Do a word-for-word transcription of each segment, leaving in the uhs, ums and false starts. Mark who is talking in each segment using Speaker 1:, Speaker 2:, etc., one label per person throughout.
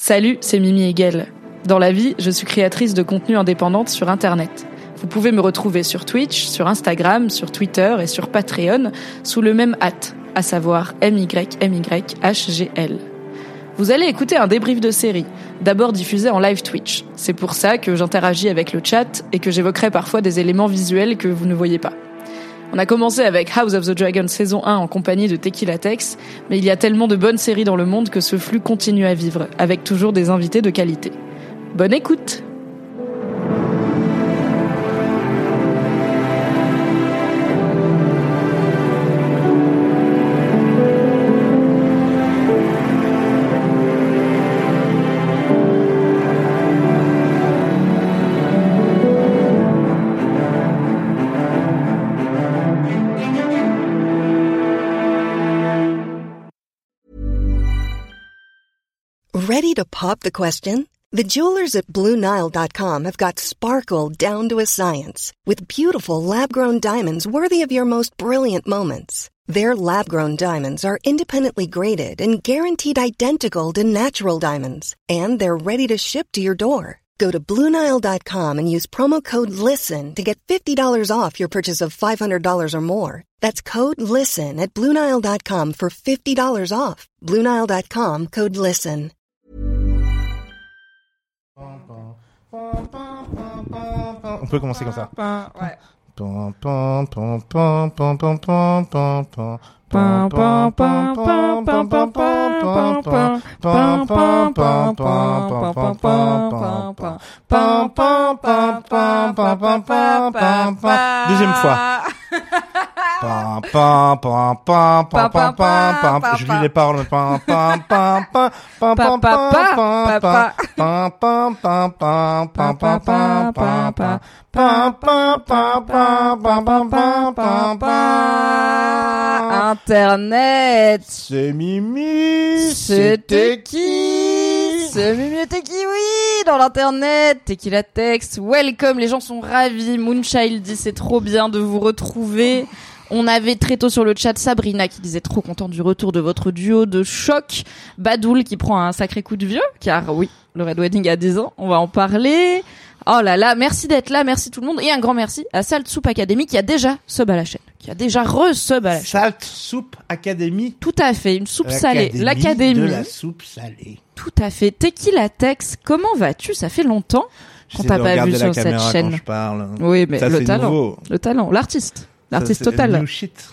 Speaker 1: Salut, c'est Mimi Hegel. Dans la vie, je suis créatrice de contenu indépendante sur Internet. Vous pouvez me retrouver sur Twitch, sur Instagram, sur Twitter et sur Patreon sous le même hâte, à savoir M Y M Y H G L. Vous allez écouter un débrief de série, d'abord diffusé en live Twitch. C'est pour ça que j'interagis avec le chat et que j'évoquerai parfois des éléments visuels que vous ne voyez pas. On a commencé avec House of the Dragon saison un en compagnie de Tequila Tex, mais il y a tellement de bonnes séries dans le monde que ce flux continue à vivre, avec toujours des invités de qualité. Bonne écoute!
Speaker 2: Ready to pop the question? The jewelers at Blue Nile dot com have got sparkle down to a science with beautiful lab-grown diamonds worthy of your most brilliant moments. Their lab-grown diamonds are independently graded and guaranteed identical to natural diamonds, and they're ready to ship to your door. Go to Blue Nile dot com and use promo code LISTEN to get fifty dollars off your purchase of five hundred dollars or more. That's code LISTEN at Blue Nile dot com for fifty dollars off. Blue Nile dot com, code LISTEN.
Speaker 3: On peut commencer comme ça.
Speaker 4: Ouais.
Speaker 3: Deuxième fois. Je lis les paroles.
Speaker 4: Internet.
Speaker 3: C'est Mimi.
Speaker 4: C'était qui? C'est Mimi et Teki, oui, dans l'internet. Tequila Tex, welcome, les gens sont ravis. Moonchild dit c'est trop bien de vous retrouver. On avait très tôt sur le chat Sabrina qui disait trop contente du retour de votre duo de choc. Badoul qui prend un sacré coup de vieux, car oui, le Red Wedding a dix ans, on va en parler. Oh là là, merci d'être là, merci tout le monde. Et un grand merci à Salt Soup Academy qui a déjà sub à la chaîne, qui a déjà re-sub à la chaîne.
Speaker 3: Salt Soup Academy.
Speaker 4: Tout à fait, une soupe salée. L'Académie
Speaker 3: de la soupe salée.
Speaker 4: Tout à fait. Tequila Tex, comment vas-tu? Ça fait longtemps qu'on t'a pas vu sur cette chaîne.
Speaker 3: Quand je parle.
Speaker 4: Oui, mais
Speaker 3: ça,
Speaker 4: le talent,
Speaker 3: nouveau.
Speaker 4: le talent, l'artiste, l'artiste
Speaker 3: ça,
Speaker 4: total.
Speaker 3: New shit.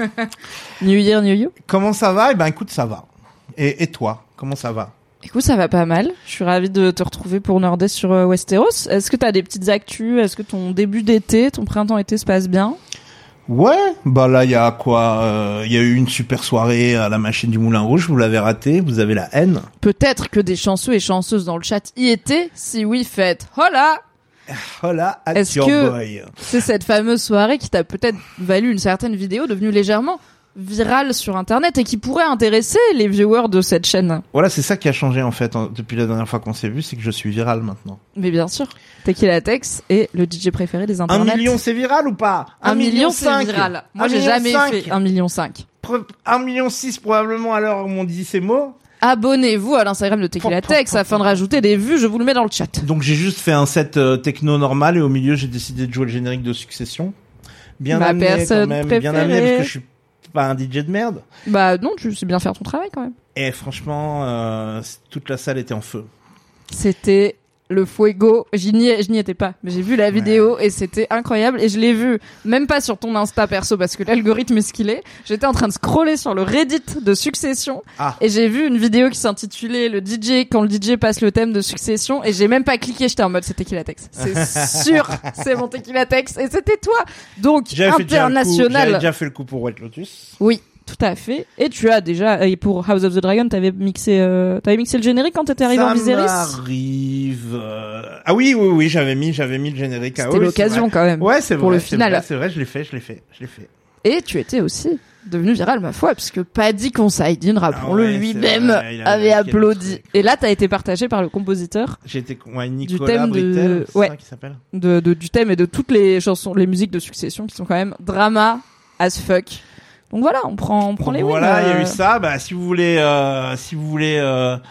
Speaker 4: New year, new you.
Speaker 3: Comment ça va? Eh ben, écoute, ça va. Et, et toi, comment ça va?
Speaker 4: Écoute, ça va pas mal. Je suis ravie de te retrouver pour nerder sur euh, Westeros. Est-ce que t'as des petites actus? Est-ce que ton début d'été, ton printemps-été se passe bien?
Speaker 3: Ouais, bah là il y a quoi? Il euh, y a eu une super soirée à la machine du Moulin Rouge. Vous l'avez raté, vous avez la haine.
Speaker 4: Peut-être que des chanceux et chanceuses dans le chat y étaient. Si oui, faites hola.
Speaker 3: Hola, at
Speaker 4: Est-ce
Speaker 3: your
Speaker 4: que
Speaker 3: boy.
Speaker 4: C'est cette fameuse soirée qui t'a peut-être valu une certaine vidéo devenue légèrement virale sur internet et qui pourrait intéresser les viewers de cette chaîne?
Speaker 3: Voilà, c'est ça qui a changé en fait hein, depuis la dernière fois qu'on s'est vu, c'est que je suis viral maintenant.
Speaker 4: Mais bien sûr, Tequila Tex est le D J préféré des internets.
Speaker 3: Un million c'est viral ou pas?
Speaker 4: Un, un million c'est viral. Moi j'ai jamais fait un million cinq.
Speaker 3: Un million six probablement à l'heure où on dit ces mots.
Speaker 4: Abonnez-vous à l'Instagram de Tequila Tex afin de rajouter des vues, je vous le mets dans le chat.
Speaker 3: Donc j'ai juste fait un set euh, techno normal et au milieu j'ai décidé de jouer le générique de Succession. Bien
Speaker 4: Ma
Speaker 3: amené
Speaker 4: personne
Speaker 3: quand même,
Speaker 4: préférée.
Speaker 3: bien amené parce que je suis pas un D J de merde.
Speaker 4: Bah non, tu sais bien faire ton travail quand même.
Speaker 3: Et franchement, euh, toute la salle était en feu.
Speaker 4: C'était le fuego. J'y n'y, je n'y étais pas, mais j'ai vu la vidéo ouais. Et c'était incroyable. Et je l'ai vu, même pas sur ton Insta perso parce que l'algorithme est ce qu'il est. J'étais en train de scroller sur le Reddit de Succession
Speaker 3: ah.
Speaker 4: et j'ai vu une vidéo qui s'intitulait le D J quand le D J passe le thème de Succession et j'ai même pas cliqué. J'étais en mode c'est Tequila Tex. C'est sûr, c'est mon Tequila Tex et c'était toi. Donc
Speaker 3: j'avais
Speaker 4: international.
Speaker 3: Fait J'avais déjà fait le coup pour White Lotus.
Speaker 4: Oui. Tout à fait. Et tu as déjà, et pour House of the Dragon, t'avais mixé, euh, t'avais mixé le générique quand t'étais arrivé
Speaker 3: ça
Speaker 4: en Viserys?
Speaker 3: Ça m'arrive. Euh... Ah oui, oui, oui, j'avais mis, j'avais mis le générique.
Speaker 4: C'était
Speaker 3: ah, oui,
Speaker 4: l'occasion quand même.
Speaker 3: Ouais, c'est vrai.
Speaker 4: Pour le final.
Speaker 3: Vrai, c'est vrai, je l'ai fait, je l'ai fait, je l'ai fait.
Speaker 4: Et tu étais aussi devenu viral, ma foi, puisque Paddy Considine, rappelons-le,
Speaker 3: ah ouais,
Speaker 4: lui-même,
Speaker 3: vrai,
Speaker 4: avait applaudi. Et là, t'as été partagé par le compositeur.
Speaker 3: J'ai été, ouais, Nicolas
Speaker 4: du thème
Speaker 3: Britel,
Speaker 4: de,
Speaker 3: c'est
Speaker 4: ouais,
Speaker 3: ça qui s'appelle.
Speaker 4: De, de, du thème et de toutes les chansons, les musiques de Succession qui sont quand même drama as fuck. Donc voilà, on prend, on prend
Speaker 3: Donc
Speaker 4: les
Speaker 3: voilà,
Speaker 4: wins.
Speaker 3: il
Speaker 4: euh...
Speaker 3: y a eu ça. Bah, si vous voulez, euh, si vous voulez, euh,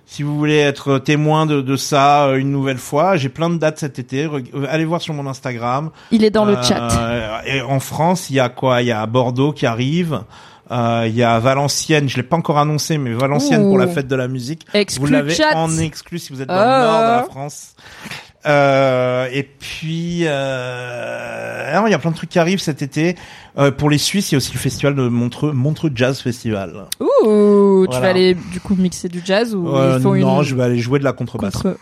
Speaker 3: Si vous voulez être témoin de, de ça une nouvelle fois, j'ai plein de dates cet été. Re- allez voir sur mon Instagram.
Speaker 4: Il est dans le
Speaker 3: Euh,
Speaker 4: chat.
Speaker 3: Et en France, il y a quoi? Il y a Bordeaux qui arrive. Euh, il y a Valenciennes. Je l'ai pas encore annoncé, mais Valenciennes
Speaker 4: Ouh.
Speaker 3: pour la fête de la musique.
Speaker 4: Exclu
Speaker 3: Vous l'avez
Speaker 4: chat.
Speaker 3: en exclu si vous êtes dans
Speaker 4: Oh.
Speaker 3: le nord de la France. Euh, et puis, euh, alors, il y a plein de trucs qui arrivent cet été. Euh, pour les Suisses, il y a aussi le festival de Montreux, Montreux Jazz Festival.
Speaker 4: Ouh, tu
Speaker 3: Voilà.
Speaker 4: vas aller du coup mixer du jazz ou
Speaker 3: Euh,
Speaker 4: il faut
Speaker 3: non,
Speaker 4: une
Speaker 3: je vais aller jouer de la contrebasse.
Speaker 4: contre...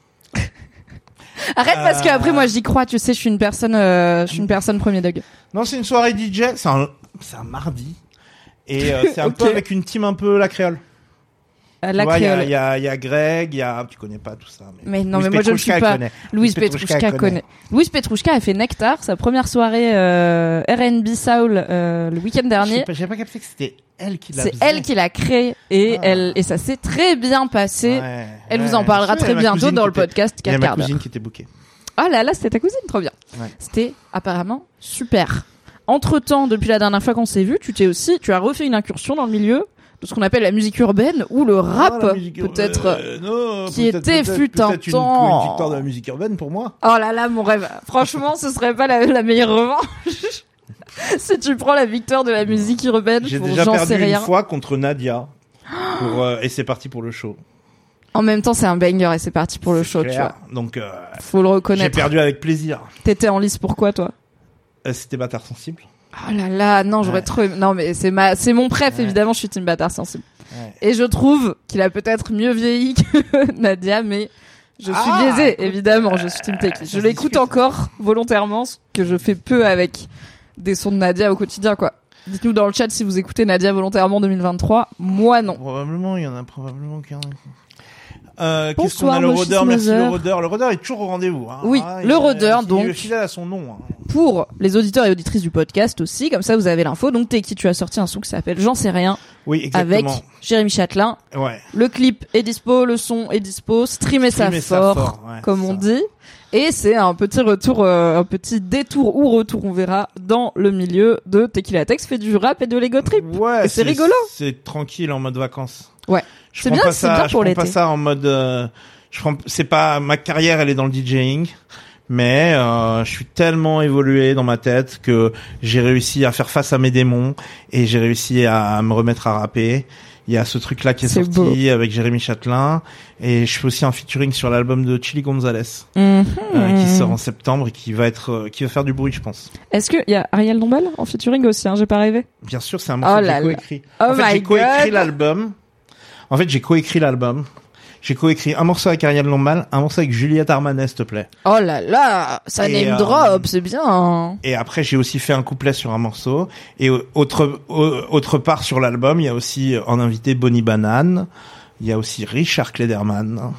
Speaker 4: Arrête parce que après moi j'y crois, tu sais, je suis une personne, euh, je suis une personne premier dog.
Speaker 3: Non, c'est une soirée D J. C'est un, c'est un mardi. Et euh, c'est un
Speaker 4: Ok.
Speaker 3: peu avec une team un peu la créole.
Speaker 4: Euh,
Speaker 3: Tu
Speaker 4: La
Speaker 3: vois, il y a,
Speaker 4: créole.
Speaker 3: il y a, il y a Greg, il y a, tu connais pas tout ça. Mais,
Speaker 4: Mais non,
Speaker 3: Louise
Speaker 4: mais moi je ne suis
Speaker 3: Petrouchka, elle
Speaker 4: pas.
Speaker 3: connaît.
Speaker 4: Louise
Speaker 3: Louise Petrouchka,
Speaker 4: Petrouchka
Speaker 3: elle
Speaker 4: connaît. Louise Petrouchka a fait Nectar, sa première soirée euh, R and B Soul euh, le week-end
Speaker 3: Je
Speaker 4: dernier.
Speaker 3: sais pas, J'avais pas capté que c'était elle qui l'a
Speaker 4: C'est
Speaker 3: faisait.
Speaker 4: elle qui l'a créé et
Speaker 3: Ah.
Speaker 4: elle et ça s'est très bien passé.
Speaker 3: Ouais,
Speaker 4: Elle
Speaker 3: ouais.
Speaker 4: vous en parlera
Speaker 3: Je sais,
Speaker 4: très
Speaker 3: il y a ma
Speaker 4: bientôt
Speaker 3: cousine
Speaker 4: dans
Speaker 3: qui
Speaker 4: le
Speaker 3: était-
Speaker 4: podcast
Speaker 3: Il y a
Speaker 4: quatre
Speaker 3: ma
Speaker 4: quarts d'heure.
Speaker 3: cousine qui était bookée.
Speaker 4: Ah là là, c'était ta cousine, trop bien.
Speaker 3: Ouais.
Speaker 4: C'était apparemment super. Entre-temps, depuis la dernière fois qu'on s'est vu, tu t'es aussi, tu as refait une incursion dans le milieu de ce qu'on appelle la musique urbaine ou le rap,
Speaker 3: Ah, la musique-
Speaker 4: peut-être.
Speaker 3: euh, non,
Speaker 4: qui
Speaker 3: peut-être-
Speaker 4: était
Speaker 3: peut-être-
Speaker 4: fut un
Speaker 3: peut-être une-
Speaker 4: temps.
Speaker 3: Une victoire de la musique urbaine pour moi.
Speaker 4: Oh là là, mon rêve. Franchement, ce serait pas la, la meilleure revanche. Si tu prends la victoire de la musique urbaine,
Speaker 3: J'ai
Speaker 4: pour
Speaker 3: déjà
Speaker 4: j'en
Speaker 3: perdu
Speaker 4: sais rien.
Speaker 3: une fois contre Nadia. Pour, euh, et c'est parti pour le show.
Speaker 4: En même temps, c'est un banger et c'est parti pour le
Speaker 3: C'est
Speaker 4: show, tu
Speaker 3: clair.
Speaker 4: vois.
Speaker 3: Donc, euh,
Speaker 4: Faut le
Speaker 3: j'ai
Speaker 4: reconnaître.
Speaker 3: perdu avec plaisir.
Speaker 4: T'étais en lice pourquoi, toi?
Speaker 3: Euh, C'était Bâtard Sensible.
Speaker 4: Oh là là, non, j'aurais
Speaker 3: Ouais.
Speaker 4: trop aimé- Non, mais c'est ma, c'est mon préf,
Speaker 3: Ouais.
Speaker 4: évidemment, je suis team bâtard sensible.
Speaker 3: Ouais.
Speaker 4: Et je trouve qu'il a peut-être mieux vieilli que Nadia, mais je suis
Speaker 3: Ah,
Speaker 4: biaisée,
Speaker 3: écoute,
Speaker 4: évidemment, je suis team Teki.
Speaker 3: ça
Speaker 4: Je
Speaker 3: se
Speaker 4: l'écoute
Speaker 3: discute.
Speaker 4: encore volontairement, ce que je fais peu avec des sons de Nadia au quotidien, quoi. Dites-nous dans le chat si vous écoutez Nadia volontairement deux mille vingt-trois. Moi, non.
Speaker 3: Probablement, il y en a probablement qui en a. Euh, qu'est-ce qu'on
Speaker 4: Bonsoir,
Speaker 3: a, le
Speaker 4: Mochis
Speaker 3: rôdeur, merci
Speaker 4: Mother.
Speaker 3: le rôdeur. Le rôdeur est toujours au rendez-vous. Hein.
Speaker 4: Oui,
Speaker 3: Ah,
Speaker 4: le
Speaker 3: il-
Speaker 4: rôdeur,
Speaker 3: il est
Speaker 4: donc.
Speaker 3: fidèle à son nom. Hein.
Speaker 4: Pour les auditeurs et auditrices du podcast aussi, comme ça vous avez l'info. Donc Teki, tu as sorti un son qui s'appelle J'en sais rien
Speaker 3: Oui,
Speaker 4: avec
Speaker 3: exactement.
Speaker 4: Jérémy Châtelain.
Speaker 3: Ouais.
Speaker 4: Le clip est dispo, le son est dispo, streamer ça
Speaker 3: Streamer ça
Speaker 4: fort,
Speaker 3: fort, ouais,
Speaker 4: comme
Speaker 3: c'est
Speaker 4: on
Speaker 3: ça.
Speaker 4: dit. Et c'est un petit retour, euh, un petit détour ou retour, on verra, dans le milieu de Tequila Tex, fait du rap et de l'ego trip.
Speaker 3: Ouais.
Speaker 4: Et c'est rigolo.
Speaker 3: C'est tranquille en mode vacances.
Speaker 4: Ouais.
Speaker 3: Je
Speaker 4: C'est
Speaker 3: prends
Speaker 4: bien,
Speaker 3: pas
Speaker 4: c'est
Speaker 3: ça,
Speaker 4: bien
Speaker 3: je
Speaker 4: pour
Speaker 3: prends pas
Speaker 4: l'été.
Speaker 3: ça en mode. Euh, je prends. C'est pas ma carrière, elle est dans le DJing. Mais euh, je suis tellement évolué dans ma tête que j'ai réussi à faire face à mes démons et j'ai réussi à me remettre à rapper. Il y a ce truc-là qui est,
Speaker 4: C'est
Speaker 3: sorti avec Jérémy Châtelain et je fais aussi un featuring sur l'album de Chili Gonzalez
Speaker 4: Mhm.
Speaker 3: euh, qui sort en septembre et qui va être, euh, qui va faire du bruit, je pense.
Speaker 4: Est-ce qu'il y a Ariel Dombal en featuring aussi, hein, j'ai pas rêvé.
Speaker 3: Bien sûr, c'est un morceau
Speaker 4: Oh
Speaker 3: que
Speaker 4: là
Speaker 3: j'ai
Speaker 4: là.
Speaker 3: coécrit.
Speaker 4: Oh
Speaker 3: en fait,
Speaker 4: my
Speaker 3: j'ai coécrit
Speaker 4: God.
Speaker 3: l'album. En fait, j'ai coécrit l'album. J'ai coécrit un morceau avec Ariel Dombal, un morceau avec Juliette Armanet, s'il te plaît.
Speaker 4: Oh là là, ça
Speaker 3: Et,
Speaker 4: name
Speaker 3: euh,
Speaker 4: drop, c'est bien.
Speaker 3: Et après, j'ai aussi fait un couplet sur un morceau. Et euh, autre, euh, autre part sur l'album, il y a aussi euh, en invité Bonnie Banane. Il y a aussi Richard Klederman.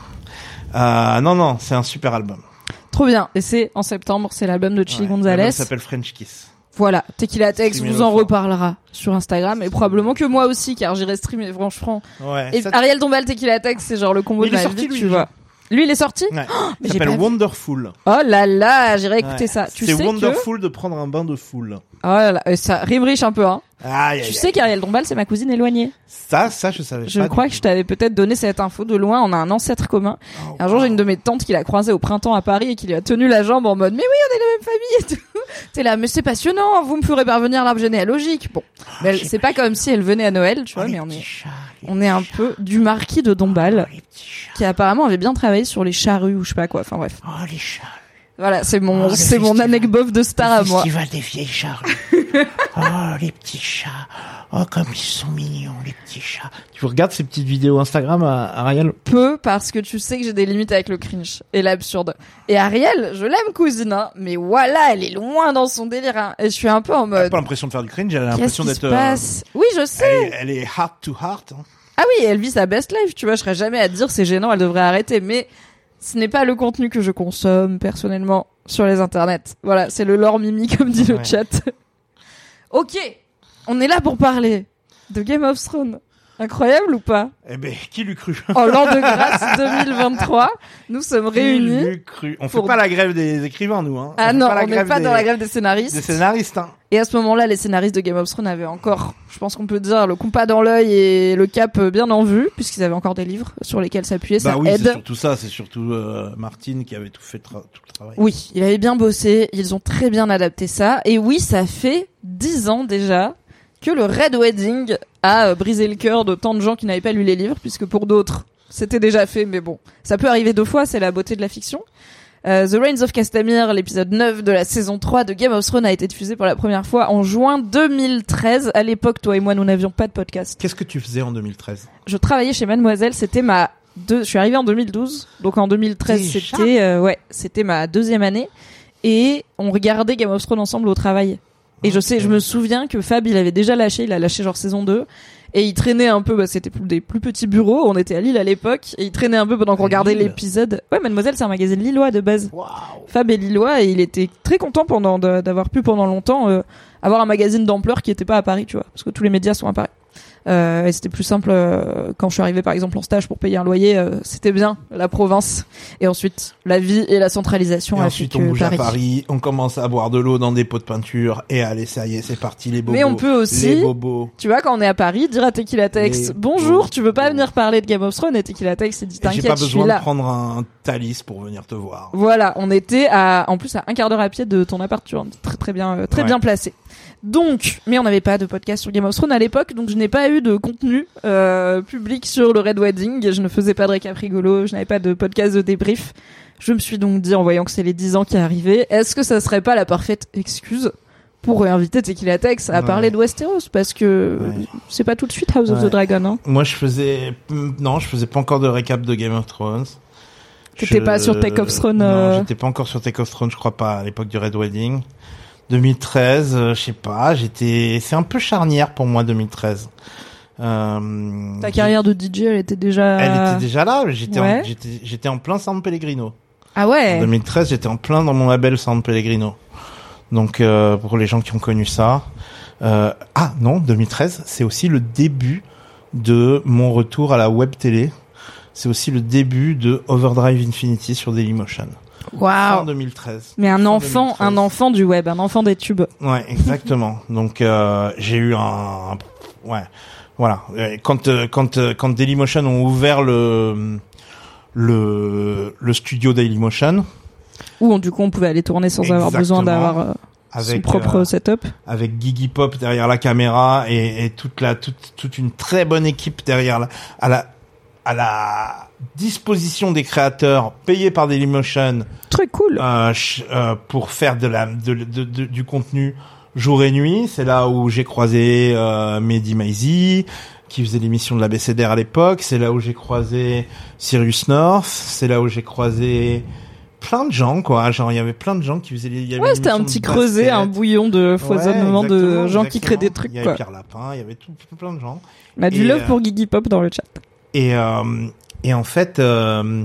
Speaker 3: Euh, non, non, c'est un super album.
Speaker 4: Trop bien. Et c'est en septembre, c'est l'album de Chili
Speaker 3: Ouais,
Speaker 4: Gonzalez.
Speaker 3: l'album s'appelle French Kiss.
Speaker 4: Voilà, Tequila Tex
Speaker 3: Streamer
Speaker 4: vous en
Speaker 3: fort.
Speaker 4: reparlera sur Instagram et probablement que moi aussi car j'irai streamer franchement.
Speaker 3: Ouais.
Speaker 4: Et
Speaker 3: ça-
Speaker 4: Ariel Dombal Tequila Tex c'est genre le combo
Speaker 3: Mais
Speaker 4: de
Speaker 3: il est
Speaker 4: ma
Speaker 3: sorti,
Speaker 4: vie,
Speaker 3: lui,
Speaker 4: tu
Speaker 3: déjà.
Speaker 4: vois. Lui il est sorti
Speaker 3: Ouais.
Speaker 4: mais
Speaker 3: Ça
Speaker 4: j'ai
Speaker 3: s'appelle
Speaker 4: pas vu.
Speaker 3: Wonderful.
Speaker 4: Oh là là, j'irai écouter
Speaker 3: Ouais.
Speaker 4: ça. Tu
Speaker 3: C'est
Speaker 4: sais que
Speaker 3: Wonderful de prendre un bain de foule.
Speaker 4: oh là là, euh, ça rime riche un peu hein.
Speaker 3: Aïe,
Speaker 4: Tu
Speaker 3: aïe,
Speaker 4: sais
Speaker 3: aïe.
Speaker 4: qu'Ariel Dombal c'est ma cousine éloignée.
Speaker 3: Ça, ça, je savais
Speaker 4: Je
Speaker 3: pas.
Speaker 4: crois
Speaker 3: du
Speaker 4: que je
Speaker 3: tout.
Speaker 4: t'avais peut-être donné cette info de loin, on a un ancêtre commun.
Speaker 3: Oh,
Speaker 4: Un jour,
Speaker 3: wow.
Speaker 4: j'ai une de mes tantes qui l'a croisé au printemps à Paris et qui lui a tenu la jambe en mode mais oui, on est la même famille et tout. T'es là, mais c'est passionnant, vous me ferez parvenir l'arbre généalogique. Bon, mais elle- c'est pas comme si elle venait à Noël, tu
Speaker 3: Oh,
Speaker 4: vois,
Speaker 3: les
Speaker 4: mais on
Speaker 3: petits
Speaker 4: est
Speaker 3: chats, les
Speaker 4: on est un
Speaker 3: petits
Speaker 4: peu du marquis de Dombal
Speaker 3: chats, les petits chats.
Speaker 4: qui apparemment avait bien travaillé sur les charrues ou je sais pas quoi. Enfin bref.
Speaker 3: Oh, les chats.
Speaker 4: Voilà, c'est mon
Speaker 3: Oh, le
Speaker 4: c'est mon
Speaker 3: festival.
Speaker 4: anecdote de star à
Speaker 3: Le
Speaker 4: moi.
Speaker 3: festival des vieilles charrues. Oh, les petits chats. Oh, comme ils sont mignons, les petits chats. Tu regardes ces petites vidéos Instagram, à Ariel?
Speaker 4: Peu parce que tu sais que j'ai des limites avec le cringe et l'absurde. Et Ariel, je l'aime cousine, hein, mais voilà, elle est loin dans son délire. Hein, et je suis un peu en
Speaker 3: Elle a
Speaker 4: mode.
Speaker 3: pas l'impression de faire du cringe, elle a
Speaker 4: Qu'est-ce
Speaker 3: l'impression
Speaker 4: qui
Speaker 3: d'être...
Speaker 4: se
Speaker 3: euh,
Speaker 4: passe Oui, je sais.
Speaker 3: Elle est, elle est heart to heart. Hein.
Speaker 4: Ah oui, elle vit sa best life, tu vois, je serais jamais à dire c'est gênant, elle devrait arrêter, mais ce n'est pas le contenu que je consomme personnellement sur les internets. Voilà, c'est le lore mimi comme dit le
Speaker 3: Ouais.
Speaker 4: chat. Ok, on est là pour parler de Game of Thrones. Incroyable ou pas?
Speaker 3: Eh ben, qui l'eût cru?
Speaker 4: En l'an de grâce deux mille vingt-trois, nous sommes réunis.
Speaker 3: Qui l'eût cru? On
Speaker 4: pour...
Speaker 3: fait pas la grève des écrivains, nous, hein.
Speaker 4: Ah
Speaker 3: on
Speaker 4: non,
Speaker 3: pas
Speaker 4: on n'est pas
Speaker 3: des...
Speaker 4: dans la grève des scénaristes.
Speaker 3: Des scénaristes, hein.
Speaker 4: Et à ce moment-là, les scénaristes de Game of Thrones avaient encore, je pense qu'on peut dire, le compas dans l'œil et le cap bien en vue, puisqu'ils avaient encore des livres sur lesquels s'appuyer,
Speaker 3: bah
Speaker 4: ça
Speaker 3: oui,
Speaker 4: aide.
Speaker 3: c'est surtout ça, c'est surtout euh, Martin qui avait tout fait tra- tout le travail.
Speaker 4: Oui, il avait bien bossé, ils ont très bien adapté ça, et oui, ça fait dix ans déjà que le Red Wedding a euh, brisé le cœur de tant de gens qui n'avaient pas lu les livres, puisque pour d'autres, c'était déjà fait, mais bon, ça peut arriver deux fois, c'est la beauté de la fiction. Euh, The Reigns of Castamere, l'épisode neuf de la saison trois de Game of Thrones, a été diffusé pour la première fois en juin deux mille treize. À l'époque, toi et moi, nous n'avions pas de podcast.
Speaker 3: Qu'est-ce que tu faisais en deux mille treize?
Speaker 4: Je travaillais chez Mademoiselle, c'était ma deux, je suis arrivée en deux mille douze, donc en deux mille treize,
Speaker 3: Déjà
Speaker 4: c'était, euh, ouais, c'était ma deuxième année, et on regardait Game of Thrones ensemble au travail. Et je sais, je me souviens que Fab, il avait déjà lâché, il a lâché genre saison deux, et il traînait un peu, bah, c'était plus des plus petits bureaux, on était à Lille à l'époque, et il traînait un peu pendant qu'on regardait
Speaker 3: Lille.
Speaker 4: l'épisode. Ouais, Mademoiselle, c'est un magazine lillois de base.
Speaker 3: Waouh.
Speaker 4: Fab est lillois, et il était très content pendant de- d'avoir pu pendant longtemps euh, avoir un magazine d'ampleur qui était pas à Paris, tu vois, parce que tous les médias sont à Paris. Euh, et c'était plus simple euh, quand je suis arrivée par exemple en stage pour payer un loyer, euh, c'était bien la province. Et ensuite la vie et la centralisation
Speaker 3: Et
Speaker 4: a
Speaker 3: ensuite,
Speaker 4: fait
Speaker 3: on
Speaker 4: que
Speaker 3: bouge
Speaker 4: Paris.
Speaker 3: à Paris, on commence à boire de l'eau dans des pots de peinture, et allez, ça y est, c'est parti, les bobos.
Speaker 4: Mais on peut aussi,
Speaker 3: les bobos.
Speaker 4: tu vois, quand on est à Paris, dire à Tequila Tex
Speaker 3: Les
Speaker 4: bonjour,
Speaker 3: beaux-
Speaker 4: tu veux pas venir parler de Game of Thrones, et Tequila Tex s'est dit
Speaker 3: Et J'ai
Speaker 4: t'inquiète,
Speaker 3: pas
Speaker 4: je suis
Speaker 3: besoin
Speaker 4: là.
Speaker 3: de prendre un Thalys pour venir te voir.
Speaker 4: Voilà, on était à, en plus à un quart d'heure à pied de ton appart, tu vois, très très bien, euh, très
Speaker 3: Ouais.
Speaker 4: bien placé. Donc, mais on n'avait pas de podcast sur Game of Thrones à l'époque, donc je n'ai pas eu de contenu euh, public sur le Red Wedding. Je ne faisais pas de récap rigolo, je n'avais pas de podcast de débrief. Je me suis donc dit, en voyant que c'est les dix ans qui arrivaient, est-ce que ça serait pas la parfaite excuse pour réinviter Tequila Tex à
Speaker 3: Ouais.
Speaker 4: parler de Westeros, parce que
Speaker 3: Ouais.
Speaker 4: c'est pas tout de suite House of
Speaker 3: Ouais.
Speaker 4: the Dragon, hein.
Speaker 3: Moi, je faisais, non, je faisais pas encore de récap de Game of Thrones.
Speaker 4: T'étais
Speaker 3: Je-
Speaker 4: pas sur Take of Thrones,
Speaker 3: Non,
Speaker 4: euh,
Speaker 3: j'étais pas encore sur Take of Thrones, je crois pas, à l'époque du Red Wedding. deux mille treize, euh, je sais pas, j'étais, c'est un peu charnière pour moi, deux mille treize. Euh,
Speaker 4: Ta carrière de D J, elle était déjà...
Speaker 3: Elle était déjà là, j'étais
Speaker 4: Ouais.
Speaker 3: en, j'étais, j'étais en plein San Pellegrino.
Speaker 4: Ah
Speaker 3: En
Speaker 4: ouais.
Speaker 3: deux mille treize, j'étais en plein dans mon label San Pellegrino. Donc, euh, pour les gens qui ont connu ça, euh, ah non, deux mille treize, c'est aussi le début de mon retour à la web télé. C'est aussi le début de Overdrive Infinity sur Dailymotion. Fin
Speaker 4: Waouh.
Speaker 3: deux mille treize.
Speaker 4: Mais un
Speaker 3: Fin
Speaker 4: enfant,
Speaker 3: deux mille treize.
Speaker 4: un enfant du web, un enfant des tubes.
Speaker 3: Ouais, exactement. Donc euh, j'ai eu un, ouais, voilà. Euh, Quand euh, quand euh, quand Dailymotion ont ouvert le le le studio Dailymotion
Speaker 4: Où on, du coup on pouvait aller tourner sans avoir
Speaker 3: Exactement.
Speaker 4: besoin d'avoir euh, son
Speaker 3: avec
Speaker 4: propre
Speaker 3: euh,
Speaker 4: setup.
Speaker 3: avec Gigi Pop derrière la caméra et, et toute la toute toute une très bonne équipe derrière la à la à la disposition des créateurs payés par Dailymotion
Speaker 4: Très cool.
Speaker 3: euh, ch- euh, pour faire de la de, de- de- du contenu jour et nuit. C'est là où j'ai croisé euh, Mehdi Maizi qui faisait l'émission de la B C D R à l'époque. C'est là où j'ai croisé Sirius North. C'est là où j'ai croisé plein de gens, quoi. Genre il y avait plein de gens qui faisaient les, il y avait
Speaker 4: Ouais,
Speaker 3: une
Speaker 4: c'était un
Speaker 3: émission
Speaker 4: petit
Speaker 3: de
Speaker 4: creuset,
Speaker 3: basket.
Speaker 4: un bouillon de foisonnement
Speaker 3: Ouais,
Speaker 4: de
Speaker 3: exactement,
Speaker 4: gens qui créent des
Speaker 3: exactement.
Speaker 4: trucs,
Speaker 3: Il y avait
Speaker 4: quoi.
Speaker 3: Pierre Lapin, il y avait tout, tout plein de gens.
Speaker 4: On a du
Speaker 3: Et,
Speaker 4: love
Speaker 3: euh,
Speaker 4: pour Gigi Pop dans le chat.
Speaker 3: Et euh, et en fait, euh,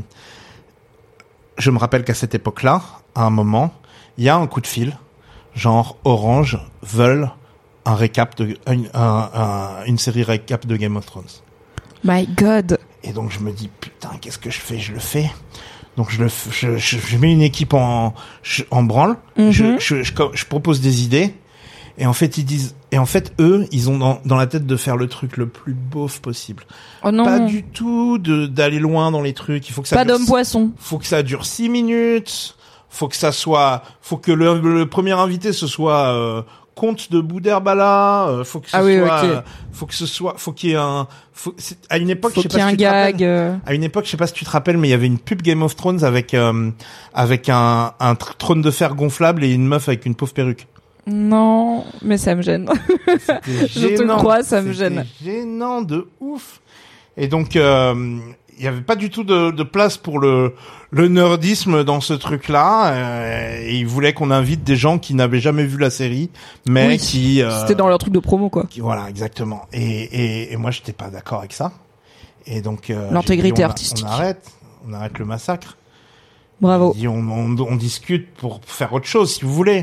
Speaker 3: je me rappelle qu'à cette époque-là, à un moment, il y a un coup de fil, genre Orange veulent un récap de une, un- un- une série récap de Game of Thrones.
Speaker 4: My God.
Speaker 3: Et donc je me dis putain, qu'est-ce que je fais? Je le fais. Donc je le, f- je, je, je mets une équipe en je- en branle.
Speaker 4: Mhm.
Speaker 3: je, je, je je propose des idées. Et en fait ils disent et en fait eux ils ont dans, dans la tête de faire le truc le plus beauf possible.
Speaker 4: Oh non.
Speaker 3: Pas du tout de d'aller loin dans les trucs. Il faut que ça
Speaker 4: Pas
Speaker 3: dure
Speaker 4: d'homme poisson.
Speaker 3: faut que ça dure six minutes, faut que ça soit, faut que le, le premier invité ce soit euh, Comte de Boudherbala, euh, faut que ce
Speaker 4: Ah oui,
Speaker 3: soit,
Speaker 4: ok.
Speaker 3: euh, faut que ce soit, faut qu'il y ait un, faut, c'est- à une époque,
Speaker 4: Faut
Speaker 3: je sais
Speaker 4: qu'il y ait
Speaker 3: pas
Speaker 4: un
Speaker 3: si tu te rappelles,
Speaker 4: gag. euh.
Speaker 3: à une époque, je sais pas si tu te rappelles, mais il y avait une pub Game of Thrones avec euh, avec un un tr- trône de fer gonflable et une meuf avec une pauvre perruque.
Speaker 4: Non, mais ça me gêne.
Speaker 3: C'était
Speaker 4: Je te
Speaker 3: gênant.
Speaker 4: crois, ça me
Speaker 3: C'était
Speaker 4: gêne.
Speaker 3: Gênant de ouf. Et donc, euh, il y avait pas du tout de, de place pour le, le nerdisme dans ce truc-là. Euh, et ils voulaient qu'on invite des gens qui n'avaient jamais vu la série, mais
Speaker 4: Oui,
Speaker 3: qui... euh,
Speaker 4: C'était dans leur truc de promo, quoi.
Speaker 3: qui- voilà, exactement. Et, et, et moi, j'étais pas d'accord avec ça. Et donc, euh,
Speaker 4: L'intégrité
Speaker 3: j'ai dit, on a-
Speaker 4: artistique.
Speaker 3: On arrête, on arrête le massacre.
Speaker 4: Bravo.
Speaker 3: J'ai dit, on, on, on discute pour faire autre chose, si vous voulez.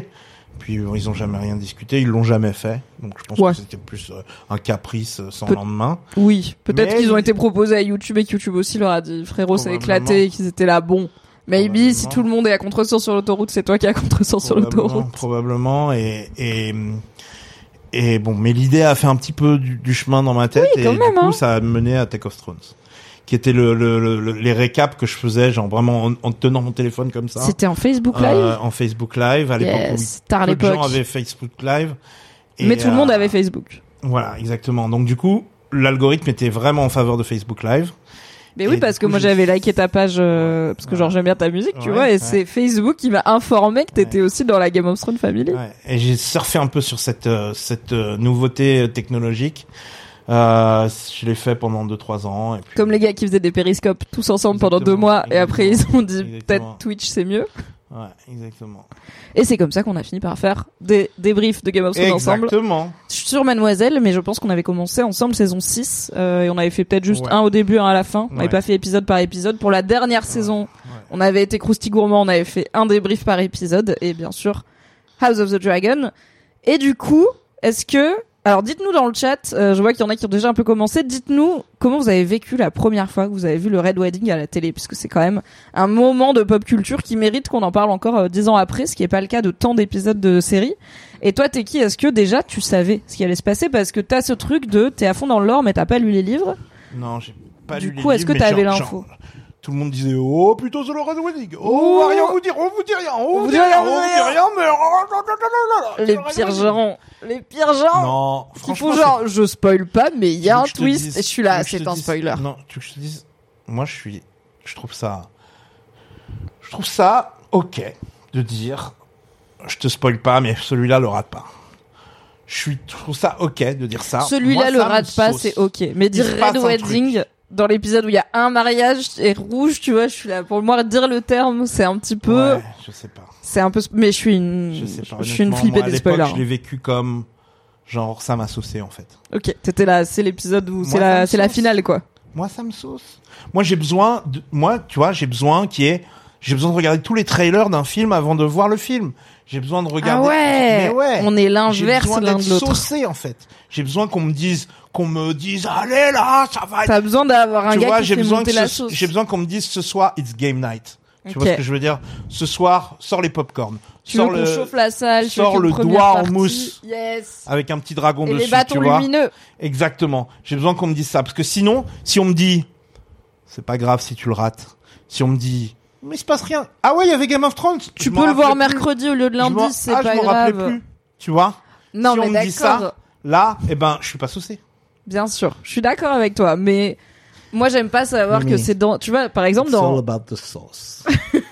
Speaker 3: Puis euh, ils ont jamais rien discuté, ils l'ont jamais fait. Donc je pense
Speaker 4: Ouais.
Speaker 3: que c'était plus euh, un caprice euh, sans
Speaker 4: Pe-
Speaker 3: lendemain.
Speaker 4: Oui, peut-être
Speaker 3: Mais
Speaker 4: qu'ils ont
Speaker 3: il-
Speaker 4: été proposés à YouTube et que YouTube aussi leur a dit frérot, ça a
Speaker 3: Probablement.
Speaker 4: éclaté et qu'ils étaient là. Bon, maybe si
Speaker 3: Probablement.
Speaker 4: tout le monde est à contresens sur l'autoroute, c'est toi qui es à contresens sur
Speaker 3: Probablement,
Speaker 4: l'autoroute.
Speaker 3: Probablement. Et, et, et bon, mais l'idée a fait un petit peu du, du chemin dans ma tête.
Speaker 4: Oui,
Speaker 3: et
Speaker 4: quand
Speaker 3: du
Speaker 4: même,
Speaker 3: coup,
Speaker 4: hein.
Speaker 3: ça a mené à Take of Thrones. Qui était le, le, le, le- les récaps que je faisais, genre vraiment en, en tenant mon téléphone comme ça.
Speaker 4: C'était en Facebook Live.
Speaker 3: Euh, en Facebook Live, à l'époque
Speaker 4: Yes,
Speaker 3: où
Speaker 4: tard à
Speaker 3: peu de
Speaker 4: l'époque.
Speaker 3: gens avaient Facebook Live. Et,
Speaker 4: Mais tout le monde
Speaker 3: euh,
Speaker 4: avait Facebook.
Speaker 3: Voilà, exactement. Donc du coup, l'algorithme était vraiment en faveur de Facebook Live.
Speaker 4: Mais oui,
Speaker 3: Et
Speaker 4: parce
Speaker 3: du
Speaker 4: que
Speaker 3: coup,
Speaker 4: moi
Speaker 3: j'ai-
Speaker 4: j'avais liké ta page euh, parce que genre j'aime bien ta musique, tu
Speaker 3: Ouais,
Speaker 4: vois, et
Speaker 3: ouais.
Speaker 4: c'est Facebook qui m'a informé que t'étais aussi dans la Game of Thrones Family.
Speaker 3: Ouais. Et j'ai surfé un peu sur cette euh, cette euh, nouveauté euh, technologique. Euh, je l'ai fait pendant deux trois ans. Et puis,
Speaker 4: Comme les gars qui faisaient des périscopes tous ensemble pendant deux
Speaker 3: Exactement,
Speaker 4: mois, et après ils ont dit
Speaker 3: exactement.
Speaker 4: peut-être Twitch c'est mieux.
Speaker 3: Ouais, exactement.
Speaker 4: Et c'est comme ça qu'on a fini par faire des débriefs de Game of Thrones ensemble.
Speaker 3: Exactement.
Speaker 4: Sur Mademoiselle, mais je pense qu'on avait commencé ensemble saison six, euh, et on avait fait peut-être juste
Speaker 3: Ouais.
Speaker 4: un au début, un à la fin. On n'avait
Speaker 3: Ouais.
Speaker 4: pas fait épisode par épisode. Pour la dernière saison,
Speaker 3: Ouais.
Speaker 4: on avait été crousty gourmand, on avait fait un débrief par épisode, et bien sûr House of the Dragon. Et du coup, est-ce que... Alors dites-nous dans le chat, euh, je vois qu'il y en a qui ont déjà un peu commencé, dites-nous comment vous avez vécu la première fois que vous avez vu le Red Wedding à la télé, puisque c'est quand même un moment de pop culture qui mérite qu'on en parle encore euh, dix ans après, ce qui est pas le cas de tant d'épisodes de séries. Et toi, t'es qui? Est-ce que déjà tu savais ce qui allait se passer? Parce que t'as ce truc de t'es à fond dans le lore mais t'as pas lu les livres.
Speaker 3: Non, j'ai pas
Speaker 4: Du
Speaker 3: lu les
Speaker 4: coup, est-ce
Speaker 3: livres,
Speaker 4: que
Speaker 3: mais
Speaker 4: t'avais
Speaker 3: genre-
Speaker 4: l'info?
Speaker 3: genre, Tout le monde disait oh plutôt c'est le Red Wedding. Oh,
Speaker 4: Oh.
Speaker 3: on va rien vous dire, on vous dit rien, on, vous dit rien, on vous dit rien, mais
Speaker 4: Les
Speaker 3: C'est le Red
Speaker 4: pires
Speaker 3: Wedding.
Speaker 4: gens, les pires gens
Speaker 3: Non,
Speaker 4: qui
Speaker 3: franchement,
Speaker 4: font genre je spoil pas mais il y a un
Speaker 3: Tu veux que je te
Speaker 4: twist
Speaker 3: dise-
Speaker 4: et je suis là,
Speaker 3: tu veux que je
Speaker 4: c'est
Speaker 3: te
Speaker 4: un
Speaker 3: dise-
Speaker 4: spoiler.
Speaker 3: Non, tu veux que je te dise, moi je suis, je trouve ça, je trouve ça ok de dire, je te spoil pas, mais celui-là le rate pas. Je suis, je trouve ça ok de dire ça.
Speaker 4: Celui-là
Speaker 3: Moi,
Speaker 4: le
Speaker 3: ça me
Speaker 4: rate pas,
Speaker 3: sauce.
Speaker 4: c'est ok. Mais dire
Speaker 3: se passe
Speaker 4: Red
Speaker 3: un
Speaker 4: Wedding
Speaker 3: truc.
Speaker 4: dans l'épisode où il y a un mariage et rouge, tu vois, je suis là. Pour moi, dire le terme, c'est un petit peu,
Speaker 3: Ouais, je sais pas.
Speaker 4: c'est un peu, mais je suis une,
Speaker 3: Je sais pas.
Speaker 4: je suis une
Speaker 3: honnêtement,
Speaker 4: flippée
Speaker 3: moi, à
Speaker 4: des
Speaker 3: l'époque,
Speaker 4: spoilers.
Speaker 3: Je l'ai vécu comme, genre, ça m'a saucé, en fait.
Speaker 4: Ok, t'étais là, c'est l'épisode où c'est
Speaker 3: Moi, ça
Speaker 4: la,
Speaker 3: me
Speaker 4: c'est la
Speaker 3: sauce.
Speaker 4: finale, quoi.
Speaker 3: Moi, ça me sauce. Moi, j'ai besoin de, moi, tu vois, j'ai besoin qui est, j'ai besoin de regarder tous les trailers d'un film avant de voir le film. J'ai besoin de regarder.
Speaker 4: Ah ouais,
Speaker 3: Mais ouais.
Speaker 4: on est
Speaker 3: J'ai
Speaker 4: l'inverse
Speaker 3: besoin
Speaker 4: l'un
Speaker 3: d'être
Speaker 4: de l'autre.
Speaker 3: saucé, en fait. J'ai besoin qu'on me dise, qu'on me dise, allez là, ça va être.
Speaker 4: T'as besoin d'avoir un
Speaker 3: Tu
Speaker 4: gars
Speaker 3: vois,
Speaker 4: qui
Speaker 3: j'ai
Speaker 4: fait
Speaker 3: besoin
Speaker 4: monter
Speaker 3: que
Speaker 4: la
Speaker 3: ce-
Speaker 4: sauce.
Speaker 3: j'ai besoin qu'on me dise ce soir, it's game night. Tu
Speaker 4: Ok.
Speaker 3: vois ce que je veux dire? Ce soir, sors les popcorn.
Speaker 4: Tu veux
Speaker 3: Sors
Speaker 4: qu'on
Speaker 3: le,
Speaker 4: chauffe la salle, tu veux
Speaker 3: sors
Speaker 4: qu'il y ait
Speaker 3: le
Speaker 4: une première
Speaker 3: doigt en
Speaker 4: partie.
Speaker 3: mousse.
Speaker 4: Yes.
Speaker 3: avec un petit dragon
Speaker 4: Et
Speaker 3: dessus,
Speaker 4: les bâtons
Speaker 3: tu vois.
Speaker 4: lumineux.
Speaker 3: Exactement. J'ai besoin qu'on me dise ça. Parce que sinon, si on me dit, c'est pas grave si tu le rates. Si on me dit, mais il se passe rien. Ah ouais, il y avait Game of Thrones.
Speaker 4: Tu
Speaker 3: Je
Speaker 4: peux
Speaker 3: m'en
Speaker 4: le voir
Speaker 3: rappelais plus.
Speaker 4: mercredi au lieu de
Speaker 3: Je m'en-
Speaker 4: lundi, c'est
Speaker 3: ah,
Speaker 4: pas
Speaker 3: je m'en rappelais
Speaker 4: grave.
Speaker 3: plus. Tu vois?
Speaker 4: Non,
Speaker 3: si
Speaker 4: mais
Speaker 3: on me dit
Speaker 4: d'accord.
Speaker 3: ça, là, eh ben, je suis pas saucé.
Speaker 4: Bien sûr, je suis d'accord avec toi, mais moi j'aime pas savoir
Speaker 3: Oui,
Speaker 4: que
Speaker 3: mais-
Speaker 4: c'est dans, tu vois, par exemple dans,
Speaker 3: about the sauce.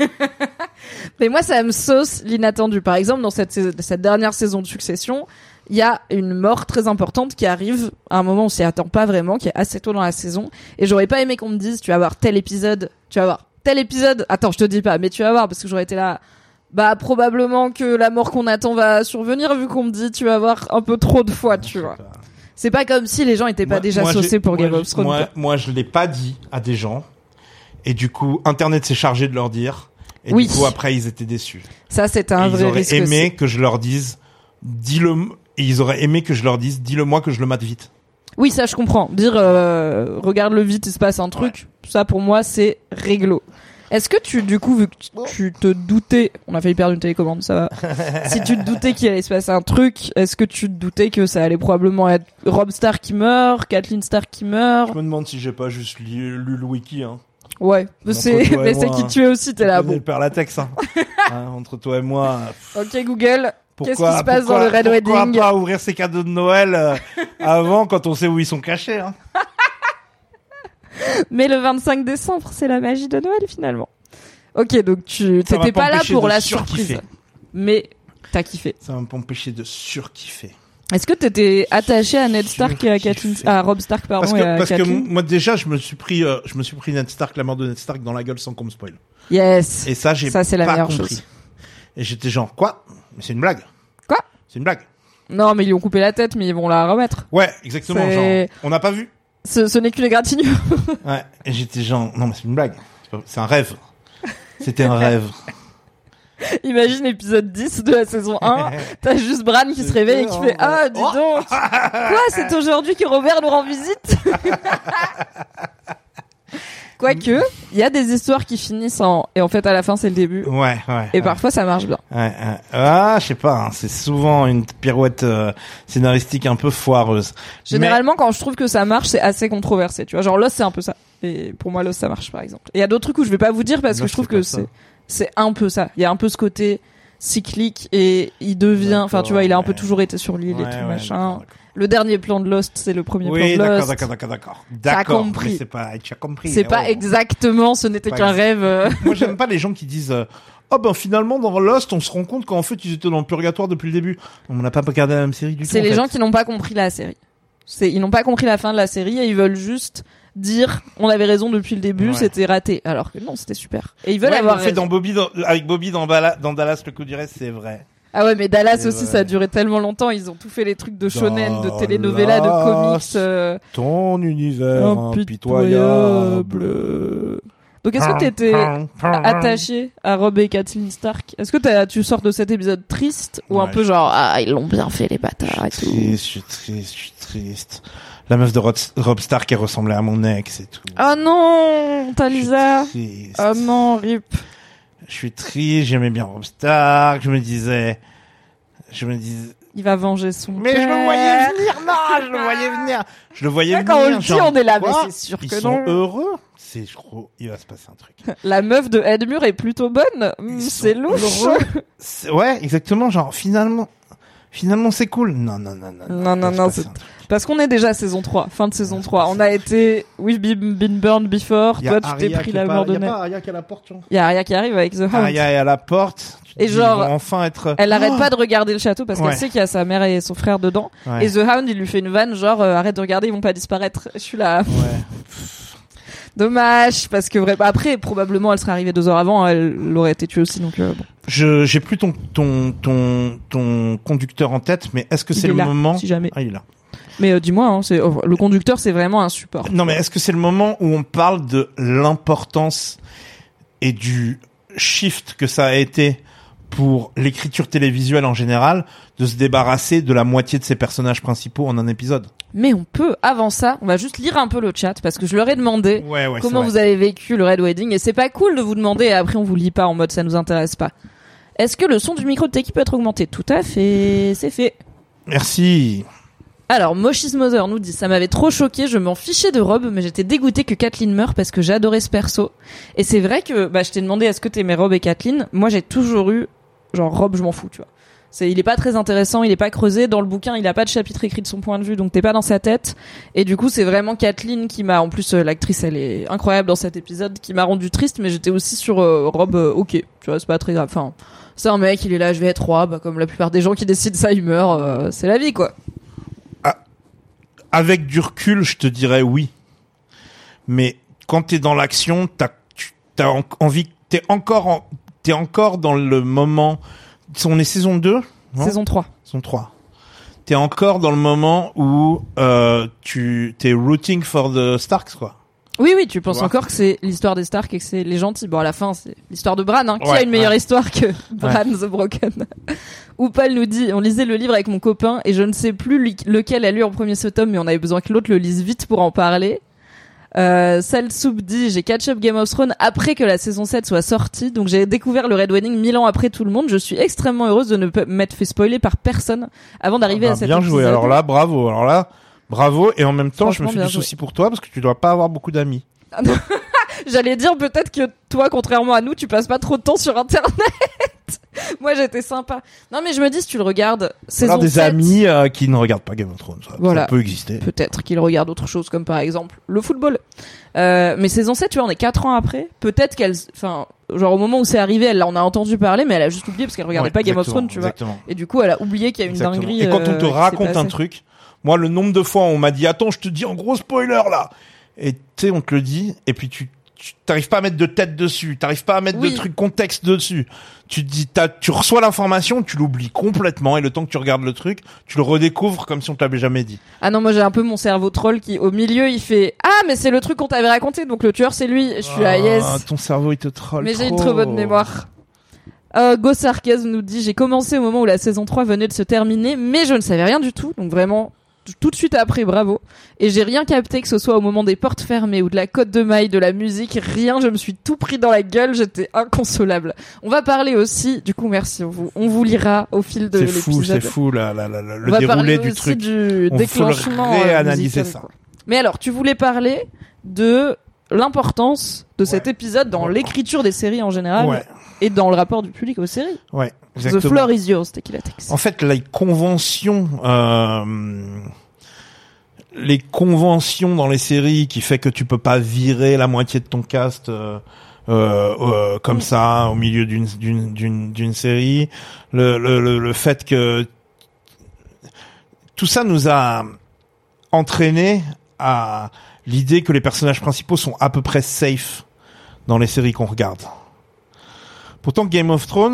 Speaker 4: mais moi ça me sauce l'inattendu. Par exemple dans cette sais- cette dernière saison de Succession, il y a une mort très importante qui arrive à un moment où on s'y attend pas vraiment, qui est assez tôt dans la saison, et j'aurais pas aimé qu'on me dise tu vas voir tel épisode, tu vas voir tel épisode. Attends, je te dis pas, mais tu vas voir parce que j'aurais été là. Bah probablement que la mort qu'on attend va survenir vu qu'on me dit tu vas voir un peu trop de fois, tu vois. C'est pas comme si les gens étaient pas
Speaker 3: Moi-
Speaker 4: déjà
Speaker 3: moi,
Speaker 4: saucés
Speaker 3: j'ai-
Speaker 4: pour
Speaker 3: moi,
Speaker 4: Game of
Speaker 3: j'ai-
Speaker 4: Thrones.
Speaker 3: Moi,
Speaker 4: quoi.
Speaker 3: moi, je l'ai pas dit à des gens. Et du coup, Internet s'est chargé de leur dire. Et
Speaker 4: Oui.
Speaker 3: du coup, après, ils étaient déçus.
Speaker 4: Ça c'est un
Speaker 3: Et
Speaker 4: vrai
Speaker 3: ils auraient
Speaker 4: risque.
Speaker 3: aimé
Speaker 4: aussi.
Speaker 3: que je leur dise, dis-le, et ils auraient aimé que je leur dise, dis-le moi que je le mate vite.
Speaker 4: Oui, ça je comprends. Dire euh, regarde-le vite, il se passe un truc, ça pour moi c'est réglo. Est-ce que tu, du coup, vu que tu- tu te doutais, on a failli perdre une télécommande, ça va. Si tu te doutais qu'il allait se passer un truc, est-ce que tu te doutais que ça allait probablement être Robb Stark qui meurt, Kathleen Stark qui meurt?
Speaker 3: Je me demande si j'ai pas juste lu, lu le wiki, hein.
Speaker 4: Ouais,
Speaker 3: Entre
Speaker 4: c'est,
Speaker 3: toi et
Speaker 4: mais c'est
Speaker 3: moi,
Speaker 4: qui
Speaker 3: hein.
Speaker 4: tu es aussi, t'es là,
Speaker 3: Tu connais
Speaker 4: bon.
Speaker 3: le père latex, hein. Hein, entre toi et moi. pff,
Speaker 4: Ok Google,
Speaker 3: Pourquoi,
Speaker 4: qu'est-ce qui se passe
Speaker 3: pourquoi-
Speaker 4: dans le Red
Speaker 3: pourquoi
Speaker 4: Wedding?
Speaker 3: pas ouvrir ses cadeaux de Noël euh, avant quand on sait où ils sont cachés, hein.
Speaker 4: Mais le vingt-cinq décembre, c'est la magie de Noël finalement. Ok, donc tu,
Speaker 3: Ça va
Speaker 4: t'étais
Speaker 3: pas
Speaker 4: pas là
Speaker 3: empêcher
Speaker 4: pour
Speaker 3: de
Speaker 4: la
Speaker 3: surkiffer.
Speaker 4: surprise. Mais t'as kiffé.
Speaker 3: Ça va m'empêcher de surkiffer.
Speaker 4: Est-ce que t'étais attaché à Ned Stark et à
Speaker 3: Surkiffé.
Speaker 4: Kathleen, à Robb Stark pardon
Speaker 3: Parce que,
Speaker 4: et à
Speaker 3: parce que
Speaker 4: Kathleen?
Speaker 3: moi déjà je me suis pris euh, je me suis pris Ned Stark, la mort de Ned Stark dans la gueule sans qu'on me spoil.
Speaker 4: Yes.
Speaker 3: Et ça j'ai
Speaker 4: Ça, c'est la
Speaker 3: pas
Speaker 4: meilleure
Speaker 3: compris.
Speaker 4: chose.
Speaker 3: Et j'étais genre quoi? Mais c'est une blague.
Speaker 4: Quoi?
Speaker 3: C'est une blague.
Speaker 4: Non, mais ils lui ont coupé la tête, mais ils vont la remettre.
Speaker 3: Ouais, exactement.
Speaker 4: C'est-
Speaker 3: Genre, on n'a pas vu.
Speaker 4: Ce, ce n'est qu'une égratignure.
Speaker 3: Ouais. Et j'étais genre non mais c'est une blague. C'est pas- C'est un rêve. C'était un rêve.
Speaker 4: Imagine épisode dix de la saison un, t'as juste Bran qui se réveille et qui fait « Ah, dis donc, quoi, c'est aujourd'hui que Robert nous rend visite ?» Quoique, il y a des histoires qui finissent en... Et en fait, à la fin, c'est le début.
Speaker 3: Ouais, ouais.
Speaker 4: Et
Speaker 3: ouais.
Speaker 4: parfois, ça marche bien.
Speaker 3: Ouais, ouais. Ah, je sais pas, hein, c'est souvent une pirouette euh, scénaristique un peu foireuse.
Speaker 4: Généralement, Mais... quand je trouve que ça marche, c'est assez controversé, tu vois. Genre, Lost, c'est un peu ça. Et pour moi, Lost, ça marche, par exemple. Et il y a d'autres trucs où je vais pas vous dire parce Lost, que je trouve que c'est... c'est un peu ça. Il y a un peu ce côté cyclique et il devient, enfin tu vois, il a un peu ouais. toujours été sur l'île ouais, et tout ouais, machin. D'accord, d'accord. Le dernier plan de Lost, c'est le premier
Speaker 3: oui,
Speaker 4: plan de
Speaker 3: d'accord,
Speaker 4: Lost.
Speaker 3: d'accord, d'accord, d'accord. D'accord.
Speaker 4: T'as compris.
Speaker 3: C'est pas, tu as compris.
Speaker 4: C'est pas
Speaker 3: oh.
Speaker 4: exactement, ce n'était qu'un rêve.
Speaker 3: Moi, j'aime pas les gens qui disent, euh, oh ben finalement dans Lost, on se rend compte qu'en fait ils étaient dans le purgatoire depuis le début. On n'a pas regardé la même série du tout.
Speaker 4: C'est les
Speaker 3: en fait.
Speaker 4: gens qui n'ont pas compris la série. C'est, ils n'ont pas compris la fin de la série et ils veulent juste dire on avait raison depuis le début, ouais. c'était raté, alors que non, c'était super. Et ils veulent
Speaker 3: ouais,
Speaker 4: avoir
Speaker 3: raison. Fait dans Bobby, dans, avec Bobby dans, Bala, dans Dallas, le coup du reste, c'est vrai.
Speaker 4: Ah ouais, mais Dallas c'est aussi,
Speaker 3: vrai.
Speaker 4: ça a duré tellement longtemps. Ils ont tout fait les trucs de shonen, de telenovela, de comics. Euh...
Speaker 3: Ton univers
Speaker 4: impitoyable. impitoyable. Donc est-ce que t'étais attaché à Rob et Catelyn Stark? Est-ce que t'as, tu sors de cet épisode triste ou ouais, un peu genre ah ils l'ont bien fait les bâtards et tout?
Speaker 3: Je suis triste, je suis triste. La meuf de Rob, Rob Stark, elle ressemblait à mon ex et tout.
Speaker 4: Oh non, Talisa. Oh non, rip.
Speaker 3: Je suis triste, j'aimais bien Rob Stark, je me disais, je me disais.
Speaker 4: Il va venger son
Speaker 3: mais
Speaker 4: père.
Speaker 3: Mais je le voyais venir, non, je le voyais venir. Je le voyais
Speaker 4: là,
Speaker 3: venir.
Speaker 4: Quand on le dit,
Speaker 3: genre,
Speaker 4: on est là,
Speaker 3: quoi
Speaker 4: mais c'est sûr
Speaker 3: Ils
Speaker 4: que
Speaker 3: sont
Speaker 4: non.
Speaker 3: heureux. C'est, je crois, il va se passer un truc.
Speaker 4: La meuf de Edmure est plutôt bonne. Ils c'est louche.
Speaker 3: C'est, ouais, exactement, genre, finalement, finalement, c'est cool. Non, non, non, non.
Speaker 4: Non, non, non, c'est... Parce qu'on est déjà à saison trois, fin de saison trois. On a été, we've been burned before. Toi, tu t'es pris la mort de Ned.
Speaker 3: Il y a pas Arya qui est à la porte, tu vois.
Speaker 4: Il y a Arya qui arrive avec The Hound.
Speaker 3: Arya est à la porte.
Speaker 4: Et genre,
Speaker 3: enfin être...
Speaker 4: elle arrête oh pas de regarder le château parce qu'elle ouais. sait qu'il y a sa mère et son frère dedans. Ouais. Et The Hound, il lui fait une vanne, genre, euh, arrête de regarder, ils vont pas disparaître. Je suis là.
Speaker 3: Ouais.
Speaker 4: Dommage, parce que vraiment, après, probablement, elle serait arrivée deux heures avant, elle l'aurait été tuée aussi, donc euh, bon.
Speaker 3: Je, j'ai plus ton, ton, ton, ton conducteur en tête, mais est-ce que
Speaker 4: il
Speaker 3: c'est
Speaker 4: est
Speaker 3: le
Speaker 4: là,
Speaker 3: moment?
Speaker 4: Si jamais.
Speaker 3: Ah, il est là.
Speaker 4: Mais euh, dis-moi, hein, c'est, oh, le conducteur, c'est vraiment un support.
Speaker 3: Non, mais est-ce que c'est le moment où on parle de l'importance et du shift que ça a été pour l'écriture télévisuelle en général, de se débarrasser de la moitié de ses personnages principaux en un épisode?
Speaker 4: Mais on peut, avant ça, on va juste lire un peu le chat, parce que je leur ai demandé
Speaker 3: ouais, ouais,
Speaker 4: comment vous avez vécu le Red Wedding, et c'est pas cool de vous demander, et après on vous lit pas en mode ça nous intéresse pas. Est-ce que le son du micro de Teki peut être augmenté? Tout à fait, c'est fait.
Speaker 3: Merci.
Speaker 4: Alors, Moshis Mother nous dit, ça m'avait trop choqué, je m'en fichais de Rob, mais j'étais dégoûtée que Catelyn meure parce que j'adorais ce perso. Et c'est vrai que, bah, je t'ai demandé est-ce que t'aimais Rob et Catelyn? Moi, j'ai toujours eu, genre, Rob, je m'en fous, tu vois. C'est, il est pas très intéressant, il est pas creusé. Dans le bouquin, il a pas de chapitre écrit de son point de vue, donc t'es pas dans sa tête. Et du coup, c'est vraiment Catelyn qui m'a, en plus, euh, l'actrice, elle est incroyable dans cet épisode, qui m'a rendu triste, mais j'étais aussi sur euh, Rob, euh, ok. Tu vois, c'est pas très grave. Enfin, c'est un mec, il est là, je vais être roi, bah, comme la plupart des gens qui décident ça, il meurt, euh, c'est la vie, quoi.
Speaker 3: Avec du recul, je te dirais oui. Mais quand t'es dans l'action, t'as, tu, t'as en, envie, t'es encore en, t'es encore dans le moment, on est saison deux? Non?
Speaker 4: Saison trois.
Speaker 3: Saison trois. T'es encore dans le moment où, euh, tu, t'es rooting for the Starks, quoi.
Speaker 4: Oui, oui, tu penses encore que c'est l'histoire des Stark et que c'est les gentils. Bon, à la fin, c'est l'histoire de Bran, hein. Qui
Speaker 3: ouais,
Speaker 4: a une meilleure
Speaker 3: ouais.
Speaker 4: histoire que Bran ouais. the Broken? Oupal nous dit, on lisait le livre avec mon copain et je ne sais plus lequel a lu en premier ce tome, mais on avait besoin que l'autre le lise vite pour en parler. Euh, Salsoup dit, j'ai catch up Game of Thrones après que la saison sept soit sortie, donc j'ai découvert le Red Wedding mille ans après tout le monde. Je suis extrêmement heureuse de ne pas m'être fait spoiler par personne avant d'arriver
Speaker 3: ah bah,
Speaker 4: à cette
Speaker 3: bien
Speaker 4: épisode.
Speaker 3: Joué, alors là, bravo, alors là, bravo, et en même temps, je me fais du
Speaker 4: joué.
Speaker 3: souci pour toi parce que tu dois pas avoir beaucoup d'amis.
Speaker 4: J'allais dire peut-être que toi, contrairement à nous, tu passes pas trop de temps sur Internet. Moi, j'étais sympa. Non, mais je me dis, si tu le regardes, saison
Speaker 3: alors des
Speaker 4: sept,
Speaker 3: amis euh, qui ne regardent pas Game of Thrones, ça,
Speaker 4: voilà.
Speaker 3: ça peut exister.
Speaker 4: Peut-être qu'ils regardent autre chose, comme par exemple le football. Euh, mais saison sept, tu vois, on est quatre ans après. Peut-être qu'elle, enfin, genre au moment où c'est arrivé, elle en a entendu parler, mais elle a juste oublié parce qu'elle regardait
Speaker 3: ouais,
Speaker 4: pas Game of Thrones, tu
Speaker 3: exactement.
Speaker 4: vois. Et du coup, elle a oublié qu'il y a une
Speaker 3: exactement.
Speaker 4: dinguerie.
Speaker 3: Et quand on te
Speaker 4: euh,
Speaker 3: raconte un truc, moi, le nombre de fois où on m'a dit, attends, je te dis en gros spoiler là, et tu sais, on te le dit, et puis tu tu t'arrives pas à mettre de tête dessus, t'arrives pas à mettre
Speaker 4: oui.
Speaker 3: de trucs contexte dessus. Tu te dis, t'as, tu reçois l'information, tu l'oublies complètement, et le temps que tu regardes le truc, tu le redécouvres comme si on te l'avait jamais dit.
Speaker 4: Ah non, moi j'ai un peu mon cerveau troll qui, au milieu, il fait ah mais c'est le truc qu'on t'avait raconté, donc le tueur c'est lui. Et je suis ah, là yes.
Speaker 3: Ton cerveau il te troll.
Speaker 4: Mais
Speaker 3: trop.
Speaker 4: j'ai une trop bonne mémoire. Euh, Go Sarcasm nous dit, j'ai commencé au moment où la saison trois venait de se terminer, mais je ne savais rien du tout, donc vraiment, tout de suite après, bravo. Et j'ai rien capté, que ce soit au moment des portes fermées ou de la cote de maille, de la musique, rien, je me suis tout pris dans la gueule, j'étais inconsolable. On va parler aussi, du coup, merci, on vous, on vous lira au fil de
Speaker 3: c'est
Speaker 4: l'épisode.
Speaker 3: fou, c'est fou, la, la, la, la, le
Speaker 4: on va
Speaker 3: déroulé
Speaker 4: parler
Speaker 3: du
Speaker 4: aussi
Speaker 3: truc.
Speaker 4: Du
Speaker 3: on
Speaker 4: déclenchement.
Speaker 3: faut réanalyser
Speaker 4: musical,
Speaker 3: ça.
Speaker 4: quoi. Mais alors, tu voulais parler de l'importance de cet
Speaker 3: Ouais.
Speaker 4: épisode dans
Speaker 3: Ouais.
Speaker 4: l'écriture des séries en général.
Speaker 3: Ouais.
Speaker 4: Et dans le rapport du public aux séries.
Speaker 3: Ouais,
Speaker 4: The
Speaker 3: exactement.
Speaker 4: floor is yours, Tequila Tex.
Speaker 3: En fait, les conventions, euh, les conventions dans les séries qui fait que tu peux pas virer la moitié de ton cast euh, euh, euh, comme ça au milieu d'une d'une d'une d'une série, le le le, le fait que tout ça nous a entraîné à l'idée que les personnages principaux sont à peu près safe dans les séries qu'on regarde. Pourtant, Game of Thrones,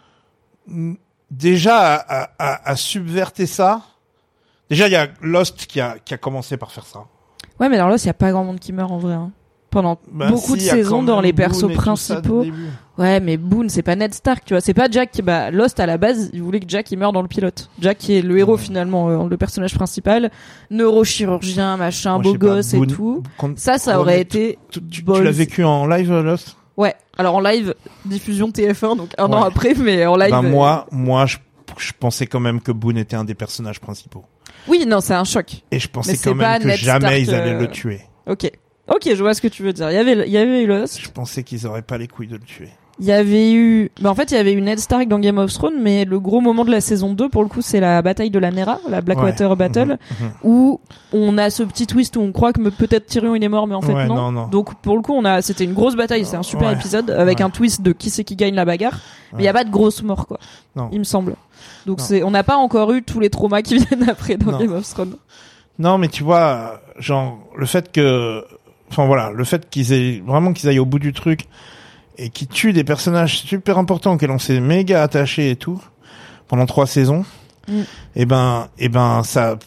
Speaker 3: déjà, a, a, a subverté ça. Déjà, il y a Lost qui a, qui a commencé par faire ça.
Speaker 4: Ouais, mais alors là, il y a pas grand monde qui meurt en vrai. Hein. Pendant
Speaker 3: Ben
Speaker 4: beaucoup
Speaker 3: si,
Speaker 4: de
Speaker 3: y a
Speaker 4: saisons
Speaker 3: quand
Speaker 4: dans
Speaker 3: même
Speaker 4: les
Speaker 3: Boone
Speaker 4: persos
Speaker 3: et tout ça dès le
Speaker 4: principaux.
Speaker 3: début.
Speaker 4: Ouais, mais Boone, c'est pas Ned Stark, tu vois. C'est pas Jack qui, bah, Lost à la base, il voulait que Jack il meure dans le pilote. Jack qui est le héros
Speaker 3: Ouais.
Speaker 4: finalement, euh, le personnage principal, neurochirurgien, machin,
Speaker 3: Moi, je
Speaker 4: beau
Speaker 3: sais pas,
Speaker 4: gosse et
Speaker 3: Boone-
Speaker 4: tout.
Speaker 3: quand-
Speaker 4: Ça, ça
Speaker 3: quand-
Speaker 4: aurait été.
Speaker 3: Tu, tu- tu
Speaker 4: balls.
Speaker 3: l'as vécu en live, euh, Lost?
Speaker 4: Ouais. Alors en live, diffusion T F un, donc un
Speaker 3: Ouais.
Speaker 4: an après, mais en live.
Speaker 3: Ben
Speaker 4: euh,
Speaker 3: moi, moi, je, je pensais quand même que Boone était un des personnages principaux.
Speaker 4: Oui, non, c'est un choc.
Speaker 3: Et je pensais
Speaker 4: Mais c'est
Speaker 3: quand
Speaker 4: pas
Speaker 3: même que
Speaker 4: Ned
Speaker 3: jamais
Speaker 4: Stark,
Speaker 3: ils allaient
Speaker 4: euh,
Speaker 3: le tuer.
Speaker 4: Ok. Ok, je vois ce que tu veux dire. Il y avait, il y avait eu Lost.
Speaker 3: Je pensais qu'ils auraient pas les couilles de le tuer.
Speaker 4: Il y avait eu, bah en fait, il y avait eu Ned Stark dans Game of Thrones, mais le gros moment de la saison deux, pour le coup, c'est la bataille de la Nera, la Blackwater
Speaker 3: Ouais.
Speaker 4: Battle,
Speaker 3: Mhm, mhm.
Speaker 4: où on a ce petit twist où on croit que me- peut-être Tyrion il est mort, mais en fait
Speaker 3: Ouais,
Speaker 4: non.
Speaker 3: non, non.
Speaker 4: Donc pour le coup, on a, c'était une grosse bataille, c'est un super
Speaker 3: Ouais.
Speaker 4: épisode avec
Speaker 3: Ouais.
Speaker 4: un twist de qui c'est qui gagne la bagarre, mais il y a
Speaker 3: Ouais.
Speaker 4: pas de grosse mort quoi.
Speaker 3: Non.
Speaker 4: Il me semble. Donc
Speaker 3: Non.
Speaker 4: c'est, on n'a pas encore eu tous les traumas qui viennent après dans
Speaker 3: Non.
Speaker 4: Game of Thrones.
Speaker 3: Non, mais tu vois, genre, le fait que, enfin voilà, le fait qu'ils aient, vraiment qu'ils aillent au bout du truc, et qu'ils tuent des personnages super importants auxquels on s'est méga attaché et tout, pendant trois saisons,
Speaker 4: Mm.
Speaker 3: et ben, et ben, ça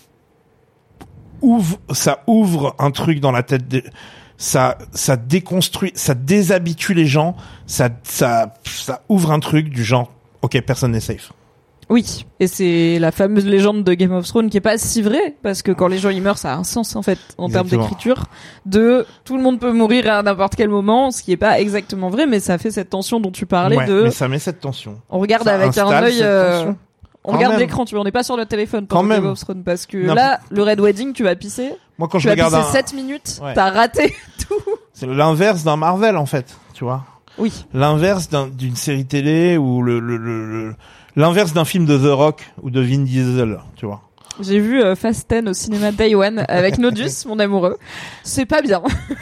Speaker 3: ouvre, ça ouvre un truc dans la tête des, ça, ça déconstruit, ça déshabitue les gens, ça, ça, ça ouvre un truc du genre, ok, personne n'est safe.
Speaker 4: Oui, et c'est la fameuse légende de Game of Thrones qui est pas si vraie, parce que quand les gens y meurent, ça a un sens en fait, en termes
Speaker 3: Exactement.
Speaker 4: d'écriture, de tout le monde peut mourir à n'importe quel moment, ce qui est pas exactement vrai, mais ça fait cette tension dont tu parlais
Speaker 3: Ouais,
Speaker 4: de,
Speaker 3: mais ça met cette tension.
Speaker 4: on regarde
Speaker 3: ça
Speaker 4: avec un
Speaker 3: installe
Speaker 4: œil,
Speaker 3: cette
Speaker 4: euh,
Speaker 3: tension.
Speaker 4: on
Speaker 3: Quand
Speaker 4: regarde
Speaker 3: même.
Speaker 4: l'écran, tu vois, on n'est pas sur le téléphone
Speaker 3: Quand
Speaker 4: pendant Game
Speaker 3: même.
Speaker 4: of Thrones, parce que
Speaker 3: N'importe-
Speaker 4: là, le Red Wedding, tu vas pisser,
Speaker 3: Moi, quand
Speaker 4: tu
Speaker 3: je
Speaker 4: vas
Speaker 3: regarde
Speaker 4: pisser
Speaker 3: un,
Speaker 4: sept minutes,
Speaker 3: Ouais.
Speaker 4: t'as raté tout.
Speaker 3: c'est l'inverse d'un Marvel en fait, tu vois.
Speaker 4: Oui.
Speaker 3: L'inverse d'un- d'une série télé ou le, le, le, le- l'inverse d'un film de The Rock ou de Vin Diesel, tu vois.
Speaker 4: J'ai vu euh, Fast ten au cinéma Day One avec Nodus, mon amoureux. C'est pas bien.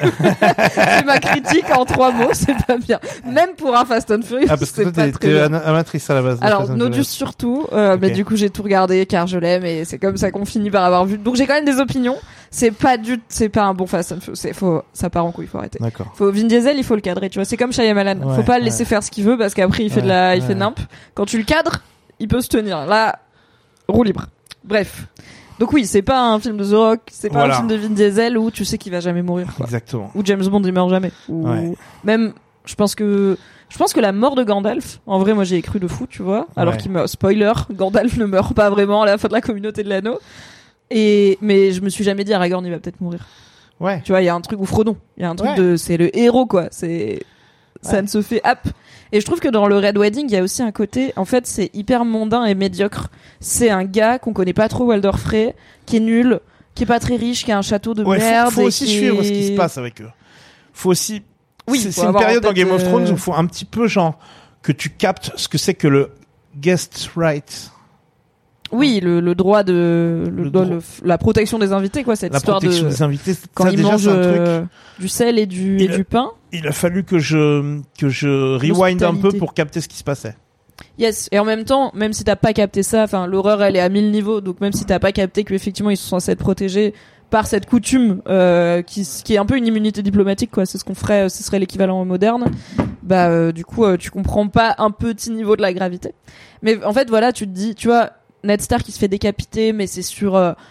Speaker 4: C'est ma critique en trois mots, c'est pas bien. Même pour un Fast and Furious,
Speaker 3: Ah parce que
Speaker 4: c'est
Speaker 3: toi
Speaker 4: pas
Speaker 3: t'es,
Speaker 4: très
Speaker 3: t'es
Speaker 4: bien.
Speaker 3: ana- amatrice à la base. de
Speaker 4: Alors
Speaker 3: Fast and
Speaker 4: Nodus
Speaker 3: Furious.
Speaker 4: surtout, euh, mais
Speaker 3: Ok.
Speaker 4: du coup j'ai tout regardé car je l'aime et c'est comme ça qu'on finit par avoir vu. Donc j'ai quand même des opinions. C'est pas du, c'est pas un bon Fast and Furious. C'est faut, ça part en couille, il faut arrêter.
Speaker 3: D'accord.
Speaker 4: Faut Vin Diesel, il faut le cadrer, tu vois. C'est comme Shyamalan.
Speaker 3: Ouais,
Speaker 4: faut pas le
Speaker 3: ouais.
Speaker 4: laisser faire ce qu'il veut parce qu'après il fait de la,
Speaker 3: Ouais,
Speaker 4: il fait
Speaker 3: ouais.
Speaker 4: de nimp. Quand tu le cadres, il peut se tenir. Là, roue libre. Bref. Donc oui, c'est pas un film de The Rock, c'est pas
Speaker 3: Voilà.
Speaker 4: un film de Vin Diesel où tu sais qu'il va jamais mourir, quoi.
Speaker 3: Exactement.
Speaker 4: Ou James Bond il meurt jamais. Ou
Speaker 3: Ouais.
Speaker 4: même, je pense que, je pense que la mort de Gandalf, en vrai, moi j'y ai cru de fou, tu vois. Alors
Speaker 3: Ouais.
Speaker 4: qu'il meurt, spoiler, Gandalf ne meurt pas vraiment à la fin de la communauté de l'anneau. Et, mais je me suis jamais dit Aragorn il va peut-être mourir.
Speaker 3: Ouais.
Speaker 4: Tu vois, il y a un truc, ou Frodon. Il y a un truc
Speaker 3: Ouais.
Speaker 4: de, c'est le héros, quoi. C'est, ça
Speaker 3: Ouais.
Speaker 4: ne se fait hop. Et je trouve que dans le Red Wedding, il y a aussi un côté, en fait, c'est hyper mondain et médiocre. C'est un gars qu'on connaît pas trop, Walder Frey, qui est nul, qui est pas très riche, qui a un château de
Speaker 3: Ouais,
Speaker 4: merde.
Speaker 3: faut, faut
Speaker 4: et
Speaker 3: aussi
Speaker 4: qui
Speaker 3: suivre
Speaker 4: est-
Speaker 3: ce qui se passe avec eux. Faut aussi.
Speaker 4: Oui,
Speaker 3: c'est,
Speaker 4: faut
Speaker 3: c'est une
Speaker 4: avoir en
Speaker 3: période dans
Speaker 4: tête,
Speaker 3: Game of
Speaker 4: euh,
Speaker 3: Thrones où il faut un petit peu genre que tu captes ce que c'est que le guest right.
Speaker 4: Oui, le, le droit de, le,
Speaker 3: Le
Speaker 4: droit-
Speaker 3: droit.
Speaker 4: le- la protection des invités, quoi, cette
Speaker 3: La
Speaker 4: histoire
Speaker 3: protection
Speaker 4: de,
Speaker 3: des invités.
Speaker 4: quand
Speaker 3: ça,
Speaker 4: ils
Speaker 3: déjà,
Speaker 4: mangent
Speaker 3: c'est un truc.
Speaker 4: euh, du sel et du,
Speaker 3: Il
Speaker 4: et
Speaker 3: a-
Speaker 4: du pain.
Speaker 3: Il a fallu que je que je rewind un peu
Speaker 4: L'hospitalité.
Speaker 3: pour capter ce qui se passait.
Speaker 4: Yes. Et en même temps, même si t'as pas capté ça, enfin, l'horreur, elle est à mille niveaux. Donc même si t'as pas capté qu'effectivement, ils sont censés être protégés par cette coutume, euh, qui, qui est un peu une immunité diplomatique, quoi. C'est ce qu'on ferait, ce serait l'équivalent moderne. Bah, euh, du coup, euh, tu comprends pas un petit niveau de la gravité. Mais en fait, voilà, tu te dis, tu vois, Ned Stark, il se fait décapiter, mais c'est sur, euh,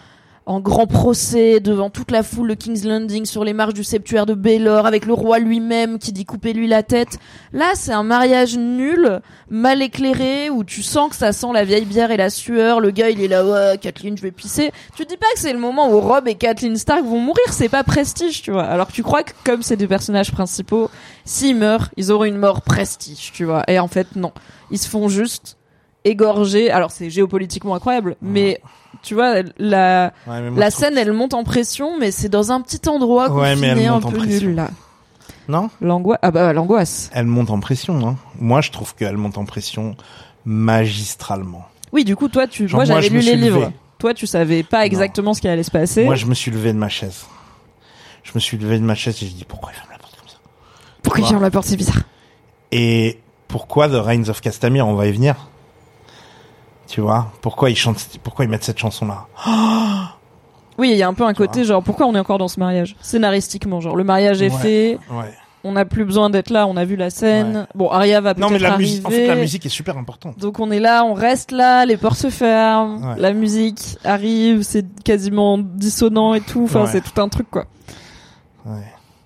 Speaker 4: en grand procès devant toute la foule de King's Landing sur les marches du septuaire de Baelor avec le roi lui-même qui dit coupez-lui la tête. Là, c'est un mariage nul, mal éclairé, où tu sens que ça sent la vieille bière et la sueur. Le gars, il est là, ouais, Catelyn, je vais pisser. Tu te dis pas que c'est le moment où Robb et Catelyn Stark vont mourir, c'est pas prestige, tu vois. Alors que tu crois que comme c'est des personnages principaux, s'ils meurent, ils auront une mort prestige, tu vois. Et en fait, non. Ils se font juste égorger. Alors, c'est géopolitiquement incroyable, ouais. mais... Tu vois, la, ouais, la scène, trouve... elle monte en pression, mais c'est dans un petit endroit
Speaker 3: ouais,
Speaker 4: confiné un peu nul, là.
Speaker 3: Non?
Speaker 4: L'angoisse, ah bah, l'angoisse.
Speaker 3: Elle monte en pression, hein. Moi, je trouve qu'elle monte en pression magistralement.
Speaker 4: Oui, du coup, toi, tu, Genre, moi, j'avais moi, lu les livres. Levé. Toi, tu savais pas exactement non. ce qui allait se passer.
Speaker 3: Moi, je me suis levé de ma chaise. Je me suis levé de ma chaise et j'ai dit, pourquoi il ferme la porte comme ça?
Speaker 4: Pourquoi il ferme la porte? C'est bizarre.
Speaker 3: Et pourquoi The Rains of Castamere? On va y venir. Tu vois, pourquoi ils chantent, pourquoi ils mettent cette chanson-là? Oh
Speaker 4: oui, il y a un peu un tu côté vois. genre, pourquoi on est encore dans ce mariage? Scénaristiquement, genre, le mariage est
Speaker 3: ouais,
Speaker 4: fait,
Speaker 3: ouais.
Speaker 4: on n'a plus besoin d'être là, on a vu la scène. Ouais. Bon, Arya va peut-être
Speaker 3: non, mais la
Speaker 4: arriver.
Speaker 3: musique, en fait, la musique est super importante.
Speaker 4: Donc on est là, on reste là, les portes se ferment, ouais. la musique arrive, c'est quasiment dissonant et tout. Enfin, ouais. c'est tout un truc, quoi.
Speaker 3: Ouais.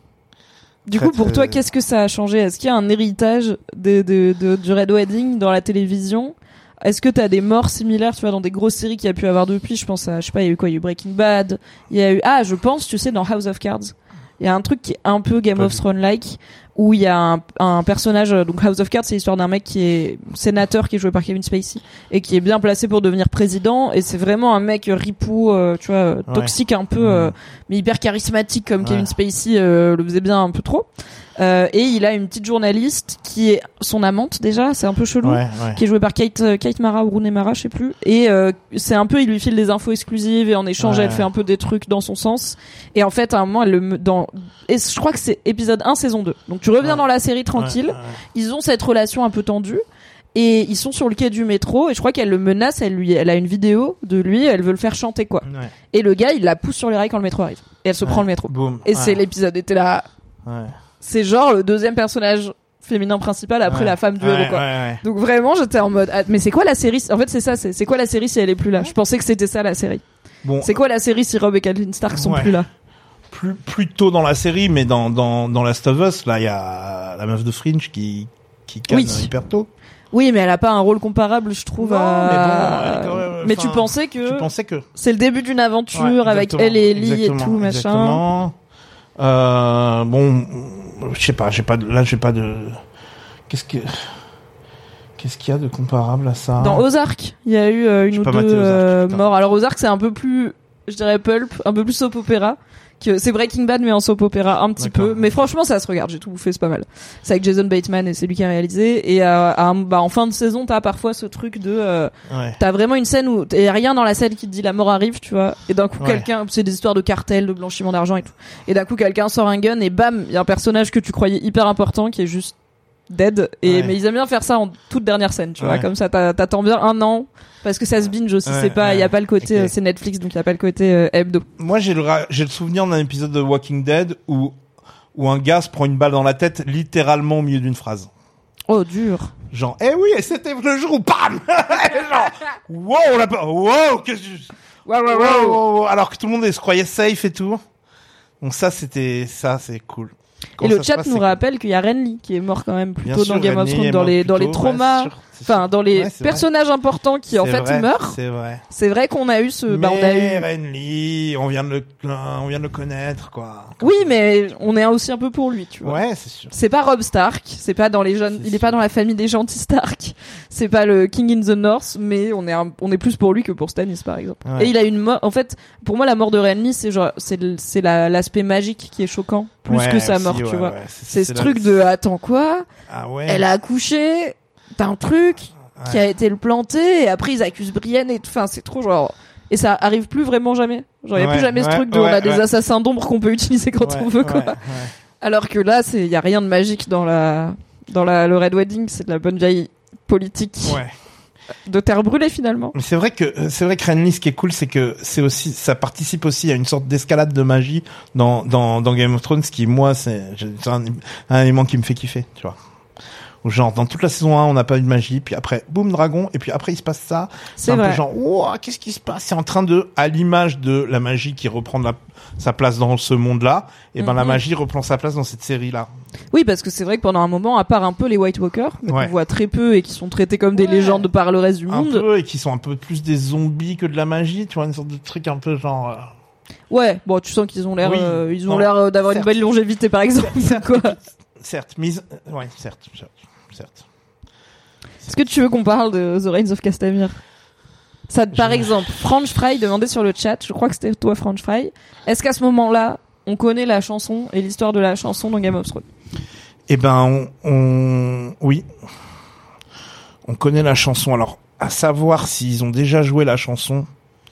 Speaker 4: Du coup, pour toi, qu'est-ce que ça a changé? Est-ce qu'il y a un héritage de, de, de, du Red Wedding dans la télévision? Est-ce que t'as des morts similaires, tu vois, dans des grosses séries qu'il y a pu avoir depuis? Je pense à, je sais pas, il y a eu quoi? Il y a eu Breaking Bad. Il y a eu, ah, je pense, tu sais, dans House of Cards. Il y a un truc qui est un peu Game of Thrones-like, où il y a un, un personnage, donc House of Cards, c'est l'histoire d'un mec qui est sénateur, qui est joué par Kevin Spacey, et qui est bien placé pour devenir président, et c'est vraiment un mec ripou, euh, tu vois, ouais. toxique un peu, euh, mais hyper charismatique, comme ouais. Kevin Spacey euh, le faisait bien un peu trop. Euh, et il a une petite journaliste qui est son amante déjà, c'est un peu chelou, ouais, ouais. qui est jouée par Kate, euh, Kate Mara ou Rooney Mara, je sais plus. Et euh, c'est un peu, il lui file des infos exclusives et en échange ouais. elle fait un peu des trucs dans son sens. Et en fait, à un moment, elle le dans, et je crois que c'est épisode un, saison deux. Donc tu reviens ouais. dans la série tranquille. Ouais, ouais. Ils ont cette relation un peu tendue. Et ils sont sur le quai du métro et je crois qu'elle le menace, elle lui, elle a une vidéo de lui, elle veut le faire chanter quoi. Ouais. Et le gars, il la pousse sur les rails quand le métro arrive. Et elle se ouais. prend le métro. Boom. Et ouais. c'est l'épisode était là. Ouais. C'est genre le deuxième personnage féminin principal après ouais. la femme du
Speaker 3: ouais,
Speaker 4: héros quoi.
Speaker 3: Ouais, ouais.
Speaker 4: Donc vraiment j'étais en mode ah, mais c'est quoi la série? En fait c'est ça, c'est c'est quoi la série si elle est plus là? Je pensais que c'était ça la série. Bon, c'est quoi la série si Robb et Catelyn Stark sont ouais. plus là?
Speaker 3: Plus plus tôt dans la série, mais dans dans dans Last of Us là il y a la meuf de Fringe qui qui canne oui. hyper tôt.
Speaker 4: Oui, mais elle a pas un rôle comparable, je trouve.
Speaker 3: Non,
Speaker 4: à...
Speaker 3: mais, bon, même,
Speaker 4: mais tu pensais que
Speaker 3: tu pensais que
Speaker 4: c'est le début d'une aventure ouais, avec elle et Ellie et tout machin.
Speaker 3: Exactement. Euh, bon, je sais pas, j'ai pas de, là j'ai pas de, qu'est-ce que, qu'est-ce qu'il y a de comparable à ça?
Speaker 4: Dans Ozark, il y a eu euh, une ou deux euh, morts. Alors Ozark c'est un peu plus, je dirais pulp, un peu plus soap opéra. Que c'est Breaking Bad mais en soap opéra un petit D'accord. peu, mais franchement ça se regarde, j'ai tout bouffé, c'est pas mal. C'est avec Jason Bateman et c'est lui qui a réalisé. Et euh, à un, bah, en fin de saison t'as parfois ce truc de, euh, ouais. t'as vraiment une scène où y a rien dans la scène qui te dit la mort arrive, tu vois. Et d'un coup ouais. quelqu'un, c'est des histoires de cartel, de blanchiment d'argent et tout. Et d'un coup quelqu'un sort un gun et bam, il y a un personnage que tu croyais hyper important qui est juste dead. Et ouais. mais ils aiment bien faire ça en toute dernière scène, tu ouais. vois. Comme ça t'attends bien un an. Parce que ça se binge aussi, ouais, c'est pas, il ouais, y a pas le côté, okay. euh, c'est Netflix, donc il y a pas le côté euh, hebdo.
Speaker 3: Moi, j'ai le, ra- j'ai le souvenir d'un épisode de Walking Dead où, où un gars se prend une balle dans la tête, littéralement au milieu d'une phrase.
Speaker 4: Oh, dur.
Speaker 3: Genre, eh oui, et c'était le jour où, bam! Genre, wow, on l'a pas, wow, qu'est-ce que wow, wow, wow, wow, alors que tout le monde se croyait safe et tout. Donc ça, c'était, ça, c'est cool.
Speaker 4: Comment et le chat passe, nous rappelle qu'il y a Renly qui est mort quand même plus tôt dans Game of Thrones, dans les, dans les traumas, ouais, enfin, dans les ouais, personnages vrai. importants qui, en fait,
Speaker 3: vrai,
Speaker 4: meurent.
Speaker 3: C'est vrai.
Speaker 4: C'est vrai qu'on a eu ce,
Speaker 3: mais
Speaker 4: bah, on a eu.
Speaker 3: Renly, on vient de le, on vient de le connaître, quoi.
Speaker 4: Oui, mais on est aussi un peu pour lui, tu vois.
Speaker 3: Ouais, c'est sûr.
Speaker 4: C'est pas Robb Stark, c'est pas dans les jeunes, c'est il est sûr. pas dans la famille des gentils Stark. C'est pas le King in the North, mais on est un, on est plus pour lui que pour Stannis, par exemple. Ouais. Et il a une mort, en fait, pour moi, la mort de Renly, c'est genre, c'est, c'est la, l'aspect magique qui est choquant. Plus ouais, que sa mort, aussi, tu ouais, vois. Ouais, c'est, c'est, c'est ce la... truc de, attends, quoi?
Speaker 3: Ah ouais.
Speaker 4: Elle a accouché, t'as un truc ouais. qui a été le planté, et après ils accusent Brienne et tout. Enfin, c'est trop genre, et ça arrive plus vraiment jamais. Genre, y a ouais, plus jamais ouais, ce truc de, ouais, on a ouais. des assassins d'ombre qu'on peut utiliser quand
Speaker 3: ouais,
Speaker 4: on veut, quoi.
Speaker 3: Ouais, ouais.
Speaker 4: Alors que là, c'est, y a rien de magique dans la, dans la, le Red Wedding, c'est de la bonne vieille politique.
Speaker 3: Ouais.
Speaker 4: De terre brûlée finalement.
Speaker 3: Mais c'est vrai que c'est vrai que Renly, ce qui est cool, c'est que c'est aussi, ça participe aussi à une sorte d'escalade de magie dans dans dans Game of Thrones, ce qui moi c'est, c'est un, un élément qui me fait kiffer, tu vois. Ou genre, dans toute la saison un, on n'a pas eu de magie, puis après, boum, dragon, et puis après, il se passe ça. C'est, c'est un vrai. peu genre, wow, qu'est-ce qui se passe? C'est en train de, à l'image de la magie qui reprend la, sa place dans ce monde-là, et ben mm-hmm. la magie reprend sa place dans cette série-là.
Speaker 4: Oui, parce que c'est vrai que pendant un moment, à part un peu les White Walkers, ouais. qu'on voit très peu et qui sont traités comme des ouais. légendes par le reste du
Speaker 3: un
Speaker 4: monde.
Speaker 3: Un peu, et qui sont un peu plus des zombies que de la magie, tu vois, une sorte de truc un peu genre... Euh...
Speaker 4: Ouais, bon, tu sens qu'ils ont l'air, oui, euh, ils ont non, l'air euh, d'avoir certes. une belle longévité, par exemple,
Speaker 3: certes,
Speaker 4: quoi.
Speaker 3: Certes, mise, ouais, certes, certes, certes.
Speaker 4: Est-ce que tu veux qu'on parle de The Reigns of Castamere? Ça, je... Par exemple, French Fry demandait sur le chat, je crois que c'était toi, French Fry, est-ce qu'à ce moment-là, on connaît la chanson et l'histoire de la chanson dans Game of Thrones?
Speaker 3: Eh ben, on, on, oui, on connaît la chanson. Alors, à savoir s'ils ont déjà joué la chanson.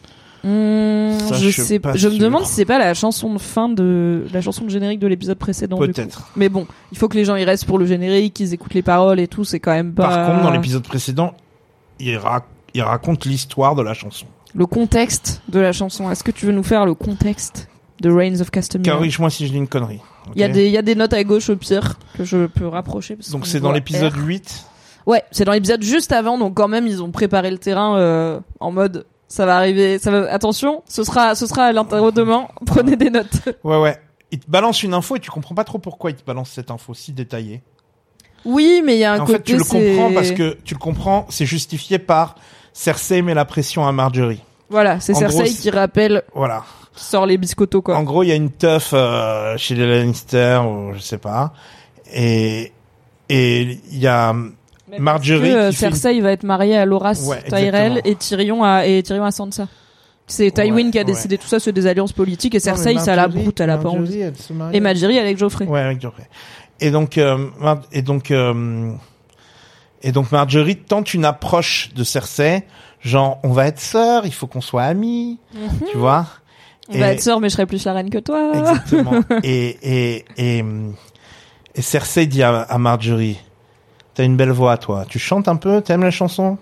Speaker 4: Mmh, ça, je, je sais pas. Je sûr. me demande si c'est pas la chanson de fin de la chanson de générique de l'épisode précédent.
Speaker 3: Peut-être.
Speaker 4: Mais bon, il faut que les gens y restent pour le générique, qu'ils écoutent les paroles et tout. C'est quand même pas.
Speaker 3: Par contre, dans l'épisode précédent, il, ra- il raconte l'histoire de la chanson.
Speaker 4: Le contexte de la chanson. Est-ce que tu veux nous faire le contexte de Reigns of Castamere?
Speaker 3: Corrige-moi si je dis une connerie. Okay.
Speaker 4: Il y a des, il y a des notes à gauche au pire que je peux rapprocher. Parce
Speaker 3: donc c'est dans l'épisode R. huit.
Speaker 4: Ouais, c'est dans l'épisode juste avant. Donc quand même, ils ont préparé le terrain euh, en mode. Ça va arriver, ça va, attention, ce sera, ce sera à l'interro demain, prenez des notes.
Speaker 3: Ouais, ouais. Il te balance une info et tu comprends pas trop pourquoi il te balance cette info si détaillée.
Speaker 4: Oui, mais il y a un
Speaker 3: en
Speaker 4: côté,
Speaker 3: fait, tu le
Speaker 4: c'est...
Speaker 3: comprends parce que, tu le comprends, c'est justifié par Cersei met la pression à Marjorie.
Speaker 4: Voilà, c'est en Cersei gros, qui rappelle.
Speaker 3: Voilà.
Speaker 4: Qui sort les biscottos, quoi.
Speaker 3: En gros, il y a une teuf, euh, chez les Lannister, ou je sais pas. Et, et il y a, Mais Marjorie,
Speaker 4: parce que,
Speaker 3: qui
Speaker 4: Cersei
Speaker 3: fait...
Speaker 4: va être mariée à Loras
Speaker 3: ouais,
Speaker 4: Tyrell et Tyrion à et Tyrion à Sansa. C'est Tywin ouais, qui a décidé ouais. tout ça, c'est des alliances politiques et Cersei non, ça la broute, elle a pas envie. Et Marjorie avec Joffrey.
Speaker 3: Ouais, avec Joffrey. Et donc euh, Mar- et donc euh, et donc Marjorie tente une approche de Cersei, genre on va être sœurs, il faut qu'on soit amis, mm-hmm. tu vois.
Speaker 4: On et... va être sœurs mais je serai plus la reine que toi.
Speaker 3: Exactement. et et et et Cersei dit à, à Marjorie, t'as une belle voix, toi. Tu chantes un peu? T'aimes la chanson?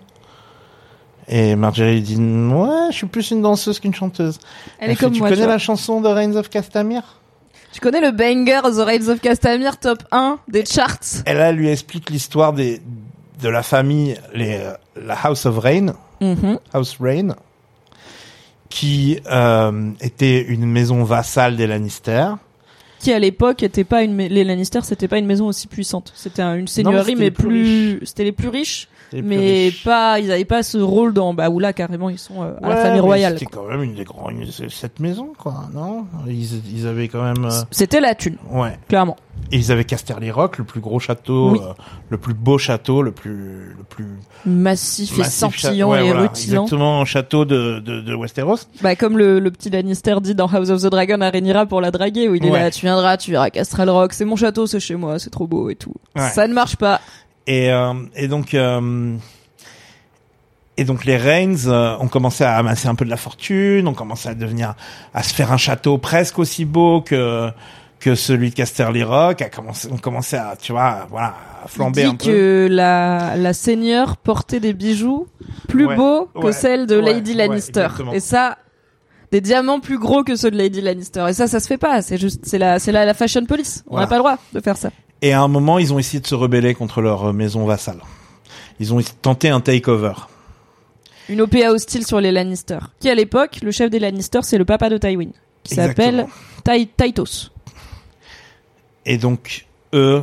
Speaker 3: Et Marjorie dit, ouais, je suis plus une danseuse qu'une chanteuse.
Speaker 4: Elle,
Speaker 3: Elle
Speaker 4: est
Speaker 3: fait,
Speaker 4: comme
Speaker 3: tu
Speaker 4: moi.
Speaker 3: Tu connais
Speaker 4: tu
Speaker 3: la chanson de Reigns of Castamere?
Speaker 4: Tu connais le banger The Reigns of Castamere top un des charts?
Speaker 3: Et là, elle lui explique l'histoire des, de la famille, les, la House of Rain,
Speaker 4: mm-hmm.
Speaker 3: House Rain, qui, euh, était une maison vassale des Lannister.
Speaker 4: Qui à l'époque était pas une les Lannister, c'était pas une maison aussi puissante. C'était un, une seigneurie
Speaker 3: non,
Speaker 4: mais, mais plus,
Speaker 3: plus
Speaker 4: c'était les plus riches,
Speaker 3: les
Speaker 4: mais
Speaker 3: plus riches.
Speaker 4: pas, ils avaient pas ce rôle dans bah où là carrément ils sont euh, à
Speaker 3: ouais,
Speaker 4: la famille royale.
Speaker 3: C'était quand même une des grandes cette maison quoi, non? Ils ils avaient quand même. Euh...
Speaker 4: C'était la thune.
Speaker 3: Ouais.
Speaker 4: Clairement.
Speaker 3: Et ils avaient Casterly Rock, le plus gros château,
Speaker 4: oui.
Speaker 3: euh, le plus beau château, le plus le plus
Speaker 4: massif, massif et scintillant
Speaker 3: cha- ouais,
Speaker 4: et
Speaker 3: voilà,
Speaker 4: rutilant.
Speaker 3: Exactement, château de, de de Westeros.
Speaker 4: Bah comme le le petit Lannister dit dans House of the Dragon à Rhaenyra pour la draguer où il est
Speaker 3: ouais.
Speaker 4: là, tu viendras, tu verras Casterly Rock, c'est mon château, c'est chez moi, c'est trop beau et tout.
Speaker 3: Ouais.
Speaker 4: Ça ne marche pas.
Speaker 3: Et euh, et donc euh, et donc les Reigns euh, ont commencé à amasser un peu de la fortune, ont commencé à devenir à se faire un château presque aussi beau que que celui de Casterly Rock, a commencé, on commençait à, tu vois, voilà, à flamber un peu.
Speaker 4: Il dit que la, la seigneur portait des bijoux plus
Speaker 3: ouais,
Speaker 4: beaux que
Speaker 3: ouais,
Speaker 4: celles de
Speaker 3: ouais,
Speaker 4: Lady Lannister.
Speaker 3: Ouais,
Speaker 4: et ça, des diamants plus gros que ceux de Lady Lannister. Et ça, ça se fait pas. C'est juste, c'est la, c'est la, la fashion police. On n'a voilà. pas le droit de faire ça.
Speaker 3: Et à un moment, ils ont essayé de se rebeller contre leur maison vassale. Ils ont tenté un takeover.
Speaker 4: Une O P A hostile sur les Lannister. Qui, à l'époque, le chef des Lannister, c'est le papa de Tywin. Qui s'appelle Tytos.
Speaker 3: Et donc, eux,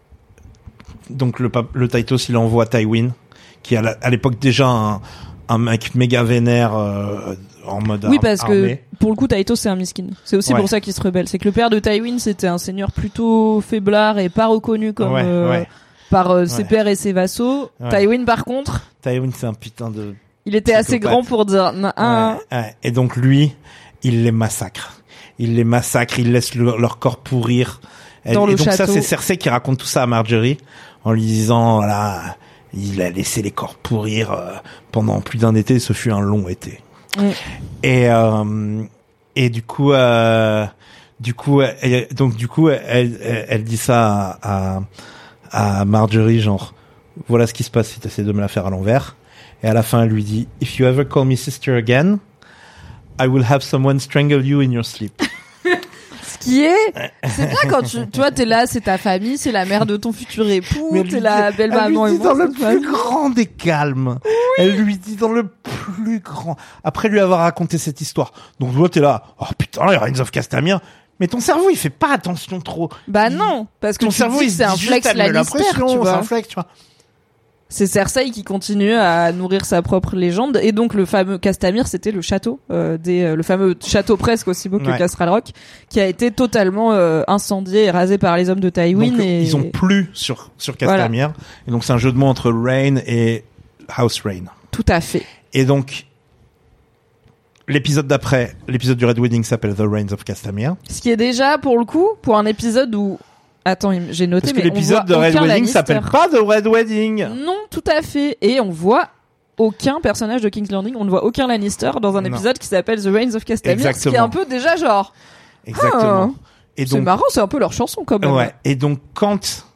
Speaker 3: donc le, le Tytos, il envoie Tywin, qui est à l'époque déjà un, un mec méga vénère euh, en mode
Speaker 4: oui, parce
Speaker 3: armé.
Speaker 4: que pour le coup, Tytos, c'est un miskin. C'est aussi ouais. pour ça qu'il se rebelle. C'est que le père de Tywin, c'était un seigneur plutôt faiblard et pas reconnu comme
Speaker 3: ouais,
Speaker 4: euh,
Speaker 3: ouais.
Speaker 4: par euh,
Speaker 3: ouais.
Speaker 4: ses pères et ses vassaux. Ouais. Tywin, par contre,
Speaker 3: Tywin, c'est un putain de.
Speaker 4: Il était assez grand pour dire.
Speaker 3: Ouais, ouais. Et donc lui, il les massacre. Il les massacre. Il laisse le, leur corps pourrir.
Speaker 4: Dans
Speaker 3: et
Speaker 4: le
Speaker 3: donc
Speaker 4: château.
Speaker 3: Ça, c'est Cersei qui raconte tout ça à Marjorie en lui disant, voilà, il a laissé les corps pourrir euh, pendant plus d'un été. Ce fut un long été.
Speaker 4: Mm.
Speaker 3: Et euh, et du coup, euh, du coup, elle, donc du coup, elle, elle, elle dit ça à, à, à Marjorie, genre, voilà ce qui se passe si tu essaies de me la faire à l'envers. Et à la fin, elle lui dit, if you ever call me sister again, I will have someone strangle you in your sleep.
Speaker 4: qui est, c'est bien quand tu, tu vois, t'es là, c'est ta famille, c'est la mère de ton futur époux,
Speaker 3: Mais elle
Speaker 4: t'es
Speaker 3: lui
Speaker 4: la
Speaker 3: dit-
Speaker 4: belle
Speaker 3: elle
Speaker 4: maman
Speaker 3: lui
Speaker 4: et
Speaker 3: dit dans
Speaker 4: moi,
Speaker 3: le
Speaker 4: c'est famille.
Speaker 3: plus grand des calmes. Elle lui dit dans le plus grand. Après lui avoir raconté cette histoire. Donc toi t'es là. Oh putain, les Reigns of Castamere. Mais ton cerveau il fait pas attention trop.
Speaker 4: Bah
Speaker 3: Il-
Speaker 4: non, parce que
Speaker 3: Ton
Speaker 4: tu
Speaker 3: cerveau
Speaker 4: dis
Speaker 3: il
Speaker 4: que
Speaker 3: se
Speaker 4: c'est un
Speaker 3: dit juste,
Speaker 4: flex
Speaker 3: elle met la
Speaker 4: Lannister,
Speaker 3: pression,
Speaker 4: tu
Speaker 3: c'est
Speaker 4: vois.
Speaker 3: un flex, tu vois.
Speaker 4: C'est Cersei qui continue à nourrir sa propre légende, et donc le fameux Castamere, c'était le château, euh, des, euh, le fameux château presque aussi beau que
Speaker 3: Ouais.
Speaker 4: Castle Rock, qui a été totalement euh, incendié et rasé par les hommes de Tywin.
Speaker 3: Donc,
Speaker 4: et
Speaker 3: ils ont plus sur sur Castamere. Et donc c'est un jeu de mots entre Rain et House Rain.
Speaker 4: Tout à fait.
Speaker 3: Et donc l'épisode d'après, l'épisode du Red Wedding s'appelle The Reigns of Castamere.
Speaker 4: Ce qui est déjà, pour le coup, pour un épisode où... Attends, il- j'ai noté,
Speaker 3: Parce que
Speaker 4: mais on
Speaker 3: l'épisode de
Speaker 4: voit
Speaker 3: Red
Speaker 4: aucun
Speaker 3: Wedding
Speaker 4: Lannister.
Speaker 3: s'appelle pas The Red Wedding.
Speaker 4: Non, tout à fait. Et on voit aucun personnage de King's Landing, on ne voit aucun Lannister dans un
Speaker 3: Non.
Speaker 4: épisode qui s'appelle The Reigns of Castamere, ce qui est
Speaker 3: Exactement.
Speaker 4: un peu déjà genre...
Speaker 3: Exactement.
Speaker 4: Ah,
Speaker 3: Et
Speaker 4: c'est
Speaker 3: donc
Speaker 4: marrant, c'est un peu leur chanson quand même.
Speaker 3: ouais. Et donc quand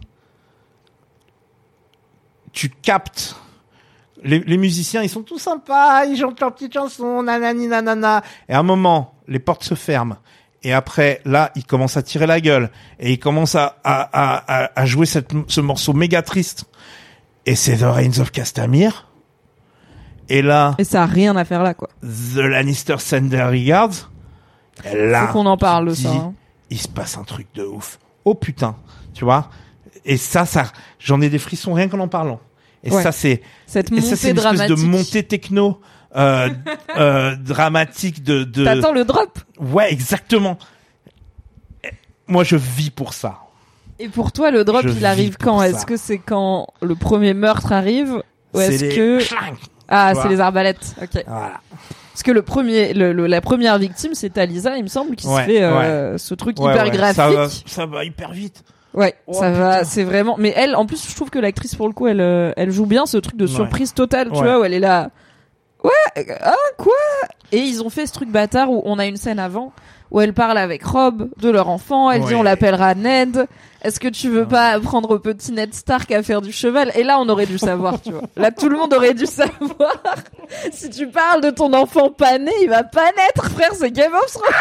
Speaker 3: tu captes les, les musiciens, ils sont tous sympas, ils chantent leurs petites chansons, nanani nanana. Et à un moment, les portes se ferment. Et après, là, ils commencent à tirer la gueule. Et ils commencent à, à, à, à, à jouer cette, ce morceau méga triste. Et c'est The Reigns of Castamere. Et là,
Speaker 4: Et ça a rien à faire là, quoi.
Speaker 3: The Lannister send their regards. Et là,
Speaker 4: Faut qu'on en parle de
Speaker 3: tu
Speaker 4: ça.
Speaker 3: dis,
Speaker 4: hein.
Speaker 3: il se passe un truc de ouf. Oh putain, tu vois. Et ça, ça, j'en ai des frissons rien qu'en en parlant. Et
Speaker 4: Ouais.
Speaker 3: ça, c'est,
Speaker 4: Cette
Speaker 3: et
Speaker 4: montée
Speaker 3: ça, c'est une
Speaker 4: dramatique.
Speaker 3: espèce de montée techno, euh, euh, dramatique de, de,
Speaker 4: T'attends le drop.
Speaker 3: ouais, exactement. Et moi, je vis pour ça.
Speaker 4: Et pour toi, le drop,
Speaker 3: Je
Speaker 4: il
Speaker 3: vis
Speaker 4: arrive
Speaker 3: pour
Speaker 4: quand?
Speaker 3: ça.
Speaker 4: Est-ce que c'est quand le premier meurtre arrive? Ou
Speaker 3: C'est
Speaker 4: est-ce
Speaker 3: les
Speaker 4: que...
Speaker 3: clang.
Speaker 4: Ah,
Speaker 3: tu
Speaker 4: c'est
Speaker 3: vois.
Speaker 4: les arbalètes. Ok.
Speaker 3: Voilà.
Speaker 4: Parce que le premier, le, le- la première victime, c'est Talisa, il me semble, qui
Speaker 3: Ouais,
Speaker 4: se fait euh, ce truc
Speaker 3: Ouais,
Speaker 4: hyper
Speaker 3: ouais,
Speaker 4: graphique.
Speaker 3: Ça va, ça va hyper vite.
Speaker 4: Ouais,
Speaker 3: Oh,
Speaker 4: ça
Speaker 3: putain.
Speaker 4: va, c'est vraiment. Mais elle, en plus, je trouve que l'actrice, pour le coup, elle, euh, elle joue bien ce truc de
Speaker 3: Ouais.
Speaker 4: surprise totale, tu
Speaker 3: Ouais.
Speaker 4: vois, où elle est là. Ouais, euh, ah, quoi? Et ils ont fait ce truc bâtard où on a une scène avant où elle parle avec Rob de leur enfant. Elle dit
Speaker 3: Ouais.
Speaker 4: on l'appellera Ned. Est-ce que tu veux pas apprendre au petit Ned Stark à faire du cheval? Et là, on aurait dû savoir, tu vois. Là, tout le monde aurait dû savoir. Si tu parles de ton enfant pas né, il va pas naître, frère. C'est Game of Thrones.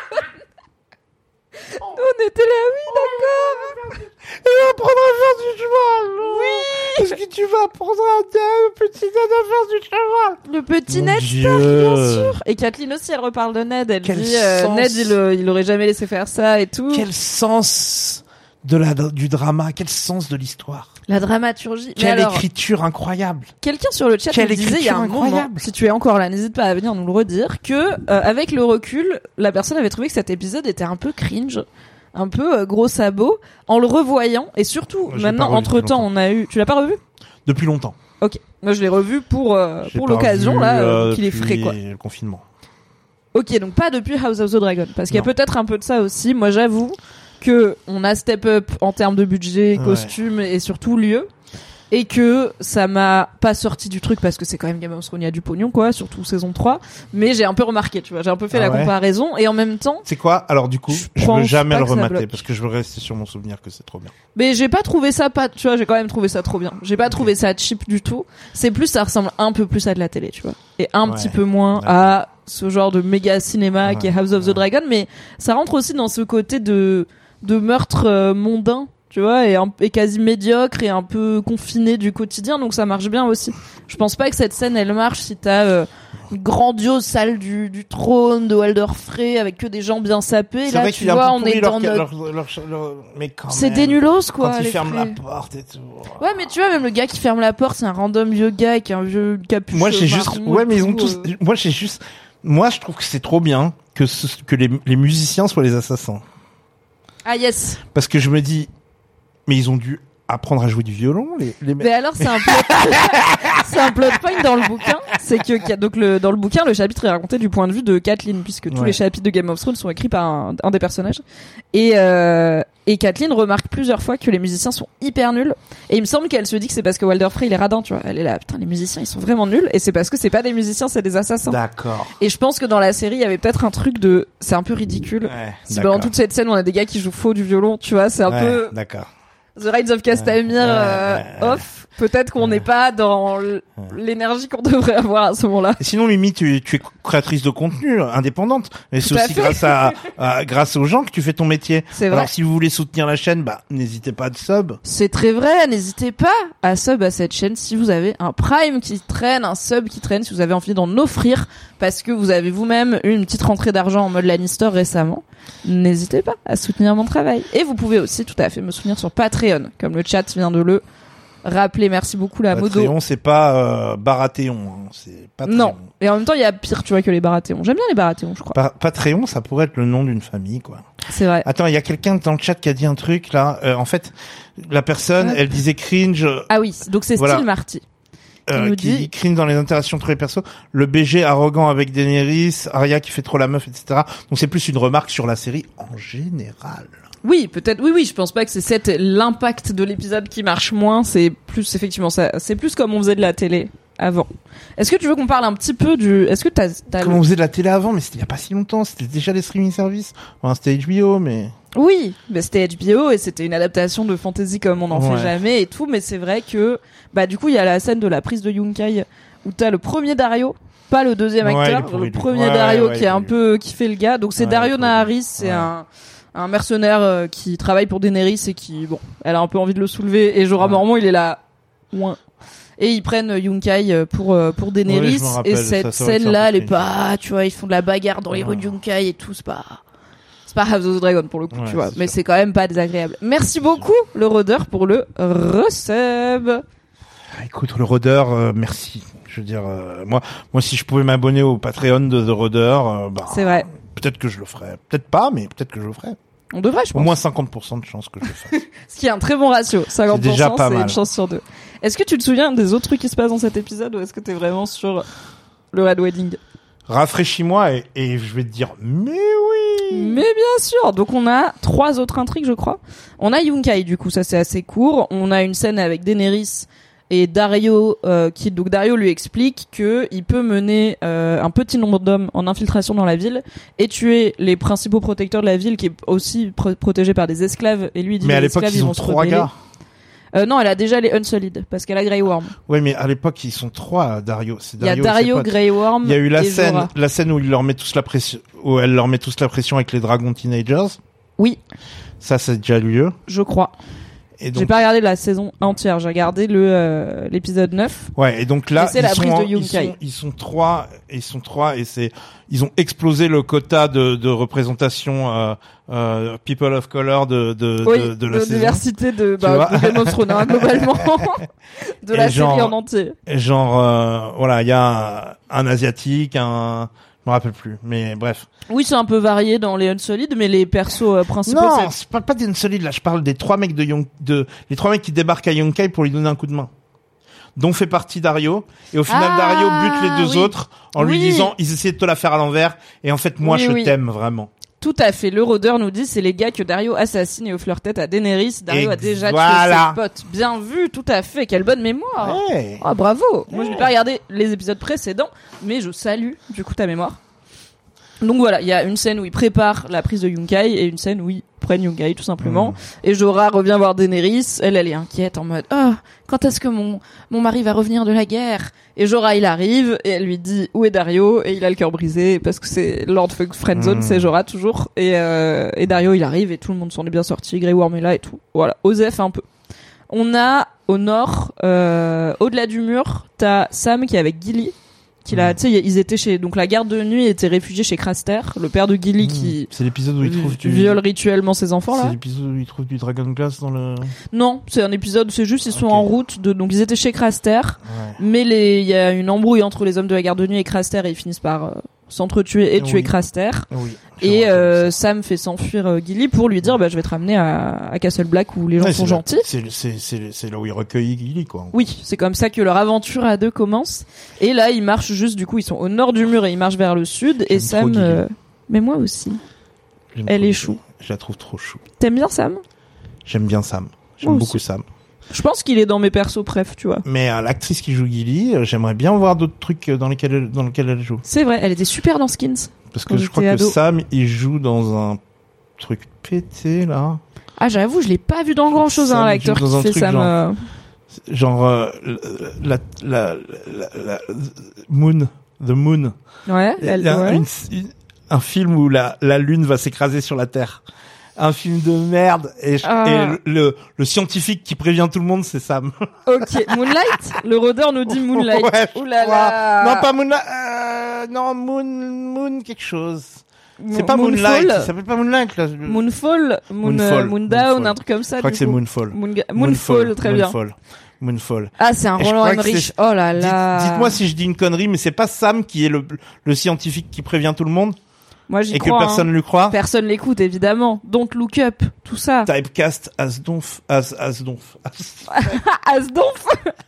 Speaker 4: On était là, oui, d'accord.
Speaker 3: Il va apprendre à faire du cheval. Oui. Est-ce que tu vas apprendre à un petit Ned à faire du cheval?
Speaker 4: Le petit
Speaker 3: Mon
Speaker 4: Ned
Speaker 3: Dieu.
Speaker 4: Stark, bien sûr. Et Kathleen aussi, elle reparle de Ned. Elle
Speaker 3: Quel
Speaker 4: dit euh,
Speaker 3: sens.
Speaker 4: Ned, il, euh, il aurait jamais laissé faire ça et tout.
Speaker 3: Quel sens de la, du drama, quel sens de l'histoire.
Speaker 4: La dramaturgie. Mais
Speaker 3: Quelle
Speaker 4: alors,
Speaker 3: écriture incroyable.
Speaker 4: quelqu'un sur le chat
Speaker 3: Quelle
Speaker 4: nous disait il y a un
Speaker 3: écriture
Speaker 4: moment,
Speaker 3: incroyable.
Speaker 4: si tu es encore là, n'hésite pas à venir nous le redire, que euh, avec le recul, la personne avait trouvé que cet épisode était un peu cringe, un peu euh, gros sabot, en le revoyant et surtout
Speaker 3: Je l'ai
Speaker 4: maintenant
Speaker 3: pas revu
Speaker 4: entre temps
Speaker 3: depuis
Speaker 4: on a eu, tu l'as pas revu?
Speaker 3: Depuis longtemps.
Speaker 4: Ok, moi je l'ai revu pour euh,
Speaker 3: J'ai
Speaker 4: pour
Speaker 3: pas
Speaker 4: l'occasion
Speaker 3: revu,
Speaker 4: là,
Speaker 3: euh,
Speaker 4: euh, qu'il est frais
Speaker 3: depuis
Speaker 4: quoi.
Speaker 3: le confinement.
Speaker 4: Ok, donc pas depuis House of the Dragon, parce qu'il y a
Speaker 3: Non.
Speaker 4: peut-être un peu de ça aussi. Moi, j'avoue que on a step up en termes de budget,
Speaker 3: Ouais.
Speaker 4: costumes et surtout lieu, et que ça m'a pas sorti du truc parce que c'est quand même Game of Thrones, il y a du pognon quoi, surtout saison trois. Mais j'ai un peu remarqué, tu vois, j'ai un peu fait
Speaker 3: Ah
Speaker 4: la
Speaker 3: ouais.
Speaker 4: comparaison et en même temps,
Speaker 3: C'est quoi? Alors du coup,
Speaker 4: Je
Speaker 3: je,
Speaker 4: pense
Speaker 3: veux jamais
Speaker 4: pas
Speaker 3: le
Speaker 4: que ça
Speaker 3: remater
Speaker 4: bloque.
Speaker 3: parce que je veux rester sur mon souvenir que c'est trop bien.
Speaker 4: mais j'ai pas trouvé ça pas, tu vois, j'ai quand même trouvé ça trop bien. J'ai pas trouvé ça cheap du tout. C'est plus, ça ressemble un peu plus à de la télé, tu vois, et un
Speaker 3: Ouais.
Speaker 4: petit peu moins
Speaker 3: D'accord.
Speaker 4: à ce genre de méga cinéma
Speaker 3: Ouais.
Speaker 4: qui est House of the
Speaker 3: Ouais.
Speaker 4: Dragon, mais ça rentre aussi dans ce côté de de meurtre euh, mondain, tu vois, et, un, et quasi médiocre et un peu confiné du quotidien, donc ça marche bien aussi. Je pense pas que cette scène elle marche si t'as euh, une grandiose salle du, du trône de Walder Frey avec que des gens bien sapés.
Speaker 3: C'est
Speaker 4: Là,
Speaker 3: vrai
Speaker 4: tu
Speaker 3: qu'il a
Speaker 4: vois,
Speaker 3: un
Speaker 4: on
Speaker 3: peu pourri
Speaker 4: est
Speaker 3: leur,
Speaker 4: dans notre...
Speaker 3: leur, leur, leur- mais quand
Speaker 4: C'est
Speaker 3: même,
Speaker 4: des nulos quoi.
Speaker 3: Quand ils
Speaker 4: les
Speaker 3: ferment la
Speaker 4: Frey.
Speaker 3: porte et tout.
Speaker 4: Ouais, mais tu vois, même le gars qui ferme la porte, c'est un random vieux gars avec un vieux capuchon.
Speaker 3: Moi j'ai juste,
Speaker 4: marron
Speaker 3: ouais
Speaker 4: et
Speaker 3: mais ils ont
Speaker 4: tout,
Speaker 3: tous,
Speaker 4: euh.
Speaker 3: moi j'ai juste, moi je trouve que c'est trop bien que ce, que les, les musiciens soient les assassins.
Speaker 4: Ah yes.
Speaker 3: Parce que je me dis, mais ils ont dû apprendre à jouer du violon, les, les mecs.
Speaker 4: Mais alors c'est un plot, c'est un plot point dans le bouquin, c'est que donc le dans le bouquin le chapitre est raconté du point de vue de Kathleen puisque tous
Speaker 3: Ouais.
Speaker 4: les chapitres de Game of Thrones sont écrits par un, un des personnages et euh, et Kathleen remarque plusieurs fois que les musiciens sont hyper nuls et il me semble qu'elle se dit que c'est parce que Walder Frey il est radin, tu vois, elle est là putain les musiciens ils sont vraiment nuls et c'est parce que c'est pas des musiciens c'est des assassins.
Speaker 3: D'accord.
Speaker 4: Et je pense que dans la série il y avait peut-être un truc de c'est un peu ridicule.
Speaker 3: Ouais,
Speaker 4: Si
Speaker 3: d'accord.
Speaker 4: pendant toute cette scène on a des gars qui jouent faux du violon, tu vois, c'est un
Speaker 3: Ouais,
Speaker 4: peu
Speaker 3: d'accord.
Speaker 4: The Reigns of Castamere
Speaker 3: Ouais,
Speaker 4: euh,
Speaker 3: ouais, ouais.
Speaker 4: off. Peut-être qu'on n'est pas dans l- l'énergie qu'on devrait avoir à ce moment-là.
Speaker 3: Et sinon, Mimi, tu, tu es créatrice de contenu indépendante. Et c'est
Speaker 4: Tout à
Speaker 3: aussi
Speaker 4: fait.
Speaker 3: grâce à, à, grâce aux gens que tu fais ton métier.
Speaker 4: C'est vrai.
Speaker 3: Alors, si vous voulez soutenir la chaîne, bah, n'hésitez pas à sub.
Speaker 4: C'est très vrai, n'hésitez pas à sub à cette chaîne si vous avez un Prime qui traîne, un sub qui traîne, si vous avez envie d'en offrir, parce que vous avez vous-même eu une petite rentrée d'argent en mode Lannister récemment. N'hésitez pas à soutenir mon travail. Et vous pouvez aussi tout à fait me soutenir sur Patreon, comme le chat vient de le rappeler. Merci beaucoup la Modo.
Speaker 3: Patreon, c'est pas euh, Baratheon, hein. C'est Patreon.
Speaker 4: Non. Et en même temps, il y a pire, tu vois, que les Baratheons. J'aime bien les Baratheons, je crois.
Speaker 3: Pa- Patreon, ça pourrait être le nom d'une famille, quoi.
Speaker 4: C'est vrai.
Speaker 3: Attends, il y a quelqu'un dans le chat qui a dit un truc, là. Euh, en fait, la personne,
Speaker 4: Ouais.
Speaker 3: elle disait cringe,
Speaker 4: Ah oui, donc c'est
Speaker 3: Voilà.
Speaker 4: Steel Marty.
Speaker 3: euh,
Speaker 4: nous
Speaker 3: qui
Speaker 4: dit-
Speaker 3: cringe dans les interactions entre les persos. Le B G arrogant avec Daenerys, Arya qui fait trop la meuf, et cetera. Donc c'est plus une remarque sur la série en général.
Speaker 4: Oui, peut-être. Oui, oui. Je pense pas que c'est cette l'impact de l'épisode qui marche moins. C'est plus effectivement ça. C'est plus comme on faisait de la télé avant. Est-ce que tu veux qu'on parle un petit peu du Est-ce que t'as, t'as
Speaker 3: Comme
Speaker 4: le-
Speaker 3: on faisait de la télé avant, mais c'était il y a pas si longtemps. C'était déjà les streaming services. Enfin, c'était H B O, mais...
Speaker 4: Oui, bah c'était H B O et c'était une adaptation de fantasy comme on n'en
Speaker 3: Ouais.
Speaker 4: fait jamais et tout. Mais c'est vrai que bah du coup il y a la scène de la prise de Yunkai où t'as le premier Dario, pas le deuxième
Speaker 3: Ouais, il est
Speaker 4: acteur,
Speaker 3: pourri,
Speaker 4: le
Speaker 3: lui.
Speaker 4: premier
Speaker 3: Ouais,
Speaker 4: Dario
Speaker 3: ouais,
Speaker 4: qui
Speaker 3: il
Speaker 4: est
Speaker 3: est
Speaker 4: un
Speaker 3: pourri.
Speaker 4: peu qui fait le gars. Donc c'est
Speaker 3: Ouais,
Speaker 4: Dario
Speaker 3: il est pourri.
Speaker 4: Naharis, c'est
Speaker 3: Ouais.
Speaker 4: un un mercenaire euh, qui travaille pour Daenerys et qui bon, elle a un peu envie de le soulever et Jorah
Speaker 3: Ouais.
Speaker 4: Mormont il est là. Ouin. Et ils prennent Yunkai pour euh, pour Daenerys
Speaker 3: Ouais, je me rappelle,
Speaker 4: et
Speaker 3: ça,
Speaker 4: cette
Speaker 3: ça aurait été
Speaker 4: scène là
Speaker 3: un
Speaker 4: elle
Speaker 3: peu
Speaker 4: est pas, tu vois, ils font de la bagarre dans les
Speaker 3: Ouais.
Speaker 4: rues de Yunkai et tout, c'est pas c'est pas House of the Dragon pour le coup,
Speaker 3: Ouais,
Speaker 4: tu vois,
Speaker 3: c'est
Speaker 4: mais
Speaker 3: sûr.
Speaker 4: c'est quand même pas désagréable. Merci beaucoup le rôdeur pour le resub.
Speaker 3: Ah, écoute, le Rôdeur, euh, merci. Je veux dire, euh, moi, moi, si je pouvais m'abonner au Patreon de The Rôdeur, euh, bah,
Speaker 4: C'est vrai.
Speaker 3: peut-être que je le ferais. Peut-être pas, mais peut-être que je le ferais.
Speaker 4: On devrait, je
Speaker 3: Au
Speaker 4: pense.
Speaker 3: moins cinquante pour cent de chance que je le fasse.
Speaker 4: Ce qui est un très bon ratio. cinquante pour cent,
Speaker 3: déjà pas
Speaker 4: c'est
Speaker 3: mal.
Speaker 4: une chance sur deux. Est-ce que tu te souviens des autres trucs qui se passent dans cet épisode ou est-ce que t'es vraiment sur le Red Wedding?
Speaker 3: Rafraîchis-moi et, et je vais te dire, mais oui!
Speaker 4: Mais bien sûr. Donc on a trois autres intrigues, je crois. On a Yunkai, du coup, ça c'est assez court. On a une scène avec Daenerys et Dario, euh, qui donc Dario lui explique que il peut mener euh, un petit nombre d'hommes en infiltration dans la ville et tuer les principaux protecteurs de la ville, qui est aussi pro- protégé par des esclaves. Et lui il dit
Speaker 3: Mais à
Speaker 4: les
Speaker 3: l'époque,
Speaker 4: esclaves,
Speaker 3: ils
Speaker 4: ils
Speaker 3: ont
Speaker 4: vont se
Speaker 3: trois
Speaker 4: rebeller.
Speaker 3: gars.
Speaker 4: Euh, non, elle a déjà les Unsullied parce qu'elle a Grey Worm.
Speaker 3: Ouais, mais à l'époque, ils sont trois, Dario. C'est
Speaker 4: Il y a
Speaker 3: Dario, et ses
Speaker 4: Dario,
Speaker 3: potes.
Speaker 4: Grey Worm.
Speaker 3: Il y a eu la
Speaker 4: et
Speaker 3: scène,
Speaker 4: Jorah.
Speaker 3: la scène où il leur met tous la pression, où elle leur met tous la pression avec les dragons teenagers.
Speaker 4: Oui,
Speaker 3: Ça, c'est déjà lieu.
Speaker 4: je crois.
Speaker 3: Et
Speaker 4: J'ai
Speaker 3: donc,
Speaker 4: pas regardé la saison entière, j'ai regardé le euh, l'épisode neuf.
Speaker 3: ouais, et donc là,
Speaker 4: Et c'est
Speaker 3: ils
Speaker 4: la
Speaker 3: sont,
Speaker 4: prise
Speaker 3: en-
Speaker 4: de
Speaker 3: ils
Speaker 4: Yunkai.
Speaker 3: sont, ils sont trois, ils sont trois, et c'est, ils ont explosé le quota de, de représentation, euh, euh, people of color de, de,
Speaker 4: Oui,
Speaker 3: de, de la saison.
Speaker 4: diversité de,
Speaker 3: Tu
Speaker 4: bah,
Speaker 3: vois
Speaker 4: de Game of Thrones, hein, globalement. de
Speaker 3: Et
Speaker 4: la
Speaker 3: genre-
Speaker 4: série en entier.
Speaker 3: Et genre, euh, voilà, il y a un, un asiatique, un, je me rappelle plus, mais bref.
Speaker 4: Oui, c'est un peu varié dans les Unsolid, mais les persos euh, principaux,
Speaker 3: Non,
Speaker 4: c'est...
Speaker 3: je parle pas des solides là, je parle des trois mecs de Young, de, les trois mecs qui débarquent à Yunkai pour lui donner un coup de main. Dont fait partie Dario. Et au final,
Speaker 4: Ah,
Speaker 3: Dario bute les deux
Speaker 4: oui.
Speaker 3: autres en lui
Speaker 4: Oui.
Speaker 3: disant, ils essaient de te la faire à l'envers. Et en fait, moi,
Speaker 4: Oui,
Speaker 3: je
Speaker 4: oui.
Speaker 3: t'aime vraiment.
Speaker 4: Tout à fait. Le rôdeur nous dit c'est les gars que Dario assassine et offre leur tête à Daenerys. Dario a
Speaker 3: Ex-
Speaker 4: déjà
Speaker 3: voilà.
Speaker 4: tué ses potes. Bien vu, tout à fait. Quelle bonne mémoire.
Speaker 3: Ouais.
Speaker 4: Ah, bravo. Moi, je n'ai pas regardé les épisodes précédents, mais je salue du coup ta mémoire. Donc voilà, il y a une scène où ils préparent la prise de Yunkai et une scène où ils prennent Yunkai tout simplement.
Speaker 3: Mmh.
Speaker 4: Et Jorah revient voir Daenerys. Elle, elle est inquiète en mode oh, quand est-ce que mon mon mari va revenir de la guerre? Et Jorah il arrive et elle lui dit où est Dario? Et il a le cœur brisé parce que c'est Lord Friendzone,
Speaker 3: Mmh.
Speaker 4: c'est Jorah toujours. Et euh, et Dario il arrive et tout le monde s'en est bien sorti. Grey Worm est là et tout. Voilà, Osef un peu. On a au nord, euh, au-delà du mur, t'as Sam qui est avec Gilly. Qu'il a,
Speaker 3: Mm.
Speaker 4: tu sais, ils étaient chez, donc la garde de nuit était réfugiée chez Craster, le père de Gilly qui
Speaker 3: C'est l'épisode où il trouve du,
Speaker 4: viole rituellement ses enfants
Speaker 3: c'est
Speaker 4: là.
Speaker 3: l'épisode où il trouve du Dragon Glass dans le,
Speaker 4: Non, c'est un épisode, c'est juste ils sont
Speaker 3: Ok.
Speaker 4: en route de, donc ils étaient chez Craster,
Speaker 3: ouais.
Speaker 4: mais les, il y a une embrouille entre les hommes de la garde de nuit et Craster et ils finissent par euh, s'entretuer et
Speaker 3: Oui.
Speaker 4: tuer Craster.
Speaker 3: Oui. je
Speaker 4: Et
Speaker 3: me rappelle
Speaker 4: euh,
Speaker 3: ça.
Speaker 4: Sam fait s'enfuir euh, Gilly pour lui dire bah je vais te ramener à, à Castle Black où les gens
Speaker 3: Ouais,
Speaker 4: sont
Speaker 3: c'est là-
Speaker 4: gentils.
Speaker 3: C'est, c'est, c'est, c'est là où il recueille Gilly, quoi.
Speaker 4: Oui, c'est comme ça que leur aventure à deux commence. Et là, ils marchent juste, du coup, ils sont au nord du mur et ils marchent vers le sud. Et
Speaker 3: J'aime trop
Speaker 4: Sam,
Speaker 3: Gilly.
Speaker 4: euh, mais moi aussi.
Speaker 3: J'aime
Speaker 4: Elle
Speaker 3: trop
Speaker 4: est
Speaker 3: Gilly.
Speaker 4: chou.
Speaker 3: Je la trouve trop chou.
Speaker 4: T'aimes bien Sam?
Speaker 3: J'aime bien Sam. J'aime
Speaker 4: Moi
Speaker 3: beaucoup
Speaker 4: aussi.
Speaker 3: Sam.
Speaker 4: Je pense qu'il est dans mes persos préf, tu vois.
Speaker 3: Mais euh, l'actrice qui joue Gilly, euh, j'aimerais bien voir d'autres trucs euh, dans lesquels elle, dans lesquels elle joue.
Speaker 4: C'est vrai, elle était super dans Skins.
Speaker 3: Parce
Speaker 4: Quand
Speaker 3: que je crois que
Speaker 4: j'étais ado.
Speaker 3: Sam, il joue dans un truc pété, là.
Speaker 4: Ah, j'avoue, je l'ai pas vu dans grand chose,
Speaker 3: Sam,
Speaker 4: hein,
Speaker 3: il
Speaker 4: l'acteur
Speaker 3: joue dans
Speaker 4: qui
Speaker 3: un
Speaker 4: fait
Speaker 3: truc
Speaker 4: Sam.
Speaker 3: genre-
Speaker 4: euh,
Speaker 3: genre euh, la, la, la, la, la Moon, The Moon.
Speaker 4: Ouais. Elle,
Speaker 3: Il y a
Speaker 4: ouais.
Speaker 3: une, une, un film où la, la lune va s'écraser sur la Terre. Un film de merde et, je,
Speaker 4: Ah.
Speaker 3: et le, le, le scientifique qui prévient tout le monde, c'est Sam.
Speaker 4: Ok. Moonlight. Le rôdeur nous dit Moonlight.
Speaker 3: Ouais,
Speaker 4: Ouh là là.
Speaker 3: Non, pas Moonlight. Euh, non, Moon, Moon quelque chose. C'est
Speaker 4: Mo-
Speaker 3: pas Moonlight.
Speaker 4: Moonfall.
Speaker 3: Ça s'appelle pas Moonlight là.
Speaker 4: Moonfall, Moon,
Speaker 3: Moonfall,
Speaker 4: euh, Moondown,
Speaker 3: Moonfall.
Speaker 4: un truc comme ça.
Speaker 3: Je crois
Speaker 4: du
Speaker 3: que c'est
Speaker 4: coup.
Speaker 3: Moonfall.
Speaker 4: Moonga- Moonfall, très bien.
Speaker 3: Moonfall. Moonfall.
Speaker 4: Ah, c'est un
Speaker 3: Et je
Speaker 4: Roland
Speaker 3: crois que
Speaker 4: Emmerich.
Speaker 3: c'est-
Speaker 4: Oh là
Speaker 3: Dites,
Speaker 4: là.
Speaker 3: dites-moi si je dis une connerie, mais c'est pas Sam qui est le, le scientifique qui prévient tout le monde
Speaker 4: Moi, j'y
Speaker 3: et
Speaker 4: crois.
Speaker 3: que personne
Speaker 4: hein.
Speaker 3: lui croit.
Speaker 4: Personne l'écoute, évidemment. Don't look up, tout ça.
Speaker 3: Typecast as donf, as, as donf.
Speaker 4: Asdonf.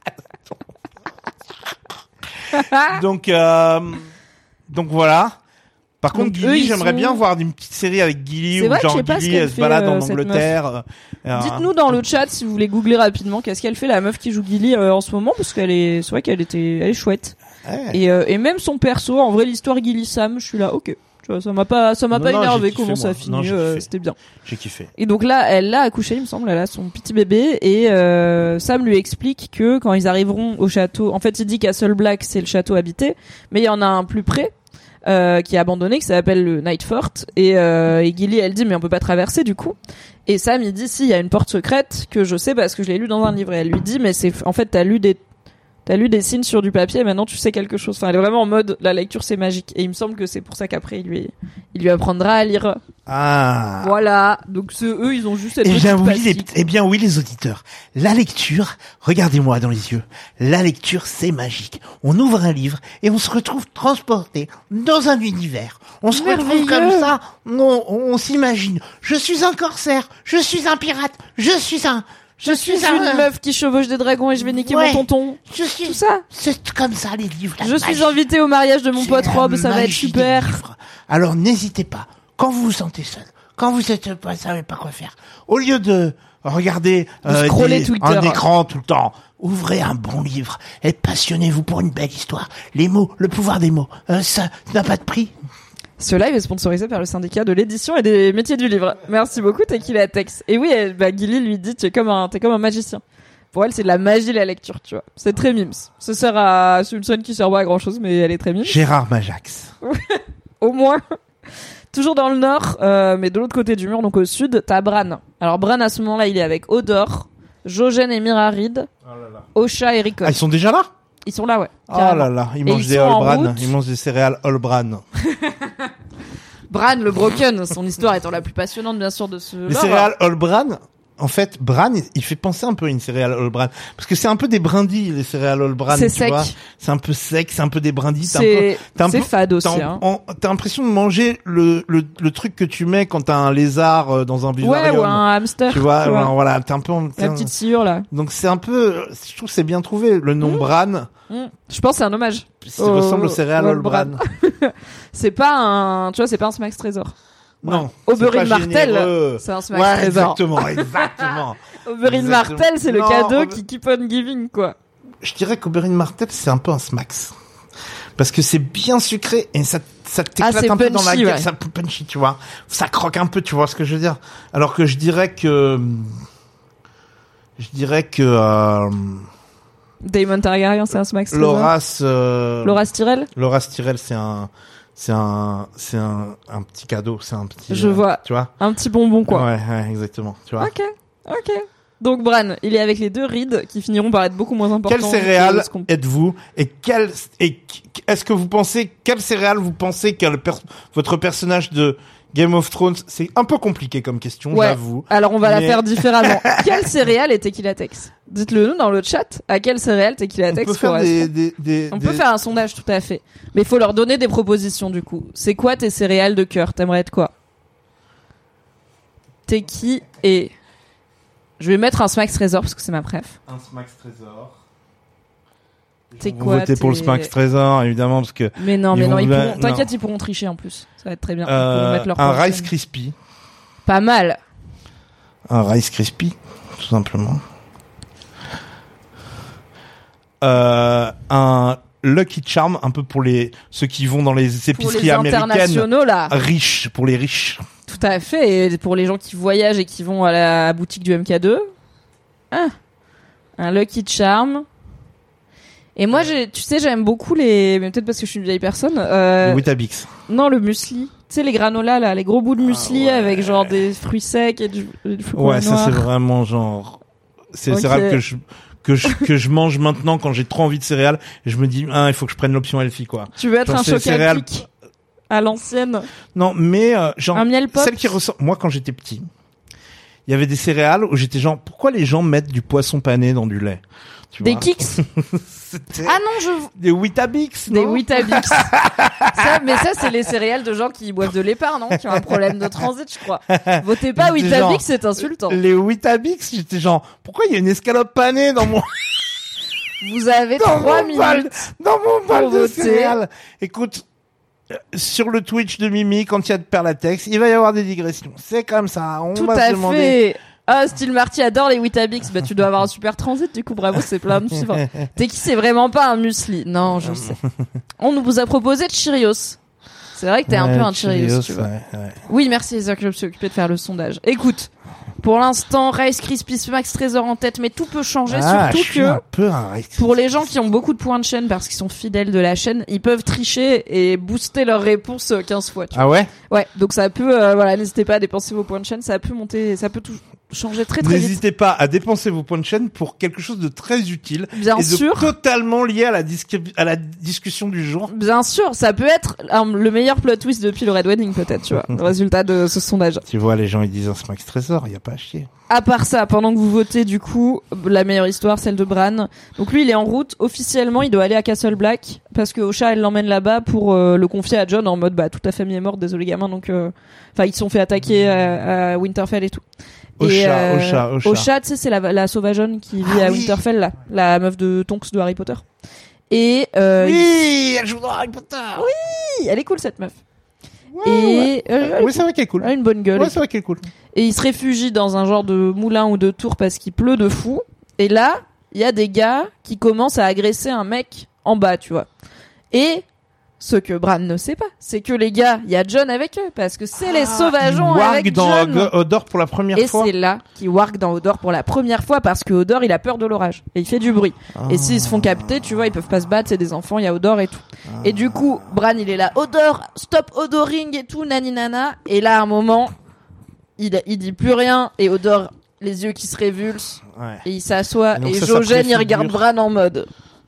Speaker 3: donc, euh, donc voilà. Par
Speaker 4: Donc,
Speaker 3: contre,
Speaker 4: eux,
Speaker 3: Gilly,
Speaker 4: ils
Speaker 3: j'aimerais
Speaker 4: sont-
Speaker 3: bien voir une petite série avec Gilly
Speaker 4: C'est
Speaker 3: où
Speaker 4: vrai que je
Speaker 3: genre
Speaker 4: sais pas ce
Speaker 3: Gilly
Speaker 4: qu'elle
Speaker 3: elle se
Speaker 4: fait,
Speaker 3: balade
Speaker 4: euh,
Speaker 3: en
Speaker 4: cette
Speaker 3: Angleterre. euh,
Speaker 4: Dites-nous dans le chat si vous voulez googler rapidement qu'est-ce qu'elle fait la meuf qui joue Gilly euh, en ce moment parce qu'elle est, c'est vrai qu'elle était, elle est chouette.
Speaker 3: Ouais.
Speaker 4: Et, euh, et même son perso, en vrai, l'histoire Gilly Sam, je suis là, ok. Tu vois, ça m'a pas, ça m'a
Speaker 3: Non,
Speaker 4: pas
Speaker 3: non,
Speaker 4: énervé
Speaker 3: j'ai kiffé,
Speaker 4: comment ça a
Speaker 3: moi.
Speaker 4: fini,
Speaker 3: Non, j'ai
Speaker 4: euh,
Speaker 3: kiffé.
Speaker 4: c'était bien.
Speaker 3: J'ai kiffé.
Speaker 4: Et donc là, elle l'a accouché, il me semble, elle a son petit bébé et euh, Sam lui explique que quand ils arriveront au château, en fait, il dit Castle Black c'est le château habité, mais il y en a un plus près. Euh, qui est abandonné, qui s'appelle le Night Fort, et, euh, et Gilly elle dit mais on peut pas traverser du coup, et Sam il dit si, il y a une porte secrète que je sais parce que je l'ai lu dans un livre, et elle lui dit mais c'est en fait t'as lu des t'as lu des signes sur du papier et maintenant tu sais quelque chose, enfin elle est vraiment en mode la lecture c'est magique, et il me semble que c'est pour ça qu'après il lui il lui apprendra à lire.
Speaker 3: Ah.
Speaker 4: Voilà, donc ce, eux ils ont juste cette
Speaker 3: Eh bien,
Speaker 4: petite
Speaker 3: oui, les,
Speaker 4: pastille.
Speaker 3: eh bien oui, les auditeurs. La lecture, regardez-moi dans les yeux. La lecture, c'est magique. On ouvre un livre et on se retrouve transporté dans un univers. On se retrouve
Speaker 4: Merveilleux.
Speaker 3: comme ça. On, on, on s'imagine. Je suis un corsaire. Je suis un pirate. Je suis un... Je,
Speaker 4: Je suis
Speaker 3: un...
Speaker 4: une meuf qui chevauche des dragons et je vais niquer
Speaker 3: Ouais.
Speaker 4: mon tonton.
Speaker 3: Je suis...
Speaker 4: Tout ça.
Speaker 3: C'est comme ça, les livres. la
Speaker 4: Je
Speaker 3: magie.
Speaker 4: suis invitée au mariage de mon
Speaker 3: C'est
Speaker 4: pote
Speaker 3: la
Speaker 4: Rob, ça va être
Speaker 3: magie des
Speaker 4: super.
Speaker 3: livres. Alors n'hésitez pas, quand vous vous sentez seul, quand vous êtes pas savez pas quoi faire, au lieu de regarder
Speaker 4: De scroller
Speaker 3: des-
Speaker 4: Twitter.
Speaker 3: un écran tout le temps, ouvrez un bon livre et passionnez-vous pour une belle histoire. Les mots, le pouvoir des mots, euh, ça n'a pas de prix.
Speaker 4: Ce live est sponsorisé par le syndicat de l'édition et des métiers du livre. Merci beaucoup, Tequila Tex. Et oui, elle, bah, Gilly lui dit, tu es comme un, t'es comme un magicien. Pour elle, c'est de la magie, la lecture, tu vois. C'est très mimes. Ça sert à, c'est une scène qui sert pas à grand chose, mais elle est très mimes.
Speaker 3: Gérard Majax.
Speaker 4: Au moins. Toujours dans le nord, euh, mais de l'autre côté du mur, donc au sud, t'as Bran. Alors Bran, à ce moment-là, il est avec Odor, Jojen et Mirarid, Osha et Rickon.
Speaker 3: Ah, ils sont déjà là?
Speaker 4: Ils sont là, ouais.
Speaker 3: Oh
Speaker 4: carrément.
Speaker 3: là là, ils
Speaker 4: Et
Speaker 3: mangent
Speaker 4: ils
Speaker 3: des
Speaker 4: sont en
Speaker 3: All Bran,
Speaker 4: route.
Speaker 3: ils mangent des céréales All Bran.
Speaker 4: Bran, le Broken, son histoire étant la plus passionnante, bien sûr, de ce
Speaker 3: Les
Speaker 4: lore.
Speaker 3: céréales All Bran, en fait, Bran, il fait penser un peu à une céréale All Bran. Parce que c'est un peu des brindilles, les céréales All Bran.
Speaker 4: C'est
Speaker 3: tu
Speaker 4: sec.
Speaker 3: vois. C'est un peu sec, c'est un peu des brindilles. T'as un peu,
Speaker 4: C'est,
Speaker 3: t'as un
Speaker 4: c'est
Speaker 3: peu-
Speaker 4: fade aussi,
Speaker 3: t'as,
Speaker 4: hein.
Speaker 3: en- t'as l'impression de manger le, le, le truc que tu mets quand t'as un lézard euh, dans un
Speaker 4: Ouais,
Speaker 3: vivarium.
Speaker 4: ou un hamster.
Speaker 3: Tu vois, voilà, voilà, t'es un peu, en- t'es
Speaker 4: La
Speaker 3: un-
Speaker 4: petite sciure, là.
Speaker 3: donc c'est un peu, je trouve que c'est bien trouvé. Le nom
Speaker 4: Mmh.
Speaker 3: Bran,
Speaker 4: Mm. Je pense que c'est un hommage.
Speaker 3: ça
Speaker 4: Oh,
Speaker 3: ressemble aux céréales
Speaker 4: All
Speaker 3: All Bran.
Speaker 4: C'est pas un, tu vois, c'est pas un Smax Trésor.
Speaker 3: Non.
Speaker 4: Oberyn
Speaker 3: c'est pas
Speaker 4: Martell,
Speaker 3: généreux.
Speaker 4: c'est un Smax
Speaker 3: Ouais,
Speaker 4: Trésor.
Speaker 3: exactement, exactement.
Speaker 4: Oberyn
Speaker 3: Exactement.
Speaker 4: Martell, c'est le
Speaker 3: Non,
Speaker 4: cadeau
Speaker 3: Ober-
Speaker 4: qui keep on giving, quoi.
Speaker 3: Je dirais qu'Oberyn Martell, c'est un peu un Smax. Parce que c'est bien sucré et ça, ça t'éclate
Speaker 4: Ah, c'est
Speaker 3: un peu dans la
Speaker 4: punchy,
Speaker 3: gueule,
Speaker 4: ouais.
Speaker 3: ça punchy, tu vois. Ça croque un peu, tu vois ce que je veux dire. Alors que je dirais que, je dirais que, euh,
Speaker 4: Daemon Targaryen, c'est un Smax Trésor.
Speaker 3: Loras, euh,
Speaker 4: Loras Tyrell.
Speaker 3: Loras Tyrell, c'est un, c'est un, c'est un, un petit cadeau, c'est un petit,
Speaker 4: Je
Speaker 3: euh,
Speaker 4: vois.
Speaker 3: tu vois.
Speaker 4: Un petit bonbon, quoi.
Speaker 3: Ouais, ouais, exactement, tu vois.
Speaker 4: Ok, ok. Donc Bran, il est avec les deux rides qui finiront par être beaucoup moins importants.
Speaker 3: Quelle céréale
Speaker 4: que ce qu'on-
Speaker 3: êtes-vous et quel et est-ce que vous pensez quelle céréale vous pensez que le per- votre personnage de Game of Thrones, c'est un peu compliqué comme question,
Speaker 4: Ouais.
Speaker 3: j'avoue.
Speaker 4: Alors on va la
Speaker 3: Mais-
Speaker 4: faire différemment. Quelle céréale est Tequila Tex? Dites-le nous dans le chat. À quelle céréale Tequila
Speaker 3: On
Speaker 4: Tex
Speaker 3: peut faire
Speaker 4: correspond?
Speaker 3: des, des, des,
Speaker 4: On
Speaker 3: des-
Speaker 4: peut faire un sondage, tout à fait. Mais il faut leur donner des propositions, du coup. C'est quoi tes céréales de cœur? T'aimerais être quoi? T'es qui et... Je vais mettre un Smax Trésor parce que c'est ma préf.
Speaker 3: un Smax Trésor.
Speaker 4: T'es
Speaker 3: Vous
Speaker 4: quoi?
Speaker 3: votez pour le
Speaker 4: t'es-
Speaker 3: Smax Trésor évidemment parce que
Speaker 4: Mais non,
Speaker 3: Ils
Speaker 4: mais non,
Speaker 3: vont
Speaker 4: ils
Speaker 3: la-
Speaker 4: pourront... T'inquiète,
Speaker 3: non.
Speaker 4: ils pourront tricher en plus. Ça va être très bien. Ils
Speaker 3: euh,
Speaker 4: pourront mettre leur
Speaker 3: un
Speaker 4: portion.
Speaker 3: Rice Krispie,
Speaker 4: Pas mal.
Speaker 3: un Rice Krispie tout simplement. Euh, un Lucky Charm un peu pour les ceux qui vont dans les
Speaker 4: Pour
Speaker 3: épiceries
Speaker 4: les
Speaker 3: américaines
Speaker 4: internationaux, là.
Speaker 3: riches pour les riches.
Speaker 4: Tout à fait. Et pour les gens qui voyagent et qui vont à la boutique du M K deux. Ah. un Lucky Charm. Et moi, j'ai, tu sais, j'aime beaucoup les, mais peut-être parce que je suis une vieille personne. Euh...
Speaker 3: Le Weetabix.
Speaker 4: Non, le muesli. Tu sais, les granolas là, les gros bouts de muesli
Speaker 3: ah ouais.
Speaker 4: avec genre des fruits secs et du, et du chocolat
Speaker 3: Ouais,
Speaker 4: noir.
Speaker 3: ça c'est vraiment genre, c'est
Speaker 4: okay.
Speaker 3: le céréales que je que je que je mange maintenant quand j'ai trop envie de céréales. Et je me dis, ah, il faut que je prenne l'option healthy quoi.
Speaker 4: Tu veux être
Speaker 3: genre,
Speaker 4: un chocolat
Speaker 3: céréales...
Speaker 4: à l'ancienne.
Speaker 3: Non, mais euh, genre
Speaker 4: un miel pop.
Speaker 3: Celle qui ressort. Moi, quand j'étais petit, il y avait des céréales où j'étais genre, pourquoi les gens mettent du poisson pané dans du lait? Tu
Speaker 4: des
Speaker 3: vois
Speaker 4: Kix. Ah non, je
Speaker 3: des Weetabix.
Speaker 4: Des Weetabix. Ça, mais ça c'est les céréales de gens qui boivent de l'épargne, non, qui ont un problème de transit, je crois. Votez pas Weetabix, genre, c'est insultant.
Speaker 3: Les Weetabix, j'étais genre, pourquoi il y a une escalope panée dans mon
Speaker 4: Vous avez
Speaker 3: dans
Speaker 4: trois
Speaker 3: mon
Speaker 4: minutes
Speaker 3: bal, dans mon bal de
Speaker 4: voter.
Speaker 3: Céréales. Écoute, sur le Twitch de Mimi, quand il y a de Perlatex, il va y avoir des digressions. C'est comme ça. On
Speaker 4: Tout
Speaker 3: va
Speaker 4: à
Speaker 3: se demander.
Speaker 4: fait. Ah, Style Marty adore les Weetabix. Bah, tu dois avoir un super transit, du coup, bravo, c'est plein de suivre. T'es qui, c'est vraiment pas un muesli. Non, je sais. On nous vous a proposé de Cheerios. C'est vrai que t'es ouais, un peu un Cheerios, Cheerios tu vois. Ouais, ouais. Oui, merci, les heures que je me suis occupé de faire le sondage. Écoute. Pour l'instant, Rice Krispies, Max Trésor en tête, mais tout peut changer,
Speaker 3: ah,
Speaker 4: surtout
Speaker 3: je suis
Speaker 4: que
Speaker 3: un peu un Rice
Speaker 4: pour les gens qui ont beaucoup de points de chaîne parce qu'ils sont fidèles de la chaîne, ils peuvent tricher et booster leur réponse quinze fois. Tu
Speaker 3: ah
Speaker 4: vois.
Speaker 3: ouais?
Speaker 4: Ouais, donc ça peut, euh, voilà, n'hésitez pas à dépenser vos points de chaîne, ça peut monter, ça peut tout changer très très vite.
Speaker 3: N'hésitez pas à dépenser vos points de chaîne pour quelque chose de très utile.
Speaker 4: Bien
Speaker 3: et
Speaker 4: sûr.
Speaker 3: De totalement lié à la, disque- à la discussion du jour.
Speaker 4: Bien sûr, ça peut être um, le meilleur plot twist depuis le Red Wedding peut-être, tu vois, le résultat de ce sondage.
Speaker 3: Tu vois, les gens ils disent un Max Trésor, y a pas à chier.
Speaker 4: À part ça, pendant que vous votez, du coup, la meilleure histoire, celle de Bran. Donc lui, il est en route. Officiellement, il doit aller à Castle Black parce que Osha, elle l'emmène là-bas pour euh, le confier à Jon en mode, bah, toute ta famille est morte, désolé gamin. Donc, enfin, euh, ils se sont fait attaquer à, à Winterfell et tout.
Speaker 3: Osha,
Speaker 4: et, euh,
Speaker 3: Osha, Osha.
Speaker 4: Osha, tu sais, c'est la, la sauvageonne qui vit
Speaker 3: ah,
Speaker 4: à
Speaker 3: oui.
Speaker 4: Winterfell, là, la meuf de Tonks de Harry Potter. Et euh,
Speaker 3: oui, il... elle joue dans Harry Potter.
Speaker 4: Oui, elle est cool cette meuf.
Speaker 3: Ouais,
Speaker 4: et
Speaker 3: ouais.
Speaker 4: Euh,
Speaker 3: oui, c'est vrai qu'elle est cool.
Speaker 4: Elle a une bonne gueule.
Speaker 3: Ouais, c'est vrai qu'elle est cool.
Speaker 4: Et il se réfugie dans un genre de moulin ou de tour parce qu'il pleut de fou. Et là, il y a des gars qui commencent à agresser un mec en bas, tu vois. Et ce que Bran ne sait pas, c'est que les gars, il y a Jon avec eux parce que c'est ah, les sauvageons avec
Speaker 3: dans
Speaker 4: Jon.
Speaker 3: Hodor pour la première
Speaker 4: et
Speaker 3: fois.
Speaker 4: Et c'est là qu'ils warg dans Hodor pour la première fois parce que Hodor, il a peur de l'orage et il fait du bruit. Ah. Et s'ils se font capter, tu vois, ils peuvent pas se battre, c'est des enfants, il y a Hodor et tout. Ah. Et du coup, Bran, il est là, Hodor, stop Hodoring et tout, nani nana. Et là, à un moment, il, il dit plus rien et Hodor, les yeux qui se révulsent, ouais. Et il s'assoit et, et Jojen, il regarde Bran en mode.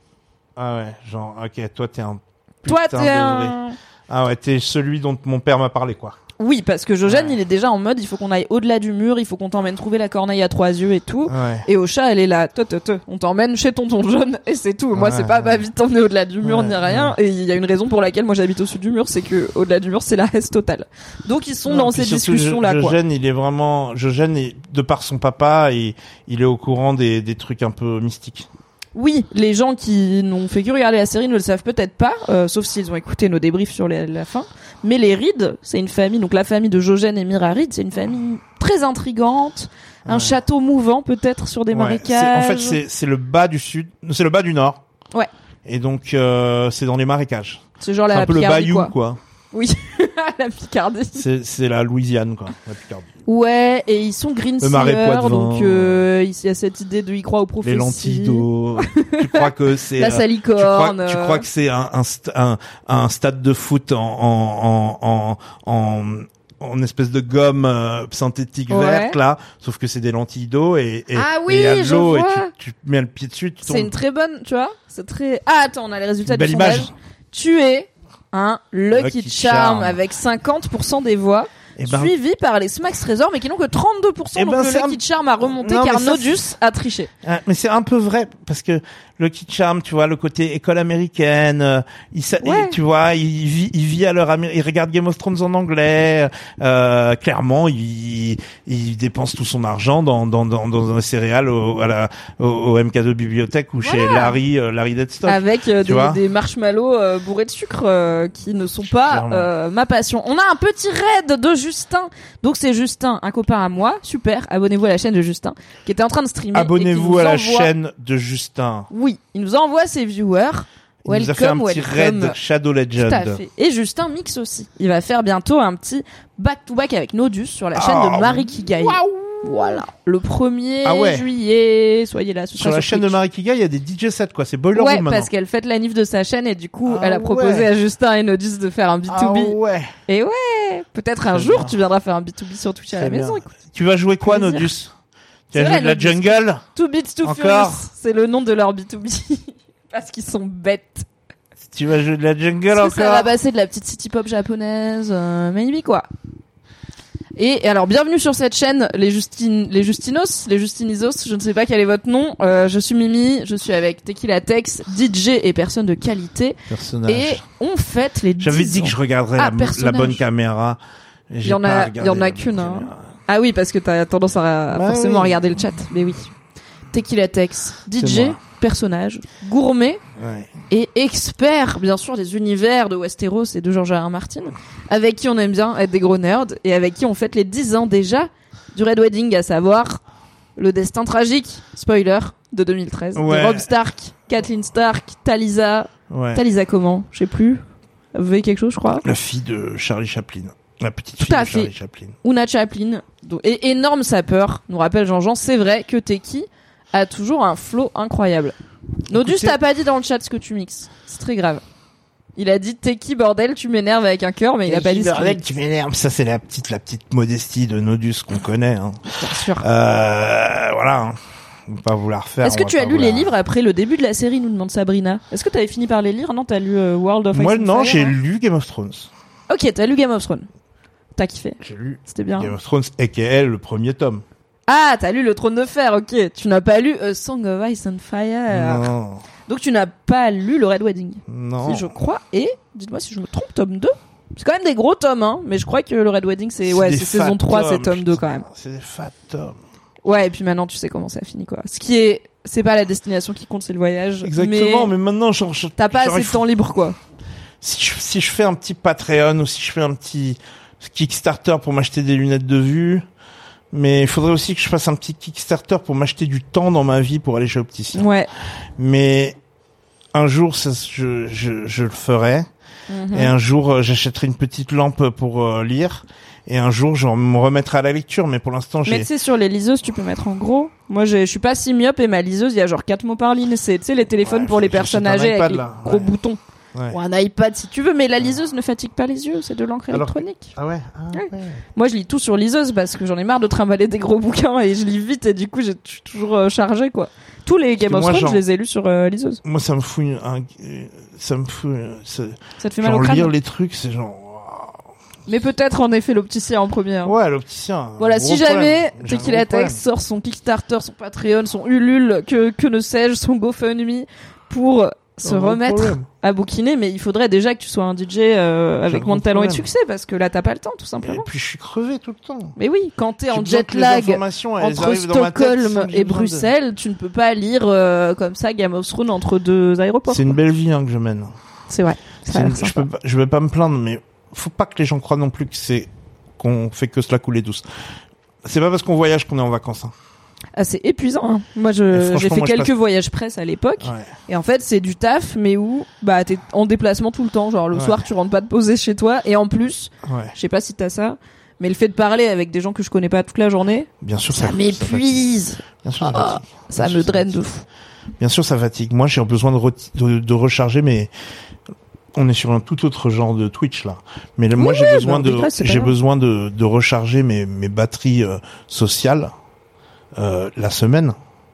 Speaker 3: Ah ouais, genre, ok, toi t'es un
Speaker 4: Toi, t'es un...
Speaker 3: Ah ouais, t'es celui dont mon père m'a parlé, quoi.
Speaker 4: Oui, parce que Jojen, ouais. Il est déjà en mode, il faut qu'on aille au-delà du mur, il faut qu'on t'emmène trouver la corneille à trois yeux et tout.
Speaker 3: Ouais.
Speaker 4: Et Osha, elle est là, te, te, te, on t'emmène chez tonton Jon et c'est tout. Moi, ouais, c'est pas, bah, vite t'emmener au-delà du mur, ouais, ni rien. Ouais. Et il y a une raison pour laquelle moi j'habite au sud du mur, c'est que au-delà du mur, c'est la haisse totale. Donc ils sont non, dans ces discussions-là, quoi.
Speaker 3: Jojen, il est vraiment, Jojen, de par son papa, il, il est au courant des, des trucs un peu mystiques.
Speaker 4: Oui, les gens qui n'ont fait que regarder la série ne le savent peut-être pas, euh, sauf s'ils ont écouté nos débriefs sur les, la fin. Mais les Reed, c'est une famille, donc la famille de Jojen et Mira Reed, c'est une famille très intrigante, ouais. Un château mouvant peut-être sur des ouais. marécages.
Speaker 3: En fait, c'est, c'est le bas du sud, c'est le bas du nord.
Speaker 4: Ouais.
Speaker 3: Et donc euh, c'est dans les marécages.
Speaker 4: C'est genre la
Speaker 3: c'est un peu
Speaker 4: Picardie,
Speaker 3: le bayou,
Speaker 4: quoi.
Speaker 3: quoi.
Speaker 4: Oui, la Picardie.
Speaker 3: C'est, c'est la Louisiane, quoi, la Picardie.
Speaker 4: Ouais, et ils sont greensealers, donc euh, il y a cette idée de y croire aux prophéties.
Speaker 3: Les lentilles d'eau. Tu crois que c'est
Speaker 4: la salicorne.
Speaker 3: Tu crois, tu crois que c'est un, un, un, un stade de foot en en en en, en espèce de gomme euh, synthétique ouais. verte là, sauf que c'est des lentilles d'eau et et
Speaker 4: ah oui,
Speaker 3: et il y a de l'eau
Speaker 4: et
Speaker 3: tu, tu mets le pied dessus, tu tombes.
Speaker 4: C'est une très bonne, tu vois, c'est très. Ah attends, on a les résultats
Speaker 3: du
Speaker 4: sondage.
Speaker 3: Image.
Speaker 4: Tu es un Lucky, Lucky Charm, Charm avec cinquante pour cent des voix. Eh ben, suivi par les Smax Trésor, mais qui n'ont que trente-deux pour cent. Eh donc ben, le Lucky Charm a remonté non, car Nodus a triché.
Speaker 3: Ah, mais c'est un peu vrai, parce que Lucky Charm, tu vois, le côté école américaine, euh, il, ouais. il, tu vois, il vit, il vit à leur Amérique, il regarde Game of Thrones en anglais, euh, clairement, il, il dépense tout son argent dans, dans, dans, dans un céréal au, à la, au, au M K deux bibliothèque ou voilà. Chez Larry, euh, Larry Deadstock.
Speaker 4: Avec euh, des, des marshmallows euh, bourrés de sucre, euh, qui ne sont pas, euh, ma passion. On a un petit raid de Justin. Donc c'est Justin, un copain à moi, super, abonnez-vous à la chaîne de Justin, qui était en train de streamer.
Speaker 3: Abonnez-vous à la
Speaker 4: envoie...
Speaker 3: chaîne de Justin.
Speaker 4: Oui, il nous envoie ses viewers.
Speaker 3: Il
Speaker 4: welcome,
Speaker 3: nous a fait un petit
Speaker 4: welcome.
Speaker 3: raid Shadow Legend.
Speaker 4: Tout à fait. Et Justin mixe aussi. Il va faire bientôt un petit back-to-back avec Nodus sur la chaîne
Speaker 3: oh,
Speaker 4: de Marie Kigai.
Speaker 3: Waouh.
Speaker 4: Voilà. Le premier
Speaker 3: Ah ouais.
Speaker 4: juillet, soyez là. Ce
Speaker 3: Sur
Speaker 4: sera
Speaker 3: la chaîne de
Speaker 4: Twitch.
Speaker 3: Marikiga, il y a des D J sets, quoi. C'est Boiler
Speaker 4: Ouais,
Speaker 3: Room maintenant.
Speaker 4: parce qu'elle fête la nif de sa chaîne et du coup,
Speaker 3: Ah
Speaker 4: elle a proposé
Speaker 3: ouais.
Speaker 4: à Justin et Nodus de faire un B deux B.
Speaker 3: Ah ouais.
Speaker 4: Et ouais, peut-être un
Speaker 3: Très
Speaker 4: jour
Speaker 3: bien.
Speaker 4: tu viendras faire un B deux B sur Twitch à la
Speaker 3: Très
Speaker 4: maison.
Speaker 3: bien.
Speaker 4: Écoute.
Speaker 3: Tu vas jouer quoi,
Speaker 4: Plaisir.
Speaker 3: Nodus? Tu
Speaker 4: C'est
Speaker 3: vas
Speaker 4: vrai,
Speaker 3: jouer de la
Speaker 4: Nodus.
Speaker 3: jungle?
Speaker 4: Two Beats Two
Speaker 3: Encore
Speaker 4: Furious, c'est le nom de leur B deux B. Parce qu'ils sont bêtes.
Speaker 3: Tu vas jouer de la jungle
Speaker 4: Est-ce
Speaker 3: encore?
Speaker 4: que ça va passer de la petite city pop japonaise, euh, maybe quoi. Et, et alors, bienvenue sur cette chaîne, les Justin, les Justinos, les Justinizos, je ne sais pas quel est votre nom. Euh, je suis Mimi, je suis avec Tequila Tex, D J et personne de qualité.
Speaker 3: Personnage.
Speaker 4: Et on fête les dix
Speaker 3: J'avais dit que je regarderais
Speaker 4: Ah,
Speaker 3: la,
Speaker 4: personnage.
Speaker 3: la bonne caméra. Et
Speaker 4: Il
Speaker 3: j'ai
Speaker 4: y en
Speaker 3: pas
Speaker 4: a,
Speaker 3: regardé
Speaker 4: il y en
Speaker 3: la
Speaker 4: a
Speaker 3: bonne
Speaker 4: qu'une, hein.
Speaker 3: caméra.
Speaker 4: Ah oui, parce que t'as tendance à
Speaker 3: Bah
Speaker 4: forcément
Speaker 3: oui.
Speaker 4: regarder le chat. Mais oui. Tequila Tex, D
Speaker 3: C'est
Speaker 4: J,
Speaker 3: moi.
Speaker 4: personnage, gourmet
Speaker 3: Ouais.
Speaker 4: et expert, bien sûr, des univers de Westeros et de George R. R. Martin, avec qui on aime bien être des gros nerds et avec qui on fête les dix ans déjà du Red Wedding, à savoir le destin tragique, spoiler, de deux mille treize,
Speaker 3: Ouais.
Speaker 4: de Robb Stark, Catelyn Stark, Talisa,
Speaker 3: Ouais.
Speaker 4: Talisa comment? Je sais plus. Vous avez quelque chose, je crois.
Speaker 3: La fille de Charlie Chaplin. La petite
Speaker 4: Tout
Speaker 3: fille
Speaker 4: à
Speaker 3: de
Speaker 4: fait.
Speaker 3: Charlie Chaplin.
Speaker 4: Una Chaplin, donc, et énorme sapeur, nous rappelle Jean-Jean, c'est vrai que Teki a toujours un flow incroyable. Nodus,
Speaker 3: Écoutez-
Speaker 4: t'as pas dit dans le chat ce que tu mixes. C'est très grave. Il a dit Teki bordel, tu m'énerves avec un cœur, mais il a pas dit ce qu'il
Speaker 3: Bordel,
Speaker 4: mixe.
Speaker 3: tu m'énerves. Ça, c'est la petite, la petite modestie de Nodus qu'on connaît, hein.
Speaker 4: Bien sûr.
Speaker 3: Euh, voilà. hein. On va pas vouloir faire.
Speaker 4: Est-ce que
Speaker 3: on va
Speaker 4: tu as
Speaker 3: pas
Speaker 4: lu les
Speaker 3: vouloir-
Speaker 4: livres après le début de la série, nous demande Sabrina. Est-ce que t'avais fini par les lire? Non, t'as lu euh, World of Ice
Speaker 3: Moi,
Speaker 4: and
Speaker 3: non,
Speaker 4: Fire,
Speaker 3: j'ai
Speaker 4: hein
Speaker 3: lu Game of Thrones.
Speaker 4: Ok, t'as lu Game of Thrones. T'as kiffé.
Speaker 3: J'ai lu
Speaker 4: C'était bien.
Speaker 3: Game of Thrones, aka le premier tome.
Speaker 4: Ah, t'as lu Le Trône de Fer, ok. Tu n'as pas lu A Song of Ice and Fire.
Speaker 3: Non.
Speaker 4: Donc tu n'as pas lu le Red Wedding.
Speaker 3: Non.
Speaker 4: Si je crois, et dites-moi si je me trompe, tome deux. C'est quand même des gros tomes, hein, mais je crois que le Red Wedding, c'est, ouais,
Speaker 3: des
Speaker 4: c'est saison
Speaker 3: fat
Speaker 4: trois, c'est
Speaker 3: tomes,
Speaker 4: tome deux
Speaker 3: putain.
Speaker 4: quand même.
Speaker 3: C'est des fat tomes.
Speaker 4: Ouais, et puis maintenant, tu sais comment ça finit, quoi. Ce qui est, c'est pas la destination qui compte, c'est le voyage.
Speaker 3: Exactement,
Speaker 4: mais,
Speaker 3: mais, maintenant, genre, je,
Speaker 4: t'as pas
Speaker 3: genre,
Speaker 4: assez
Speaker 3: il
Speaker 4: de
Speaker 3: faut-
Speaker 4: temps libre, quoi.
Speaker 3: si je, si je fais un petit Patreon ou si je fais un petit Kickstarter pour m'acheter des lunettes de vue, mais il faudrait aussi que je fasse un petit Kickstarter pour m'acheter du temps dans ma vie pour aller chez l'opticien.
Speaker 4: Ouais.
Speaker 3: Mais un jour, ça, je, je, je le ferai.
Speaker 4: Mhm.
Speaker 3: Et un jour, euh, j'achèterai une petite lampe pour euh, lire. Et un jour, je me remettrai à la lecture. Mais pour l'instant,
Speaker 4: Mais
Speaker 3: j'ai...
Speaker 4: tu sais, sur les liseuses, tu peux mettre en gros. Moi, j'ai- je suis pas si myope et ma liseuse, il y a genre quatre mots par ligne. C'est, tu sais, les téléphones
Speaker 3: Ouais,
Speaker 4: pour les
Speaker 3: faut que
Speaker 4: personnes
Speaker 3: j'achète un
Speaker 4: âgées avec
Speaker 3: iPad,
Speaker 4: les
Speaker 3: là.
Speaker 4: gros
Speaker 3: Ouais.
Speaker 4: boutons.
Speaker 3: Ouais.
Speaker 4: Ou un iPad si tu veux, mais la liseuse ne fatigue pas les yeux, c'est de l'encre
Speaker 3: Alors-
Speaker 4: électronique.
Speaker 3: Ah ouais, ah
Speaker 4: Ouais.
Speaker 3: ouais.
Speaker 4: Moi, je lis tout sur liseuse parce que j'en ai marre de trimballer des gros bouquins et je lis vite et du coup, je suis toujours euh, chargé, quoi. Tous les Game
Speaker 3: que
Speaker 4: of
Speaker 3: moi,
Speaker 4: Thrones,
Speaker 3: genre-
Speaker 4: je les ai lus sur euh, liseuse.
Speaker 3: Moi, ça me fout une- un... euh, Ça me fout... euh, ça-
Speaker 4: Ça te fait mal au
Speaker 3: Genre,
Speaker 4: crâne.
Speaker 3: lire les trucs, c'est genre...
Speaker 4: Mais peut-être en effet l'opticien en premier. hein.
Speaker 3: Ouais, l'opticien.
Speaker 4: Voilà,
Speaker 3: gros
Speaker 4: si jamais
Speaker 3: problème. J'ai un
Speaker 4: Tequila
Speaker 3: gros problème.
Speaker 4: Tex sort son Kickstarter, son Patreon, son Ulule, que, que ne sais-je, son GoFundMe pour se
Speaker 3: Un gros
Speaker 4: remettre
Speaker 3: problème.
Speaker 4: à bouquiner, mais il faudrait déjà que tu sois un D J euh,
Speaker 3: J'ai
Speaker 4: avec
Speaker 3: un
Speaker 4: moins de
Speaker 3: gros
Speaker 4: talent et de
Speaker 3: problème.
Speaker 4: succès parce que là t'as pas le temps tout
Speaker 3: Et
Speaker 4: simplement.
Speaker 3: puis, je suis crevé tout le temps.
Speaker 4: Mais oui, quand t'es
Speaker 3: J'ai
Speaker 4: en
Speaker 3: besoin
Speaker 4: jet
Speaker 3: que les
Speaker 4: lag
Speaker 3: informations, elles
Speaker 4: entre
Speaker 3: arrivent dans ma tête sans
Speaker 4: Stockholm
Speaker 3: que j'ai
Speaker 4: et
Speaker 3: besoin de-
Speaker 4: Bruxelles, tu ne peux pas lire euh, comme ça Game of Thrones entre deux aéroports.
Speaker 3: C'est une belle vie hein, que je mène.
Speaker 4: C'est vrai. Ça a
Speaker 3: C'est
Speaker 4: l'air
Speaker 3: une- Je
Speaker 4: sympa.
Speaker 3: peux pas, je vais pas me plaindre, mais faut pas que les gens croient non plus que c'est qu'on fait que cela couler douce. C'est pas parce qu'on voyage qu'on est en vacances. Hein.
Speaker 4: Ah, c'est épuisant. Hein. Moi,
Speaker 3: Et
Speaker 4: je,
Speaker 3: franchement,
Speaker 4: j'ai fait
Speaker 3: moi, je
Speaker 4: quelques
Speaker 3: passe-
Speaker 4: voyages presse à l'époque.
Speaker 3: Ouais.
Speaker 4: Et en fait, c'est du taf, mais où bah t'es en déplacement tout le temps. Genre le
Speaker 3: Ouais.
Speaker 4: soir, tu rentres pas te poser chez toi. Et en plus,
Speaker 3: Ouais.
Speaker 4: je sais pas si t'as ça, mais le fait de parler avec des gens que je connais pas toute la journée,
Speaker 3: Bien sûr,
Speaker 4: ça
Speaker 3: ça,
Speaker 4: m'épuise.
Speaker 3: fatigue. Bien sûr, ça
Speaker 4: Ah,
Speaker 3: fatigue.
Speaker 4: ça
Speaker 3: Bien sûr,
Speaker 4: me
Speaker 3: ça
Speaker 4: draine de
Speaker 3: fatigue.
Speaker 4: fou.
Speaker 3: Bien sûr, ça fatigue. Moi, j'ai besoin de, re- de, de recharger, mais on est sur un tout autre genre de Twitch là. Mais le- moi, j'ai besoin
Speaker 4: bah,
Speaker 3: de,
Speaker 4: déclasse, c'est pas
Speaker 3: j'ai
Speaker 4: grave.
Speaker 3: besoin de, de recharger mes, mes batteries euh, sociales euh, la semaine.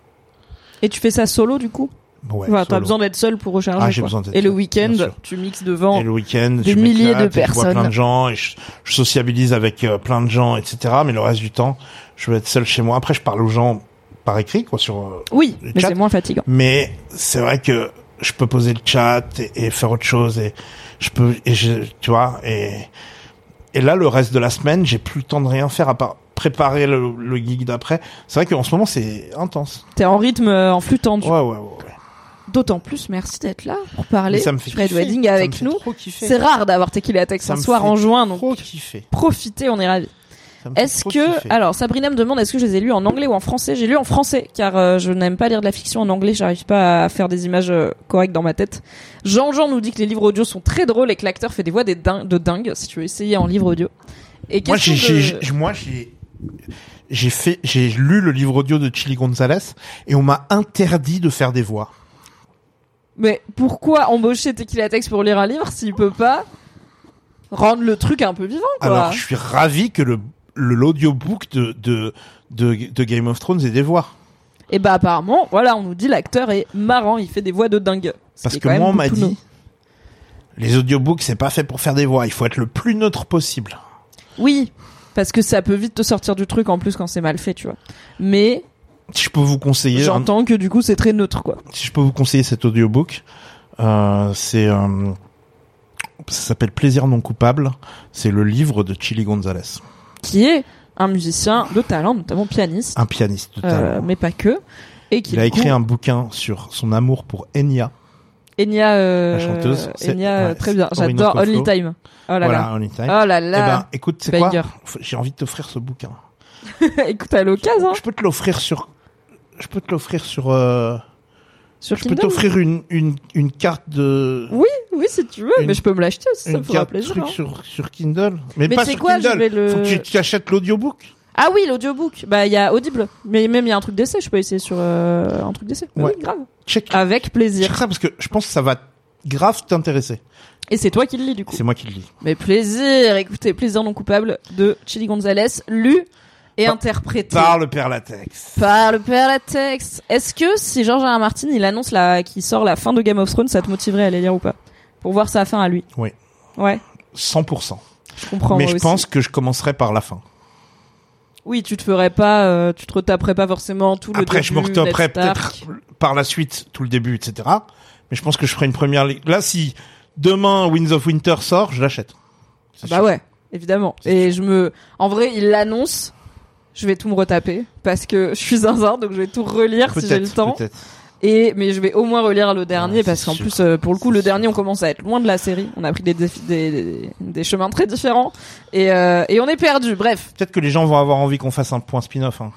Speaker 4: Et tu fais ça solo du coup?
Speaker 3: Ouais.
Speaker 4: Enfin, t'as
Speaker 3: solo.
Speaker 4: besoin d'être seul pour recharger.
Speaker 3: Ah, j'ai
Speaker 4: quoi.
Speaker 3: besoin d'être
Speaker 4: Et le
Speaker 3: seul,
Speaker 4: week-end,
Speaker 3: bien sûr.
Speaker 4: tu mixes devant.
Speaker 3: Et le week-end,
Speaker 4: des
Speaker 3: je
Speaker 4: milliers
Speaker 3: m'éclate,
Speaker 4: de
Speaker 3: et je vois
Speaker 4: personnes.
Speaker 3: plein de gens et je, je sociabilise avec euh, plein de gens, et cetera. Mais le reste du temps, je veux être seul chez moi. Après, je parle aux gens par écrit, quoi, sur. euh,
Speaker 4: Oui,
Speaker 3: le
Speaker 4: mais
Speaker 3: chat.
Speaker 4: c'est moins fatigant.
Speaker 3: Mais c'est vrai que je peux poser le chat et, et faire autre chose et je peux et je, tu vois et et là le reste de la semaine, j'ai plus le temps de rien faire à part préparer le, le geek d'après. C'est vrai qu'en ce moment c'est intense.
Speaker 4: T'es en rythme, euh, en flux tendu.
Speaker 3: Ouais ouais ouais. ouais.
Speaker 4: D'autant plus, merci d'être là pour parler
Speaker 3: Mais ça me fait
Speaker 4: Red
Speaker 3: kiffer.
Speaker 4: Wedding
Speaker 3: Ça me
Speaker 4: avec
Speaker 3: fait
Speaker 4: nous.
Speaker 3: trop kiffer.
Speaker 4: C'est rare d'avoir Tequila Tex
Speaker 3: Ça
Speaker 4: un
Speaker 3: me
Speaker 4: soir
Speaker 3: fait
Speaker 4: en juin, donc
Speaker 3: Trop kiffer.
Speaker 4: profitez, on est ravis.
Speaker 3: Ça me fait
Speaker 4: Est-ce
Speaker 3: trop
Speaker 4: que
Speaker 3: kiffer.
Speaker 4: alors Sabrina me demande est-ce que je les ai lus en anglais ou en français? J'ai lu en français car euh, je n'aime pas lire de la fiction en anglais, j'arrive pas à faire des images euh, correctes dans ma tête. Jean-Jean nous dit que les livres audio sont très drôles et que l'acteur fait des voix des din- de dingue si tu veux essayer en livre audio. Et
Speaker 3: Moi
Speaker 4: question
Speaker 3: j'ai
Speaker 4: de-
Speaker 3: j'ai- j'ai- moi j'ai j'ai fait, j'ai lu le livre audio de Chili Gonzalez et on m'a interdit de faire des voix.
Speaker 4: Mais pourquoi embaucher Tequila Tex pour lire un livre s'il peut pas rendre le truc un peu vivant, quoi?
Speaker 3: Alors, je suis ravi que le, le l'audiobook de, de, de, de Game of Thrones ait des voix.
Speaker 4: Et bah, apparemment, voilà, on nous dit l'acteur est marrant, il fait des voix de dingue.
Speaker 3: Parce que moi, on m'a dit, les audiobooks, c'est pas fait pour faire des voix, il faut être le plus neutre possible.
Speaker 4: Oui, parce que ça peut vite te sortir du truc en plus quand c'est mal fait, tu vois. Mais
Speaker 3: je peux vous conseiller.
Speaker 4: J'entends un... que du coup c'est très neutre, quoi.
Speaker 3: Si je peux vous conseiller cet audiobook, euh, c'est euh, ça s'appelle Plaisir non coupable. C'est le livre de Chili Gonzalez,
Speaker 4: qui est un musicien de talent, notamment pianiste.
Speaker 3: Un pianiste de talent,
Speaker 4: euh, mais pas que. Et qui
Speaker 3: il a écrit coup... un bouquin sur son amour pour Enya.
Speaker 4: Enya, euh,
Speaker 3: la chanteuse.
Speaker 4: Enya,
Speaker 3: ouais,
Speaker 4: très bien. J'adore Only Time. Oh là
Speaker 3: voilà,
Speaker 4: là.
Speaker 3: Only Time.
Speaker 4: Oh là là.
Speaker 3: Eh ben, écoute, c'est quoi? J'ai envie de t'offrir ce bouquin.
Speaker 4: Écoute, à l'occasion. Hein.
Speaker 3: Je peux te l'offrir sur. Je peux te l'offrir sur. Euh...
Speaker 4: Sur
Speaker 3: je
Speaker 4: Kindle.
Speaker 3: peux t'offrir une une une carte de.
Speaker 4: Oui, oui, si tu veux, une... mais je peux me l'acheter aussi, ça me fera plaisir.
Speaker 3: Truc
Speaker 4: hein.
Speaker 3: sur sur Kindle. Mais,
Speaker 4: mais
Speaker 3: pas
Speaker 4: c'est
Speaker 3: sur
Speaker 4: quoi,
Speaker 3: Kindle.
Speaker 4: Je vais le...
Speaker 3: Faut que tu, tu achètes l'audiobook.
Speaker 4: Ah oui, l'audiobook. Bah, il y a Audible. Mais même, il y a un truc d'essai. Je peux essayer sur euh, un truc d'essai.
Speaker 3: Ouais.
Speaker 4: Oui, grave.
Speaker 3: Check.
Speaker 4: Avec plaisir.
Speaker 3: Check ça parce que je pense que ça va grave t'intéresser.
Speaker 4: Et c'est toi qui le lis, du coup.
Speaker 3: C'est moi qui le lis.
Speaker 4: Mais plaisir. Écoutez, Plaisir non coupable de Chili Gonzalez, lu et
Speaker 3: par,
Speaker 4: interprété.
Speaker 3: Par le père Latex.
Speaker 4: Par le père Latex. Est-ce que si George R. R. Martin, il annonce la, qu'il sort la fin de Game of Thrones, ça te motiverait à aller lire ou pas? Pour voir sa fin à lui.
Speaker 3: Oui.
Speaker 4: Ouais.
Speaker 3: cent pour cent.
Speaker 4: Je comprends.
Speaker 3: Mais
Speaker 4: moi
Speaker 3: je
Speaker 4: aussi.
Speaker 3: pense que je commencerai par la fin.
Speaker 4: Oui, tu te ferais pas, euh, tu te retaperais pas forcément tout le
Speaker 3: Après,
Speaker 4: début.
Speaker 3: je me retaperais
Speaker 4: peut-être
Speaker 3: par la suite tout le début, et cetera. Mais je pense que je ferai une première. Là, si demain Winds of Winter sort, je l'achète.
Speaker 4: C'est bah sûr. Ouais, évidemment. C'est Et sûr. je me, en vrai, il l'annonce. Je vais tout me retaper parce que je suis zinzin, donc je vais tout relire si j'ai le temps.
Speaker 3: Peut-être.
Speaker 4: Et mais je vais au moins relire le dernier
Speaker 3: ouais,
Speaker 4: parce qu'en
Speaker 3: sûr.
Speaker 4: plus euh, pour le coup
Speaker 3: c'est
Speaker 4: le
Speaker 3: sûr.
Speaker 4: dernier on commence à être loin de la série. On a pris des défis, des, des, des chemins très différents et euh, et on est perdu. Bref.
Speaker 3: Peut-être que les gens vont avoir envie qu'on fasse un point spin-off. Hein.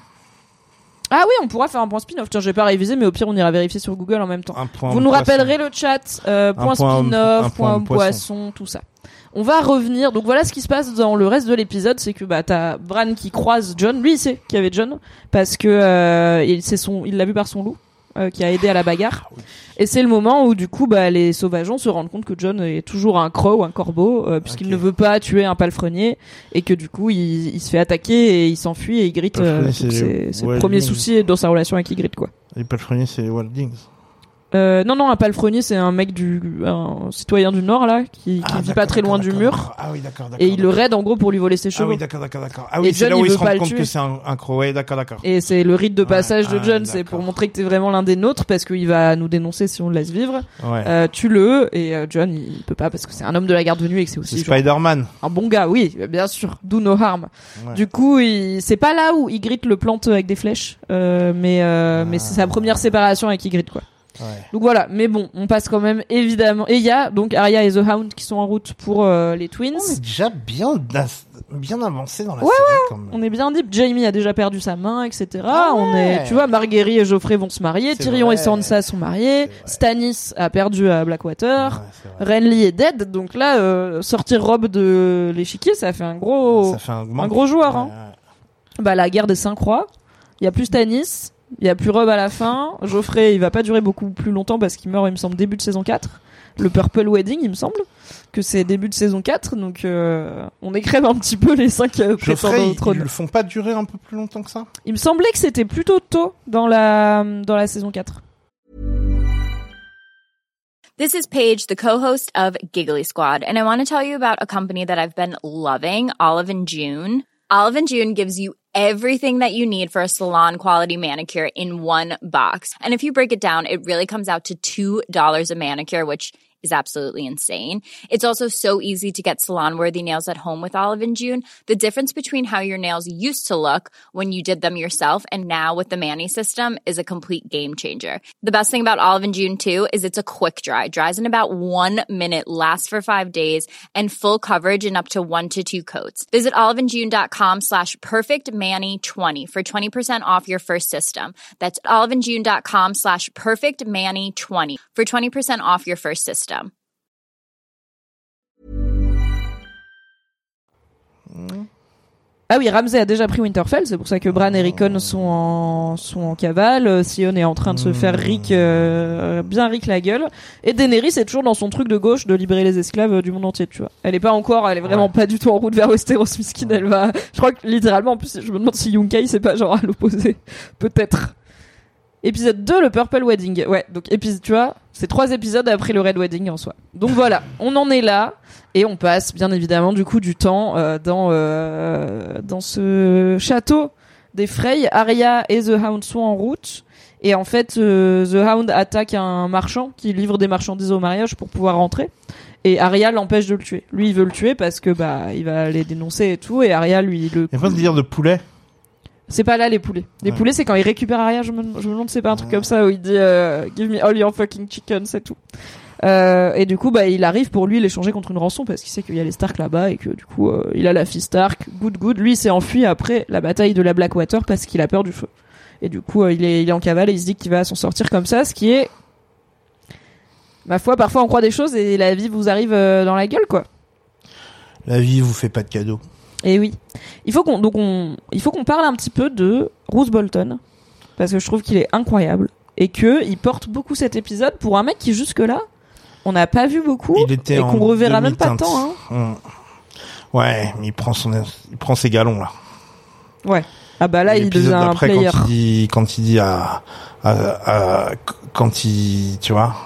Speaker 4: Ah oui, on pourra faire un point spin-off. Tiens, je vais pas réviser, mais au pire on ira vérifier sur Google en même temps.
Speaker 3: Un point
Speaker 4: Vous nous
Speaker 3: poisson.
Speaker 4: rappellerez le chat, euh, point, point spin-off, point, point poisson, poisson, tout ça. On va revenir. Donc voilà ce qui se passe dans le reste de l'épisode, c'est que bah t'as Bran qui croise Jon. Lui il sait qu'il y avait Jon parce que euh, il c'est son, il l'a vu par son loup euh, qui a aidé à la bagarre. Oui. Et c'est le moment où du coup bah les sauvageons se rendent compte que Jon est toujours un croc ou un corbeau euh, puisqu'il okay. ne veut pas tuer un palefrenier et que du coup il, il se fait attaquer et il s'enfuit et Ygritte. Euh, c'est c'est, c'est le premier souci dans sa relation avec Ygritte quoi.
Speaker 3: Les palefreniers c'est les Wildlings.
Speaker 4: Euh, non non un palefrenier c'est un mec du un citoyen du Nord là qui, qui
Speaker 3: ah,
Speaker 4: vit pas très loin du mur.
Speaker 3: Ah oui d'accord d'accord.
Speaker 4: Et il le raide en gros pour lui voler ses chevaux.
Speaker 3: Ah oui d'accord d'accord d'accord. Ah oui c'est là où il se rend compte que c'est un, un croc. Ouais d'accord d'accord.
Speaker 4: Et c'est le rite de passage
Speaker 3: ouais,
Speaker 4: de Jon,
Speaker 3: ah,
Speaker 4: c'est pour montrer que t'es vraiment l'un des nôtres parce qu'il va nous dénoncer si on le laisse vivre.
Speaker 3: Ouais.
Speaker 4: Euh, tue-le et euh, Jon il peut pas parce que c'est un homme de la garde de nuit et que c'est aussi
Speaker 3: c'est Spider-Man.
Speaker 4: Un bon gars oui bien sûr. Do no harm.
Speaker 3: Ouais.
Speaker 4: Du coup il... c'est pas là où Ygritte le plante avec des flèches euh, mais euh, ah. mais c'est sa première séparation avec Ygritte quoi.
Speaker 3: Ouais.
Speaker 4: Donc voilà, mais bon, on passe quand même évidemment. Et il y a donc Arya et The Hound qui sont en route pour euh, les Twins.
Speaker 3: On est déjà bien bien avancé dans la
Speaker 4: ouais,
Speaker 3: série.
Speaker 4: Ouais,
Speaker 3: quand même.
Speaker 4: On est bien dit. Jamie a déjà perdu sa main, et cetera.
Speaker 3: Ah ouais.
Speaker 4: On est, tu vois, Marguerite et Geoffrey vont se marier,
Speaker 3: c'est
Speaker 4: Tyrion
Speaker 3: vrai.
Speaker 4: et Sansa sont mariés, Stannis a perdu à Blackwater,
Speaker 3: ouais,
Speaker 4: Renly est dead. Donc là, euh, sortir Robb de l'échiquier, ça fait un gros,
Speaker 3: ça fait un,
Speaker 4: un gros joueur.
Speaker 3: ouais,
Speaker 4: hein.
Speaker 3: Ouais.
Speaker 4: Bah la guerre des cinq rois. Il y a plus Stannis. Il y a plus Robb à la fin. Geoffrey, il va pas durer beaucoup plus longtemps parce qu'il meurt, il me semble, début de saison quatre. Le Purple Wedding, il me semble que c'est début de saison quatre. Donc, euh, on écrève un petit peu les cinq euh, prétendants au trône.
Speaker 3: Ils le font pas durer un peu plus longtemps que ça?
Speaker 4: Il me semblait que c'était plutôt tôt dans la, dans la saison quatre.
Speaker 5: This is Paige, the co-host of Giggly Squad, and I want to tell you about a company that I've been loving, Olive and June. Olive and June gives you everything that you need for a salon-quality manicure in one box. And if you break it down, it really comes out to two dollars a manicure, which is absolutely insane. It's also so easy to get salon-worthy nails at home with Olive and June. The difference between how your nails used to look when you did them yourself and now with the Mani system is a complete game changer. The best thing about Olive and June, too, is it's a quick dry. Dries in about one minute, lasts for five days, and full coverage in up to one to two coats. Visit oliveandjune.com slash perfectmani20 for twenty percent off your first system. That's oliveandjune.com slash perfectmani20 for twenty percent off your first system.
Speaker 4: Ah oui, Ramsay a déjà pris Winterfell, c'est pour ça que Bran et Rickon sont en sont en cavale. Sion est en train de se faire Rick euh, bien Rick la gueule. Et Daenerys est toujours dans son truc de gauche de libérer les esclaves du monde entier, tu vois. Elle est pas encore, elle est vraiment ouais. pas du tout en route vers Westeros, miskine. Elle va, je crois que littéralement, en plus, je me demande si Yunkai c'est pas genre à l'opposé, peut-être. Épisode deux, le Purple Wedding. Ouais, donc épisode, tu vois, c'est trois épisodes après le Red Wedding en soi. Donc voilà, on en est là et on passe bien évidemment du coup du temps euh, dans euh, dans ce château des Frey. Arya et The Hound sont en route et en fait euh, The Hound attaque un marchand qui livre des marchandises au mariage pour pouvoir rentrer et Arya l'empêche de le tuer. Lui il veut le tuer parce que bah il va les dénoncer et tout et Arya lui le.
Speaker 3: Il y a pas de dire de poulet.
Speaker 4: C'est pas là les poulets. Les ouais. poulets c'est quand il récupère Arya, je me, je me demande c'est pas un truc comme ça où il dit euh, give me all your fucking chicken, c'est tout. Euh, et du coup bah il arrive pour lui l'échanger contre une rançon parce qu'il sait qu'il y a les Stark là-bas et que du coup euh, il a la fille Stark, good good. Lui il s'est enfui après la bataille de la Blackwater parce qu'il a peur du feu. Et du coup euh, il est il est en cavale et il se dit qu'il va s'en sortir comme ça, ce qui est ma foi parfois on croit des choses et la vie vous arrive euh, dans la gueule quoi.
Speaker 3: La vie vous fait pas de cadeaux.
Speaker 4: Et oui, il faut qu'on donc on il faut qu'on parle un petit peu de Roose Bolton parce que je trouve qu'il est incroyable et que il porte beaucoup cet épisode pour un mec qui jusque là on n'a pas vu beaucoup
Speaker 3: il était
Speaker 4: et qu'on reverra même pas
Speaker 3: demi-teinte.
Speaker 4: tant. Hein.
Speaker 3: Mmh. Ouais, mais il prend son il prend ses galons là.
Speaker 4: Ouais. Ah bah là il devient un player.
Speaker 3: Quand il dit quand il dit à, à, à quand il tu vois,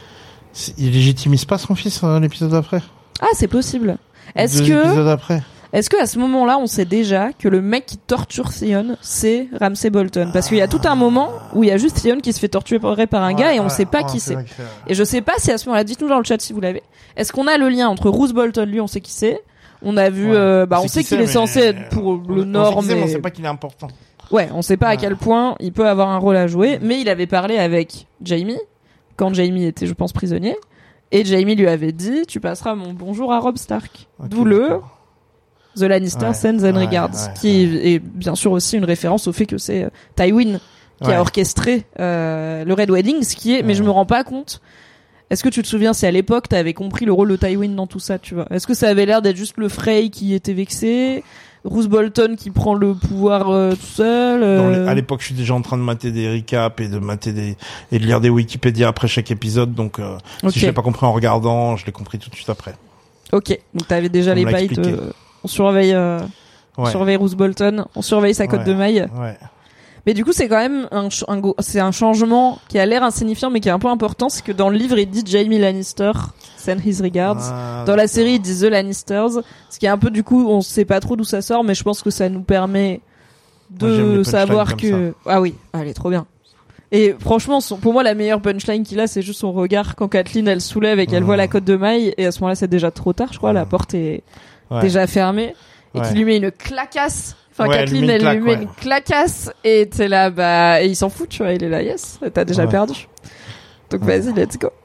Speaker 3: il légitimise pas son fils hein, l'épisode d'après.
Speaker 4: Ah c'est possible. Est-ce
Speaker 3: Deux
Speaker 4: que
Speaker 3: épisodes après.
Speaker 4: Est-ce que à ce moment-là, on sait déjà que le mec qui torture Theon, c'est Ramsay Bolton? Parce qu'il y a tout un moment où il y a juste Theon qui se fait torturer par un gars ouais, et on ouais, sait pas ouais, qui c'est. c'est. Et je sais pas si à ce moment-là, dites-nous dans le chat si vous l'avez. Est-ce qu'on a le lien entre Roose Bolton, lui, on sait qui c'est. On a vu, ouais. euh, bah, on sait qu'il est censé être pour
Speaker 3: on,
Speaker 4: le Nord, mais
Speaker 3: mais on sait pas qu'il est important.
Speaker 4: Ouais, on sait pas ouais. à quel point il peut avoir un rôle à jouer, mais il avait parlé avec Jaime quand Jaime était, je pense, prisonnier. Et Jaime lui avait dit, tu passeras mon bonjour à Robb Stark. Okay, D'où le d'accord. The Lannister ouais, Sends and ouais, Regards, ouais, qui ouais. est bien sûr aussi une référence au fait que c'est euh, Tywin qui ouais. a orchestré euh, le Red Wedding, ce qui est, ouais. mais je me rends pas compte. Est-ce que tu te souviens si à l'époque t'avais compris le rôle de Tywin dans tout ça, tu vois? Est-ce que ça avait l'air d'être juste le Frey qui était vexé, Roose Bolton qui prend le pouvoir euh, tout seul euh...
Speaker 3: les, à l'époque, je suis déjà en train de mater des recaps et de mater des et de lire des Wikipédia après chaque épisode, donc euh, okay. si je l'ai pas compris en regardant, je l'ai compris tout de suite après.
Speaker 4: Ok, donc t'avais déjà on les bytes. Euh, on surveille, euh, ouais. on surveille Roose Bolton, on surveille sa cote
Speaker 3: ouais.
Speaker 4: de maille.
Speaker 3: Ouais.
Speaker 4: Mais du coup, c'est quand même un, un c'est un changement qui a l'air insignifiant, mais qui est un peu important. C'est que dans le livre, il dit Jaime Lannister, send his regards. Ah, dans la série, il dit The Lannisters. Ce qui est un peu, du coup, on sait pas trop d'où ça sort, mais je pense que ça nous permet de savoir que... Ah oui, ah, elle est trop bien. Et franchement, son, pour moi, la meilleure punchline qu'il a, c'est juste son regard quand Catelyn, elle soulève et qu'elle mmh. voit la cote de maille. Et à ce moment-là, c'est déjà trop tard, je crois. Mmh. La porte est ouais. déjà fermée. Et ouais. qu'il lui met une clacasse. Enfin, ouais, Catelyn, elle, elle claque, lui met ouais. une clacasse. Et t'es là, bah, et il s'en fout, tu vois. Il est là, yes, t'as déjà ouais. perdu. Donc ouais. vas-y, let's go.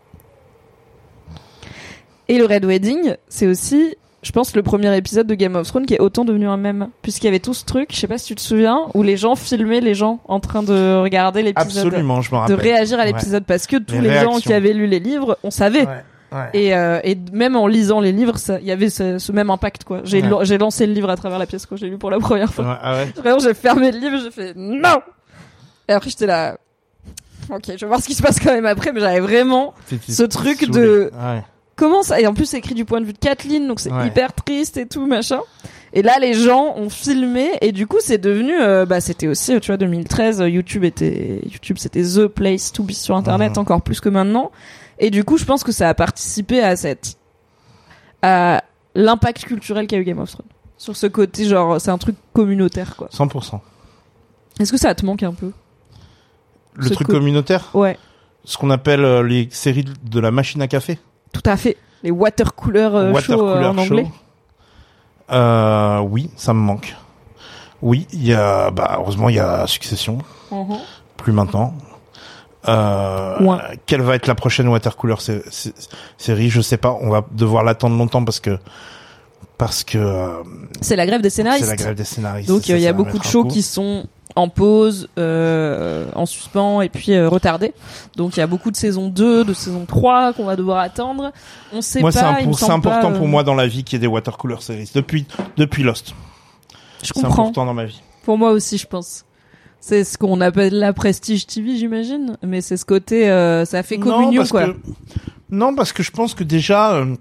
Speaker 4: Et le Red Wedding, c'est aussi, je pense, le premier épisode de Game of Thrones qui est autant devenu un mème. Puisqu'il y avait tout ce truc, je sais pas si tu te souviens, où les gens filmaient les gens en train de regarder l'épisode.
Speaker 3: Absolument, je me rappelle.
Speaker 4: De réagir à l'épisode. Ouais. Parce que tous les, les gens qui avaient lu les livres, on savait. Ouais. Ouais. Et, euh, et même en lisant les livres, il y avait ce, ce même impact, quoi. J'ai, ouais. lo- j'ai lancé le livre à travers la pièce quand j'ai lu pour la première fois.
Speaker 3: Ouais, ah ouais.
Speaker 4: Vraiment, j'ai fermé le livre, j'ai fait non! Et après, j'étais là, ok, je vais voir ce qui se passe quand même après, mais j'avais vraiment C'était ce truc saoulé. de, ouais. comment ça, et en plus, c'est écrit du point de vue de Catelyn, donc c'est ouais. hyper triste et tout, machin. Et là, les gens ont filmé, et du coup, c'est devenu, euh, bah, c'était aussi, tu vois, deux mille treize, YouTube était, YouTube, c'était the place to be sur Internet, mmh. encore plus que maintenant. Et du coup, je pense que ça a participé à cette, à l'impact culturel qu'a eu Game of Thrones. Sur ce côté, genre, c'est un truc communautaire, quoi.
Speaker 3: cent pour cent.
Speaker 4: Est-ce que ça te manque un peu?
Speaker 3: Le ce truc co- communautaire?
Speaker 4: Ouais.
Speaker 3: Ce qu'on appelle euh, les séries de la machine à café?
Speaker 4: Tout à fait. Les watercooler euh,
Speaker 3: water
Speaker 4: show euh, en anglais.
Speaker 3: Euh, oui, ça me manque. Oui, il y a, bah, heureusement, il y a Succession. Mm-hmm. Plus maintenant. Euh, ouais. Quelle va être la prochaine watercooler sé- sé- série? Je sais pas. On va devoir l'attendre longtemps parce que parce que euh,
Speaker 4: c'est la grève des scénaristes.
Speaker 3: C'est la grève des scénaristes.
Speaker 4: Donc il y a beaucoup de shows qui sont en pause, euh, en suspens et puis euh, retardés. Donc il y a beaucoup de saison deux, de saison trois qu'on va devoir attendre. On sait
Speaker 3: moi,
Speaker 4: pas.
Speaker 3: Moi, c'est, un,
Speaker 4: il me
Speaker 3: c'est important
Speaker 4: pas,
Speaker 3: pour
Speaker 4: euh...
Speaker 3: moi dans la vie qu'il y ait des watercooler séries depuis depuis Lost.
Speaker 4: Je
Speaker 3: C'est
Speaker 4: comprends.
Speaker 3: important dans ma vie.
Speaker 4: Pour moi aussi, je pense. C'est ce qu'on appelle la prestige T V, j'imagine. Mais c'est ce côté, euh, ça fait communion,
Speaker 3: non, parce
Speaker 4: quoi.
Speaker 3: Que, non, parce que je pense que déjà, euh,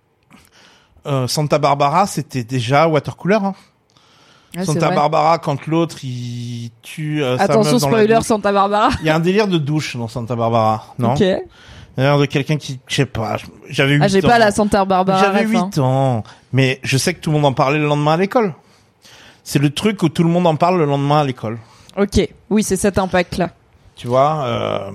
Speaker 3: euh, Santa Barbara, c'était déjà watercooler. Hein.
Speaker 4: Ah,
Speaker 3: Santa Barbara, quand l'autre il tue euh, sa
Speaker 4: Attention,
Speaker 3: meuf dans
Speaker 4: spoiler,
Speaker 3: la douche.
Speaker 4: Santa Barbara.
Speaker 3: Il y a un délire de douche dans Santa Barbara, non?
Speaker 4: Ok.
Speaker 3: Il y a un délire de quelqu'un qui, je sais pas, j'avais huit ans.
Speaker 4: Ah, j'ai pas la Santa Barbara.
Speaker 3: J'avais
Speaker 4: ref, hein.
Speaker 3: huit ans, mais je sais que tout le monde en parlait le lendemain à l'école. C'est le truc où tout le monde en parle le lendemain à l'école.
Speaker 4: Ok. Oui, c'est cet impact-là.
Speaker 3: Tu vois, euh,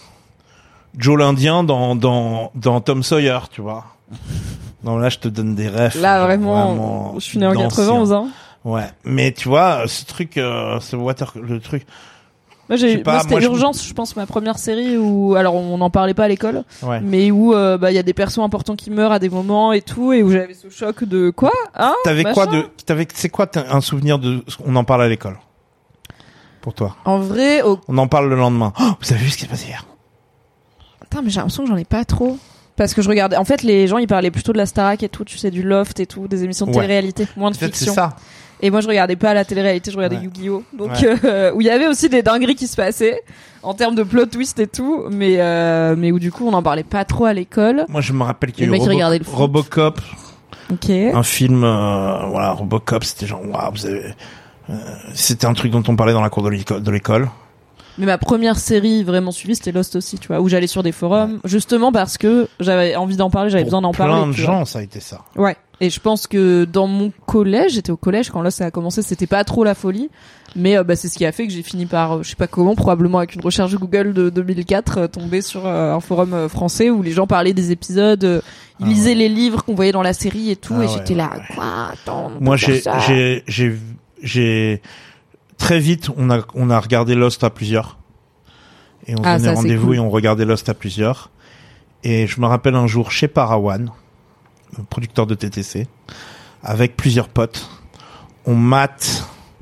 Speaker 3: Joe l'Indien dans, dans, dans Tom Sawyer, tu vois. Non, là, je te donne des refs.
Speaker 4: Là,
Speaker 3: genre,
Speaker 4: vraiment, je suis né en
Speaker 3: d'anciens.
Speaker 4: quatre-vingt-onze, hein.
Speaker 3: Ouais. Mais tu vois, ce truc, euh, ce water, le truc.
Speaker 4: Moi,
Speaker 3: Je
Speaker 4: j'ai,
Speaker 3: sais pas,
Speaker 4: moi, c'était
Speaker 3: moi, je-
Speaker 4: Urgence, je pense, ma première série où, alors, on n'en parlait pas à l'école,
Speaker 3: Ouais.
Speaker 4: mais où, euh, bah, il y a des persos importants qui meurent à des moments et tout, et où j'avais ce choc de quoi, hein?
Speaker 3: T'avais
Speaker 4: machin.
Speaker 3: quoi de, t'avais, c'est quoi t'as un souvenir de, on en parle à l'école? Pour toi.
Speaker 4: En vrai, au...
Speaker 3: On en parle le lendemain. Oh, vous avez vu ce qui s'est passé hier?
Speaker 4: Attends, mais j'ai l'impression que j'en ai pas trop. Parce que je regardais, en fait, les gens, ils parlaient plutôt de la Starac et tout, tu sais, du Loft et tout, des émissions de
Speaker 3: Ouais.
Speaker 4: télé-réalité, moins de
Speaker 3: En fait, c'est
Speaker 4: fiction.
Speaker 3: ça.
Speaker 4: Et moi, je regardais pas la télé-réalité, je regardais
Speaker 3: Ouais.
Speaker 4: Yu-Gi-Oh! Donc,
Speaker 3: Ouais.
Speaker 4: euh, où il y avait aussi des dingueries qui se passaient, en termes de plot twist et tout, mais, euh, mais où du coup, on en parlait pas trop à l'école.
Speaker 3: Moi, je me rappelle qu'il y a
Speaker 4: Les
Speaker 3: eu
Speaker 4: mecs qui
Speaker 3: Robo-
Speaker 4: regardaient le foot.
Speaker 3: Robocop.
Speaker 4: Ok.
Speaker 3: Un film, euh, voilà, Robocop, c'était genre, waouh, vous avez, euh, c'était un truc dont on parlait dans la cour de l'école. De l'école.
Speaker 4: Mais ma première série vraiment suivie, c'était Lost aussi, tu vois, où j'allais sur des forums, justement parce que j'avais envie d'en parler, j'avais
Speaker 3: Pour
Speaker 4: besoin d'en
Speaker 3: plein
Speaker 4: parler.
Speaker 3: de
Speaker 4: tu vois.
Speaker 3: gens, ça a été ça.
Speaker 4: Ouais. Et je pense que dans mon collège, j'étais au collège quand là ça a commencé, c'était pas trop la folie, mais euh, bah, c'est ce qui a fait que j'ai fini par, euh, je sais pas comment, probablement avec une recherche Google de deux mille quatre, euh, tomber sur euh, un forum euh, français où les gens parlaient des épisodes, euh, ils
Speaker 3: Ah
Speaker 4: lisaient
Speaker 3: ouais.
Speaker 4: les livres qu'on voyait dans la série et tout,
Speaker 3: Ah
Speaker 4: et
Speaker 3: ouais,
Speaker 4: j'étais là,
Speaker 3: ouais, ouais.
Speaker 4: quoi, attends, on
Speaker 3: Moi,
Speaker 4: peut faire
Speaker 3: j'ai,
Speaker 4: ça.
Speaker 3: j'ai, j'ai, j'ai, très vite, on a, on a regardé Lost à plusieurs. Et on se
Speaker 4: Ah,
Speaker 3: donnait
Speaker 4: ça, c'est
Speaker 3: rendez-vous
Speaker 4: cool.
Speaker 3: et on regardait Lost à plusieurs. Et je me rappelle un jour chez Parawan, le producteur de T T C, avec plusieurs potes, on mate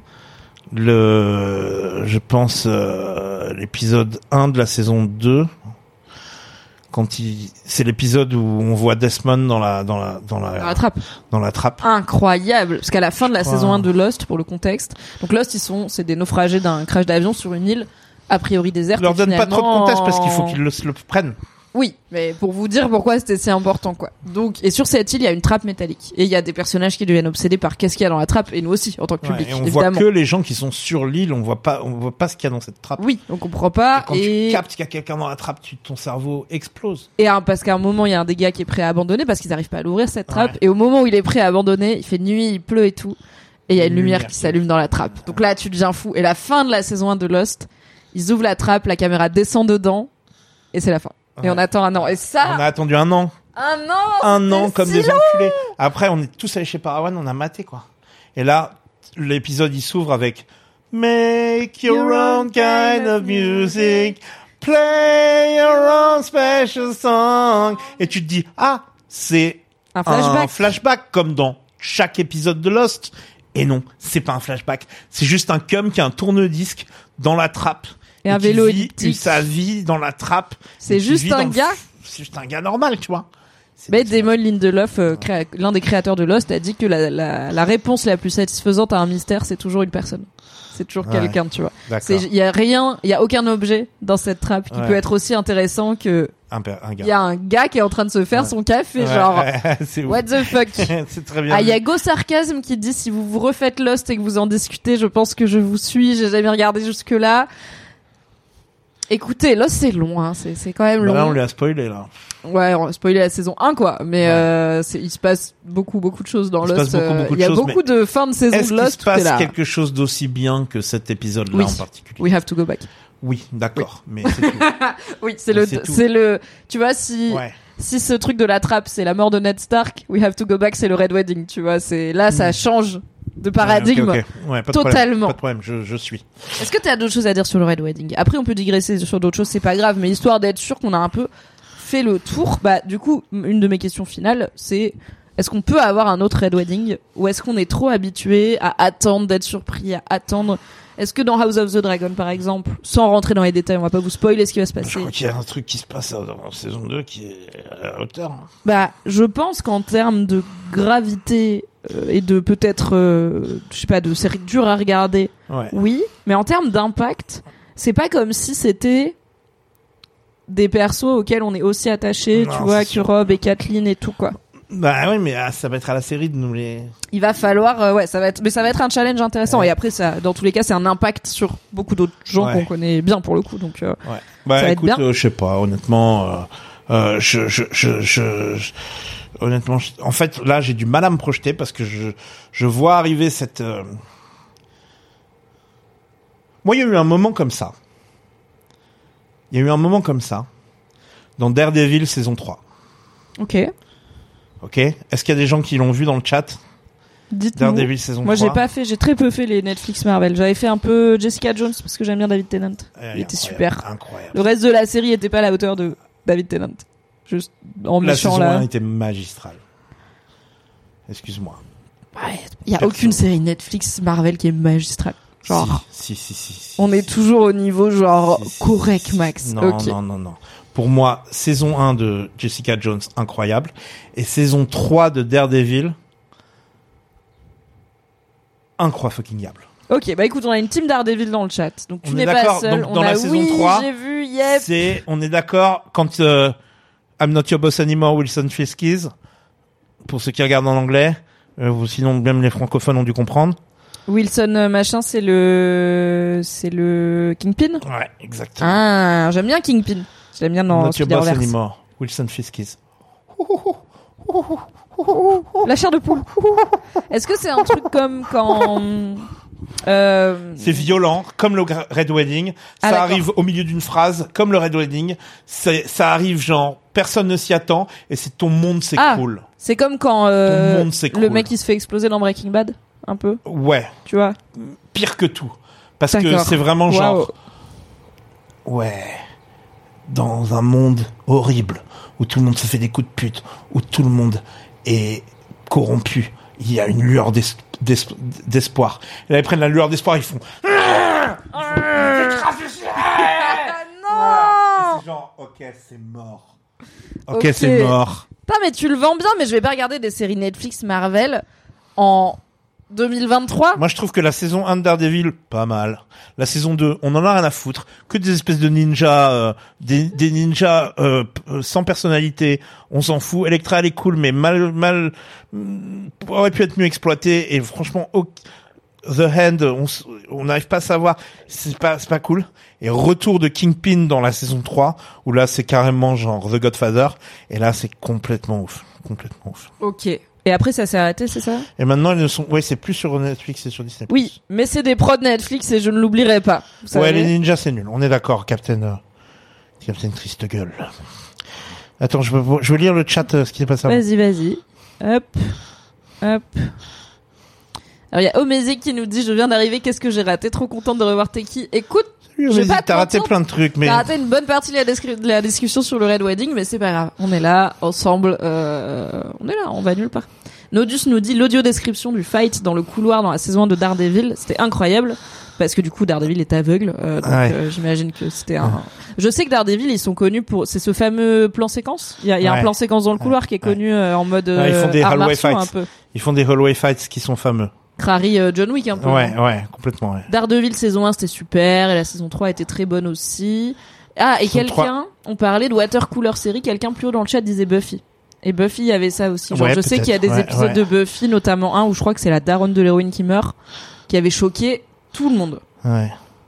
Speaker 3: le, je pense, euh, l'épisode un de la saison deux. Quand il, c'est l'épisode où on voit Desmond dans la, dans la, dans la,
Speaker 4: Dans la trappe.
Speaker 3: dans la trappe.
Speaker 4: Incroyable, parce qu'à la fin de la
Speaker 3: crois.
Speaker 4: saison un de Lost, pour le contexte, donc Lost, ils sont, c'est des naufragés d'un crash d'avion sur une île, a priori déserte.
Speaker 3: Je leur
Speaker 4: et
Speaker 3: donne pas trop de
Speaker 4: finalement-
Speaker 3: contexte parce qu'il faut qu'ils le, le prennent.
Speaker 4: Oui, mais pour vous dire pourquoi c'était si important, quoi. Donc, et sur cette île, il y a une trappe métallique. Et il y a des personnages qui deviennent obsédés par qu'est-ce qu'il y a dans la trappe, et nous aussi, en tant que
Speaker 3: Ouais,
Speaker 4: public,
Speaker 3: et on
Speaker 4: évidemment.
Speaker 3: voit que les gens qui sont sur l'île, on voit pas, on voit pas ce qu'il y a dans cette trappe.
Speaker 4: Oui, on comprend
Speaker 3: Et
Speaker 4: pas,
Speaker 3: quand
Speaker 4: et,
Speaker 3: tu captes qu'il y a quelqu'un dans la trappe, tu, ton cerveau explose.
Speaker 4: et un- parce qu'à un moment, il y a un des gars qui est prêt à abandonner parce qu'ils arrivent pas à l'ouvrir, cette trappe,
Speaker 3: Ouais.
Speaker 4: et au moment où il est prêt à abandonner, il fait nuit, il pleut et tout, et il y a une,
Speaker 3: Une
Speaker 4: lumière,
Speaker 3: lumière
Speaker 4: qui
Speaker 3: qui-
Speaker 4: s'allume dans la trappe. Donc là, tu deviens fou. Et la fin de la saison un de Lost, ils ouvrent la trappe, la caméra descend dedans, et c'est la fin. Et
Speaker 3: Ouais.
Speaker 4: on attend un an. Et ça,
Speaker 3: On a attendu un an.
Speaker 4: un an!
Speaker 3: Un an comme
Speaker 4: si
Speaker 3: des enculés. Après, on est tous allés chez Parawan, on a maté, quoi. Et là, l'épisode, il s'ouvre avec Make your own kind of music, play your own special song. Et tu te dis, ah, c'est
Speaker 4: Un flashback.
Speaker 3: un flashback comme dans chaque épisode de Lost. Et non, c'est pas un flashback. C'est juste un cum qui a un tourne-disque dans la trappe.
Speaker 4: Et un
Speaker 3: qui
Speaker 4: vélo
Speaker 3: vit
Speaker 4: elliptique.
Speaker 3: sa vie dans la trappe.
Speaker 4: C'est
Speaker 3: Et qui
Speaker 4: juste
Speaker 3: vit
Speaker 4: un
Speaker 3: dans le-
Speaker 4: gars.
Speaker 3: C'est juste un gars normal, tu vois. C'est-
Speaker 4: Mais Damon Lindelof, euh, créa- l'un des créateurs de Lost, a dit que la, la, la réponse la plus satisfaisante à un mystère, c'est toujours une personne. C'est toujours
Speaker 3: Ouais.
Speaker 4: quelqu'un, tu vois.
Speaker 3: D'accord.
Speaker 4: Il y a rien, il y a aucun objet dans cette trappe qui
Speaker 3: Ouais.
Speaker 4: peut être aussi intéressant que
Speaker 3: Un, per- un gars.
Speaker 4: il y a un gars qui est en train de se faire
Speaker 3: Ouais.
Speaker 4: son café,
Speaker 3: Ouais,
Speaker 4: genre
Speaker 3: ouais, c'est ouf.
Speaker 4: what the fuck.
Speaker 3: C'est très bien.
Speaker 4: Ah, il y a
Speaker 3: vu.
Speaker 4: Go Sarcasme qui dit si vous vous refaites Lost et que vous en discutez, je pense que je vous suis, j'ai jamais regardé jusque là. Écoutez, Lost c'est long, hein, c'est c'est quand même
Speaker 3: Bah
Speaker 4: long.
Speaker 3: là, on lui a spoilé, là.
Speaker 4: Ouais, on va spoiler la saison un, quoi. Mais
Speaker 3: Ouais.
Speaker 4: euh, c'est- il se passe beaucoup, beaucoup de choses dans
Speaker 3: Il se
Speaker 4: Lost.
Speaker 3: passe beaucoup,
Speaker 4: euh,
Speaker 3: beaucoup de
Speaker 4: il y a
Speaker 3: choses,
Speaker 4: beaucoup de fins de saison
Speaker 3: Est-ce
Speaker 4: de
Speaker 3: qu'il
Speaker 4: Lost.
Speaker 3: se passe
Speaker 4: t'es là.
Speaker 3: quelque chose d'aussi bien que cet épisode-là
Speaker 4: Oui.
Speaker 3: en particulier?
Speaker 4: We have to go back.
Speaker 3: Oui, d'accord, mais c'est tout.
Speaker 4: Oui, c'est le,
Speaker 3: C'est tout.
Speaker 4: c'est le, tu vois, si,
Speaker 3: Ouais.
Speaker 4: si ce truc de la trappe, c'est la mort de Ned Stark, We have to go back, c'est le Red Wedding, tu vois, c'est, là, ça change de paradigme.
Speaker 3: Ouais, ok, ok. Ouais, pas de
Speaker 4: Totalement.
Speaker 3: Problème, pas de problème, je, je suis.
Speaker 4: Est-ce que t'as d'autres choses à dire sur le Red Wedding? Après, on peut digresser sur d'autres choses, c'est pas grave, mais histoire d'être sûr qu'on a un peu fait le tour, bah, du coup, une de mes questions finales, c'est, est-ce qu'on peut avoir un autre Red Wedding? Ou est-ce qu'on est trop habitué à attendre d'être surpris, à attendre? Est-ce que dans House of the Dragon, par exemple, sans rentrer dans les détails, on va pas vous spoiler ce qui va se
Speaker 3: Je
Speaker 4: passer.
Speaker 3: crois qu'il y a un truc qui se passe dans saison deux qui est à la hauteur.
Speaker 4: Bah, je pense qu'en termes de gravité et de peut-être, euh, je sais pas, de séries dures à regarder.
Speaker 3: Ouais.
Speaker 4: Oui, mais en termes d'impact, c'est pas comme si c'était des persos auxquels on est aussi attaché,
Speaker 3: Non,
Speaker 4: tu vois,
Speaker 3: c'est
Speaker 4: que
Speaker 3: sûr.
Speaker 4: Rob et Kathleen et tout quoi.
Speaker 3: Bah oui, mais ah, ça va être à la série de nous les.
Speaker 4: Il va falloir, euh, ouais, ça va être, mais ça va être un challenge intéressant.
Speaker 3: Ouais.
Speaker 4: Et après, ça, dans tous les cas, c'est un impact sur beaucoup d'autres gens
Speaker 3: Ouais.
Speaker 4: qu'on connaît bien pour le coup. Donc, euh,
Speaker 3: Ouais. Bah
Speaker 4: ça va être
Speaker 3: écoute,
Speaker 4: bien.
Speaker 3: euh, je sais pas, honnêtement, euh, euh, je, je, je, je, je- honnêtement, je- en fait, là, j'ai du mal à me projeter parce que je, je vois arriver cette. euh, Moi, il y a eu un moment comme ça. Il y a eu un moment comme ça dans Daredevil saison trois.
Speaker 4: ok.
Speaker 3: Ok. Est-ce qu'il y a des gens qui l'ont vu dans le chat?
Speaker 4: Dites-nous.
Speaker 3: Daredevil saison
Speaker 4: Moi,
Speaker 3: trois.
Speaker 4: j'ai pas fait, j'ai très peu fait les Netflix Marvel. J'avais fait un peu Jessica Jones parce que j'aime bien David Tennant.
Speaker 3: Eh,
Speaker 4: Il était
Speaker 3: incroyable,
Speaker 4: super.
Speaker 3: Incroyable.
Speaker 4: Le reste de la série était pas à la hauteur de David Tennant. Juste en
Speaker 3: La
Speaker 4: méchant
Speaker 3: saison
Speaker 4: là.
Speaker 3: un était magistrale. Excuse-moi.
Speaker 4: Ouais, il y a
Speaker 3: Perso.
Speaker 4: aucune série Netflix Marvel qui est magistrale. Genre,
Speaker 3: Si, si, si, si, si,
Speaker 4: on
Speaker 3: si,
Speaker 4: est
Speaker 3: si.
Speaker 4: toujours au niveau genre
Speaker 3: Si, si,
Speaker 4: correct
Speaker 3: si, si.
Speaker 4: max.
Speaker 3: Non,
Speaker 4: ok.
Speaker 3: non, non, non. Pour moi, saison un de Jessica Jones, incroyable. Et saison trois de Daredevil, incroyable fucking diable.
Speaker 4: Ok, bah écoute, on a une team Daredevil dans le chat, donc tu
Speaker 3: On
Speaker 4: n'es
Speaker 3: est
Speaker 4: pas
Speaker 3: d'accord,
Speaker 4: seul.
Speaker 3: donc
Speaker 4: on
Speaker 3: dans
Speaker 4: a
Speaker 3: la saison
Speaker 4: oui,
Speaker 3: trois,
Speaker 4: j'ai vu, yep.
Speaker 3: C'est, on est d'accord, quand euh, I'm Not Your Boss Anymore, Wilson Fiskis, pour ceux qui regardent en anglais, euh, ou sinon même les francophones ont dû comprendre.
Speaker 4: Wilson euh, machin, c'est le, c'est le Kingpin.
Speaker 3: Ouais, exactement.
Speaker 4: Ah, j'aime bien Kingpin. J'aime bien dans
Speaker 3: Not Your Boss
Speaker 4: Spider-Verse.
Speaker 3: Anymore, Wilson Fiskis.
Speaker 4: La chair de poule. Est-ce que c'est un truc comme quand euh,
Speaker 3: C'est violent, comme le Red Wedding.
Speaker 4: Ah,
Speaker 3: Ça
Speaker 4: d'accord.
Speaker 3: arrive au milieu d'une phrase, comme le Red Wedding. C'est, ça arrive genre, personne ne s'y attend, et c'est ton monde s'écroule.
Speaker 4: c'est comme quand euh,
Speaker 3: Ton monde s'écroule.
Speaker 4: le mec qui se fait exploser dans Breaking Bad, un peu,
Speaker 3: Ouais,
Speaker 4: tu vois.
Speaker 3: pire que tout. Parce que
Speaker 4: D'accord.
Speaker 3: c'est vraiment genre,
Speaker 4: Waouh.
Speaker 3: ouais, dans un monde horrible, où tout le monde se fait des coups de pute, où tout le monde est corrompu, il y a une lueur d'es- d'es- d'espoir. Et là, ils prennent la lueur d'espoir, ils font...
Speaker 4: non.
Speaker 3: C'est genre, ok, c'est mort. Ok,
Speaker 4: Ok.
Speaker 3: c'est mort.
Speaker 4: Putain, mais tu le vends bien, mais je vais pas regarder des séries Netflix Marvel en deux mille vingt-trois.
Speaker 3: Moi, je trouve que la saison un de Daredevil, pas mal. La saison deux, on en a rien à foutre. Que des espèces de ninjas, euh, des, des ninjas euh, p- euh, sans personnalité. On s'en fout. Electra, elle est cool, mais mal, mal, mm, aurait pu être mieux exploitée. Et franchement, au- The Hand, on s- on n'arrive pas à savoir. C'est pas, c'est pas cool. Et retour de Kingpin dans la saison trois, où là, c'est carrément genre The Godfather. Et là, c'est complètement ouf. Complètement ouf.
Speaker 4: Ok. Et après, ça s'est arrêté, c'est ça?
Speaker 3: Et maintenant, ils ne sont, ouais, c'est plus sur Netflix, c'est sur Disney+.
Speaker 4: Oui, mais c'est des prods Netflix et je ne l'oublierai pas. Vous
Speaker 3: Ouais,
Speaker 4: savez.
Speaker 3: les ninjas, c'est nul. On est d'accord, Captain, euh, Captain Triste Gueule. Attends, je veux, je veux lire le chat, euh, ce qui s'est passé avant.
Speaker 4: Vas-y, vas-y. Hop. Hop. Alors, il y a Omézik qui nous dit, je viens d'arriver, qu'est-ce que j'ai raté? Trop contente de revoir Teki. Écoute,
Speaker 3: Oui,
Speaker 4: je vais
Speaker 3: vas-y,
Speaker 4: pas te
Speaker 3: t'as raté
Speaker 4: mentir,
Speaker 3: plein de trucs, mais
Speaker 4: t'as raté une bonne partie de la, descri- de la discussion sur le Red Wedding, mais c'est pas grave. On est là, ensemble, euh, on est là, on va nulle part. Nodus nous dit l'audio description du fight dans le couloir dans la saison un de Daredevil, c'était incroyable. Parce que du coup, Daredevil est aveugle, euh, donc
Speaker 3: Ouais.
Speaker 4: euh, j'imagine que c'était un... Je sais que Daredevil, ils sont connus pour... C'est ce fameux plan séquence. Il y a, il y a
Speaker 3: Ouais.
Speaker 4: un plan séquence dans le couloir
Speaker 3: Ouais.
Speaker 4: qui est connu euh, en mode
Speaker 3: Ouais, ils font
Speaker 4: euh,
Speaker 3: des
Speaker 4: arts
Speaker 3: hallway
Speaker 4: martiaux,
Speaker 3: fights.
Speaker 4: un peu.
Speaker 3: ils font des hallway fights qui sont fameux.
Speaker 4: Crary euh, John Wick un peu.
Speaker 3: Ouais,
Speaker 4: non
Speaker 3: ouais, complètement, ouais.
Speaker 4: Daredevil saison un, c'était super. Et la saison trois était très bonne aussi. Ah, et
Speaker 3: Saison
Speaker 4: quelqu'un... On parlait de Water Cooler série. Quelqu'un plus haut dans le chat disait Buffy. Et Buffy avait ça aussi. Genre,
Speaker 3: Ouais,
Speaker 4: je sais qu'il y a des
Speaker 3: peut-être, ouais,
Speaker 4: épisodes
Speaker 3: ouais.
Speaker 4: de Buffy, notamment un où je crois que c'est la daronne de l'héroïne qui meurt, qui avait choqué tout le monde.
Speaker 3: Ouais.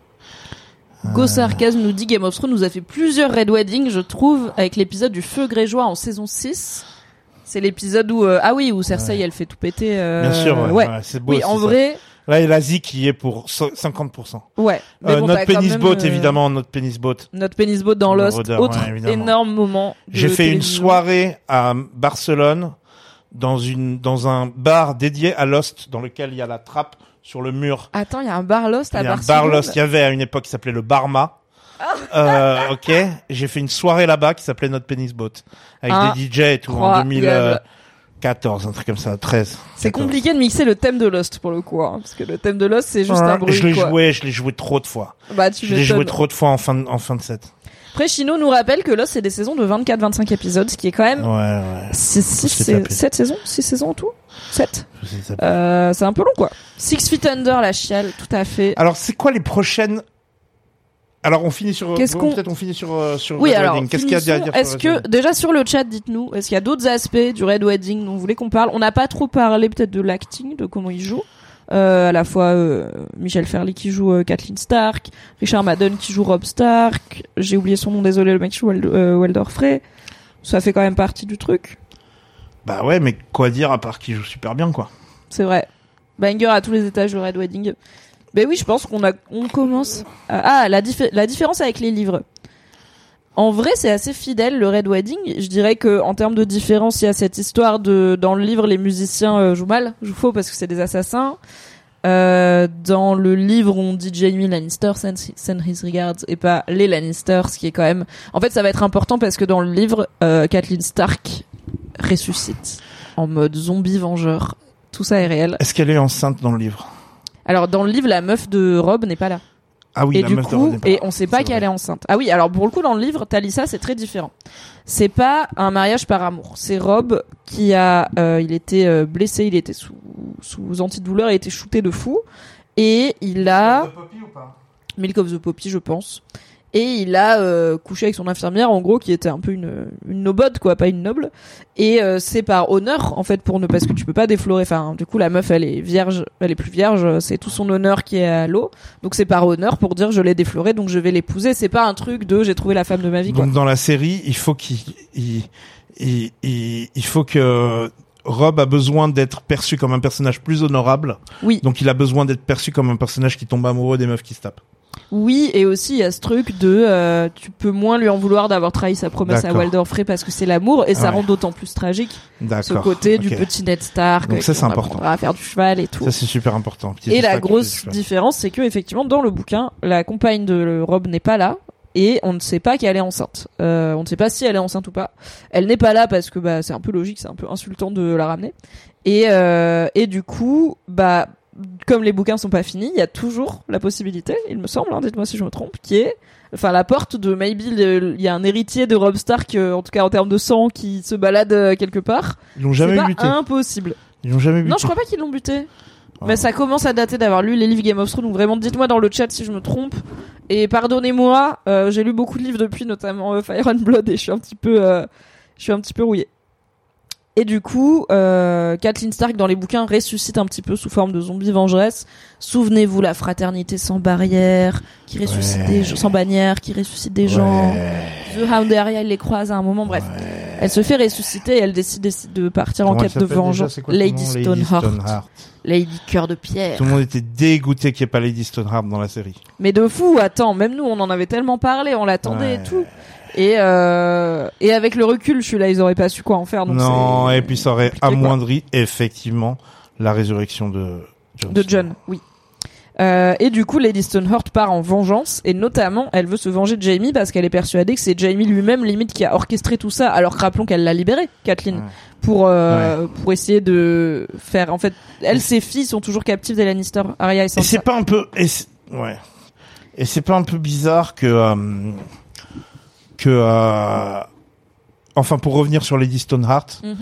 Speaker 4: Go Sarcasme nous dit Game of Thrones nous a fait plusieurs Red Wedding, je trouve, avec l'épisode du feu grégeois en saison six. C'est l'épisode où, euh, ah oui, où Cersei,
Speaker 3: Ouais.
Speaker 4: elle fait tout péter. Euh,
Speaker 3: Bien sûr, ouais.
Speaker 4: ouais.
Speaker 3: ouais, c'est beau
Speaker 4: Oui,
Speaker 3: aussi,
Speaker 4: en
Speaker 3: ça.
Speaker 4: vrai,
Speaker 3: Là, il y a la Zik qui est pour so- cinquante pour cent.
Speaker 4: ouais. Mais
Speaker 3: Euh,
Speaker 4: bon,
Speaker 3: notre
Speaker 4: t'as quand
Speaker 3: penis
Speaker 4: même,
Speaker 3: boat,
Speaker 4: euh,
Speaker 3: évidemment, notre penis boat.
Speaker 4: Notre penis boat dans
Speaker 3: Le
Speaker 4: Lost,
Speaker 3: Rodeur,
Speaker 4: autre
Speaker 3: ouais, évidemment.
Speaker 4: énorme moment. de
Speaker 3: J'ai fait une
Speaker 4: télévision.
Speaker 3: soirée à Barcelone dans une dans un bar dédié à Lost dans lequel il y a la trappe sur le mur.
Speaker 4: Attends, il y a un bar Lost à
Speaker 3: Il y a un
Speaker 4: Barcelone.
Speaker 3: bar Lost. Il y avait à une époque qui s'appelait le Barma. euh, ok. J'ai fait une soirée là-bas qui s'appelait notre penis boat avec
Speaker 4: Ah,
Speaker 3: des D J et tout en
Speaker 4: incroyable.
Speaker 3: deux mille quatorze, un truc comme ça, treize.
Speaker 4: C'est
Speaker 3: quatorze.
Speaker 4: compliqué de mixer le thème de Lost pour le coup, hein, parce que le thème de Lost c'est juste
Speaker 3: Ouais,
Speaker 4: un bruit.
Speaker 3: je l'ai
Speaker 4: quoi.
Speaker 3: joué, je l'ai joué trop de fois.
Speaker 4: Bah tu
Speaker 3: Je l'ai joué
Speaker 4: m'étonnes.
Speaker 3: trop de fois en fin de, en fin de set.
Speaker 4: Après, Chino nous rappelle que Lost, c'est des saisons de vingt-quatre vingt-cinq épisodes, ce qui est quand même...
Speaker 3: Ouais, ouais.
Speaker 4: C'est six, c'est sept saisons? six saisons en tout? sept? Euh, c'est un peu long, quoi. Six Feet Under, la chiale, tout à fait.
Speaker 3: Alors, c'est quoi les prochaines... Alors, on finit sur...
Speaker 4: Qu'est-ce qu'on...
Speaker 3: Peut-être on finit sur, euh, sur
Speaker 4: oui,
Speaker 3: Red
Speaker 4: alors,
Speaker 3: Wedding. Qu'est-ce qu'il y a à dire
Speaker 4: Est-ce que,
Speaker 3: Wedding
Speaker 4: déjà sur le chat, dites-nous, est-ce qu'il y a d'autres aspects du Red Wedding dont vous voulez qu'on parle? On n'a pas trop parlé peut-être de l'acting, de comment il joue. Euh, à la fois euh, Michel Ferly qui joue euh, Kathleen Stark, Richard Madden qui joue Robb Stark, j'ai oublié son nom, désolé, le mec qui joue Wald- euh, Waldor Frey. Ça fait quand même partie du truc.
Speaker 3: Bah ouais, mais quoi dire à part qu'il joue super bien, quoi.
Speaker 4: C'est vrai. Banger à tous les étages de Red Wedding. Ben oui, je pense qu'on a, on commence. À... Ah, la, dif- la différence avec les livres. En vrai, c'est assez fidèle le Red Wedding. Je dirais que en termes de différence, il y a cette histoire de dans le livre les musiciens euh, jouent mal, jouent faux parce que c'est des assassins. Euh, dans le livre, on dit Jaime Lannister send, send his regards et pas les Lannister, ce qui est quand même. En fait, ça va être important parce que dans le livre, euh, Kathleen Stark ressuscite en mode zombie vengeur. Tout ça est réel.
Speaker 3: Est-ce qu'elle est enceinte dans le livre?
Speaker 4: Alors dans le livre, la meuf de Robb n'est pas là.
Speaker 3: Ah oui,
Speaker 4: et
Speaker 3: la
Speaker 4: du
Speaker 3: meuf
Speaker 4: coup,
Speaker 3: de
Speaker 4: et on sait pas qu'elle est enceinte. Ah oui, alors pour le coup dans le livre, Talissa c'est très différent. C'est pas un mariage par amour. C'est Robb qui a, euh, il était euh, blessé, il était sous sous antidouleur, il était shooté de fou, et il a
Speaker 3: Milk of the Poppy ou pas
Speaker 4: Milk of the Poppy, je pense. Et il a euh, couché avec son infirmière, en gros, qui était un peu une une nobode, quoi, pas une noble. Et euh, c'est par honneur, en fait, pour ne parce que tu peux pas déflorer. Enfin, du coup, la meuf, elle est vierge, elle est plus vierge. C'est tout son honneur qui est à l'eau. Donc c'est par honneur pour dire je l'ai déflorée, donc je vais l'épouser. C'est pas un truc de j'ai trouvé la femme de ma vie. Quoi.
Speaker 3: Donc dans la série, il faut qu'il il il il, il faut que Robb a besoin d'être perçu comme un personnage plus honorable.
Speaker 4: Oui.
Speaker 3: Donc il a besoin d'être perçu comme un personnage qui tombe amoureux des meufs qui se tapent.
Speaker 4: Oui, et aussi il y a ce truc de euh, tu peux moins lui en vouloir d'avoir trahi sa promesse
Speaker 3: D'accord.
Speaker 4: à Waldor Frey parce que c'est l'amour et ça
Speaker 3: Ouais.
Speaker 4: rend d'autant plus tragique
Speaker 3: D'accord.
Speaker 4: ce côté
Speaker 3: Ok.
Speaker 4: du petit Ned Stark.
Speaker 3: Donc ça, c'est
Speaker 4: qui
Speaker 3: important.
Speaker 4: apprendra à faire du cheval et tout.
Speaker 3: Ça c'est super important. Petit
Speaker 4: Et la
Speaker 3: Stark,
Speaker 4: grosse
Speaker 3: petit
Speaker 4: différence, c'est que effectivement dans le bouquin, la compagne de Robb n'est pas là et on ne sait pas qu'elle est enceinte. Euh, on ne sait pas si elle est enceinte ou pas. Elle n'est pas là parce que bah c'est un peu logique, c'est un peu insultant de la ramener. Et euh, et du coup, bah comme les bouquins sont pas finis, il y a toujours la possibilité, il me semble, hein, dites-moi si je me trompe, qui est, enfin la porte de maybe, il y a un héritier de Robb Stark, euh, en tout cas en termes de sang, qui se balade euh, quelque part.
Speaker 3: Ils l'ont jamais
Speaker 4: c'est pas
Speaker 3: buté.
Speaker 4: impossible.
Speaker 3: Ils l'ont jamais buté.
Speaker 4: Non, je crois pas qu'ils l'ont buté.
Speaker 3: Ah.
Speaker 4: Mais ça commence à dater d'avoir lu les livres Game of Thrones, donc vraiment dites-moi dans le chat si je me trompe. Et pardonnez-moi, euh, j'ai lu beaucoup de livres depuis, notamment euh, Fire and Blood, et je suis un petit peu, euh, je suis un petit peu rouillée. Et du coup, euh, Kathleen Stark dans les bouquins ressuscite un petit peu sous forme de zombie vengeresse. Souvenez-vous, la fraternité sans barrière, qui ressuscite
Speaker 3: Ouais.
Speaker 4: des gens, sans bannière, qui ressuscite des
Speaker 3: Ouais.
Speaker 4: gens. The Hound et Arya, ils les croisent à un moment. Bref,
Speaker 3: Ouais.
Speaker 4: elle se fait ressusciter et elle décide, décide de partir en
Speaker 3: Comment elle
Speaker 4: quête de
Speaker 3: s'appelle déjà
Speaker 4: vengeance.
Speaker 3: C'est quoi son
Speaker 4: Lady
Speaker 3: nom
Speaker 4: Stoneheart.
Speaker 3: Lady Stoneheart.
Speaker 4: Lady Cœur de Pierre.
Speaker 3: Tout le monde était dégoûté qu'il n'y ait pas Lady Stoneheart dans la série.
Speaker 4: Mais de fou, attends, même nous, on en avait tellement parlé, on l'attendait
Speaker 3: Ouais.
Speaker 4: et tout. Et, euh, et avec le recul, je suis là, ils auraient pas su quoi en faire. Donc
Speaker 3: Non,
Speaker 4: c'est
Speaker 3: et puis ça aurait
Speaker 4: compliqué, quoi.
Speaker 3: amoindri effectivement la résurrection de John.
Speaker 4: De John, oui. Euh, et du coup, Lady Stoneheart part en vengeance, et notamment, elle veut se venger de Jaime parce qu'elle est persuadée que c'est Jaime lui-même, limite, qui a orchestré tout ça, alors que rappelons qu'elle l'a libéré, Kathleen,
Speaker 3: Ouais.
Speaker 4: pour, euh, pour essayer de faire, en fait, elle, ses filles sont toujours captives des Lannister, Arya et
Speaker 3: Et
Speaker 4: Sansa.
Speaker 3: c'est pas un peu, et c'est- ouais. Et c'est pas un peu bizarre que, euh, que, euh, enfin, pour revenir sur Lady Stoneheart,
Speaker 4: Mhm.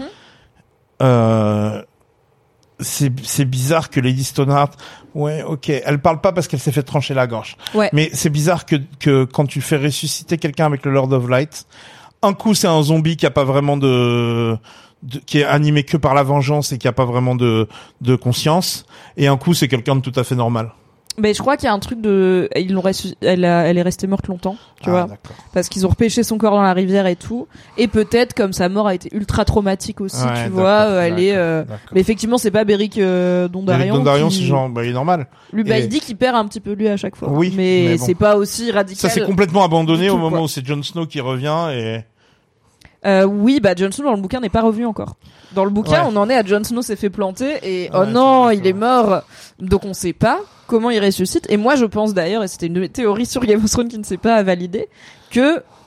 Speaker 3: euh, c'est, c'est bizarre que Lady Stoneheart, ouais, ok, elle parle pas parce qu'elle s'est fait trancher la gorge.
Speaker 4: Ouais.
Speaker 3: Mais c'est bizarre que, que quand tu fais ressusciter quelqu'un avec le Lord of Light, un coup c'est un zombie qui a pas vraiment de, de qui est animé que par la vengeance et qui a pas vraiment de, de conscience, et un coup c'est quelqu'un de tout à fait normal.
Speaker 4: Mais je crois qu'il y a un truc de, ils l'ont ressu- elle, a... elle est restée morte longtemps, tu
Speaker 3: Ah,
Speaker 4: vois.
Speaker 3: d'accord.
Speaker 4: Parce qu'ils ont repêché son corps dans la rivière et tout. Et peut-être, comme sa mort a été ultra traumatique aussi,
Speaker 3: Ouais,
Speaker 4: tu
Speaker 3: d'accord,
Speaker 4: vois, euh, elle est,
Speaker 3: d'accord,
Speaker 4: euh,
Speaker 3: d'accord.
Speaker 4: mais effectivement, c'est pas Beric euh, Dondarrion.
Speaker 3: Eric Dondarrion,
Speaker 4: qui...
Speaker 3: c'est genre, bah, il est normal.
Speaker 4: Lui, bah,
Speaker 3: Et-
Speaker 4: il dit qu'il perd un petit peu lui à chaque fois.
Speaker 3: Oui,
Speaker 4: mais,
Speaker 3: mais bon.
Speaker 4: c'est pas aussi radical.
Speaker 3: Ça s'est complètement abandonné
Speaker 4: du
Speaker 3: au
Speaker 4: tout,
Speaker 3: moment
Speaker 4: quoi.
Speaker 3: où c'est Jon Snow qui revient et
Speaker 4: Euh, oui, bah, Jon Snow dans le bouquin n'est pas revenu encore. Dans le bouquin,
Speaker 3: Ouais.
Speaker 4: on en est à Jon Snow s'est fait planter et oh
Speaker 3: Ouais,
Speaker 4: non,
Speaker 3: c'est vrai,
Speaker 4: il
Speaker 3: c'est
Speaker 4: est mort. Donc on sait pas comment il ressuscite. Et moi, je pense d'ailleurs, et c'était une de mes théories sur Game of Thrones qui ne s'est pas validée, que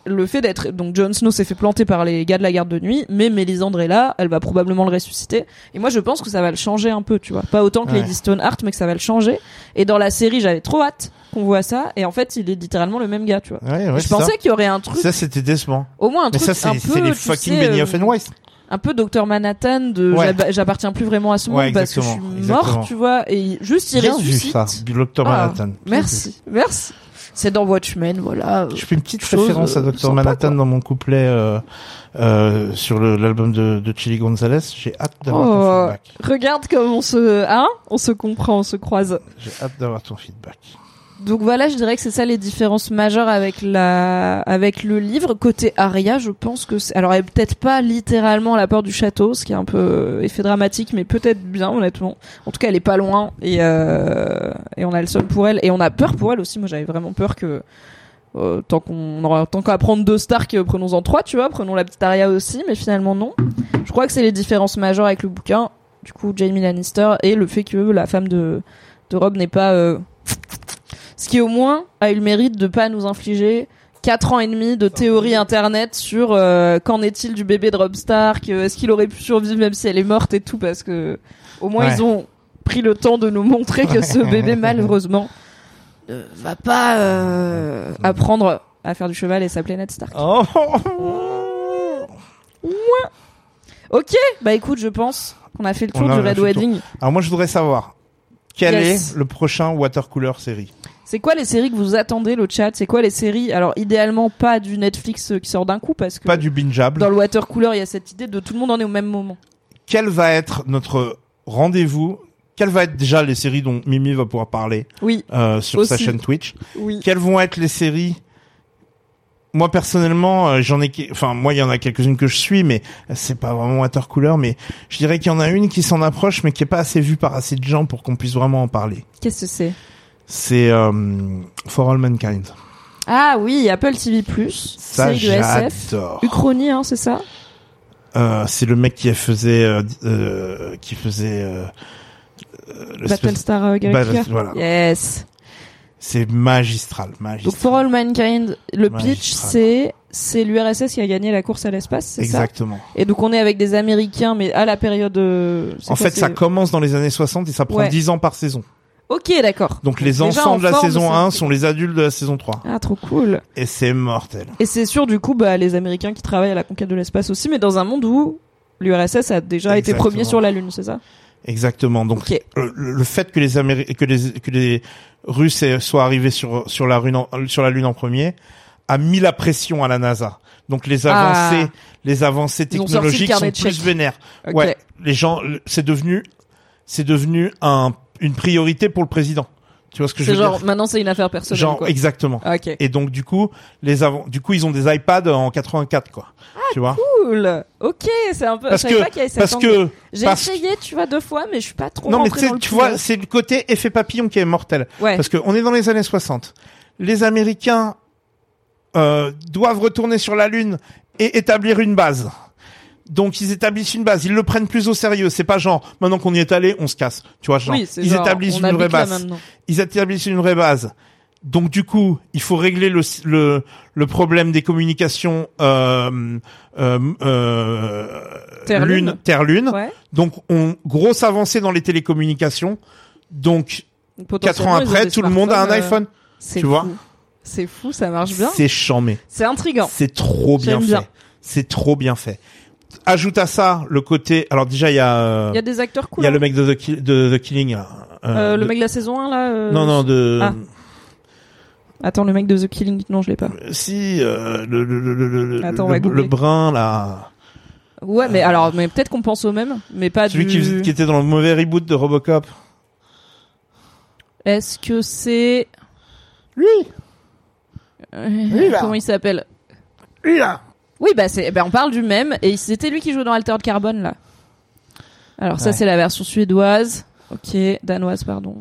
Speaker 4: le fait d'être donc Jon Snow s'est fait planter par les gars de la garde de nuit, mais Mélisandre est là, elle va probablement le ressusciter. Et moi je pense que ça va le changer un peu, tu vois, pas autant que
Speaker 3: ouais.
Speaker 4: Lady Stoneheart, mais que ça va le changer. Et dans la série, j'avais trop hâte qu'on voit ça, et en fait, il est littéralement le même gars, tu vois.
Speaker 3: Ouais, ouais,
Speaker 4: je pensais
Speaker 3: ça.
Speaker 4: qu'il y aurait un truc.
Speaker 3: Ça c'était décevant.
Speaker 4: Au moins un
Speaker 3: Mais
Speaker 4: truc
Speaker 3: ça c'est,
Speaker 4: un peu.
Speaker 3: c'est les
Speaker 4: tu
Speaker 3: fucking
Speaker 4: sais,
Speaker 3: Benioff
Speaker 4: euh,
Speaker 3: and Weiss.
Speaker 4: Un peu Docteur Manhattan de
Speaker 3: Ouais.
Speaker 4: j'ab- j'appartiens plus vraiment à ce monde
Speaker 3: Ouais,
Speaker 4: parce que je suis
Speaker 3: exactement,
Speaker 4: mort,
Speaker 3: exactement.
Speaker 4: tu vois, et juste il
Speaker 3: Bien
Speaker 4: ressuscite.
Speaker 3: vu ça, docteur
Speaker 4: Ah,
Speaker 3: Manhattan.
Speaker 4: Merci, merci. C'est dans Watchmen, voilà.
Speaker 3: Je fais une petite
Speaker 4: Chose,
Speaker 3: référence à
Speaker 4: euh,
Speaker 3: docteur
Speaker 4: sympa,
Speaker 3: Manhattan
Speaker 4: quoi.
Speaker 3: dans mon couplet euh, euh, sur le, l'album de, de Chili Gonzalez. J'ai hâte d'avoir ton
Speaker 4: Oh,
Speaker 3: feedback.
Speaker 4: regarde comme on se, hein, on se comprend, on se croise.
Speaker 3: J'ai hâte d'avoir ton feedback.
Speaker 4: Donc voilà, je dirais que c'est ça les différences majeures avec la, avec le livre. Côté Arya, je pense que c'est, alors elle est peut-être pas littéralement à la porte du château, ce qui est un peu euh, effet dramatique, mais peut-être bien, honnêtement. En tout cas, elle est pas loin et euh, et on a le seum pour elle et on a peur pour elle aussi. Moi, j'avais vraiment peur que euh, tant qu'on aura tant qu'à prendre deux Stark, euh, prenons-en trois, tu vois, prenons la petite Arya aussi, mais finalement non. Je crois que c'est les différences majeures avec le bouquin. Du coup, Jaime Lannister et le fait que la femme de de Robb n'est pas euh, ce qui au moins a eu le mérite de pas nous infliger quatre ans et demi de théorie internet sur euh, qu'en est-il du bébé de Robb Stark, euh, est-ce qu'il aurait pu survivre même si elle est morte et tout, parce que au moins
Speaker 3: Ouais.
Speaker 4: ils ont pris le temps de nous montrer que ce bébé malheureusement ne va pas euh, apprendre à faire du cheval et s'appeler Ned Stark.
Speaker 3: Oh.
Speaker 4: Ok, bah écoute, je pense qu'on a fait le tour
Speaker 3: On a-
Speaker 4: du
Speaker 3: on a
Speaker 4: Red
Speaker 3: fait le tour.
Speaker 4: Wedding.
Speaker 3: Alors moi je voudrais savoir quel
Speaker 4: Yes.
Speaker 3: est le prochain watercooler série.
Speaker 4: C'est quoi les séries que vous attendez, le chat? C'est quoi les séries? Alors idéalement pas du Netflix euh, qui sort d'un coup, parce que
Speaker 3: Pas du bingeable.
Speaker 4: dans le water cooler, il y a cette idée de tout le monde en est au même moment.
Speaker 3: Quel va être notre rendez-vous? Quelles vont être déjà les séries dont Mimi va pouvoir parler
Speaker 4: Oui,
Speaker 3: euh, sur
Speaker 4: Aussi.
Speaker 3: sa chaîne Twitch?
Speaker 4: oui.
Speaker 3: Quelles vont être les séries? Moi personnellement, euh, j'en ai, qui- enfin moi il y en a quelques-unes que je suis, mais c'est pas vraiment watercooler. Mais je dirais qu'il y en a une qui s'en approche, mais qui est pas assez vue par assez de gens pour qu'on puisse vraiment en parler.
Speaker 4: Qu'est-ce que c'est?
Speaker 3: C'est euh, For All Mankind.
Speaker 4: Ah oui, Apple T V plus,
Speaker 3: Ça
Speaker 4: série de S F.
Speaker 3: j'adore.
Speaker 4: Uchronie, hein, c'est ça?
Speaker 3: Euh, c'est le mec qui faisait, euh, euh, qui faisait. Euh, euh, l'espèce-
Speaker 4: Battlestar euh, Galactica.
Speaker 3: Battle- voilà.
Speaker 4: Yes.
Speaker 3: C'est magistral,
Speaker 4: Donc
Speaker 3: magistral.
Speaker 4: For All Mankind, le pitch
Speaker 3: Magistral.
Speaker 4: c'est c'est l'U R S S qui a gagné la course à l'espace, c'est ça?
Speaker 3: Exactement.
Speaker 4: Et donc on est avec des Américains, mais à la période. euh, c'est
Speaker 3: En
Speaker 4: quoi,
Speaker 3: fait, ça
Speaker 4: c'est-
Speaker 3: commence dans les années soixante et ça prend
Speaker 4: Ouais.
Speaker 3: dix ans par saison.
Speaker 4: Ok, d'accord.
Speaker 3: Donc les
Speaker 4: Déjà
Speaker 3: enfants
Speaker 4: en
Speaker 3: de la
Speaker 4: forme,
Speaker 3: saison
Speaker 4: c'est-
Speaker 3: un sont les adultes de la saison trois.
Speaker 4: Ah, trop cool.
Speaker 3: Et c'est mortel.
Speaker 4: Et c'est sûr, du coup, bah, les Américains qui travaillent à la conquête de l'espace aussi, mais dans un monde où l'U R S S a déjà été
Speaker 3: Exactement.
Speaker 4: premier sur la Lune, c'est ça?
Speaker 3: Exactement. Donc
Speaker 4: Ok.
Speaker 3: le, le fait que les Améri- que les que les Russes aient- soient arrivés sur sur la Lune en, sur la Lune en premier a mis la pression à la NASA. Donc les avancées
Speaker 4: Ah.
Speaker 3: les avancées
Speaker 4: Ils ont sorti le
Speaker 3: technologiques
Speaker 4: carnet
Speaker 3: sont
Speaker 4: de
Speaker 3: plus
Speaker 4: chèques.
Speaker 3: vénères.
Speaker 4: Ok.
Speaker 3: Ouais, les gens le- c'est devenu c'est devenu un une priorité pour le président. Tu vois ce que je
Speaker 4: C'est
Speaker 3: veux
Speaker 4: genre,
Speaker 3: dire?
Speaker 4: maintenant c'est une affaire personnelle,
Speaker 3: Genre
Speaker 4: quoi.
Speaker 3: exactement.
Speaker 4: Ah, ok.
Speaker 3: Et donc du coup, les avant du coup ils ont des iPads en quatre-vingt-quatre quoi. tu vois?
Speaker 4: Cool. Ok, c'est un peu,
Speaker 3: Parce
Speaker 4: je savais
Speaker 3: que
Speaker 4: pas qu'il y avait cette
Speaker 3: parce
Speaker 4: angle.
Speaker 3: que
Speaker 4: J'ai
Speaker 3: parce-
Speaker 4: essayé, tu vois, deux fois, mais je suis pas trop
Speaker 3: non mais
Speaker 4: rentrée
Speaker 3: tu
Speaker 4: dans
Speaker 3: sais
Speaker 4: le
Speaker 3: tu
Speaker 4: coup,
Speaker 3: vois,
Speaker 4: hein.
Speaker 3: c'est le côté effet papillon qui est mortel.
Speaker 4: Ouais.
Speaker 3: Parce que on est dans les années soixante. Les Américains euh, doivent retourner sur la Lune et établir une base. Donc ils établissent une base, ils le prennent plus au sérieux. C'est pas genre maintenant qu'on y est allé, on se casse. Tu vois, genre
Speaker 4: Oui, c'est
Speaker 3: ils
Speaker 4: genre,
Speaker 3: établissent
Speaker 4: on
Speaker 3: une
Speaker 4: habite
Speaker 3: vraie
Speaker 4: là
Speaker 3: base.
Speaker 4: maintenant.
Speaker 3: Ils établissent une vraie base. Donc du coup, il faut régler le le le problème des communications euh, euh, euh,
Speaker 4: Terre-Lune.
Speaker 3: Lune Terre Lune.
Speaker 4: Ouais.
Speaker 3: Donc on grosse avancée dans les télécommunications. Donc quatre ans
Speaker 4: Potentiellement, ils ont
Speaker 3: après,
Speaker 4: des
Speaker 3: tout le monde a un
Speaker 4: smartphones, euh,
Speaker 3: iPhone.
Speaker 4: C'est
Speaker 3: tu
Speaker 4: fou.
Speaker 3: vois.
Speaker 4: C'est fou, ça marche bien.
Speaker 3: C'est chambé.
Speaker 4: C'est intriguant.
Speaker 3: C'est trop bien
Speaker 4: J'aime
Speaker 3: fait.
Speaker 4: bien.
Speaker 3: C'est trop bien fait. Ajoute à ça le côté. Alors déjà il y a euh,
Speaker 4: Il y a des acteurs cool.
Speaker 3: il y a
Speaker 4: hein.
Speaker 3: le mec de The, Kill- de The Killing. là. Euh,
Speaker 4: Euh, le
Speaker 3: de-
Speaker 4: mec de la saison un, là. euh,
Speaker 3: Non non de.
Speaker 4: Ah. Attends, le mec de The Killing, non, je l'ai pas.
Speaker 3: Si euh, le le le le le,
Speaker 4: Attends, on
Speaker 3: le,
Speaker 4: va googler.
Speaker 3: le brun là.
Speaker 4: Ouais, mais alors, mais peut-être qu'on pense au même, mais pas
Speaker 3: Celui
Speaker 4: du.
Speaker 3: qui, fais- qui était dans le mauvais reboot de Robocop.
Speaker 4: Est-ce que c'est
Speaker 3: Lui.
Speaker 4: Euh,
Speaker 3: Lui, là.
Speaker 4: comment il s'appelle?
Speaker 3: Lui là.
Speaker 4: Oui, bah c'est, ben on parle du même, et c'était lui qui jouait dans Altered Carbon là. Alors ça
Speaker 3: Ouais.
Speaker 4: c'est la version suédoise, ok, danoise pardon.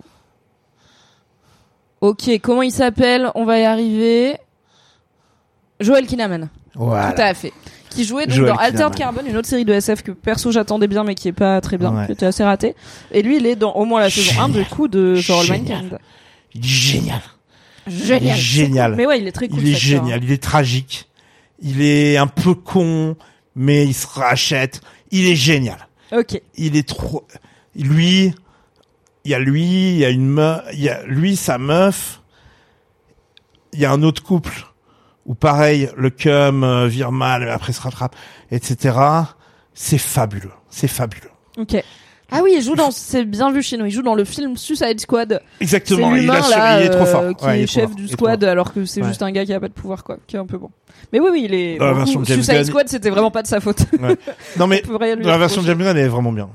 Speaker 4: Ok, comment il s'appelle? On va y arriver. Joel Kinnaman.
Speaker 3: Voilà.
Speaker 4: Tout à fait. Qui jouait donc
Speaker 3: Joel
Speaker 4: dans Altered
Speaker 3: Kinnaman.
Speaker 4: Carbon, une autre série de S F que perso j'attendais bien mais qui est pas très bien,
Speaker 3: Ouais.
Speaker 4: qui était assez raté. Et lui il est dans au moins la saison un de coup de For All
Speaker 3: Génial.
Speaker 4: Mankind.
Speaker 3: Il est génial.
Speaker 4: Génial.
Speaker 3: Il est génial.
Speaker 4: Mais ouais, il est très cool.
Speaker 3: Il est
Speaker 4: cet acteur,
Speaker 3: génial. Il est tragique. Il est un peu con, mais il se rachète. Il est génial.
Speaker 4: Ok.
Speaker 3: Il est trop. Lui, il y a lui, il y a une meuf, il y a lui, sa meuf. Il y a un autre couple où pareil, le cum euh, vire mal, après se rattrape, et cetera. C'est fabuleux. C'est fabuleux.
Speaker 4: Ok. Ah oui, il joue dans, c'est bien vu chez nous, il joue dans le film Suicide Squad.
Speaker 3: Exactement,
Speaker 4: c'est
Speaker 3: il,
Speaker 4: l'humain,
Speaker 3: a,
Speaker 4: là,
Speaker 3: il est trop fort.
Speaker 4: euh, qui
Speaker 3: Ouais, il
Speaker 4: est,
Speaker 3: est
Speaker 4: chef
Speaker 3: trop
Speaker 4: du
Speaker 3: fort.
Speaker 4: squad,
Speaker 3: Il est
Speaker 4: alors que c'est
Speaker 3: Ouais.
Speaker 4: juste un gars qui a pas de pouvoir, quoi, qui est un peu bon. Mais oui, oui, il est,
Speaker 3: Dans la
Speaker 4: bon,
Speaker 3: version de James
Speaker 4: Suicide
Speaker 3: Gunn-
Speaker 4: Squad, c'était vraiment pas de sa faute.
Speaker 3: Ouais. Non mais,
Speaker 4: On peut rien lui
Speaker 3: dans la version de
Speaker 4: reprocher.
Speaker 3: James Gunn, elle est vraiment bien.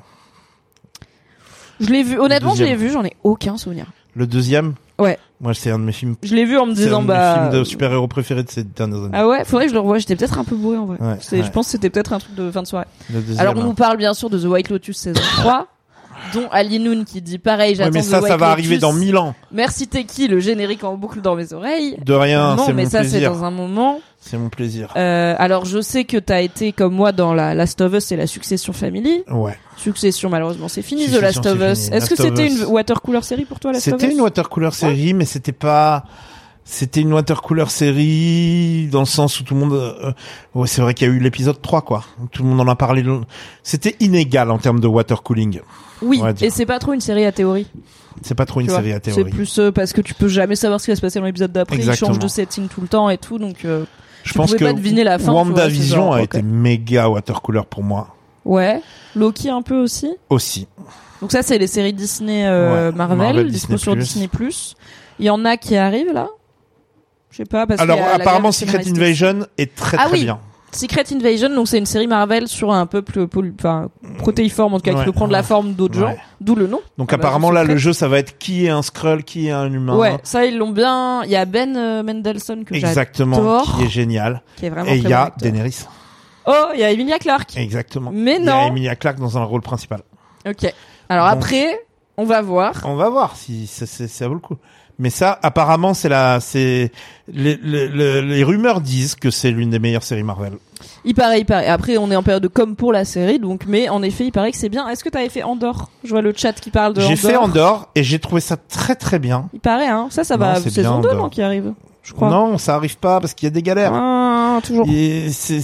Speaker 4: Je l'ai vu, honnêtement, je
Speaker 3: deuxième.
Speaker 4: l'ai vu, j'en ai aucun souvenir.
Speaker 3: Le deuxième.
Speaker 4: Ouais.
Speaker 3: Moi, c'est un de mes films.
Speaker 4: Je l'ai vu en me
Speaker 3: C'est un
Speaker 4: disant,
Speaker 3: de mes
Speaker 4: bah.
Speaker 3: films de super-héros préférés de ces dernières années.
Speaker 4: Ah ouais, faudrait que je le revoie, j'étais peut-être un peu bourré en vrai.
Speaker 3: Ouais,
Speaker 4: C'est-
Speaker 3: ouais.
Speaker 4: Je pense que c'était peut-être un truc de fin de soirée.
Speaker 3: Le deuxième.
Speaker 4: Alors on nous parle bien sûr de The White Lotus saison trois, dont Ali Noon qui dit pareil,
Speaker 3: Ouais,
Speaker 4: j'attends
Speaker 3: mais
Speaker 4: The
Speaker 3: ça,
Speaker 4: White
Speaker 3: ça va
Speaker 4: Lotus.
Speaker 3: arriver dans mille ans.
Speaker 4: Merci Teki, le générique en boucle dans mes oreilles.
Speaker 3: De rien,
Speaker 4: non,
Speaker 3: c'est
Speaker 4: mais
Speaker 3: mon
Speaker 4: ça c'est
Speaker 3: plaisir.
Speaker 4: dans un moment.
Speaker 3: C'est mon plaisir.
Speaker 4: Euh, alors je sais que t'as été comme moi dans la Last of Us et la Succession Family.
Speaker 3: Ouais.
Speaker 4: Succession malheureusement c'est fini. The
Speaker 3: Succession,
Speaker 4: Last of
Speaker 3: c'est
Speaker 4: Us.
Speaker 3: fini.
Speaker 4: Est-ce que
Speaker 3: Last of
Speaker 4: c'était
Speaker 3: Us.
Speaker 4: une watercolor série pour toi Last of Us?
Speaker 3: C'était une watercolor série, mais c'était pas. C'était une watercolor série dans le sens où tout le monde. Euh... Ouais, c'est vrai qu'il y a eu l'épisode trois, quoi. Tout le monde en a parlé. C'était inégal en termes de watercooling.
Speaker 4: Oui,
Speaker 3: on va dire.
Speaker 4: et c'est pas trop une série à théorie.
Speaker 3: C'est pas trop une
Speaker 4: tu vois.
Speaker 3: série à
Speaker 4: C'est
Speaker 3: théorie.
Speaker 4: plus euh, parce que tu peux jamais savoir ce qui va se passer dans l'épisode d'après. Ils
Speaker 3: Exactement.
Speaker 4: changent de setting tout le temps et tout, donc. Euh...
Speaker 3: Je
Speaker 4: tu
Speaker 3: pense
Speaker 4: pouvais
Speaker 3: que
Speaker 4: pas deviner la fin, tu vois,
Speaker 3: WandaVision
Speaker 4: c'est genre,
Speaker 3: a
Speaker 4: ok.
Speaker 3: été méga watercolor pour moi
Speaker 4: Ouais. Loki un peu aussi.
Speaker 3: aussi.
Speaker 4: Donc ça c'est les séries Disney euh,
Speaker 3: Ouais,
Speaker 4: Marvel,
Speaker 3: Marvel,
Speaker 4: dispo
Speaker 3: Disney+.
Speaker 4: sur Disney plus. Il y en a qui arrivent là. Je sais pas parce
Speaker 3: Alors
Speaker 4: qu'il y a la
Speaker 3: apparemment
Speaker 4: guerre
Speaker 3: Secret
Speaker 4: scénaristique.
Speaker 3: Invasion est très
Speaker 4: Ah
Speaker 3: très
Speaker 4: oui.
Speaker 3: bien.
Speaker 4: Secret Invasion, donc c'est une série Marvel sur un peuple poly- enfin protéiforme en tout cas qui
Speaker 3: Ouais,
Speaker 4: peut prendre la
Speaker 3: ouais.
Speaker 4: forme d'autres gens,
Speaker 3: Ouais.
Speaker 4: d'où le nom.
Speaker 3: Donc
Speaker 4: Ah bah,
Speaker 3: apparemment
Speaker 4: je
Speaker 3: là
Speaker 4: suis
Speaker 3: le
Speaker 4: prête.
Speaker 3: jeu ça va être qui est un Skrull, qui est un humain.
Speaker 4: Ouais, ça ils l'ont bien. Il y a Ben euh, Mendelsohn que
Speaker 3: Exactement,
Speaker 4: j'adore,
Speaker 3: qui est génial.
Speaker 4: qui est vraiment
Speaker 3: Et il
Speaker 4: très
Speaker 3: y
Speaker 4: bon
Speaker 3: a
Speaker 4: acteur.
Speaker 3: Daenerys.
Speaker 4: Oh, il y a Emilia Clarke.
Speaker 3: Exactement.
Speaker 4: Mais
Speaker 3: Il y a
Speaker 4: non.
Speaker 3: Emilia Clarke dans un rôle principal.
Speaker 4: Ok. Alors
Speaker 3: Donc-
Speaker 4: après, on va voir.
Speaker 3: On va voir si ça, ça, ça vaut le coup. Mais ça, apparemment, c'est la, c'est les, les, les, les rumeurs disent que c'est l'une des meilleures séries Marvel.
Speaker 4: Il paraît, il paraît. Après, on est en période de com pour la série, donc, mais en effet, il paraît que c'est bien. Est-ce que t'avais fait Andorre? Je vois le chat qui parle de
Speaker 3: J'ai
Speaker 4: Andorre.
Speaker 3: fait Andorre et j'ai trouvé ça très très bien.
Speaker 4: Il paraît, hein. Ça, ça
Speaker 3: Non,
Speaker 4: va,
Speaker 3: c'est
Speaker 4: saison
Speaker 3: bien,
Speaker 4: deux,
Speaker 3: Andorre.
Speaker 4: non, qui arrive. Je crois.
Speaker 3: Non, ça arrive pas parce qu'il y a des galères.
Speaker 4: Ah, toujours.
Speaker 3: Et c'est,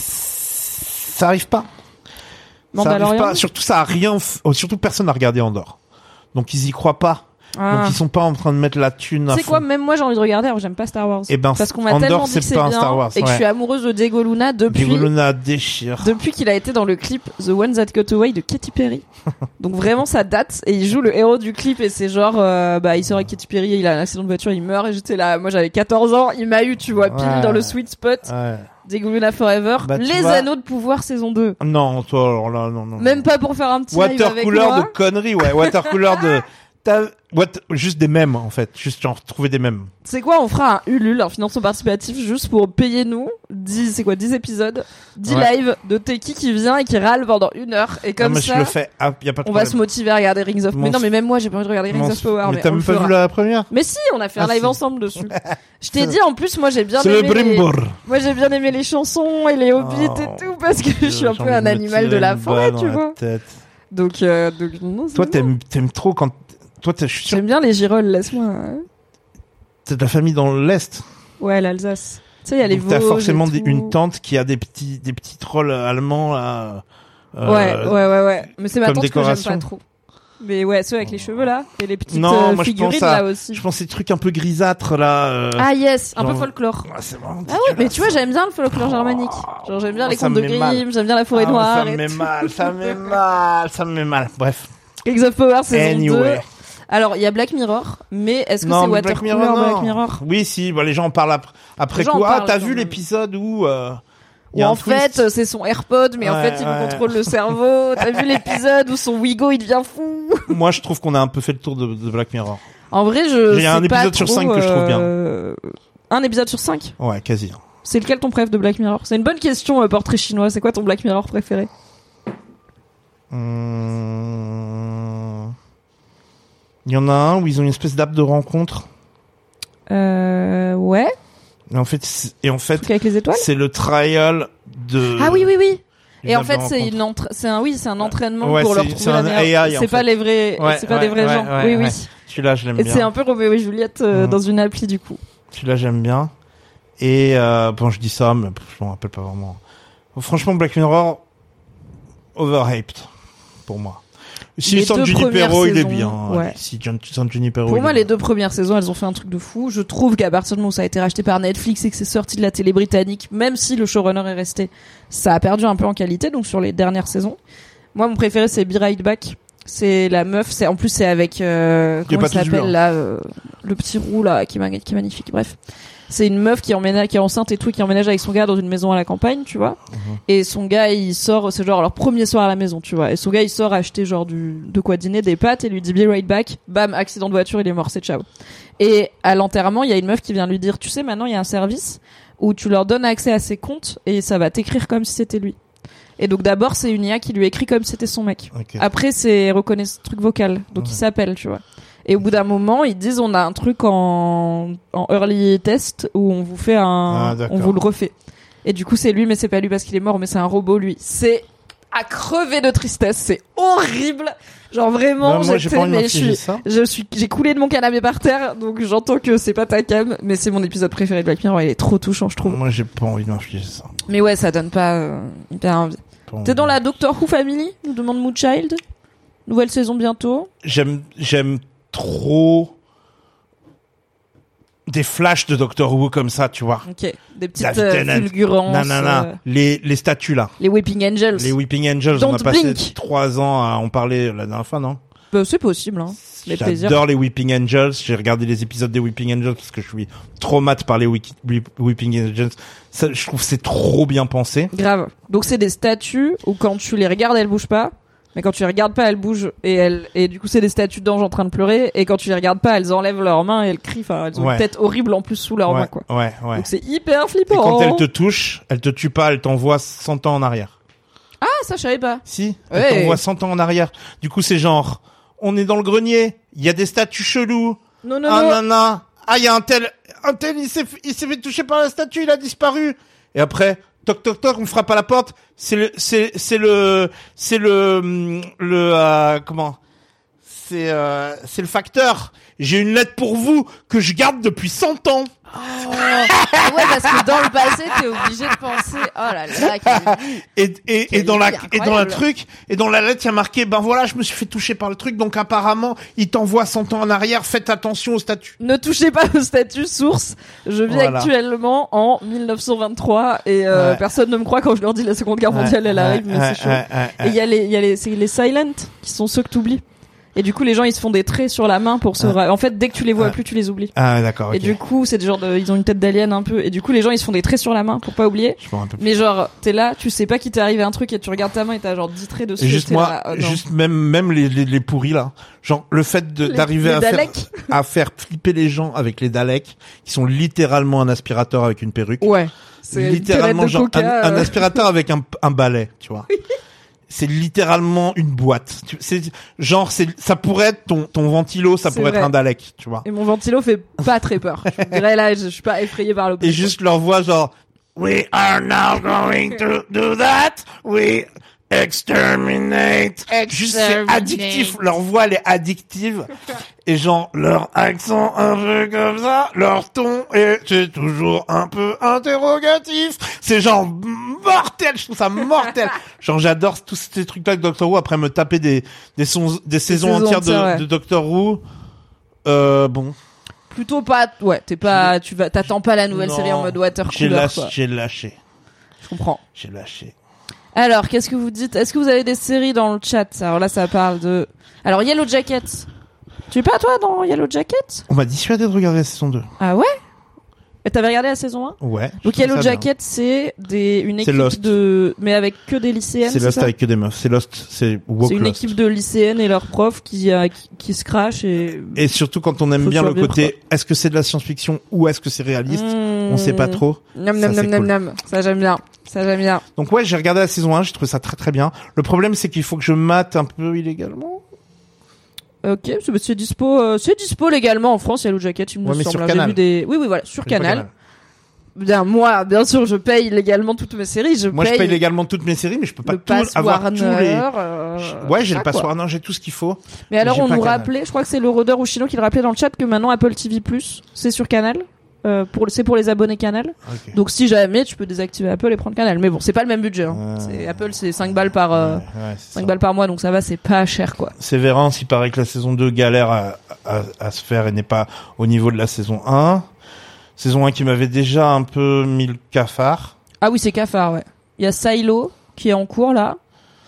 Speaker 3: ça arrive pas. Ça arrive
Speaker 4: Mandalorian.
Speaker 3: pas. Surtout, ça a rien, f- oh, surtout personne n'a regardé Andorre. Donc ils y croient pas.
Speaker 4: Ah.
Speaker 3: Donc ils sont pas en train de mettre la thune à
Speaker 4: C'est
Speaker 3: fond.
Speaker 4: quoi, même moi j'ai envie de regarder, alors j'aime pas Star Wars.
Speaker 3: Eh ben,
Speaker 4: parce qu'on m'a
Speaker 3: Andorre,
Speaker 4: tellement dit
Speaker 3: c'est
Speaker 4: que c'est
Speaker 3: pas un
Speaker 4: bien
Speaker 3: Star Wars,
Speaker 4: et que je
Speaker 3: ouais.
Speaker 4: suis amoureuse de Diego Luna depuis
Speaker 3: Diego Luna déchire.
Speaker 4: depuis qu'il a été dans le clip The One That Got Away de Katy Perry. Donc vraiment ça date et il joue le héros du clip et c'est genre euh, bah il sort avec Katy Perry, il a un accident de voiture, il meurt et j'étais là, moi j'avais quatorze ans, il m'a eu tu vois pile
Speaker 3: Ouais.
Speaker 4: dans le sweet spot.
Speaker 3: Ouais.
Speaker 4: Diego Luna Forever,
Speaker 3: Bah, tu
Speaker 4: les
Speaker 3: vois-
Speaker 4: anneaux de pouvoir saison deux.
Speaker 3: Non, toi, alors là, non, non.
Speaker 4: Même pas pour faire un petit live avec
Speaker 3: Watercolor
Speaker 4: moi.
Speaker 3: de conneries, ouais. Watercolor de, t'as, what, juste des mèmes, en fait. Juste, genre, trouver des mèmes.
Speaker 4: C'est quoi, on fera un Ulule, un financement participatif juste pour payer nous dix, c'est quoi, dix épisodes, dix
Speaker 3: Ouais.
Speaker 4: lives de Teki qui vient et qui râle pendant une heure et comme
Speaker 3: non, mais
Speaker 4: ça
Speaker 3: je le fais. Ah, y a pas de
Speaker 4: on va
Speaker 3: problème.
Speaker 4: se motiver à regarder Rings of
Speaker 3: Mon
Speaker 4: mais non
Speaker 3: s-
Speaker 4: mais même moi j'ai pas envie de regarder Rings
Speaker 3: Mon-
Speaker 4: of Power mais,
Speaker 3: mais t'as
Speaker 4: on
Speaker 3: même
Speaker 4: le
Speaker 3: pas
Speaker 4: fera.
Speaker 3: vu la première?
Speaker 4: Mais si, on a fait un
Speaker 3: Ah,
Speaker 4: live
Speaker 3: si.
Speaker 4: ensemble dessus. Je t'ai dit en plus moi j'ai bien
Speaker 3: C'est le
Speaker 4: aimé les...
Speaker 3: Brimbor.
Speaker 4: moi j'ai bien aimé les chansons et les hobbits
Speaker 3: Oh,
Speaker 4: et tout parce que je suis un
Speaker 3: J'ai
Speaker 4: peu
Speaker 3: envie
Speaker 4: un
Speaker 3: de me
Speaker 4: animal de
Speaker 3: tirer
Speaker 4: la
Speaker 3: une
Speaker 4: forêt,
Speaker 3: balle
Speaker 4: tu
Speaker 3: dans la
Speaker 4: vois.
Speaker 3: tête.
Speaker 4: Donc euh, donc non, c'est
Speaker 3: Toi,
Speaker 4: bon.
Speaker 3: t'aimes, t'aimes trop quand, toi, t'es, je suis sûr,
Speaker 4: J'aime bien les girolles, laisse-moi. hein.
Speaker 3: t'es de la famille dans l'Est.
Speaker 4: Ouais, l'Alsace. Tu sais, il y a les
Speaker 3: Donc, t'as
Speaker 4: Vosges
Speaker 3: forcément
Speaker 4: et
Speaker 3: des-
Speaker 4: tout.
Speaker 3: une tante qui a des petits, des petits trolls allemands, là. euh,
Speaker 4: Ouais, ouais, ouais, ouais. Mais c'est ma
Speaker 3: comme
Speaker 4: tante que j'aime
Speaker 3: décoration.
Speaker 4: pas trop. Mais ouais, ceux avec les cheveux là, et les petites
Speaker 3: Non,
Speaker 4: euh,
Speaker 3: moi, je
Speaker 4: figurines
Speaker 3: pense à-
Speaker 4: là aussi.
Speaker 3: Je pense ces trucs un peu grisâtres, là. euh,
Speaker 4: Ah yes, un peu
Speaker 3: genre-
Speaker 4: folklore.
Speaker 3: ah, c'est vraiment
Speaker 4: Ah ouais, mais tu vois, j'aime bien le folklore germanique. Genre j'aime bien
Speaker 3: Oh,
Speaker 4: les
Speaker 3: ça
Speaker 4: contes de
Speaker 3: me met mal.
Speaker 4: Grimm, j'aime bien la forêt
Speaker 3: Ah,
Speaker 4: noire.
Speaker 3: ça me
Speaker 4: et
Speaker 3: met
Speaker 4: tout.
Speaker 3: mal, ça me met mal, ça me met mal. Bref.
Speaker 4: Rings of Power saison
Speaker 3: Anyway.
Speaker 4: deux. Alors, il y a Black Mirror, mais est-ce que
Speaker 3: Non,
Speaker 4: c'est
Speaker 3: mais Black
Speaker 4: watercolor
Speaker 3: Mirror,
Speaker 4: Black
Speaker 3: non.
Speaker 4: Mirror
Speaker 3: Oui, si, bah, les gens en parlent ap- après
Speaker 4: Les gens
Speaker 3: coup.
Speaker 4: en
Speaker 3: Ah,
Speaker 4: parlent
Speaker 3: t'as
Speaker 4: quand
Speaker 3: vu
Speaker 4: même.
Speaker 3: l'épisode où, euh, il y
Speaker 4: Ou
Speaker 3: a un
Speaker 4: en
Speaker 3: twist.
Speaker 4: fait, c'est son AirPod, mais en
Speaker 3: Ouais,
Speaker 4: fait, il
Speaker 3: ouais.
Speaker 4: lui contrôle le cerveau. T'as vu l'épisode où son Wigo, il devient fou.
Speaker 3: Moi, je trouve qu'on a un peu fait le tour de, de Black Mirror.
Speaker 4: En vrai, je
Speaker 3: Il y a
Speaker 4: sais
Speaker 3: un
Speaker 4: pas
Speaker 3: épisode sur
Speaker 4: trop,
Speaker 3: cinq que je trouve bien.
Speaker 4: euh, Un épisode sur cinq?
Speaker 3: Ouais, quasi.
Speaker 4: C'est lequel ton préf de Black Mirror? C'est une bonne question, euh, portrait chinois. C'est quoi ton Black Mirror préféré?
Speaker 3: Hum... Il y en a un où ils ont une espèce d'app de rencontre.
Speaker 4: Euh, ouais.
Speaker 3: Et en fait, c'est- et en fait,
Speaker 4: Truc avec les étoiles?
Speaker 3: c'est le trial de.
Speaker 4: Ah oui, oui, oui.
Speaker 3: d'une
Speaker 4: Et en
Speaker 3: app
Speaker 4: fait,
Speaker 3: de
Speaker 4: c'est
Speaker 3: rencontre.
Speaker 4: une entra- c'est un, oui, c'est un entraînement
Speaker 3: Ouais,
Speaker 4: pour leur
Speaker 3: c'est-
Speaker 4: trouver
Speaker 3: c'est
Speaker 4: la
Speaker 3: un
Speaker 4: meilleure.
Speaker 3: A I, en
Speaker 4: C'est pas
Speaker 3: fait.
Speaker 4: les vrais,
Speaker 3: Ouais,
Speaker 4: c'est pas
Speaker 3: ouais,
Speaker 4: des vrais
Speaker 3: ouais,
Speaker 4: gens.
Speaker 3: ouais,
Speaker 4: oui,
Speaker 3: ouais.
Speaker 4: oui.
Speaker 3: Celui-là, je l'aime
Speaker 4: Et
Speaker 3: bien.
Speaker 4: c'est un peu Roméo et Juliette euh,
Speaker 3: Mhm.
Speaker 4: dans une appli du coup.
Speaker 3: Celui-là, j'aime bien. Et euh, bon, je dis ça, mais je m'en rappelle pas vraiment. Franchement, Black Mirror, overhyped pour moi. Si San Junipero, il est bien.
Speaker 4: Ouais.
Speaker 3: Si San Junipero.
Speaker 4: Pour moi, les deux premières saisons, elles ont fait un truc de fou. Je trouve qu'à partir du moment où ça a été racheté par Netflix et que c'est sorti de la télé britannique, même si le showrunner est resté, ça a perdu un peu en qualité. Donc sur les dernières saisons, moi, mon préféré, c'est Be Right Back. C'est la meuf. C'est en plus, c'est avec euh, comment il s'appelle là, euh, le petit roux là, qui, qui est magnifique. Bref. C'est une meuf qui emménage, qui est enceinte et tout, qui emménage avec son gars dans une maison à la campagne, tu vois. Mmh. Et son gars, il sort, c'est genre leur premier soir à la maison, tu vois. Et son gars, il sort acheter genre du, de quoi dîner, des pâtes, et lui dit be right back. Bam, accident de voiture, il est mort, c'est ciao. Et à l'enterrement, il y a une meuf qui vient lui dire, tu sais, maintenant, il y a un service où tu leur donnes accès à ses comptes et ça va t'écrire comme si c'était lui. Et donc d'abord, c'est une I A qui lui écrit comme si c'était son mec. Okay. Après, c'est reconnaître truc vocal. Donc mmh. il s'appelle, tu vois. Et au bout d'un moment, ils disent on a un truc en, en early test où on vous fait un, ah, on vous le refait. Et du coup, c'est lui, mais c'est pas lui parce qu'il est mort, mais c'est un robot, lui. C'est à crever de tristesse, c'est horrible. Genre vraiment,
Speaker 3: bah, moi, j'ai pas envie de
Speaker 4: je suis, ça. je suis, j'ai coulé de mon canapé par terre, donc j'entends que c'est pas ta cam, mais c'est mon épisode préféré de Black Mirror, il est trop touchant, je trouve.
Speaker 3: Moi, j'ai pas envie de m'infliger ça.
Speaker 4: Mais ouais, ça donne pas euh, hyper envie. Pas T'es envie. Dans la Doctor Who Family? Nous demande Moonchild. Nouvelle saison bientôt.
Speaker 3: J'aime, j'aime trop des flashs de Doctor Who comme ça, tu vois.
Speaker 4: Ok. Des petites euh, fulgurances.
Speaker 3: Non, non, non. Euh... Les, les statues, là.
Speaker 4: Les Weeping Angels.
Speaker 3: Les Weeping Angels,
Speaker 4: Don't
Speaker 3: on a passé
Speaker 4: blink.
Speaker 3: trois ans à en parler la dernière fois, non?
Speaker 4: Bah, c'est possible, hein. Les
Speaker 3: J'adore
Speaker 4: plaisirs.
Speaker 3: les Weeping Angels. J'ai regardé les épisodes des Weeping Angels parce que je suis traumatisé par les Wiki- Weeping Angels. Ça, je trouve que c'est trop bien pensé.
Speaker 4: Grave. Donc, c'est des statues où quand tu les regardes, elles bougent pas. Mais quand tu les regardes pas, elles bougent et elles, et du coup, c'est des statues d'anges en train de pleurer. Et quand tu les regardes pas, elles enlèvent leurs mains et elles crient. Enfin, elles ont
Speaker 3: ouais.
Speaker 4: une tête horrible en plus sous leurs
Speaker 3: ouais,
Speaker 4: mains, quoi.
Speaker 3: Ouais, ouais.
Speaker 4: Donc c'est hyper flippant.
Speaker 3: Et quand elles te touchent, elles te tuent pas, elles t'envoient cent ans en arrière.
Speaker 4: Ah, ça, je savais pas.
Speaker 3: Si.
Speaker 4: Ouais.
Speaker 3: Elles t'envoient cent ans en arrière. Du coup, c'est genre, on est dans le grenier. Il y a des statues chelous.
Speaker 4: Non, non,
Speaker 3: ah,
Speaker 4: non.
Speaker 3: Ah, non, non. Ah, il y a un tel, un tel, il s'est, il s'est fait toucher par la statue, il a disparu. Et après, toc toc toc, on frappe à la porte. C'est le, c'est, c'est le, c'est le, le, euh, comment, c'est, euh, c'est le facteur. J'ai une lettre pour vous que je garde depuis cent ans.
Speaker 4: Oh. Ouais, parce que dans le passé, t'es obligé de penser, oh là là, quel...
Speaker 3: et, et, et dans la, et dans la truc, et dans la lettre, il y a marqué, ben voilà, je me suis fait toucher par le truc, donc apparemment, il t'envoie cent ans en arrière, faites attention au statut.
Speaker 4: Ne touchez pas au statut, source. Je vis voilà. actuellement en dix-neuf cent vingt-trois et euh, ouais. personne ne me croit quand je leur dis la Seconde Guerre mondiale, ouais, elle arrive, ouais, mais ouais, c'est chaud. Ouais, ouais, et il y a les, il y a les, c'est les silent, qui sont ceux que t'oublies. Et du coup, les gens, ils se font des traits sur la main pour se... Ah. En fait, dès que tu les vois ah. plus, tu les oublies.
Speaker 3: Ah, d'accord, okay.
Speaker 4: Et du coup, c'est des genres de... Ils ont une tête d'alien un peu. Et du coup, les gens, ils se font des traits sur la main pour pas oublier.
Speaker 3: Je me rappelle plus.
Speaker 4: Mais genre, t'es là, tu sais pas qu'il t'est arrivé un truc et tu regardes ta main et t'as genre dix traits dessus.
Speaker 3: Et juste moi,
Speaker 4: là, oh,
Speaker 3: juste même, même les, les, les pourris, là. Genre, le fait de,
Speaker 4: les,
Speaker 3: d'arriver
Speaker 4: les
Speaker 3: à faire, à faire flipper les gens avec les Daleks, qui sont littéralement un aspirateur avec une perruque.
Speaker 4: Ouais. C'est
Speaker 3: littéralement genre,
Speaker 4: coca,
Speaker 3: un,
Speaker 4: euh...
Speaker 3: un aspirateur avec un, un balai, tu vois. C'est littéralement une boîte. C'est genre, c'est, ça pourrait être ton, ton ventilo, ça c'est pourrait vrai. Être un Dalek, tu vois.
Speaker 4: Et mon ventilo fait pas très peur. Je dirais là, je, je suis pas effrayé par l'opération.
Speaker 3: Et juste leur voix genre, we are now going to do that. We exterminate. exterminate. Juste, c'est addictif. Leur voix, elle est addictive. Et genre, leur accent un peu comme ça, leur ton, et c'est toujours un peu interrogatif. C'est genre mortel, je trouve ça mortel. Genre, j'adore tous ces trucs-là de Doctor Who, après me taper des, des, sons, des, des saisons, saisons entières, entières de, ouais. de Doctor Who. Euh, bon.
Speaker 4: Plutôt pas, ouais, t'es pas, tu vas, t'attends pas la nouvelle non, série en mode water
Speaker 3: j'ai
Speaker 4: cooler,
Speaker 3: lâché,
Speaker 4: quoi.
Speaker 3: J'ai lâché.
Speaker 4: Je comprends.
Speaker 3: J'ai lâché.
Speaker 4: Alors, qu'est-ce que vous dites? Est-ce que vous avez des séries dans le chat? Alors là, ça parle de... Alors, Yellow Jacket. Tu es pas, toi, dans Yellow Jacket?
Speaker 3: On m'a dissuadé de regarder la saison deux.
Speaker 4: Ah ouais? Et t'avais regardé la saison un?
Speaker 3: Ouais.
Speaker 4: Donc, Yellow Jacket, c'est des, une équipe Lost. de... Mais avec que des lycéennes, c'est,
Speaker 3: c'est Lost
Speaker 4: ça
Speaker 3: avec que des meufs. C'est Lost, c'est Walk
Speaker 4: C'est une
Speaker 3: Lost.
Speaker 4: équipe de lycéennes et leurs profs qui, euh, qui, qui se crachent et...
Speaker 3: Et surtout quand on aime bien le côté, quoi. Est-ce que c'est de la science-fiction ou est-ce que c'est réaliste? mmh. On sait pas trop.
Speaker 4: Nom, nom, nom, nom,
Speaker 3: cool.
Speaker 4: nom. Ça, j'aime bien. Ça, j'aime bien.
Speaker 3: Donc ouais, j'ai regardé la saison un, j'ai trouvé ça très très bien. Le problème, c'est qu'il faut que je mate un peu illégalement.
Speaker 4: Ok, c'est dispo, euh, c'est dispo légalement en France, Yellow Jacket, il me
Speaker 3: ouais,
Speaker 4: semble.
Speaker 3: Sur Canal.
Speaker 4: Vu des... Oui, oui, voilà, sur Canal. Bien, moi, bien sûr, je paye légalement toutes mes séries. Je
Speaker 3: moi,
Speaker 4: paye
Speaker 3: je paye légalement toutes mes séries, mais je peux pas
Speaker 4: le
Speaker 3: tout avoir
Speaker 4: Warner,
Speaker 3: tous les.
Speaker 4: Euh...
Speaker 3: Ouais, j'ai
Speaker 4: ça,
Speaker 3: le pass
Speaker 4: quoi.
Speaker 3: Warner, j'ai tout ce qu'il faut.
Speaker 4: Mais alors,
Speaker 3: j'ai
Speaker 4: on nous
Speaker 3: Canal.
Speaker 4: rappelait, je crois que c'est le Rodeur ou Chino qui le rappelait dans le chat que maintenant Apple T V plus, c'est sur Canal. Euh, pour c'est pour les abonnés Canal.
Speaker 3: Okay.
Speaker 4: Donc si jamais tu peux désactiver Apple et prendre Canal, mais bon, c'est pas le même budget. Hein. Euh... C'est, Apple c'est cinq balles par euh, ouais, ouais, cinq ça. balles par mois, donc ça va, c'est pas cher quoi.
Speaker 3: Sévérance, il paraît que la saison deux galère à, à, à se faire et n'est pas au niveau de la saison un. Saison un qui m'avait déjà un peu mis le cafard.
Speaker 4: Ah oui, c'est cafard, ouais. Il y a Silo qui est en cours là.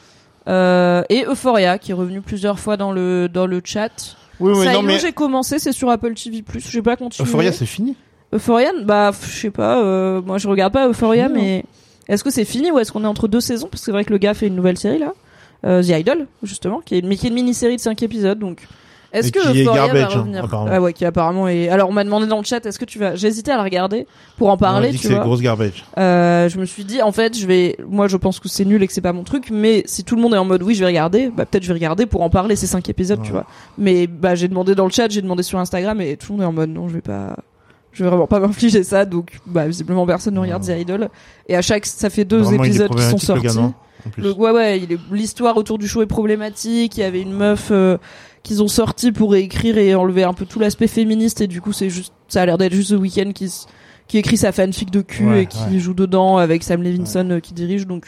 Speaker 4: Euh, et Euphoria qui est revenu plusieurs fois dans le dans le chat.
Speaker 3: Oui, oui,
Speaker 4: Silo,
Speaker 3: non, mais...
Speaker 4: j'ai commencé, c'est sur Apple T V plus, j'ai pas continué.
Speaker 3: Euphoria, c'est fini.
Speaker 4: Euphoria, bah je sais pas, euh, moi je regarde pas Euphoria, mais est-ce que c'est fini ou est-ce qu'on est entre deux saisons? Parce que c'est vrai que le gars fait une nouvelle série là, euh, The Idol justement, qui est une, qui est une mini-série de cinq épisodes, donc. Est-ce
Speaker 3: et
Speaker 4: que
Speaker 3: qui
Speaker 4: Euphoria
Speaker 3: est garbage,
Speaker 4: va revenir?
Speaker 3: Hein, apparemment.
Speaker 4: Ah ouais, qui apparemment est. Alors on m'a demandé dans le chat, est-ce que tu vas? J'hésitais à la regarder pour en parler.
Speaker 3: On dit
Speaker 4: tu
Speaker 3: que
Speaker 4: vois.
Speaker 3: c'est grosse garbage.
Speaker 4: Euh, je me suis dit, en fait, je vais. Moi, je pense que c'est nul et que c'est pas mon truc, mais si tout le monde est en mode oui, je vais regarder, bah peut-être je vais regarder pour en parler ces cinq épisodes, ouais. tu vois. Mais bah j'ai demandé dans le chat, j'ai demandé sur Instagram et tout le monde est en mode non, je vais pas. Je vais vraiment pas m'infliger ça, donc bah visiblement personne ne regarde ouais. The Idol. Et à chaque, ça fait deux vraiment, épisodes qui sont sortis. Le gamin, le, ouais ouais, il est, l'histoire autour du show est problématique. Il y avait une meuf. Euh, qu'ils ont sorti pour réécrire et enlever un peu tout l'aspect féministe et du coup c'est juste ça a l'air d'être juste The Weeknd qui qui écrit sa fanfic de cul ouais, et qui ouais. joue dedans avec Sam Levinson ouais. qui dirige, donc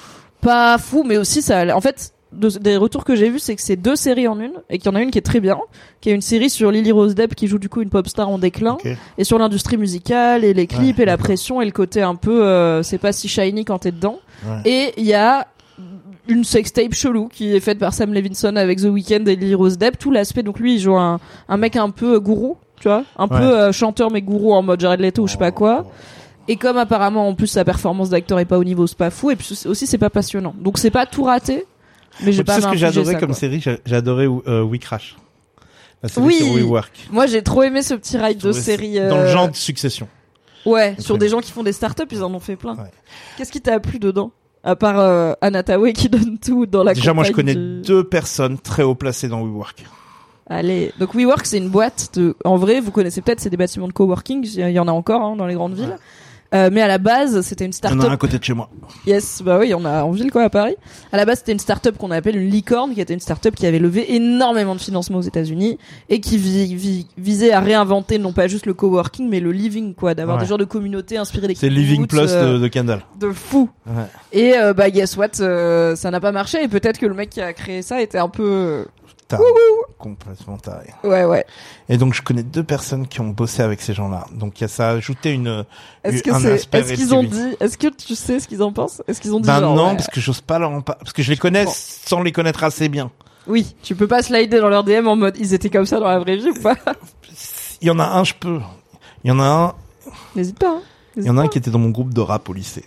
Speaker 4: pas fou, mais aussi ça a, en fait de, des retours que j'ai vus c'est que c'est deux séries en une et qu'il y en a une qui est très bien, qui est une série sur Lily Rose Depp qui joue du coup une pop star en déclin okay. et sur l'industrie musicale et les clips ouais, et la pression et le côté un peu euh, c'est pas si shiny quand t'es dedans ouais. et il y a une sextape chelou qui est faite par Sam Levinson avec The Weeknd et Lily Rose Depp, tout l'aspect, donc lui il joue un, un mec un peu gourou, tu vois, un ouais. peu euh, chanteur mais gourou en mode Jared Leto ou je sais pas quoi, et comme apparemment en plus sa performance d'acteur est pas au niveau, c'est pas fou, et puis aussi c'est pas passionnant, donc c'est pas tout raté, mais j'ai ouais, pas
Speaker 3: tu sais ce que j'ai adoré
Speaker 4: ça,
Speaker 3: comme
Speaker 4: quoi.
Speaker 3: série, j'ai, j'ai adoré euh, We Crash, la série
Speaker 4: oui,
Speaker 3: sur WeWork.
Speaker 4: Moi j'ai trop aimé ce petit ride de série euh...
Speaker 3: dans le genre de Succession.
Speaker 4: Ouais, sur des gens qui font des startups, ils en ont fait plein. Ouais. Qu'est-ce qui t'a plu dedans? À part euh, Anna Tawai qui donne tout dans la
Speaker 3: Déjà, moi, je connais
Speaker 4: du...
Speaker 3: deux personnes très haut placées dans WeWork.
Speaker 4: Allez, donc WeWork, c'est une boîte de... En vrai, vous connaissez peut-être, c'est des bâtiments de coworking. Il y en a encore hein, dans les grandes villes. Ouais. Euh, mais à la base, c'était une start-up.
Speaker 3: Il y en a un à côté de chez moi.
Speaker 4: Yes, bah oui, il y en a en ville quoi à Paris. À la base, c'était une start-up qu'on appelle une licorne, qui était une start-up qui avait levé énormément de financement aux États-Unis et qui vi- vi- visait à réinventer non pas juste le coworking, mais le living quoi, d'avoir ouais. des genres de communautés inspirées des.
Speaker 3: C'est Living Plus euh, de, de Kendall.
Speaker 4: De fou.
Speaker 3: Ouais.
Speaker 4: Et euh, bah guess what, euh, ça n'a pas marché et peut-être que le mec qui a créé ça était un peu.
Speaker 3: Taré, complètement taré.
Speaker 4: Ouais, ouais.
Speaker 3: Et donc, je connais deux personnes qui ont bossé avec ces gens-là. Donc, il y a ça a ajouté une,
Speaker 4: est-ce que
Speaker 3: un
Speaker 4: c'est,
Speaker 3: aspect
Speaker 4: est-ce qu'ils ont dit, est-ce que tu sais ce qu'ils en pensent? Est-ce qu'ils ont dit
Speaker 3: ben
Speaker 4: genre,
Speaker 3: non,
Speaker 4: ouais.
Speaker 3: parce que j'ose pas leur en parler, parce que je les connais sans les connaître assez bien.
Speaker 4: Oui, tu peux pas slider dans leur D M en mode, ils étaient comme ça dans la vraie vie ou pas?
Speaker 3: Il y en a un, je peux. Il y en a un.
Speaker 4: N'hésite pas, hein.
Speaker 3: Il y en a un qui était dans mon groupe de rap au lycée.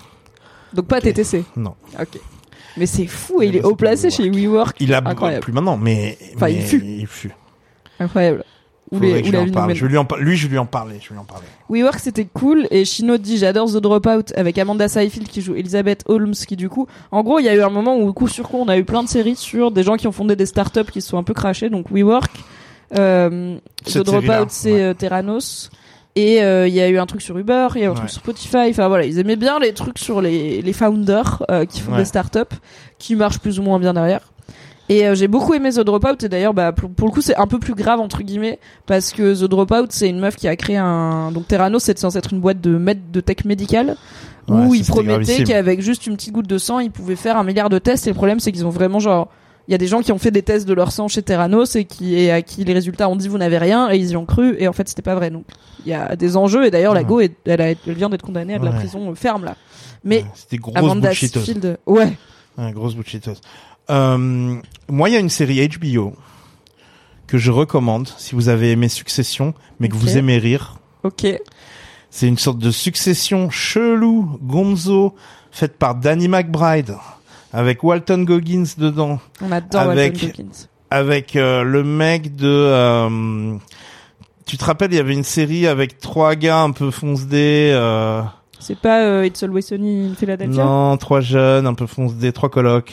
Speaker 4: Donc pas
Speaker 3: okay.
Speaker 4: T T C?
Speaker 3: Non.
Speaker 4: Ok. Mais c'est fou, et il est haut placé chez WeWork.
Speaker 3: Il a
Speaker 4: incroyable.
Speaker 3: Plus maintenant, mais,
Speaker 4: enfin,
Speaker 3: mais
Speaker 4: il fut.
Speaker 3: Il fut.
Speaker 4: Incroyable.
Speaker 3: Où les, où je, lui en parle. je lui en parle. Lui, je lui en parlais. Je lui en parlais.
Speaker 4: WeWork, c'était cool. Et Chino dit, j'adore The Dropout avec Amanda Seyfried qui joue Elizabeth Holmes, qui du coup, en gros, il y a eu un moment où coup sur coup, on a eu plein de séries sur des gens qui ont fondé des startups qui se sont un peu crashés. Donc WeWork, euh, The Dropout, c'est ouais. euh, Theranos. Et il euh, y a eu un truc sur Uber, il y a eu un ouais. truc sur Spotify. Enfin voilà, ils aimaient bien les trucs sur les les founders euh, qui font ouais. des startups, qui marchent plus ou moins bien derrière. Et euh, j'ai beaucoup aimé The Dropout. Et d'ailleurs, bah pour, pour le coup, c'est un peu plus grave entre guillemets parce que The Dropout, c'est une meuf qui a créé un. Donc Theranos, c'est censé être une boîte de med... de tech médicale ouais, où ils promettaient qu'avec juste une petite goutte de sang, ils pouvaient faire un milliard de tests. Et le problème, c'est qu'ils ont vraiment genre. Il y a des gens qui ont fait des tests de leur sang chez Theranos et qui et à qui les résultats ont dit vous n'avez rien et ils y ont cru et en fait c'était pas vrai. Donc il y a des enjeux et d'ailleurs ouais. la Go est, elle, a, elle vient d'être condamnée à de ouais. la prison ferme là. Mais
Speaker 3: ouais, c'était grosse
Speaker 4: Amanda
Speaker 3: bullshiteuse.
Speaker 4: Seyfried, ouais.
Speaker 3: ouais, grosse bullshiteuse. Euh, moi il y a une série H B O que je recommande si vous avez aimé Succession mais que okay. vous aimez rire.
Speaker 4: Ok.
Speaker 3: C'est une sorte de Succession chelou, gonzo, faite par Danny McBride. Avec Walton Goggins dedans.
Speaker 4: On adore
Speaker 3: avec,
Speaker 4: Walton Goggins.
Speaker 3: Avec euh, le mec de... Euh, tu te rappelles, il y avait une série avec trois gars un peu fonce-dés. Euh...
Speaker 4: C'est pas euh, It's Always Sunny in Philadelphia?
Speaker 3: Non, trois jeunes, un peu fonce-dés, trois colocs.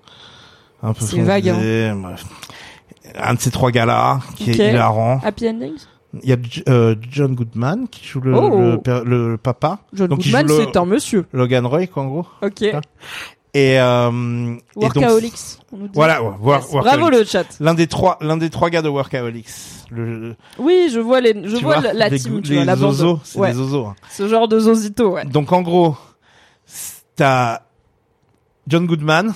Speaker 3: Un peu fonce-dés.
Speaker 4: C'est vague, hein.
Speaker 3: Bref. Un de ces trois gars-là, qui
Speaker 4: okay.
Speaker 3: est hilarant.
Speaker 4: Happy Endings?
Speaker 3: Il y a euh, John Goodman qui joue le,
Speaker 4: oh.
Speaker 3: le, le, le papa.
Speaker 4: John
Speaker 3: Donc,
Speaker 4: Goodman, c'est un monsieur.
Speaker 3: Logan Roy, quoi, en gros.
Speaker 4: Ok.
Speaker 3: Et, euh,
Speaker 4: Workaholics. On nous dit.
Speaker 3: Voilà, ouais, war,
Speaker 4: yes. Bravo le chat.
Speaker 3: L'un des trois, l'un des trois gars de Workaholics. Le,
Speaker 4: oui, je vois les, je vois, vois la
Speaker 3: les,
Speaker 4: team,
Speaker 3: les,
Speaker 4: tu vois, la bande.
Speaker 3: Zozos, c'est
Speaker 4: ouais.
Speaker 3: des zozos. Hein.
Speaker 4: Ce genre de zozito, ouais.
Speaker 3: Donc en gros, t'as John Goodman,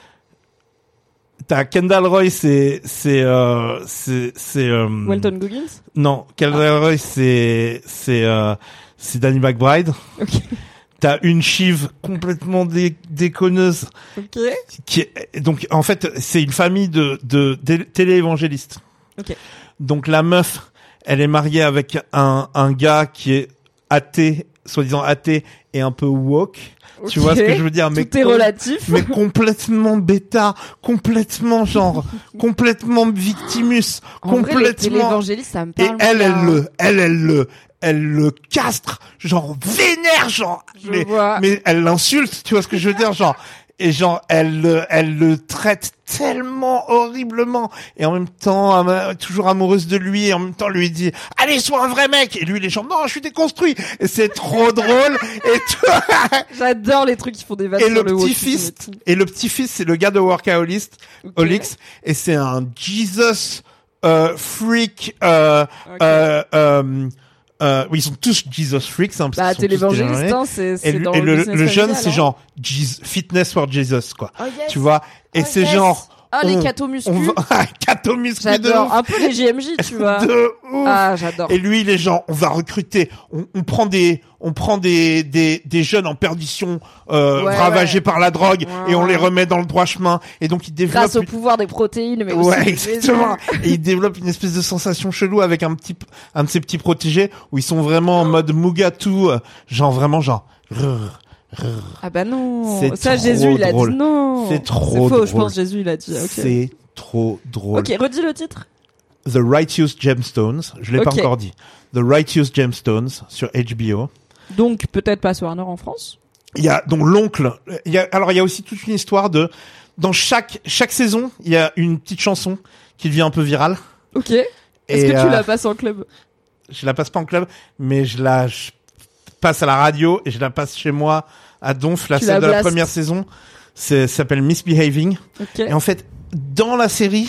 Speaker 3: t'as Kendall Roy, c'est, c'est, euh, c'est, c'est, euh,
Speaker 4: Walton Goggins?
Speaker 3: Non, Kendall ah. Roy, c'est, c'est, euh, c'est Danny McBride.
Speaker 4: Ok.
Speaker 3: T'as une Shiv complètement dé- déconneuse.
Speaker 4: Ok.
Speaker 3: Qui est, donc, en fait, c'est une famille de, de, de télé-évangélistes.
Speaker 4: Ok.
Speaker 3: Donc, la meuf, elle est mariée avec un, un gars qui est athée, soi-disant athée, et un peu woke. Okay. Tu vois ce que je veux dire? Mais
Speaker 4: tout est relatif.
Speaker 3: Mais complètement bêta, complètement genre, complètement victimus,
Speaker 4: en
Speaker 3: complètement.
Speaker 4: Vrai, les télévangélistes, ça me parle.
Speaker 3: Et elle, elle le, elle, elle le, elle le castre, genre vénère, genre.
Speaker 4: Je
Speaker 3: mais,
Speaker 4: vois.
Speaker 3: mais elle l'insulte, tu vois ce que je veux dire, genre. Et genre, elle le, elle le traite tellement horriblement. Et en même temps, toujours amoureuse de lui. Et en même temps, lui dit, allez, sois un vrai mec. Et lui, les gens, non, je suis déconstruit. Et c'est trop drôle. Et tout.
Speaker 4: J'adore les trucs qui font des vannes
Speaker 3: et
Speaker 4: sur
Speaker 3: le
Speaker 4: le
Speaker 3: petit-fils, et le petit-fils, c'est le gars de Workaholics. Okay. Et c'est un Jesus, euh, freak, euh, okay. euh, euh, Euh, oui, ils sont tous Jesus freaks, hein, parce
Speaker 4: bah,
Speaker 3: qu'ils sont tous
Speaker 4: l'évangéliste, hein, c'est, c'est
Speaker 3: et,
Speaker 4: dans
Speaker 3: et
Speaker 4: le,
Speaker 3: le, le jeune, c'est
Speaker 4: hein.
Speaker 3: genre Jesus, fitness for Jesus, quoi.
Speaker 4: Oh, yes.
Speaker 3: Tu vois? Et
Speaker 4: oh,
Speaker 3: c'est
Speaker 4: yes.
Speaker 3: genre.
Speaker 4: Ah, les catomuscus.
Speaker 3: Catomuscus de
Speaker 4: J'adore. Un peu les J M J, tu vois.
Speaker 3: De ouf.
Speaker 4: Ah, j'adore.
Speaker 3: Et lui, les gens, on va recruter, on, on prend des, on prend des, des, des jeunes en perdition, euh,
Speaker 4: ouais,
Speaker 3: ravagés ouais. par la drogue,
Speaker 4: ouais.
Speaker 3: et on les remet dans le droit chemin. Et donc, ils développent.
Speaker 4: Grâce au pouvoir des protéines, mais aussi.
Speaker 3: Ouais, exactement. Et ils développent une espèce de sensation chelou avec un petit, un de ces petits protégés où ils sont vraiment en mode Mugatu, genre vraiment genre, rrr, rrr.
Speaker 4: Ah bah non.
Speaker 3: C'est
Speaker 4: ça,
Speaker 3: trop
Speaker 4: Jésus, il a
Speaker 3: drôle.
Speaker 4: dit non.
Speaker 3: C'est trop
Speaker 4: C'est faux,
Speaker 3: drôle.
Speaker 4: je pense, Jésus, il a dit. Okay.
Speaker 3: C'est trop drôle.
Speaker 4: Ok, redis le titre.
Speaker 3: The Righteous Gemstones. Je l'ai
Speaker 4: okay.
Speaker 3: pas encore dit. The Righteous Gemstones sur H B O.
Speaker 4: Donc, peut-être pas sur Warner en France.
Speaker 3: Il y a, donc, l'oncle. Il y a, alors, il y a aussi toute une histoire de, dans chaque, chaque saison, il y a une petite chanson qui devient un peu virale.
Speaker 4: Ok. Est-ce
Speaker 3: Et
Speaker 4: que tu
Speaker 3: euh,
Speaker 4: la passes en club?
Speaker 3: Je la passe pas en club, mais je la je passe à la radio et je la passe chez moi à Donf, la scène de la première saison. C'est, ça s'appelle Misbehaving.
Speaker 4: Okay.
Speaker 3: Et en fait, dans la série,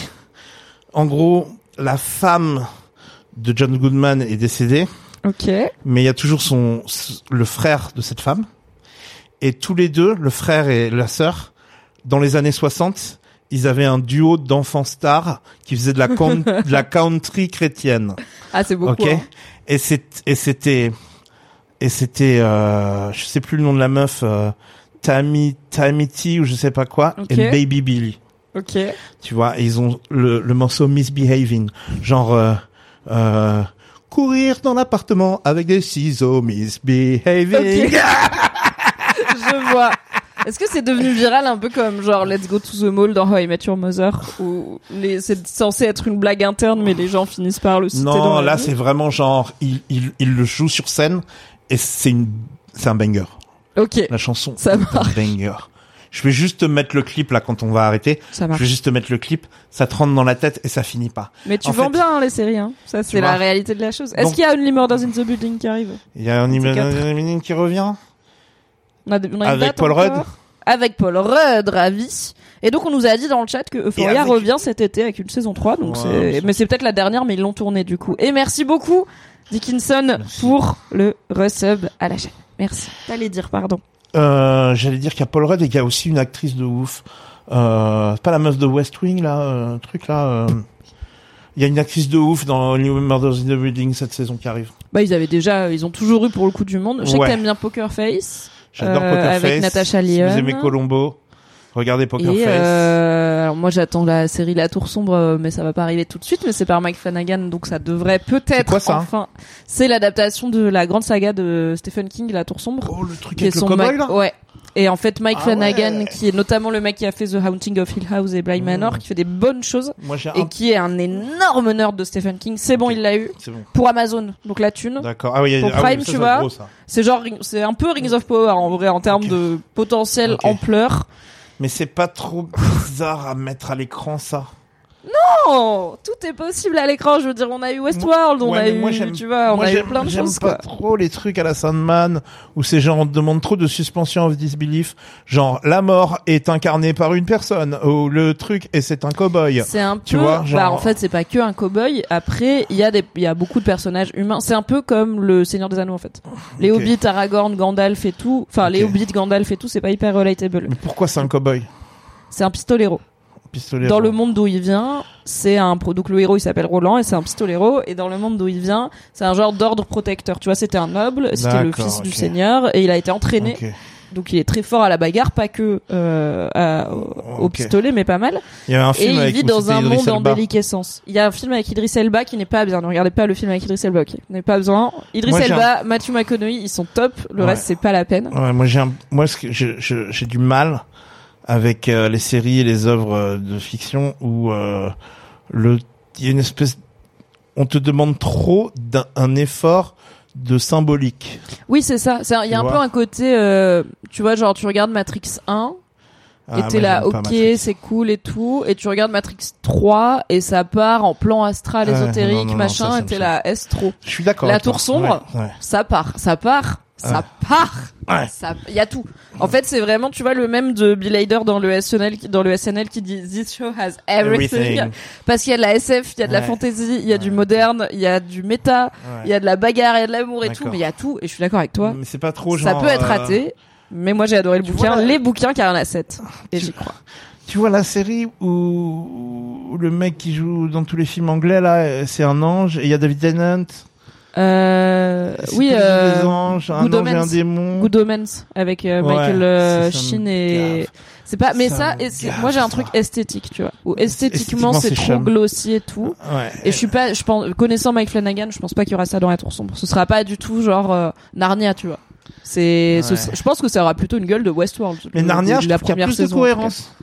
Speaker 3: en gros, la femme de John Goodman est décédée.
Speaker 4: Ok.
Speaker 3: Mais il y a toujours son, le frère de cette femme. Et tous les deux, le frère et la sœur, dans les années soixante, ils avaient un duo d'enfants stars qui faisaient de la, con- de la country chrétienne.
Speaker 4: Ah, c'est beaucoup.
Speaker 3: Ok.
Speaker 4: Hein.
Speaker 3: Et c'est, et c'était, et c'était, euh, je sais plus le nom de la meuf, euh, Tammy, Tammy T ou je sais pas quoi,
Speaker 4: okay.
Speaker 3: et Baby Billy.
Speaker 4: Ok.
Speaker 3: Tu vois, et ils ont le, le morceau Misbehaving. Genre, euh, euh, courir dans l'appartement avec des ciseaux, misbehaving. Okay.
Speaker 4: Je vois. Est-ce que c'est devenu viral un peu comme genre Let's Go to the Mall dans How I Met Your Mother où les, c'est censé être une blague interne mais les gens finissent par le citer
Speaker 3: non,
Speaker 4: dans la
Speaker 3: là
Speaker 4: vie.
Speaker 3: C'est vraiment genre il, il, il le joue sur scène et c'est une, c'est un banger.
Speaker 4: Ok.
Speaker 3: La chanson.
Speaker 4: Ça marche.
Speaker 3: Un banger. Je vais juste te mettre le clip là quand on va arrêter.
Speaker 4: Ça marche.
Speaker 3: Je vais juste te mettre le clip. Ça te rentre dans la tête et ça finit pas.
Speaker 4: Mais tu
Speaker 3: en
Speaker 4: vends
Speaker 3: fait,
Speaker 4: bien hein, les séries, hein. Ça c'est la réalité de la chose. Est-ce
Speaker 3: donc,
Speaker 4: qu'il y a Only Murders in the Building qui arrive?
Speaker 3: Il y a un Only qui revient.
Speaker 4: On a, on a
Speaker 3: avec Paul Rudd.
Speaker 4: Avec Paul Rudd, ravi. Et donc on nous a dit dans le chat que Euphoria avec... revient cet été avec une saison trois. Donc ouais, c'est, c'est... mais c'est peut-être la dernière, mais ils l'ont tournée du coup. Et merci beaucoup Dickinson merci. Pour le resub à la chaîne. Merci. T'allais dire pardon.
Speaker 3: Euh, j'allais dire qu'il y a Paul Rudd et qu'il y a aussi une actrice de ouf. Euh, c'est pas la meuf de West Wing là, euh, truc là. Euh... Il y a une actrice de ouf dans New Murders in the Building cette saison qui arrive.
Speaker 4: Bah ils avaient déjà, ils ont toujours eu pour le coup du monde. Je sais
Speaker 3: ouais.
Speaker 4: que t'aimes bien Poker Face.
Speaker 3: J'adore
Speaker 4: euh,
Speaker 3: Poker
Speaker 4: avec
Speaker 3: Face.
Speaker 4: Natasha Lyonne.
Speaker 3: Si vous aimez Columbo, regardez Poker
Speaker 4: et
Speaker 3: Face.
Speaker 4: Euh, alors moi j'attends la série La Tour Sombre, mais ça va pas arriver tout de suite. Mais c'est par Mike Flanagan, donc ça devrait peut-être.
Speaker 3: C'est quoi ça
Speaker 4: enfin. C'est l'adaptation de la grande saga de Stephen King, La Tour Sombre.
Speaker 3: Oh le truc avec le cowboy là.
Speaker 4: Ouais. Et en fait, Mike
Speaker 3: ah
Speaker 4: Flanagan,
Speaker 3: ouais.
Speaker 4: qui est notamment le mec qui a fait The Haunting of Hill House et Bly Manor, mmh. qui fait des bonnes choses,
Speaker 3: Moi, j'ai
Speaker 4: et
Speaker 3: un...
Speaker 4: qui est un énorme nerd de Stephen King. C'est bon,
Speaker 3: okay.
Speaker 4: il l'a eu.
Speaker 3: C'est bon.
Speaker 4: Pour Amazon, donc la thune.
Speaker 3: D'accord. Ah oui,
Speaker 4: pour
Speaker 3: ah
Speaker 4: Prime,
Speaker 3: oui, ça,
Speaker 4: tu
Speaker 3: ça
Speaker 4: vois.
Speaker 3: gros, ça.
Speaker 4: C'est genre, c'est un peu Rings of Power en vrai en termes okay. de potentiel
Speaker 3: okay.
Speaker 4: ampleur.
Speaker 3: Mais c'est pas trop bizarre à mettre à l'écran ça.
Speaker 4: Non, tout est possible à l'écran. Je veux dire, on a eu Westworld, on
Speaker 3: Ouais,
Speaker 4: a
Speaker 3: mais
Speaker 4: eu,
Speaker 3: moi, j'aime-
Speaker 4: tu vois, on
Speaker 3: moi,
Speaker 4: a eu
Speaker 3: j'aime-
Speaker 4: plein de
Speaker 3: j'aime
Speaker 4: choses,
Speaker 3: pas
Speaker 4: quoi.
Speaker 3: trop les trucs à la Sandman où ces gens demandent trop de suspension of disbelief. Genre, la mort est incarnée par une personne, ou le truc, et c'est un cow-boy.
Speaker 4: C'est un
Speaker 3: Tu
Speaker 4: peu,
Speaker 3: vois, genre-
Speaker 4: bah en fait c'est pas que un cow-boy. Après il y a des, il y a beaucoup de personnages humains. C'est un peu comme le Seigneur des Anneaux en fait. Les
Speaker 3: Ok.
Speaker 4: Hobbits, Aragorn, Gandalf et tout. Enfin les
Speaker 3: Ok.
Speaker 4: Hobbits, Gandalf et tout, c'est pas hyper relatable.
Speaker 3: Mais pourquoi c'est un cow-boy?
Speaker 4: C'est un pistolero.
Speaker 3: Pistolet.
Speaker 4: Dans le monde d'où il vient, c'est un pro. Donc le héros il s'appelle Roland et c'est un pistolero. Et dans le monde d'où il vient, c'est un genre d'ordre protecteur. Tu vois, c'était un noble, c'était le
Speaker 3: D'accord,
Speaker 4: fils du
Speaker 3: ok.
Speaker 4: seigneur et il a été entraîné.
Speaker 3: Ok.
Speaker 4: Donc il est très fort à la bagarre, pas que euh, à- au, au
Speaker 3: Ok.
Speaker 4: pistolet, mais pas mal.
Speaker 3: Il y avait un
Speaker 4: Et
Speaker 3: film
Speaker 4: il
Speaker 3: avec
Speaker 4: vit
Speaker 3: où
Speaker 4: dans
Speaker 3: c'était
Speaker 4: un
Speaker 3: Idris
Speaker 4: monde en
Speaker 3: Elba.
Speaker 4: déliquescence. Il y a un film avec Idris Elba qui n'est pas bien. Ne regardez pas le film avec Idris Elba, ok. Vous n'avez pas besoin. Idris
Speaker 3: Moi, j'ai
Speaker 4: Elba, Matthew McConaughey, ils sont top. Le
Speaker 3: Ouais.
Speaker 4: reste, c'est pas la peine.
Speaker 3: Ouais, moi j'ai un, moi ce que je- je- j'ai du mal avec euh, les séries et les œuvres euh, de fiction où euh, le il y a une espèce, on te demande trop d'un un effort de symbolique.
Speaker 4: Oui, c'est ça. C'est un- Il y a
Speaker 3: Tu
Speaker 4: un
Speaker 3: vois.
Speaker 4: peu un côté, euh, tu vois, genre tu regardes Matrix un
Speaker 3: Ah,
Speaker 4: et t'es
Speaker 3: moi,
Speaker 4: là,
Speaker 3: j'aime pas
Speaker 4: ok,
Speaker 3: Matrix.
Speaker 4: c'est cool et tout. Et tu regardes Matrix trois et ça part en plan astral
Speaker 3: Ouais,
Speaker 4: ésotérique,
Speaker 3: non, non, non,
Speaker 4: machin.
Speaker 3: ça, ça
Speaker 4: et
Speaker 3: me
Speaker 4: t'es
Speaker 3: saoule.
Speaker 4: là, est-ce trop?
Speaker 3: Je suis d'accord.
Speaker 4: La
Speaker 3: avec toi.
Speaker 4: tour sombre,
Speaker 3: Ouais, ouais.
Speaker 4: ça part, ça part, ça
Speaker 3: Ouais.
Speaker 4: part.
Speaker 3: Ouais.
Speaker 4: Ça, il y a tout. En fait, c'est vraiment, tu vois, le même de Bill Hader dans le S N L, qui- dans le S N L qui dit This show has everything.
Speaker 3: Everything.
Speaker 4: Parce qu'il y a de la S F, il y a de la
Speaker 3: Ouais.
Speaker 4: fantasy, il y a du
Speaker 3: Ouais.
Speaker 4: moderne, il y a du méta,
Speaker 3: Ouais.
Speaker 4: il y a de la bagarre, il y a de l'amour et tout,
Speaker 3: D'accord.
Speaker 4: mais il y a tout. Et je suis d'accord avec toi.
Speaker 3: Mais c'est pas trop
Speaker 4: Ça
Speaker 3: genre.
Speaker 4: peut être
Speaker 3: euh,
Speaker 4: raté. Mais moi, j'ai adoré le
Speaker 3: tu
Speaker 4: bouquin.
Speaker 3: vois la-
Speaker 4: Les bouquins, car il y en a sept. Et
Speaker 3: Tu-
Speaker 4: j'y crois.
Speaker 3: Tu vois la série où, où le mec qui joue dans tous les films anglais là, c'est un ange et il y a David Tennant.
Speaker 4: Euh,
Speaker 3: C'est
Speaker 4: oui,
Speaker 3: tous
Speaker 4: euh,
Speaker 3: des anges, un
Speaker 4: Good
Speaker 3: ange et un
Speaker 4: Omens.
Speaker 3: démon.
Speaker 4: Good Omens avec euh,
Speaker 3: Ouais,
Speaker 4: Michael euh,
Speaker 3: c'est ça me
Speaker 4: Sheen et
Speaker 3: gave.
Speaker 4: c'est pas mais
Speaker 3: Ça
Speaker 4: ça,
Speaker 3: me
Speaker 4: et c'est-
Speaker 3: gave,
Speaker 4: moi j'ai un
Speaker 3: ça.
Speaker 4: truc esthétique, tu vois, où esthétiquement
Speaker 3: Esthétiquement,
Speaker 4: c'est
Speaker 3: c'est
Speaker 4: trop
Speaker 3: chum.
Speaker 4: glossy et tout.
Speaker 3: Ouais.
Speaker 4: Et je suis pas, je pense, connaissant Mike Flanagan, je pense pas qu'il y aura ça dans La Tour Sombre. Ce sera pas du tout genre euh, Narnia, tu vois. C'est, ce-
Speaker 3: Ouais.
Speaker 4: je pense que ça aura plutôt une gueule de Westworld.
Speaker 3: Mais
Speaker 4: de-
Speaker 3: Narnia,
Speaker 4: de
Speaker 3: je
Speaker 4: la
Speaker 3: trouve qu'il y a
Speaker 4: première
Speaker 3: plus de
Speaker 4: saison. en tout cas.
Speaker 3: cohérence.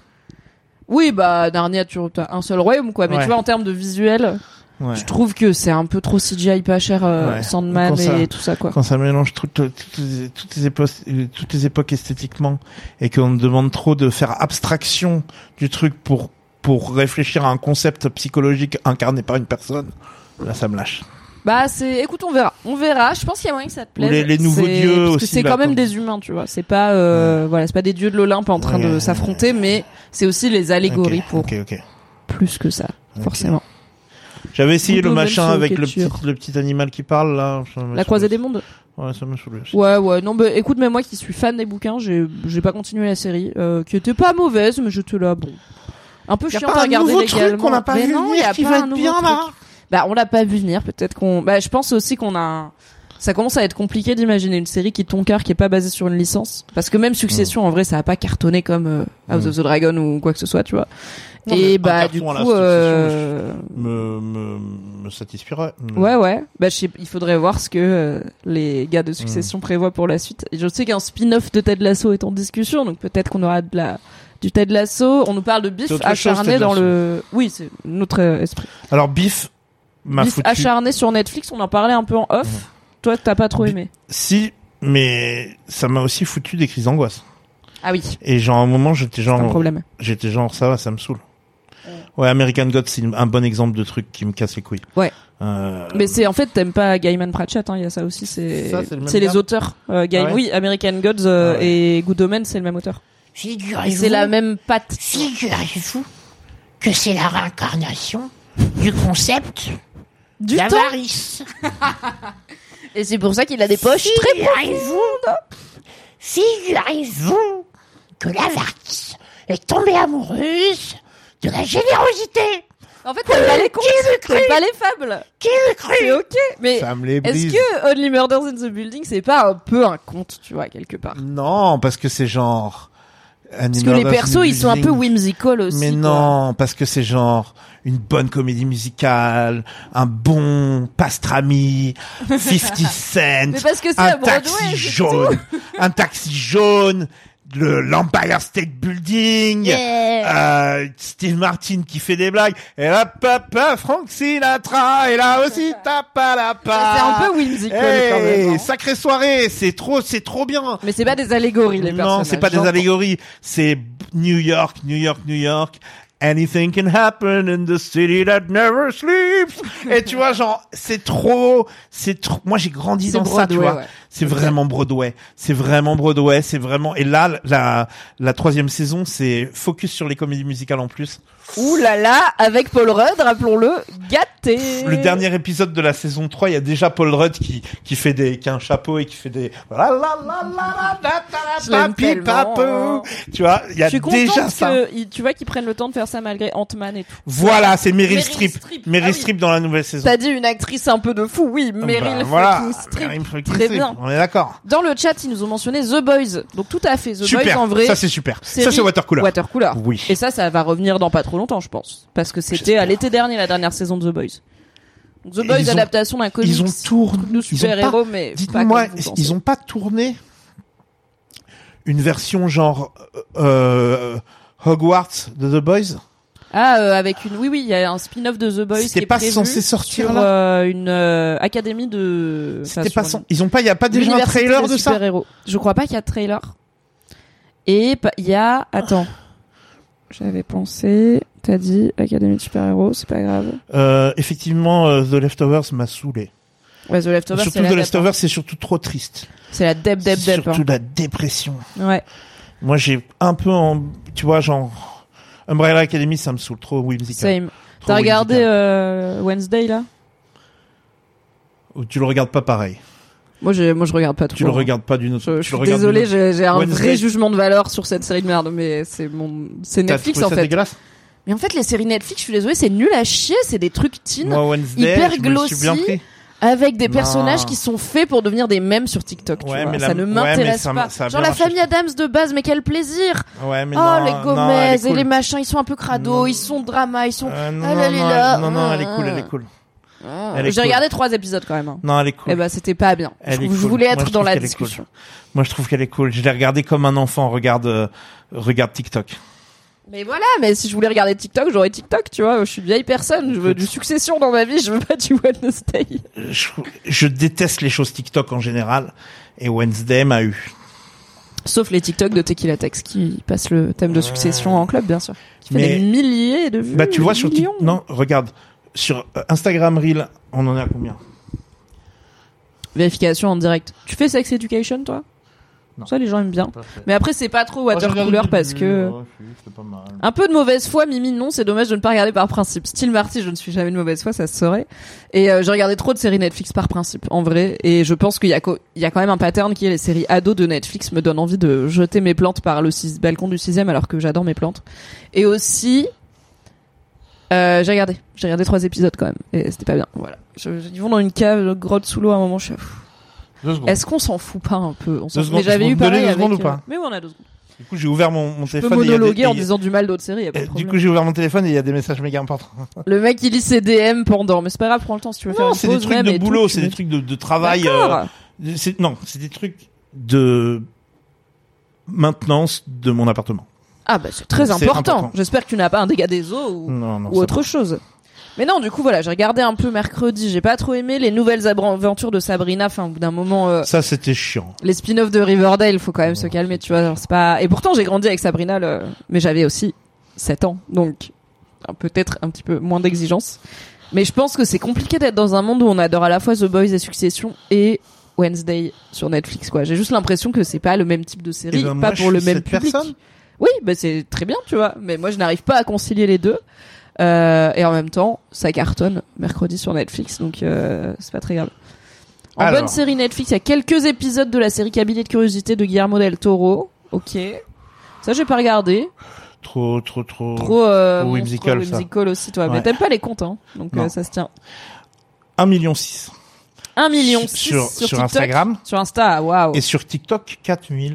Speaker 4: Oui, bah Narnia, tu as un seul royaume, quoi. Mais
Speaker 3: Ouais.
Speaker 4: tu vois, en termes de visuel,
Speaker 3: Ouais.
Speaker 4: je trouve que c'est un peu trop C G I pas cher, euh,
Speaker 3: Ouais.
Speaker 4: Sandman
Speaker 3: Quand ça-
Speaker 4: et tout ça, quoi.
Speaker 3: Quand ça mélange tout- tout- toutes les, toutes les époques, toutes les époques esthétiquement et qu'on demande trop de faire abstraction du truc pour pour réfléchir à un concept psychologique incarné par une personne, là ça me lâche.
Speaker 4: Bah c'est, écoute, on verra, on verra. Je pense qu'il y a moyen que ça te plaise.
Speaker 3: Ou les- les nouveaux
Speaker 4: C'est-
Speaker 3: dieux
Speaker 4: parce que
Speaker 3: aussi,
Speaker 4: c'est
Speaker 3: là,
Speaker 4: quand même
Speaker 3: comme-
Speaker 4: des humains, tu vois. C'est pas, euh, voilà, c'est pas des dieux de l'Olympe en train
Speaker 3: Ouais,
Speaker 4: de
Speaker 3: ouais,
Speaker 4: s'affronter,
Speaker 3: ouais.
Speaker 4: mais c'est aussi les allégories
Speaker 3: Ok,
Speaker 4: pour
Speaker 3: ok, ok.
Speaker 4: plus que ça,
Speaker 3: Ok.
Speaker 4: forcément.
Speaker 3: J'avais essayé
Speaker 4: Good
Speaker 3: le
Speaker 4: Omens,
Speaker 3: machin
Speaker 4: c'est
Speaker 3: avec
Speaker 4: ok,
Speaker 3: le petit,
Speaker 4: sûr.
Speaker 3: le petit animal qui parle là. ça m'a
Speaker 4: La
Speaker 3: saoulé.
Speaker 4: croisée des mondes.
Speaker 3: Ouais, ça m'a saoulé. aussi.
Speaker 4: Ouais, ouais. Non, bah écoute, mais moi qui suis fan des bouquins, j'ai, j'ai pas continué la série, euh, qui était pas mauvaise, mais j'étais là, bon, un peu
Speaker 3: Y a
Speaker 4: chiant
Speaker 3: pas
Speaker 4: à
Speaker 3: un
Speaker 4: regarder
Speaker 3: nouveau truc
Speaker 4: légalement.
Speaker 3: qu'on n'a pas
Speaker 4: Mais
Speaker 3: vu
Speaker 4: non, y
Speaker 3: venir
Speaker 4: a
Speaker 3: qui
Speaker 4: pas
Speaker 3: va
Speaker 4: un
Speaker 3: être
Speaker 4: nouveau
Speaker 3: bien
Speaker 4: truc.
Speaker 3: là.
Speaker 4: Bah, on l'a pas vu venir. Peut-être qu'on. Bah, je pense aussi qu'on a. Ça commence à être compliqué d'imaginer une série qui ton cœur qui est pas basée sur une licence, parce que même Succession, en vrai, ça a pas cartonné comme euh, House
Speaker 3: Mm.
Speaker 4: of the Dragon ou quoi que ce soit, tu vois.
Speaker 3: Non, mais
Speaker 4: Et
Speaker 3: un
Speaker 4: bah
Speaker 3: carton
Speaker 4: du
Speaker 3: à la
Speaker 4: coup,
Speaker 3: Succession,
Speaker 4: euh...
Speaker 3: me me me satisferait. Me-
Speaker 4: ouais, ouais. Bah, je sais- il faudrait voir ce que euh, les gars de
Speaker 3: Mm.
Speaker 4: Succession prévoient pour la suite. Et je sais qu'un spin-off de Ted Lasso est en discussion, donc peut-être qu'on aura de la du Ted Lasso. On nous parle de Biff
Speaker 3: C'est autre chose,
Speaker 4: acharné
Speaker 3: Ted
Speaker 4: dans
Speaker 3: Lasso.
Speaker 4: le. Oui, c'est notre euh, esprit.
Speaker 3: Alors Biff m'a
Speaker 4: Biff
Speaker 3: foutu.
Speaker 4: acharné sur Netflix. On en parlait un peu en off.
Speaker 3: Mm.
Speaker 4: Toi, t'as pas trop
Speaker 3: Bi-
Speaker 4: aimé.
Speaker 3: Si, mais ça m'a aussi foutu des crises d'angoisse.
Speaker 4: Ah oui,
Speaker 3: Et genre à un moment j'étais
Speaker 4: c'est un
Speaker 3: genre
Speaker 4: problème.
Speaker 3: j'étais genre ça va, ça me saoule. Ouais, American Gods c'est une- un bon exemple de truc qui me casse les couilles.
Speaker 4: Ouais.
Speaker 3: Euh,
Speaker 4: Mais c'est en fait t'aimes pas Gaiman Pratchett, hein, il y a ça aussi, c'est
Speaker 3: Ça, c'est le même
Speaker 4: c'est les
Speaker 3: gars
Speaker 4: auteurs. Euh, Gaim-
Speaker 3: Ah ouais
Speaker 4: oui, American Gods euh,
Speaker 3: Ah ouais.
Speaker 4: et Good Omens, c'est le même auteur. Et
Speaker 6: Figurez-vous,
Speaker 4: c'est la même patte.
Speaker 6: figurez-vous que c'est la réincarnation du concept
Speaker 4: Du temps.
Speaker 6: d'avarice.
Speaker 4: Et c'est pour ça qu'il a des poches très
Speaker 6: Figurez-vous, figurez-vous que l'avarice est tombée amoureuse de la générosité.
Speaker 4: En fait, t'aimes pas les contes, t'aimes pas les fables.
Speaker 6: Qui l'eût cru?
Speaker 4: C'est ok. Mais
Speaker 3: ça me les
Speaker 4: est-ce
Speaker 3: brise.
Speaker 4: que Only Murders in the Building, c'est pas un peu un conte, tu vois, quelque part?
Speaker 3: Non, parce que c'est genre
Speaker 4: Parce que les persos, ils sont un peu whimsical aussi.
Speaker 3: Mais
Speaker 4: quoi.
Speaker 3: non, parce que c'est genre une bonne comédie musicale, un bon pastrami, cinquante cents,
Speaker 4: Mais parce que c'est
Speaker 3: un
Speaker 4: à Broadway,
Speaker 3: taxi
Speaker 4: c'est
Speaker 3: jaune, un taxi jaune, le l'Empire State Building,
Speaker 4: Yeah.
Speaker 3: euh, Steve Martin qui fait des blagues, et hop hop hop, Frank Sinatra, et là aussi tape à la
Speaker 4: C'est un
Speaker 3: part.
Speaker 4: peu whimsical quand même. hein.
Speaker 3: Sacrée soirée, c'est trop, c'est trop bien.
Speaker 4: Mais c'est pas des allégories, les personnages.
Speaker 3: Non, c'est pas des
Speaker 4: j'entends.
Speaker 3: allégories. C'est New York, New York, New York. Anything can happen in the city that never sleeps. Et tu vois, genre, c'est trop, c'est trop, moi j'ai grandi
Speaker 4: C'est
Speaker 3: dans ça, tu
Speaker 4: Broadway,
Speaker 3: vois.
Speaker 4: ouais.
Speaker 3: C'est
Speaker 4: Ok.
Speaker 3: vraiment Broadway. C'est vraiment Broadway. C'est vraiment, et là, la, la troisième saison, c'est focus sur les comédies musicales en plus.
Speaker 4: Ouh là là, avec Paul Rudd, rappelons-le, gâté.
Speaker 3: Le dernier épisode de la saison trois, il y a déjà Paul Rudd qui, qui fait des, qui a un chapeau et qui fait des, la la la la la
Speaker 4: Je l'aime
Speaker 3: papi
Speaker 4: tellement.
Speaker 3: papou. Tu vois, il y a
Speaker 4: Je suis
Speaker 3: déjà
Speaker 4: contente
Speaker 3: ça.
Speaker 4: que, ils- tu vois, qu'ils prennent le temps de faire ça malgré Ant-Man et tout.
Speaker 3: Voilà, c'est Meryl
Speaker 4: Meryl
Speaker 3: Streep.
Speaker 4: Streep.
Speaker 3: Meryl
Speaker 4: Ah oui.
Speaker 3: Streep dans la nouvelle saison.
Speaker 4: T'as dit une actrice un peu de fou, oui, Meryl
Speaker 3: Bah,
Speaker 4: fucking
Speaker 3: voilà.
Speaker 4: Streep.
Speaker 3: Meryl fucking
Speaker 4: Très
Speaker 3: Streep.
Speaker 4: bien.
Speaker 3: On est d'accord.
Speaker 4: Dans le chat, ils nous ont mentionné The Boys. Donc tout à fait, The Boys
Speaker 3: Super.
Speaker 4: en vrai.
Speaker 3: Ça c'est super. Ça
Speaker 4: série
Speaker 3: c'est Watercooler.
Speaker 4: Watercooler.
Speaker 3: Oui.
Speaker 4: Et ça, ça va revenir dans pas trop longtemps, je pense. Parce que c'était à l'été dernier, la dernière saison de The Boys. Donc, The
Speaker 3: Et
Speaker 4: Boys,
Speaker 3: ils ont-
Speaker 4: adaptation d'un comics.
Speaker 3: Ils ont tourné.
Speaker 4: de
Speaker 3: ils ont
Speaker 4: super-héros,
Speaker 3: pas-
Speaker 4: mais pas
Speaker 3: Dites-moi,
Speaker 4: comme vous pensez.
Speaker 3: ils ont pas tourné une version genre euh, Hogwarts de The Boys?
Speaker 4: Ah, euh, avec une... Oui, oui, il y a un spin-off de The Boys qui
Speaker 3: C'était
Speaker 4: est
Speaker 3: pas
Speaker 4: prévu
Speaker 3: censé sortir
Speaker 4: sur
Speaker 3: là.
Speaker 4: euh, une euh, académie de...
Speaker 3: C'était
Speaker 4: enfin,
Speaker 3: pas
Speaker 4: sur
Speaker 3: sans... Ils ont pas, il y a pas déjà un
Speaker 4: l'université
Speaker 3: trailer
Speaker 4: des
Speaker 3: de ça?
Speaker 4: super-héros. Je crois pas qu'il y a de trailer. Et pa- il y a... Attends. J'avais pensé... T'as dit académie de super-héros, c'est pas grave.
Speaker 3: Euh, effectivement, euh, The Leftovers m'a saoulé.
Speaker 4: Ouais, The Leftovers, c'est
Speaker 3: Surtout
Speaker 4: la
Speaker 3: The
Speaker 4: dep,
Speaker 3: Leftovers,
Speaker 4: hein.
Speaker 3: c'est surtout trop triste.
Speaker 4: C'est la deb, deb,
Speaker 3: C'est
Speaker 4: deb.
Speaker 3: surtout
Speaker 4: hein.
Speaker 3: la dépression.
Speaker 4: Ouais.
Speaker 3: Moi, j'ai un peu en, tu vois, genre, Umbrella Academy, ça me saoule trop whimsical.
Speaker 4: Same.
Speaker 3: Trop
Speaker 4: T'as regardé
Speaker 3: whimsical.
Speaker 4: euh, Wednesday, là?
Speaker 3: Ou tu le regardes pas pareil.
Speaker 4: Moi, j'ai, moi, je regarde pas trop.
Speaker 3: Tu le
Speaker 4: hein.
Speaker 3: regardes pas d'une autre.
Speaker 4: Je, je
Speaker 3: tu
Speaker 4: suis
Speaker 3: le regardes
Speaker 4: désolé,
Speaker 3: d'une autre-
Speaker 4: j'ai, j'ai un
Speaker 3: Wednesday.
Speaker 4: vrai jugement de valeur sur cette série de merde, mais c'est mon, c'est
Speaker 3: T'as
Speaker 4: Netflix
Speaker 3: trouvé
Speaker 4: en
Speaker 3: ça
Speaker 4: fait.
Speaker 3: dégueulasse?
Speaker 4: Mais en fait, les séries Netflix, je suis désolée, c'est nul à chier, c'est des trucs teen
Speaker 3: Moi, Wednesday,
Speaker 4: hyper
Speaker 3: je me le suis bien
Speaker 4: glossy,
Speaker 3: pris.
Speaker 4: avec des
Speaker 3: Non.
Speaker 4: personnages qui sont faits pour devenir des mèmes sur TikTok. Tu
Speaker 3: Ouais,
Speaker 4: vois.
Speaker 3: mais
Speaker 4: ça
Speaker 3: la-
Speaker 4: ne
Speaker 3: ouais,
Speaker 4: m'intéresse
Speaker 3: mais ça m'a-
Speaker 4: pas.
Speaker 3: ça a
Speaker 4: Genre
Speaker 3: bien
Speaker 4: la
Speaker 3: marché.
Speaker 4: famille Adams de base, mais quel plaisir.
Speaker 3: Ouais, mais
Speaker 4: Oh,
Speaker 3: non,
Speaker 4: les
Speaker 3: non,
Speaker 4: Gomez
Speaker 3: elle est
Speaker 4: et
Speaker 3: cool.
Speaker 4: les machins, ils sont un peu crado,
Speaker 3: Non.
Speaker 4: ils sont drama, ils sont...
Speaker 3: Euh, non,
Speaker 4: Ah,
Speaker 3: non,
Speaker 4: là, elle est
Speaker 3: non,
Speaker 4: là.
Speaker 3: non, non, elle est cool, elle est cool.
Speaker 4: Ah.
Speaker 3: Elle est
Speaker 4: J'ai
Speaker 3: cool.
Speaker 4: regardé trois épisodes quand même. Hein.
Speaker 3: Non, elle est cool.
Speaker 4: Eh ben, c'était pas bien.
Speaker 3: Elle
Speaker 4: je,
Speaker 3: est
Speaker 4: je
Speaker 3: cool.
Speaker 4: voulais
Speaker 3: Moi,
Speaker 4: être
Speaker 3: je
Speaker 4: dans
Speaker 3: trouve
Speaker 4: la
Speaker 3: qu'elle est cool.
Speaker 4: discussion.
Speaker 3: Moi, je trouve qu'elle est cool. Je l'ai regardée comme un enfant regarde, euh, regarde TikTok.
Speaker 4: Mais voilà, mais si je voulais regarder TikTok, j'aurais TikTok, tu vois. Je suis une vieille personne, je veux du Succession dans ma vie, je veux pas du Wednesday.
Speaker 3: Je, je déteste les choses TikTok en général. Et Wednesday m'a eu.
Speaker 4: Sauf les TikTok de Tequila Tex qui passent le thème de Succession en club, bien sûr. Qui fait
Speaker 3: Mais-
Speaker 4: des milliers de vues.
Speaker 3: Bah, tu vois,
Speaker 4: des
Speaker 3: sur
Speaker 4: millions.
Speaker 3: TikTok, non, regarde. Sur euh, Instagram Reel, on en est à combien?
Speaker 4: Vérification en direct. Tu fais Sex Education, toi?
Speaker 3: Non.
Speaker 4: Ça, les gens aiment bien. Mais après, c'est pas trop watercooler parce que... Un peu de mauvaise foi, Mimi, non, c'est dommage de ne pas regarder par principe. Style Marty, je ne suis jamais de mauvaise foi, ça se saurait. Et euh, j'ai regardé trop de séries Netflix par principe, en vrai. Et je pense qu'il y a, co- il y a quand même un pattern qui est les séries ados de Netflix me donnent envie de jeter mes plantes par le six- balcon du sixième alors que j'adore mes plantes. Et aussi, euh, j'ai regardé. J'ai regardé trois épisodes quand même. Et c'était pas bien. Voilà. Je, je- ils vont dans une cave, grotte sous l'eau à un moment, je suis... pff.
Speaker 3: Deux secondes.
Speaker 4: Est-ce qu'on s'en fout pas un peu? On s'en
Speaker 3: Deux
Speaker 4: fout. Mais
Speaker 3: secondes.
Speaker 4: j'avais
Speaker 3: Je
Speaker 4: eu
Speaker 3: peux vous donner
Speaker 4: pareil
Speaker 3: deux
Speaker 4: avec...
Speaker 3: secondes ou pas
Speaker 4: euh, Mais oui, on a deux secondes.
Speaker 3: Du coup, j'ai ouvert mon, mon
Speaker 4: Je peux
Speaker 3: téléphone. et il y a des-
Speaker 4: monologuer en
Speaker 3: et il y a-
Speaker 4: disant du mal d'autres séries, y a pas de
Speaker 3: et
Speaker 4: problème.
Speaker 3: Du coup, j'ai ouvert mon téléphone et il y a des messages méga importants.
Speaker 4: Le mec il lit ses D M pendant, mais c'est pas grave, prends le temps si tu veux faire
Speaker 3: Non,
Speaker 4: une
Speaker 3: c'est des
Speaker 4: pause
Speaker 3: trucs
Speaker 4: même
Speaker 3: de
Speaker 4: et
Speaker 3: boulot,
Speaker 4: tout,
Speaker 3: c'est
Speaker 4: tu
Speaker 3: des
Speaker 4: mets-
Speaker 3: trucs de, de travail.
Speaker 4: D'accord.
Speaker 3: euh, c'est- non, c'est des trucs de maintenance de mon appartement.
Speaker 4: Ah bah c'est très
Speaker 3: C'est
Speaker 4: important.
Speaker 3: important.
Speaker 4: J'espère que tu n'as pas un dégât des eaux ou,
Speaker 3: Non, non.
Speaker 4: ou
Speaker 3: ça
Speaker 4: autre
Speaker 3: va.
Speaker 4: chose. Mais non, du coup voilà, j'ai regardé un peu mercredi, j'ai pas trop aimé les nouvelles aventures de Sabrina. Enfin, au bout d'un moment, euh,
Speaker 3: Ça, c'était chiant.
Speaker 4: les spin-offs de Riverdale, faut quand même se calmer, tu vois. genre, c'est pas. Et pourtant j'ai grandi avec Sabrina, le... mais j'avais aussi sept ans, donc euh, peut-être un petit peu moins d'exigence. Mais je pense que c'est compliqué d'être dans un monde où on adore à la fois The Boys et Succession et Wednesday sur Netflix, quoi. J'ai juste l'impression que c'est pas le même type de série,
Speaker 3: Eh ben,
Speaker 4: pas
Speaker 3: moi,
Speaker 4: pour
Speaker 3: je
Speaker 4: le
Speaker 3: suis
Speaker 4: même
Speaker 3: cette
Speaker 4: public.
Speaker 3: personne.
Speaker 4: Oui, bah c'est très bien, tu vois. Mais moi, je n'arrive pas à concilier les deux. Euh, et en même temps, ça cartonne mercredi sur Netflix, donc euh, c'est pas très grave. En
Speaker 3: Alors.
Speaker 4: bonne série Netflix, il y a quelques épisodes de la série Cabinet de curiosité de Guillermo del Toro. Ok. Ça, j'ai pas regardé.
Speaker 3: Trop, trop, trop.
Speaker 4: Trop, euh,
Speaker 3: trop
Speaker 4: monstre,
Speaker 3: whimsical, ça.
Speaker 4: whimsical aussi, toi. Mais
Speaker 3: Ouais.
Speaker 4: t'aimes pas les comptes, hein. Donc
Speaker 3: Non.
Speaker 4: euh, ça se tient.
Speaker 3: un million six.
Speaker 4: un million six
Speaker 3: Sur,
Speaker 4: sur,
Speaker 3: sur
Speaker 4: TikTok.
Speaker 3: Instagram.
Speaker 4: Sur Insta, waouh.
Speaker 3: Et sur TikTok, quatre mille.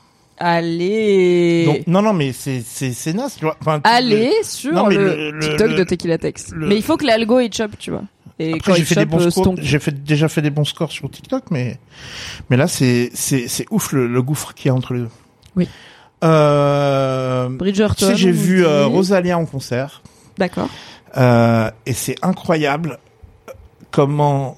Speaker 4: Allez.
Speaker 3: Donc, non, non, mais c'est, c'est, c'est naze, tu vois. Enfin, tu-
Speaker 4: Allez sur
Speaker 3: Non, mais
Speaker 4: le,
Speaker 3: le- le-
Speaker 4: TikTok
Speaker 3: le-
Speaker 4: de Tequila Text.
Speaker 3: le-
Speaker 4: Mais il faut que l'algo il chope, tu vois. Et
Speaker 3: Après,
Speaker 4: quand
Speaker 3: j'ai
Speaker 4: il
Speaker 3: fait des
Speaker 4: chope,
Speaker 3: bons
Speaker 4: euh,
Speaker 3: scores.
Speaker 4: stonk.
Speaker 3: J'ai fait, déjà fait des bons scores sur TikTok, mais, mais là, c'est, c'est, c'est ouf le, le gouffre qu'il y a entre les deux.
Speaker 4: Oui.
Speaker 3: Euh,
Speaker 4: Bridgerton.
Speaker 3: tu sais, j'ai
Speaker 4: on nous
Speaker 3: vu
Speaker 4: dit.
Speaker 3: euh, Rosalia en concert.
Speaker 4: D'accord.
Speaker 3: Euh, et c'est incroyable comment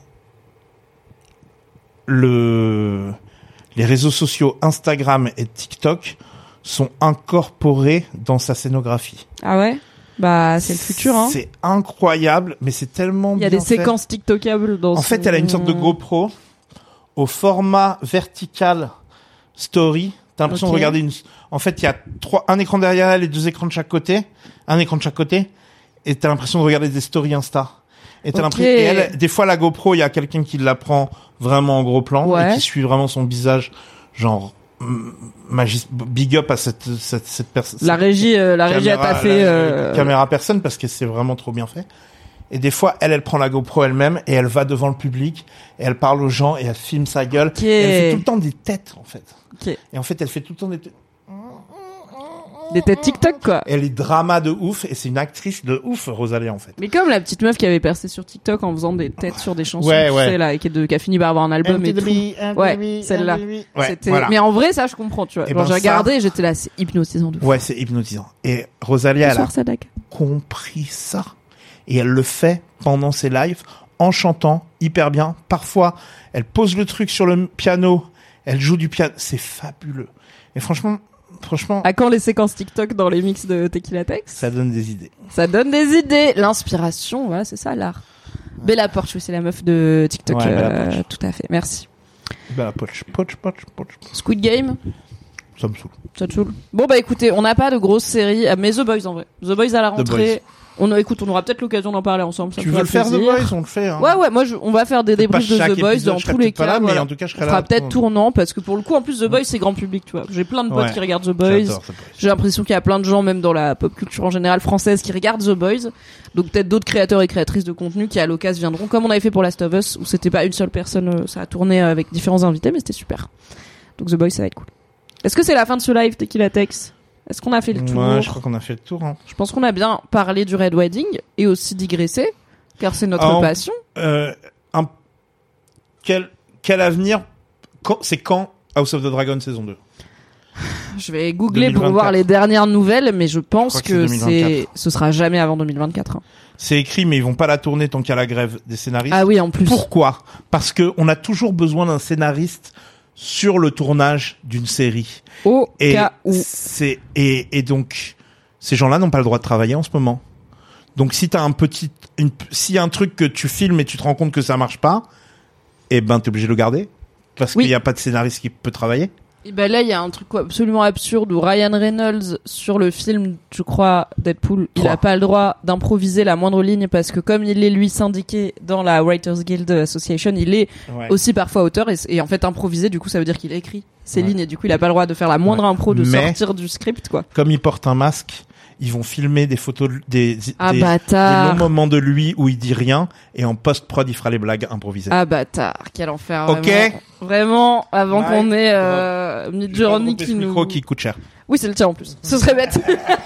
Speaker 3: le, les réseaux sociaux Instagram et TikTok sont incorporés dans sa scénographie.
Speaker 4: Ah ouais? Bah, c'est le futur, hein.
Speaker 3: C'est incroyable, mais c'est tellement
Speaker 4: Il y a
Speaker 3: bien
Speaker 4: des
Speaker 3: fait.
Speaker 4: séquences TikTokables dans
Speaker 3: En fait, elle a une sorte de GoPro au format vertical story. T'as l'impression
Speaker 4: Ok.
Speaker 3: de regarder une, en fait, il y a trois, un écran derrière elle et deux écrans de chaque côté. Un écran de chaque côté. Et t'as l'impression de regarder des stories Insta. Et t'as
Speaker 4: Ok.
Speaker 3: l'impression, et elle, des fois, la GoPro, il y a quelqu'un qui la prend vraiment en gros plan.
Speaker 4: Ouais.
Speaker 3: Et qui suit vraiment son visage. Genre, magis- big up à cette, cette, cette personne.
Speaker 4: La régie, euh, la régie a
Speaker 3: Caméra-
Speaker 4: taffé,
Speaker 3: la-
Speaker 4: euh...
Speaker 3: caméra personne parce que c'est vraiment trop bien fait. Et des fois, elle, elle prend la GoPro elle-même et elle va devant le public et elle parle aux gens et elle filme sa gueule.
Speaker 4: Ok.
Speaker 3: Et elle fait tout le temps des têtes, en fait.
Speaker 4: Ok.
Speaker 3: Et en fait, elle fait tout le temps des têtes.
Speaker 4: Des têtes TikTok, quoi.
Speaker 3: Elle est drama de ouf et c'est une actrice de ouf, Rosalia, en fait.
Speaker 4: Mais comme la petite meuf qui avait percé sur TikTok en faisant des têtes sur des chansons,
Speaker 3: Ouais,
Speaker 4: tu
Speaker 3: ouais.
Speaker 4: sais, là, et qui, est de, qui a fini par avoir un album et tout. Ouais, celle-là.
Speaker 3: Ouais,
Speaker 4: C'était...
Speaker 3: voilà.
Speaker 4: Mais en vrai, ça, je comprends, tu vois.
Speaker 3: Et
Speaker 4: Genre,
Speaker 3: ben
Speaker 4: j'ai
Speaker 3: ça-
Speaker 4: regardé et j'étais là, c'est hypnotisant de fou.
Speaker 3: Ouais, c'est hypnotisant. Et Rosalia, elle a
Speaker 4: Bonsoir, Sadak.
Speaker 3: compris ça. Et elle le fait pendant ses lives en chantant hyper bien. Parfois, elle pose le truc sur le piano, elle joue du piano. C'est fabuleux. Et franchement, franchement,
Speaker 4: À quand les séquences TikTok dans les mix de Tequila Tex?
Speaker 3: ça donne des idées.
Speaker 4: Ça donne des idées. L'inspiration, voilà, c'est ça, l'art. Bella Porch, oui, c'est la meuf de TikTok.
Speaker 3: Ouais, Bella
Speaker 4: euh,
Speaker 3: Porch.
Speaker 4: tout à fait, merci.
Speaker 3: Bah, poch, poch, poch, poch.
Speaker 4: Squid Game,
Speaker 3: Ça me saoule.
Speaker 4: ça te saoule? Bon, bah écoutez, on n'a pas de grosses séries, ah, mais The Boys en vrai. The Boys à la rentrée. On, écoute, on aura peut-être l'occasion d'en parler ensemble. Ça
Speaker 3: Tu
Speaker 4: me
Speaker 3: veux le
Speaker 4: fera
Speaker 3: faire, The
Speaker 4: plaisir.
Speaker 3: Boys? On le fait, hein.
Speaker 4: Ouais, ouais, moi, je, on va faire des
Speaker 3: Peut-être
Speaker 4: débriefs
Speaker 3: pas
Speaker 4: de
Speaker 3: chaque
Speaker 4: The Boys
Speaker 3: épisode,
Speaker 4: dans
Speaker 3: je serai
Speaker 4: tous les
Speaker 3: peut-être pas
Speaker 4: cas.
Speaker 3: là, mais
Speaker 4: voilà.
Speaker 3: en tout cas, je serai
Speaker 4: on
Speaker 3: là
Speaker 4: fera
Speaker 3: pour-
Speaker 4: peut-être tournant parce que pour le coup, en plus, The Boys, c'est grand public, tu vois. J'ai plein de potes
Speaker 3: Ouais.
Speaker 4: qui regardent The Boys.
Speaker 3: J'adore The Boys.
Speaker 4: J'ai l'impression qu'il y a plein de gens, même dans la pop culture en général française, qui regardent The Boys. Donc peut-être d'autres créateurs et créatrices de contenu qui à l'occasion viendront, comme on avait fait pour Last of Us, où c'était pas une seule personne, euh, ça a tourné avec différents invités, mais c'était super. Donc The Boys, ça va être cool. Est-ce que c'est la fin de ce live, Tequila Tex? Est-ce qu'on a fait le tour?
Speaker 3: Ouais, je crois qu'on a fait le tour, hein.
Speaker 4: Je pense qu'on a bien parlé du Red Wedding et aussi digressé, car c'est notre
Speaker 3: Ah, on-
Speaker 4: passion.
Speaker 3: Euh, un, quel, quel avenir, quand, c'est quand House of the Dragon saison deux?
Speaker 4: Je vais googler
Speaker 3: deux mille vingt-quatre.
Speaker 4: pour voir les dernières nouvelles, mais je pense
Speaker 3: Je crois que
Speaker 4: que,
Speaker 3: c'est deux
Speaker 4: c'est,
Speaker 3: mille vingt-quatre.
Speaker 4: ce sera jamais avant deux mille vingt-quatre. hein.
Speaker 3: C'est écrit, mais ils vont pas la tourner tant qu'il y a la grève des scénaristes.
Speaker 4: Ah oui, en plus.
Speaker 3: Pourquoi? Parce que on a toujours besoin d'un scénariste sur le tournage d'une série.
Speaker 4: Au
Speaker 3: Et
Speaker 4: cas où.
Speaker 3: c'est et, et donc ces gens-là n'ont pas le droit de travailler en ce moment. Donc si t'as un petit, une, s'il y a un truc que tu filmes et tu te rends compte que ça marche pas, eh ben t'es obligé de le garder parce
Speaker 4: Oui.
Speaker 3: qu'il y a pas de scénariste qui peut travailler.
Speaker 4: Et ben là, il y a un truc quoi, absolument absurde où Ryan Reynolds, sur le film, je crois, Deadpool, il
Speaker 3: Trois.
Speaker 4: a pas le droit d'improviser la moindre ligne parce que comme il est lui syndiqué dans la Writers Guild Association, il est
Speaker 3: Ouais.
Speaker 4: aussi parfois auteur et, et en fait improviser, du coup, ça veut dire qu'il écrit ses
Speaker 3: Ouais.
Speaker 4: lignes et du coup, il a pas le droit de faire la moindre
Speaker 3: Ouais.
Speaker 4: impro, de
Speaker 3: Mais-
Speaker 4: sortir du script, quoi.
Speaker 3: Comme il porte un masque, ils vont filmer des photos, de- des,
Speaker 4: Ah
Speaker 3: des, des
Speaker 4: bâtard.
Speaker 3: longs moments de lui où il dit rien et en post-prod il fera les blagues improvisées.
Speaker 4: Ah bâtard, quel enfer.
Speaker 3: Ok.
Speaker 4: Vraiment, vraiment avant
Speaker 3: Ouais.
Speaker 4: qu'on ait euh,
Speaker 3: Je vais pas
Speaker 4: Midjourney
Speaker 3: dropper
Speaker 4: qui
Speaker 3: ce
Speaker 4: nous.
Speaker 3: micro qui coûte cher.
Speaker 4: Oui, c'est le tien en plus. Ce serait bête.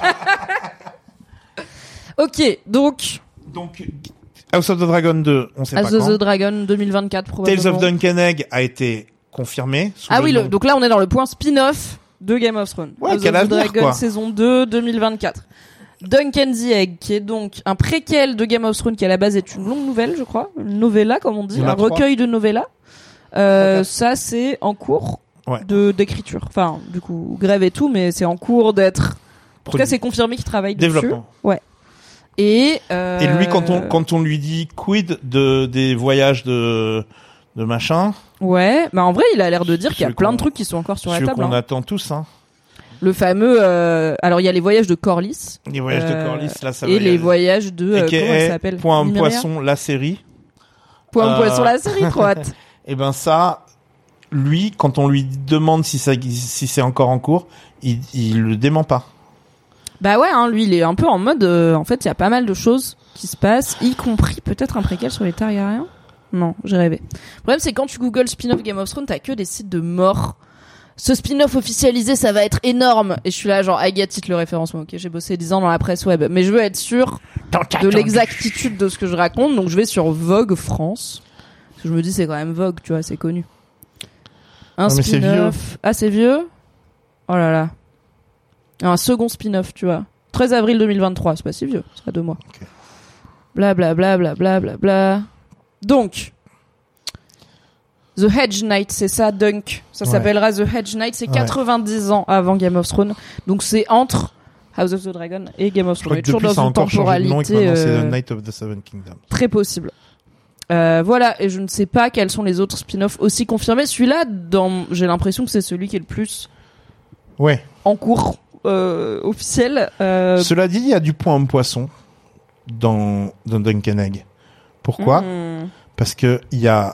Speaker 4: Ok, donc
Speaker 3: Donc House of the Dragon deux, on sait
Speaker 4: As
Speaker 3: pas
Speaker 4: of
Speaker 3: quand.
Speaker 4: the Dragon deux mille vingt-quatre probablement.
Speaker 3: Tales of Duncan Egg a été confirmé. sous
Speaker 4: Ah
Speaker 3: le
Speaker 4: oui, le,
Speaker 3: nom-
Speaker 4: donc là on est dans le point spin-off de Game of Thrones.
Speaker 3: Ouais,
Speaker 4: House
Speaker 3: quel
Speaker 4: of the
Speaker 3: avenir,
Speaker 4: Dragon
Speaker 3: quoi.
Speaker 4: saison deux deux mille vingt-quatre. Duncan the Egg, qui est donc un préquel de Game of Thrones, qui à la base est une longue nouvelle, je crois, une novella comme on dit,
Speaker 3: Il y en a
Speaker 4: un
Speaker 3: trois.
Speaker 4: recueil de novellas. Euh,
Speaker 3: Trois, quatre.
Speaker 4: ça c'est en cours
Speaker 3: Ouais.
Speaker 4: de d'écriture. Enfin, du coup, grève et tout, mais c'est en cours d'être. En tout cas,
Speaker 3: Produit.
Speaker 4: c'est confirmé qu'il travaille dessus.
Speaker 3: Développement.
Speaker 4: Et euh...
Speaker 3: Et lui, quand on quand on lui dit quid de des voyages de de machin,
Speaker 4: ouais, bah en vrai, il a l'air de dire qu'il y a
Speaker 3: Celui
Speaker 4: plein
Speaker 3: qu'on-
Speaker 4: de trucs qui sont encore sur la
Speaker 3: celui
Speaker 4: table.
Speaker 3: qu'on
Speaker 4: hein.
Speaker 3: attend tous, hein.
Speaker 4: Le fameux, euh... alors il y a les voyages de Corlys
Speaker 3: Les voyages
Speaker 4: Euh,
Speaker 3: de Corlys, là, ça va
Speaker 4: et
Speaker 3: y
Speaker 4: les
Speaker 3: aller.
Speaker 4: voyages de euh,
Speaker 3: A K A
Speaker 4: comment elle s'appelle
Speaker 3: Point
Speaker 4: Nymeria
Speaker 3: Poisson, la série.
Speaker 4: Point
Speaker 3: Euh,
Speaker 4: Poisson, la série, trop hâte.
Speaker 3: Et ben ça, lui, quand on lui demande si ça si c'est encore en cours, il il le dément pas.
Speaker 4: Bah ouais, hein, lui, il est un peu en mode. euh, en fait, il y a pas mal de choses qui se passent, y compris peut-être un préquel sur les Targaryens. Non, j'ai rêvé. Le problème, c'est quand tu googles spin-off Game of Thrones, t'as que des sites de morts. Ce spin-off officialisé, ça va être énorme. Et je suis là, genre, I get it, le référencement. Ok, j'ai bossé dix ans dans la presse web, mais je veux être sûr de l'exactitude de ce que je raconte, donc je vais sur Vogue France. Parce que je me dis, c'est quand même Vogue, tu vois, c'est connu. Un
Speaker 3: Non, mais c'est
Speaker 4: spin-off. Ah, c'est vieux? Oh là là. Un second spin-off, tu vois. treize avril deux mille vingt-trois, c'est pas si vieux, c'est à deux mois.
Speaker 3: Ok.
Speaker 4: Bla bla bla bla bla bla bla. Donc, The Hedge Knight, c'est ça, Dunk. Ça
Speaker 3: Ouais.
Speaker 4: s'appellera The Hedge Knight, c'est
Speaker 3: Ouais.
Speaker 4: quatre-vingt-dix ans avant Game of Thrones. Donc c'est entre House of the Dragon et Game of
Speaker 3: Je crois
Speaker 4: Thrones.
Speaker 3: que
Speaker 4: Toujours
Speaker 3: depuis,
Speaker 4: dans
Speaker 3: ça a
Speaker 4: une
Speaker 3: encore changé de nom et que
Speaker 4: temporalité
Speaker 3: maintenant c'est
Speaker 4: euh,
Speaker 3: The Night of the Seven Kingdoms.
Speaker 4: très possible. Euh, voilà, et je ne sais pas quels sont les autres spin-offs aussi confirmés. Celui-là, dans... j'ai l'impression que c'est celui qui est le plus
Speaker 3: Ouais.
Speaker 4: en cours euh, officiel. Euh...
Speaker 3: Cela dit, il y a du point homme poisson dans, dans Duncan Egg. Pourquoi?
Speaker 4: hmm.
Speaker 3: Parce que il y a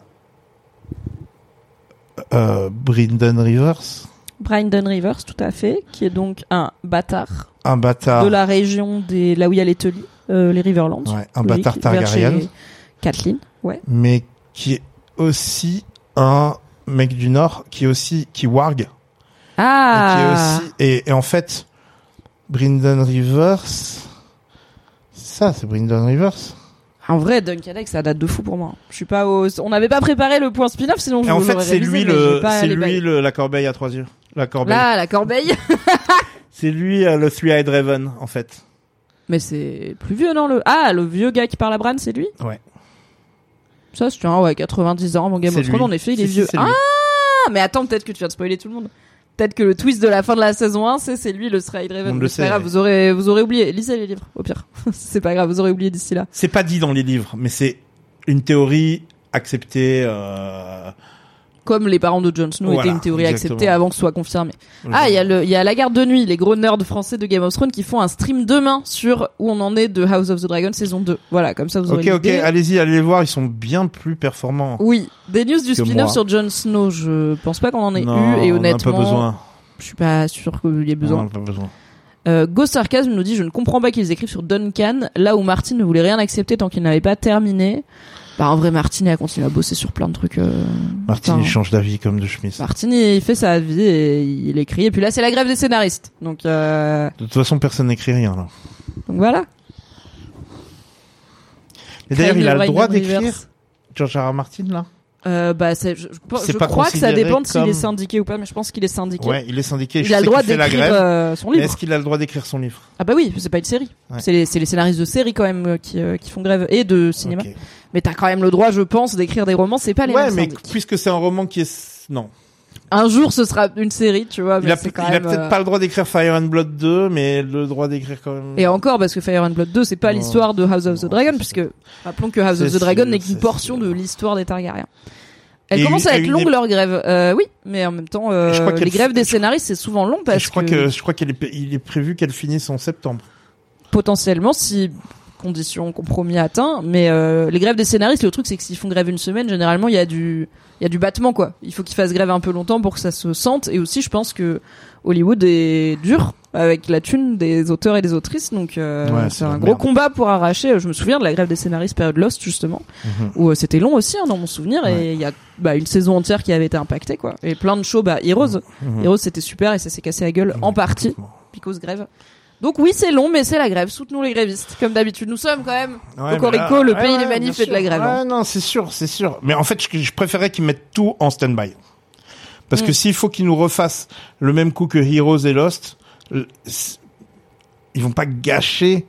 Speaker 3: euh, Brynden Rivers,
Speaker 4: Brynden Rivers, tout à fait, qui est donc un bâtard
Speaker 3: un bâtard,
Speaker 4: de la région des là où il y a les Tully, euh, les Riverlands.
Speaker 3: ouais, un
Speaker 4: Oui,
Speaker 3: bâtard
Speaker 4: qui- vers
Speaker 3: Targaryen,
Speaker 4: chez Kathleen, ouais.
Speaker 3: mais qui est aussi un mec du Nord, qui est aussi qui warg,
Speaker 4: Ah.
Speaker 3: et qui est aussi et, et en fait Brynden Rivers, ça c'est Brynden Rivers.
Speaker 4: En vrai, Duncan Egg, ça date de fou pour moi. Je suis pas au... On n'avait pas préparé le point spin-off, sinon je
Speaker 3: Et en
Speaker 4: vous
Speaker 3: fait
Speaker 4: l'aurais
Speaker 3: c'est
Speaker 4: révisé,
Speaker 3: lui
Speaker 4: mais
Speaker 3: le
Speaker 4: j'ai pas
Speaker 3: c'est
Speaker 4: les
Speaker 3: lui
Speaker 4: bails.
Speaker 3: le la corbeille à trois yeux, la corbeille.
Speaker 4: Là, la corbeille.
Speaker 3: C'est lui euh, le Three-Eyed Raven en fait.
Speaker 4: Mais c'est plus vieux, non le... Ah, le vieux gars qui parle à Bran, c'est lui.
Speaker 3: Ouais.
Speaker 4: Ça, c'est un ouais, quatre-vingt-dix ans. Mon Game
Speaker 3: C'est
Speaker 4: of Thrones,
Speaker 3: lui.
Speaker 4: en effet, il
Speaker 3: Si,
Speaker 4: est
Speaker 3: si,
Speaker 4: vieux.
Speaker 3: c'est lui.
Speaker 4: Ah, mais attends, peut-être que tu viens de spoiler tout le monde. Peut-être que le twist de la fin de la saison un, c'est c'est lui le Three-Eyed Raven.
Speaker 3: On
Speaker 4: Mais
Speaker 3: le
Speaker 4: c'est pas
Speaker 3: sait,
Speaker 4: grave,
Speaker 3: ouais.
Speaker 4: vous aurez vous aurez oublié. Lisez les livres, au pire. C'est pas grave, vous aurez oublié d'ici là.
Speaker 3: C'est pas dit dans les livres, mais c'est une théorie acceptée. Euh...
Speaker 4: Comme les parents de Jon Snow
Speaker 3: Voilà,
Speaker 4: étaient une théorie
Speaker 3: exactement.
Speaker 4: acceptée avant que ce soit confirmé. Ah, il y a le, il y a la garde de nuit, les gros nerds français de Game of Thrones qui font un stream demain sur où on en est de House of the Dragon saison deux. Voilà, comme ça vous aurez
Speaker 3: Ok,
Speaker 4: une
Speaker 3: ok,
Speaker 4: idée.
Speaker 3: allez-y, allez les voir, ils sont bien plus performants.
Speaker 4: Oui, des news du
Speaker 3: Que
Speaker 4: spin-off
Speaker 3: moi.
Speaker 4: sur Jon Snow, je pense pas qu'on en ait
Speaker 3: Non,
Speaker 4: eu et
Speaker 3: on n'a
Speaker 4: honnêtement,
Speaker 3: pas besoin.
Speaker 4: je suis pas sûr qu'il y ait
Speaker 3: On
Speaker 4: besoin.
Speaker 3: n'a pas besoin.
Speaker 4: Euh, Go Sarcasm nous dit je ne comprends pas qu'ils écrivent sur Duncan là où Martin ne voulait rien accepter tant qu'il n'avait pas terminé. Bah en vrai Martin a continué à bosser sur plein de trucs. Euh...
Speaker 3: Martin,
Speaker 4: enfin,
Speaker 3: il change d'avis comme de chemise.
Speaker 4: Martin il fait sa vie et il écrit et puis là c'est la grève des scénaristes donc euh...
Speaker 3: De toute façon, personne n'écrit rien là.
Speaker 4: donc voilà.
Speaker 3: Et d'ailleurs, il a le
Speaker 4: Brynden
Speaker 3: droit
Speaker 4: Rivers.
Speaker 3: d'écrire George R. R. Martin là.
Speaker 4: Euh, bah c'est, je, je,
Speaker 3: C'est
Speaker 4: je
Speaker 3: pas
Speaker 4: crois que ça
Speaker 3: considéré
Speaker 4: dépend de s'il
Speaker 3: comme-
Speaker 4: est syndiqué ou pas mais je pense qu'il est syndiqué.
Speaker 3: Ouais, il est syndiqué. Je
Speaker 4: Il a
Speaker 3: sais
Speaker 4: le droit
Speaker 3: qu'il fait la
Speaker 4: d'écrire
Speaker 3: grève.
Speaker 4: euh, son
Speaker 3: Mais
Speaker 4: livre.
Speaker 3: est-ce qu'il a le droit d'écrire son livre?
Speaker 4: Ah bah oui, c'est pas une série.
Speaker 3: Ouais.
Speaker 4: C'est les, c'est les scénaristes de séries quand même euh, qui, euh, qui font grève et de cinéma.
Speaker 3: Ok.
Speaker 4: Mais t'as quand même le droit, je pense, d'écrire des romans. C'est pas les
Speaker 3: Ouais,
Speaker 4: mêmes
Speaker 3: mais
Speaker 4: syndics.
Speaker 3: puisque c'est un roman qui est non,
Speaker 4: Un jour, ce sera une série, tu vois.
Speaker 3: il
Speaker 4: Mais
Speaker 3: a,
Speaker 4: c'est
Speaker 3: il
Speaker 4: quand
Speaker 3: a
Speaker 4: même,
Speaker 3: peut-être
Speaker 4: euh,
Speaker 3: pas le droit d'écrire Fire and Blood deux, mais le droit d'écrire quand même.
Speaker 4: Et encore, parce que Fire and Blood deux, c'est pas
Speaker 3: Non.
Speaker 4: l'histoire de House of the
Speaker 3: Non,
Speaker 4: Dragon,
Speaker 3: c'est
Speaker 4: puisque rappelons que House of
Speaker 3: C'est
Speaker 4: the Dragon
Speaker 3: sûr,
Speaker 4: n'est qu'une
Speaker 3: c'est
Speaker 4: portion
Speaker 3: sûr.
Speaker 4: de l'histoire des Targaryens. Elle
Speaker 3: Et
Speaker 4: commence
Speaker 3: une-
Speaker 4: à
Speaker 3: et
Speaker 4: être
Speaker 3: une
Speaker 4: longue
Speaker 3: ép-
Speaker 4: leur grève. Euh, oui, mais en même temps, euh,
Speaker 3: Je crois qu'elle
Speaker 4: les grèves
Speaker 3: f-
Speaker 4: des scénaristes c'est souvent long parce
Speaker 3: je crois que, je crois qu'il est, il est prévu qu'elle finisse en septembre.
Speaker 4: potentiellement si conditions compromis atteints, mais euh, les grèves des scénaristes, le truc c'est que s'ils font grève une semaine, généralement il y a du il y a du battement quoi. Il faut qu'ils fassent grève un peu longtemps pour que ça se sente et aussi je pense que Hollywood est dur avec la thune des auteurs et des autrices donc euh,
Speaker 3: Ouais,
Speaker 4: c'est
Speaker 3: c'est
Speaker 4: un
Speaker 3: la
Speaker 4: gros
Speaker 3: merde.
Speaker 4: combat pour arracher. Je me souviens de la grève des scénaristes période Lost justement
Speaker 3: Mhm.
Speaker 4: où euh, c'était long aussi hein, dans mon souvenir et
Speaker 3: Ouais.
Speaker 4: il y a bah, une saison entière qui avait été impactée quoi et plein de shows bah Heroes
Speaker 3: Mhm.
Speaker 4: Heroes c'était super et ça s'est cassé la gueule en
Speaker 3: Ouais,
Speaker 4: partie
Speaker 3: complètement.
Speaker 4: Picos grève. Donc oui, c'est long, mais c'est la grève. Soutenons les grévistes. Comme d'habitude, nous sommes quand même
Speaker 3: Ouais,
Speaker 4: Cocorico,
Speaker 3: mais là-
Speaker 4: le
Speaker 3: ouais,
Speaker 4: pays
Speaker 3: ouais,
Speaker 4: des manifs
Speaker 3: bien
Speaker 4: et de la
Speaker 3: sûr.
Speaker 4: grève. hein.
Speaker 3: Ouais, non, c'est sûr, c'est sûr. Mais en fait, je, je préférais qu'ils mettent tout en stand-by. Parce que
Speaker 4: Mm.
Speaker 3: s'il faut qu'ils nous refassent le même coup que Heroes et Lost, le- c'est- ils vont pas gâcher.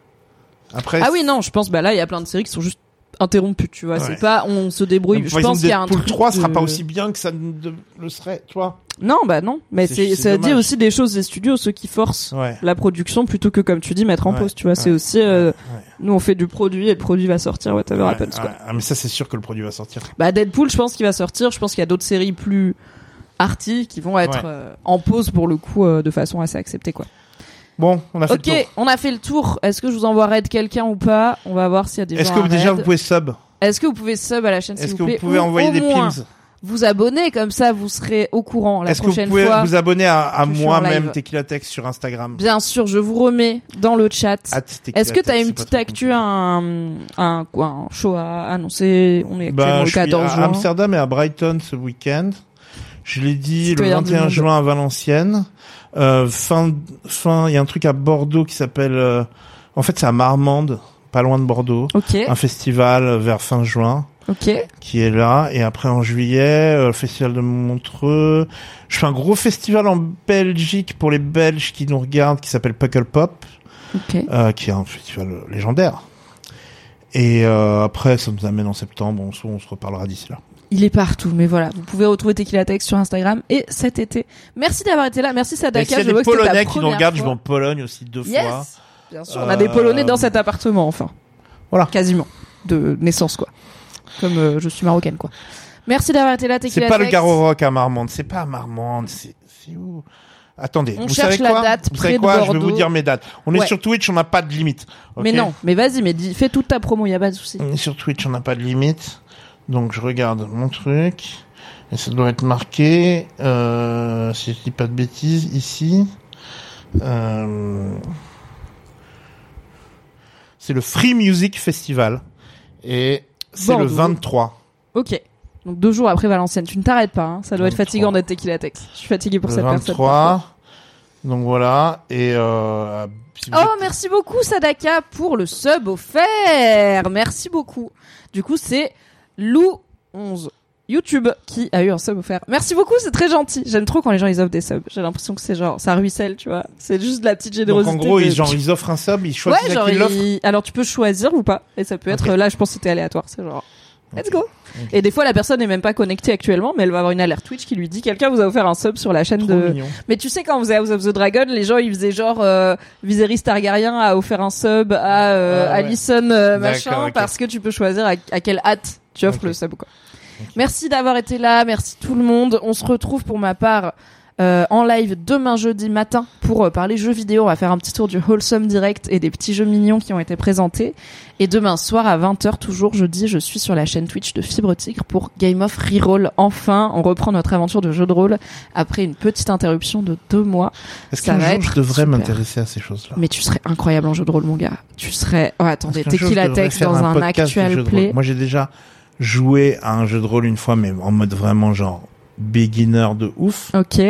Speaker 3: Après.
Speaker 4: Ah oui, non, je pense, bah là, il y a plein de séries qui sont juste interrompues, tu vois.
Speaker 3: Ouais.
Speaker 4: C'est pas, on se débrouille.
Speaker 3: Par
Speaker 4: Je
Speaker 3: exemple,
Speaker 4: pense qu'il y a un
Speaker 3: Deadpool
Speaker 4: truc
Speaker 3: trois
Speaker 4: de-
Speaker 3: sera pas aussi bien que ça ne de- le serait, tu vois.
Speaker 4: Non, bah non. Mais
Speaker 3: C'est-
Speaker 4: c'est,
Speaker 3: c'est
Speaker 4: ça dit
Speaker 3: dommage.
Speaker 4: aussi des choses des studios, ceux qui forcent
Speaker 3: Ouais.
Speaker 4: la production plutôt que, comme tu dis, mettre en
Speaker 3: Ouais,
Speaker 4: pause, tu vois. C'est
Speaker 3: ouais,
Speaker 4: aussi, euh,
Speaker 3: ouais.
Speaker 4: nous, on fait du produit et le produit va sortir, whatever
Speaker 3: Ouais,
Speaker 4: happens, quoi.
Speaker 3: ouais. Ah, mais ça, c'est sûr que le produit va sortir.
Speaker 4: Bah Deadpool, je pense qu'il va sortir. Je pense qu'il y a d'autres séries plus arty qui vont être
Speaker 3: Ouais.
Speaker 4: euh, en pause pour le coup euh, de façon assez acceptée, quoi.
Speaker 3: Bon, on a fait
Speaker 4: Ok,
Speaker 3: le tour.
Speaker 4: on a fait le tour. Est-ce que je vous envoie raid quelqu'un ou pas? On va voir s'il y a des
Speaker 3: Est-ce
Speaker 4: gens
Speaker 3: que
Speaker 4: à
Speaker 3: vous, déjà
Speaker 4: raid.
Speaker 3: vous pouvez sub?
Speaker 4: Est-ce que vous pouvez sub à la chaîne s'il
Speaker 3: Est-ce
Speaker 4: vous
Speaker 3: que
Speaker 4: plaît
Speaker 3: vous pouvez
Speaker 4: ou
Speaker 3: envoyer
Speaker 4: au
Speaker 3: des
Speaker 4: moins
Speaker 3: pins?
Speaker 4: vous abonner comme ça vous serez au courant la
Speaker 3: Est-ce que vous
Speaker 4: prochaine
Speaker 3: pouvez
Speaker 4: fois.
Speaker 3: vous abonner à, à
Speaker 4: que je suis en
Speaker 3: moi-même,
Speaker 4: live.
Speaker 3: Tequila Tex, sur Instagram?
Speaker 4: Bien sûr, je vous remets dans le chat.
Speaker 3: At Tequila
Speaker 4: Est-ce que t'as
Speaker 3: Tex,
Speaker 4: une
Speaker 3: c'est pas
Speaker 4: petite
Speaker 3: trop
Speaker 4: actu,
Speaker 3: compliqué.
Speaker 4: un, un quoi, un show à annoncer? On est actuellement
Speaker 3: Bah,
Speaker 4: le
Speaker 3: je suis
Speaker 4: quatorze
Speaker 3: à
Speaker 4: juin.
Speaker 3: Amsterdam et à Brighton ce week-end. Je l'ai dit le
Speaker 4: Citoyen du
Speaker 3: vingt et un
Speaker 4: monde.
Speaker 3: juin à Valenciennes. Euh, fin, fin, il y a un truc à Bordeaux qui s'appelle, euh, en fait, c'est à Marmande, pas loin de Bordeaux.
Speaker 4: Ok,
Speaker 3: Un festival vers fin juin
Speaker 4: ok.
Speaker 3: qui est là. Et après, en juillet, euh, le festival de Montreux. Je fais un gros festival en Belgique pour les Belges qui nous regardent, qui s'appelle Puckle Pop,
Speaker 4: Ok.
Speaker 3: euh, qui est un festival légendaire. Et euh, après, ça nous amène en septembre. On se, on se reparlera d'ici là.
Speaker 4: Il est partout, mais voilà, vous pouvez retrouver Tequila Tex sur Instagram et cet été. Merci d'avoir été là, merci Sadaka.
Speaker 3: Et s'il y a
Speaker 4: je
Speaker 3: des
Speaker 4: vois que c'était ta
Speaker 3: Polonais qui nous
Speaker 4: première
Speaker 3: regardent, je
Speaker 4: fois.
Speaker 3: vais en Pologne aussi deux
Speaker 4: Yes,
Speaker 3: fois.
Speaker 4: bien sûr, on a des
Speaker 3: Euh,
Speaker 4: Polonais dans cet appartement, enfin.
Speaker 3: Voilà.
Speaker 4: Quasiment. De naissance, quoi. Comme euh, je suis marocaine, quoi. Merci d'avoir été là, Tequila
Speaker 3: C'est pas
Speaker 4: Tex.
Speaker 3: le Garo Rock à Marmande, c'est pas à Marmande, c'est, c'est où? Attendez,
Speaker 4: On
Speaker 3: vous
Speaker 4: cherche
Speaker 3: savez
Speaker 4: la
Speaker 3: quoi
Speaker 4: date
Speaker 3: Vous
Speaker 4: près
Speaker 3: savez
Speaker 4: de
Speaker 3: quoi Je vais
Speaker 4: Bordeaux.
Speaker 3: vous dire mes dates. On
Speaker 4: Ouais.
Speaker 3: est sur Twitch, on n'a pas de limite. ok
Speaker 4: Mais non, mais vas-y, mais dis, fais toute ta promo, y a pas de souci.
Speaker 3: On est sur Twitch, on n'a pas de limite. Donc je regarde mon truc. Et ça doit être marqué, euh, si je dis pas de bêtises, ici. Euh, c'est le Free Music Festival. Et c'est
Speaker 4: Bordeaux.
Speaker 3: le vingt-trois.
Speaker 4: Ok. Donc deux jours après Valenciennes, tu ne t'arrêtes pas, hein. Ça doit être
Speaker 3: vingt-trois.
Speaker 4: fatigant d'être Tequila Tex. Je suis fatiguée pour
Speaker 3: Le
Speaker 4: cette personne.
Speaker 3: vingt-trois. Donc voilà. Et euh, si vous
Speaker 4: Oh,
Speaker 3: êtes-
Speaker 4: merci beaucoup Sadaka pour le sub offert. Merci beaucoup. Du coup, c'est Lou onze YouTube qui a eu un sub offert. Merci beaucoup, c'est très gentil. J'aime trop quand les gens ils offrent des subs. J'ai l'impression que c'est genre ça ruisselle, tu vois. C'est juste de la petite
Speaker 3: Donc
Speaker 4: générosité.
Speaker 3: en gros,
Speaker 4: de-
Speaker 3: ils, genre, ils offrent un sub, ils choisissent
Speaker 4: ouais,
Speaker 3: à
Speaker 4: genre
Speaker 3: qui ils l'offrent.
Speaker 4: il- alors tu peux choisir ou pas et ça peut être
Speaker 3: Ok.
Speaker 4: là je pense que c'était aléatoire, c'est genre let's
Speaker 3: Ok.
Speaker 4: go.
Speaker 3: Ok.
Speaker 4: Et des fois la personne n'est même pas connectée actuellement mais elle va avoir une alerte Twitch qui lui dit quelqu'un vous a offert un sub sur la chaîne
Speaker 3: Trop
Speaker 4: de
Speaker 3: mignon.
Speaker 4: Mais tu sais quand vous faisait House of the Dragon, les gens ils faisaient genre euh, Viserys Targaryen a offert un sub à euh,
Speaker 3: Ah ouais.
Speaker 4: Alison euh,
Speaker 3: D'accord,
Speaker 4: machin
Speaker 3: ok.
Speaker 4: parce que tu peux choisir à, à quelle hâte tu offres
Speaker 3: Ok.
Speaker 4: le sub quoi. Merci d'avoir été là, merci tout le monde. On se retrouve pour ma part euh, en live demain jeudi matin pour euh, parler jeux vidéo. On va faire un petit tour du Wholesome Direct et des petits jeux mignons qui ont été présentés. Et demain soir à vingt heures, toujours jeudi, je suis sur la chaîne Twitch de Fibre Tigre pour Game of Reroll. Enfin, on reprend notre aventure de jeu de rôle après une petite interruption de deux mois.
Speaker 3: Est-ce
Speaker 4: Ça
Speaker 3: qu'un
Speaker 4: va
Speaker 3: jour je
Speaker 4: être
Speaker 3: devrais
Speaker 4: super.
Speaker 3: m'intéresser à ces choses-là?
Speaker 4: Mais tu serais incroyable en jeu de rôle, mon gars. Tu serais... Oh, attendez,
Speaker 3: Est-ce qu'un jour,
Speaker 4: Tequila
Speaker 3: je devrais
Speaker 4: Tex
Speaker 3: faire
Speaker 4: dans un
Speaker 3: podcast de jeu
Speaker 4: actual
Speaker 3: de rôle
Speaker 4: play.
Speaker 3: Moi, j'ai déjà joué à un jeu de rôle une fois, mais en mode vraiment genre beginner de ouf.
Speaker 4: Ok.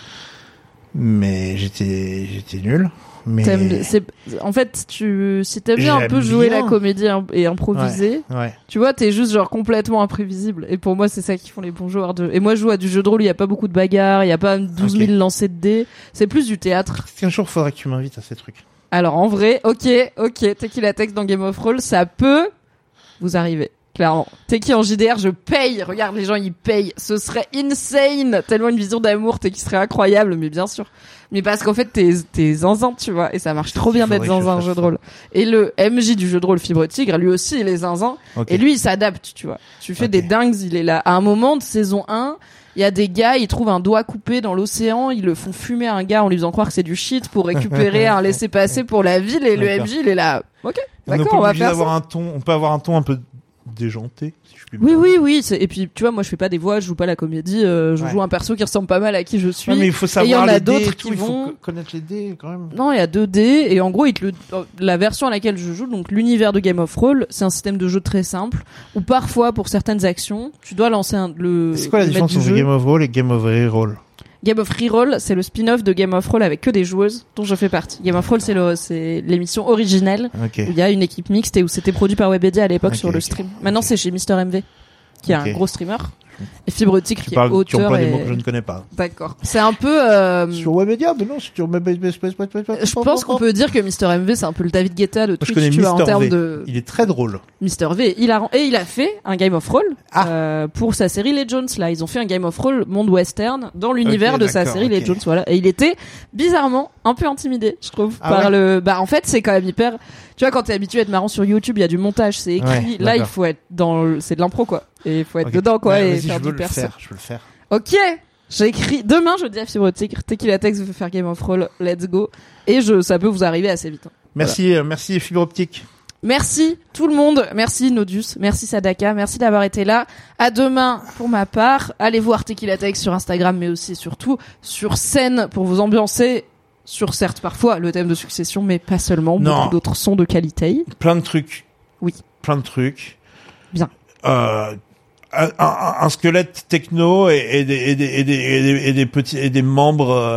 Speaker 3: Mais j'étais, j'étais nul. Mais
Speaker 4: T'aimes- c'est- en fait, tu, si t'aimes bien un
Speaker 3: J'aime
Speaker 4: peu jouer
Speaker 3: bien.
Speaker 4: la comédie im- et improviser,
Speaker 3: ouais.
Speaker 4: tu vois, t'es juste genre complètement imprévisible. Et pour moi, c'est ça qui font les bons joueurs de. Et moi, je joue à du jeu de rôle, il y a pas beaucoup de bagarres, il y a pas douze mille
Speaker 3: Ok.
Speaker 4: lancers de dés. C'est plus du théâtre.
Speaker 3: Est-ce qu'un jour faudrait que tu m'invites à ces trucs?
Speaker 4: Alors en vrai, ok, ok, Tequila Tex dans Game of Thrones, ça peut vous arriver. Clairement. Teki en J D R, je paye. Regarde, les gens, ils payent. Ce serait insane. Tellement une vision d'amour, Teki serait incroyable, mais bien sûr. Mais parce qu'en fait, t'es, t'es zinzin, tu vois. Et ça marche trop bien
Speaker 3: Il
Speaker 4: d'être
Speaker 3: faudrait que je
Speaker 4: zinzin en
Speaker 3: fasse
Speaker 4: jeu de
Speaker 3: ça.
Speaker 4: rôle. Et le M J du jeu de rôle Fibre Tigre, lui aussi, il est zinzin.
Speaker 3: Ok.
Speaker 4: Et lui, il s'adapte, tu vois. Tu fais
Speaker 3: Ok.
Speaker 4: des dingues, il est là. À un moment de saison un, il y a des gars, ils trouvent un doigt coupé dans l'océan, ils le font fumer à un gars en lui faisant croire que c'est du shit pour récupérer un laissez-passer pour la ville, et le
Speaker 3: D'accord.
Speaker 4: M J, il est là. Ok,
Speaker 3: on est
Speaker 4: d'accord,
Speaker 3: pas
Speaker 4: on va
Speaker 3: obligé
Speaker 4: faire ça.
Speaker 3: d'avoir un ton, on peut avoir un ton un peu déjanté, si je puis me
Speaker 4: Oui,
Speaker 3: permettre.
Speaker 4: oui, oui. c'est- Et puis, tu vois, moi, je fais pas des voix, je joue pas la comédie, euh, je
Speaker 3: Ouais.
Speaker 4: joue un perso qui ressemble pas mal à qui je suis.
Speaker 3: Ouais, mais il faut
Speaker 4: Et il y en
Speaker 3: savoir
Speaker 4: a
Speaker 3: les dés
Speaker 4: d'autres
Speaker 3: et tout,
Speaker 4: qui
Speaker 3: il faut
Speaker 4: vont-
Speaker 3: co- connaître les dés quand même.
Speaker 4: Non, il y a deux dés, et en gros, il te le... la version à laquelle je joue, donc l'univers de Game of Thrones, c'est un système de jeu très simple, où parfois, pour certaines actions, tu dois lancer un... le.
Speaker 3: C'est quoi la
Speaker 4: le maître
Speaker 3: différence
Speaker 4: du
Speaker 3: entre
Speaker 4: jeu.
Speaker 3: Game of Roll et Game of Reroll?
Speaker 4: Game of Reroll, c'est le spin-off de Game of Thrones avec que des joueuses dont je fais partie. Game of Thrones, c'est le, c'est l'émission originelle
Speaker 3: Ok.
Speaker 4: où il y a une équipe mixte et où c'était produit par Webedia à l'époque
Speaker 3: Ok,
Speaker 4: sur le
Speaker 3: ok.
Speaker 4: stream. Maintenant,
Speaker 3: Ok.
Speaker 4: c'est chez Mister M V, qui est
Speaker 3: Ok.
Speaker 4: un gros streamer. Et Fibre Tigre,
Speaker 3: Tu
Speaker 4: qui
Speaker 3: parles,
Speaker 4: est
Speaker 3: tu
Speaker 4: auteur
Speaker 3: emploies des
Speaker 4: et...
Speaker 3: mots que je ne connais pas.
Speaker 4: D'accord. C'est un peu, euh...
Speaker 3: Sur Webedia, mais non, c'est sur Webedia.
Speaker 4: je pense qu'on peut dire que Mister M V, c'est un peu le David Guetta de
Speaker 3: je
Speaker 4: Twitch,
Speaker 3: connais
Speaker 4: tu vois, en
Speaker 3: Mister
Speaker 4: termes
Speaker 3: V.
Speaker 4: de...
Speaker 3: Il est très drôle.
Speaker 4: Mister V, hilarant. Et il a fait un Game of Thrones
Speaker 3: Ah.
Speaker 4: euh, pour sa série Les Jones. Là, ils ont fait un Game of Thrones monde western dans l'univers
Speaker 3: Ok,
Speaker 4: de sa
Speaker 3: d'accord,
Speaker 4: série
Speaker 3: ok.
Speaker 4: Les Jones. Voilà. Et il était bizarrement un peu intimidé, je trouve,
Speaker 3: Ah
Speaker 4: par
Speaker 3: ouais
Speaker 4: le. Bah, en fait, c'est quand même hyper. Tu vois, quand t'es habitué à être marrant sur YouTube, il y a du montage, c'est écrit.
Speaker 3: Ouais,
Speaker 4: Là, il
Speaker 3: d'accord.
Speaker 4: faut être dans. Le... C'est de l'impro, quoi. Et il faut être
Speaker 3: Ok.
Speaker 4: dedans, quoi,
Speaker 3: Ouais,
Speaker 4: et
Speaker 3: vas-y,
Speaker 4: faire
Speaker 3: je
Speaker 4: du
Speaker 3: veux le
Speaker 4: perso.
Speaker 3: faire, je veux le faire.
Speaker 4: Ok. J'ai écrit demain, je dis à Fibre Tigre, Tequila Tex veut faire Game of Thrones, let's go. Et je, ça peut vous arriver assez vite. hein.
Speaker 3: Merci, euh, merci Fibre Optique.
Speaker 4: Merci tout le monde, merci Nodus, merci Sadaka, merci d'avoir été là. À demain pour ma part. Allez voir Tequila Tex sur Instagram, mais aussi et surtout sur scène pour vous ambiancer sur certes parfois le thème de Succession, mais pas seulement,
Speaker 3: Non.
Speaker 4: beaucoup d'autres sons de qualité.
Speaker 3: Plein de trucs.
Speaker 4: Oui.
Speaker 3: Plein de trucs.
Speaker 4: Bien.
Speaker 3: Euh, un, un- un squelette techno et, et, des, et, des, et, des, et, des, et des petits et des membres euh,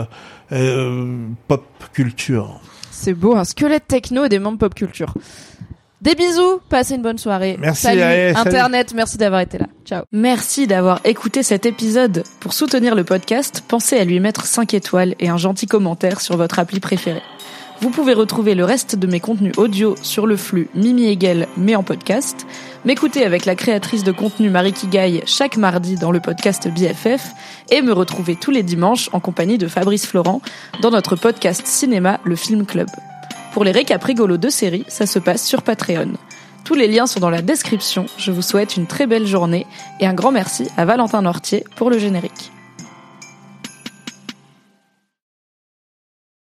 Speaker 3: euh, pop culture.
Speaker 4: C'est beau, un squelette techno et des membres pop culture. Des bisous, passez une bonne soirée.
Speaker 3: Merci,
Speaker 4: salut,
Speaker 3: allez, salut.
Speaker 4: Internet, merci d'avoir été là. Ciao.
Speaker 1: Merci d'avoir écouté cet épisode. Pour soutenir le podcast, pensez à lui mettre cinq étoiles et un gentil commentaire sur votre appli préférée. Vous pouvez retrouver le reste de mes contenus audio sur le flux Mimi Hegel, mais en podcast, m'écouter avec la créatrice de contenu Marie Kigaille chaque mardi dans le podcast B F F et me retrouver tous les dimanches en compagnie de Fabrice Florent dans notre podcast cinéma Le Film Club. Pour les récaps rigolos de séries, ça se passe sur Patreon. Tous les liens sont dans la description. Je vous souhaite une très belle journée et un grand merci à Valentin Nortier pour le générique.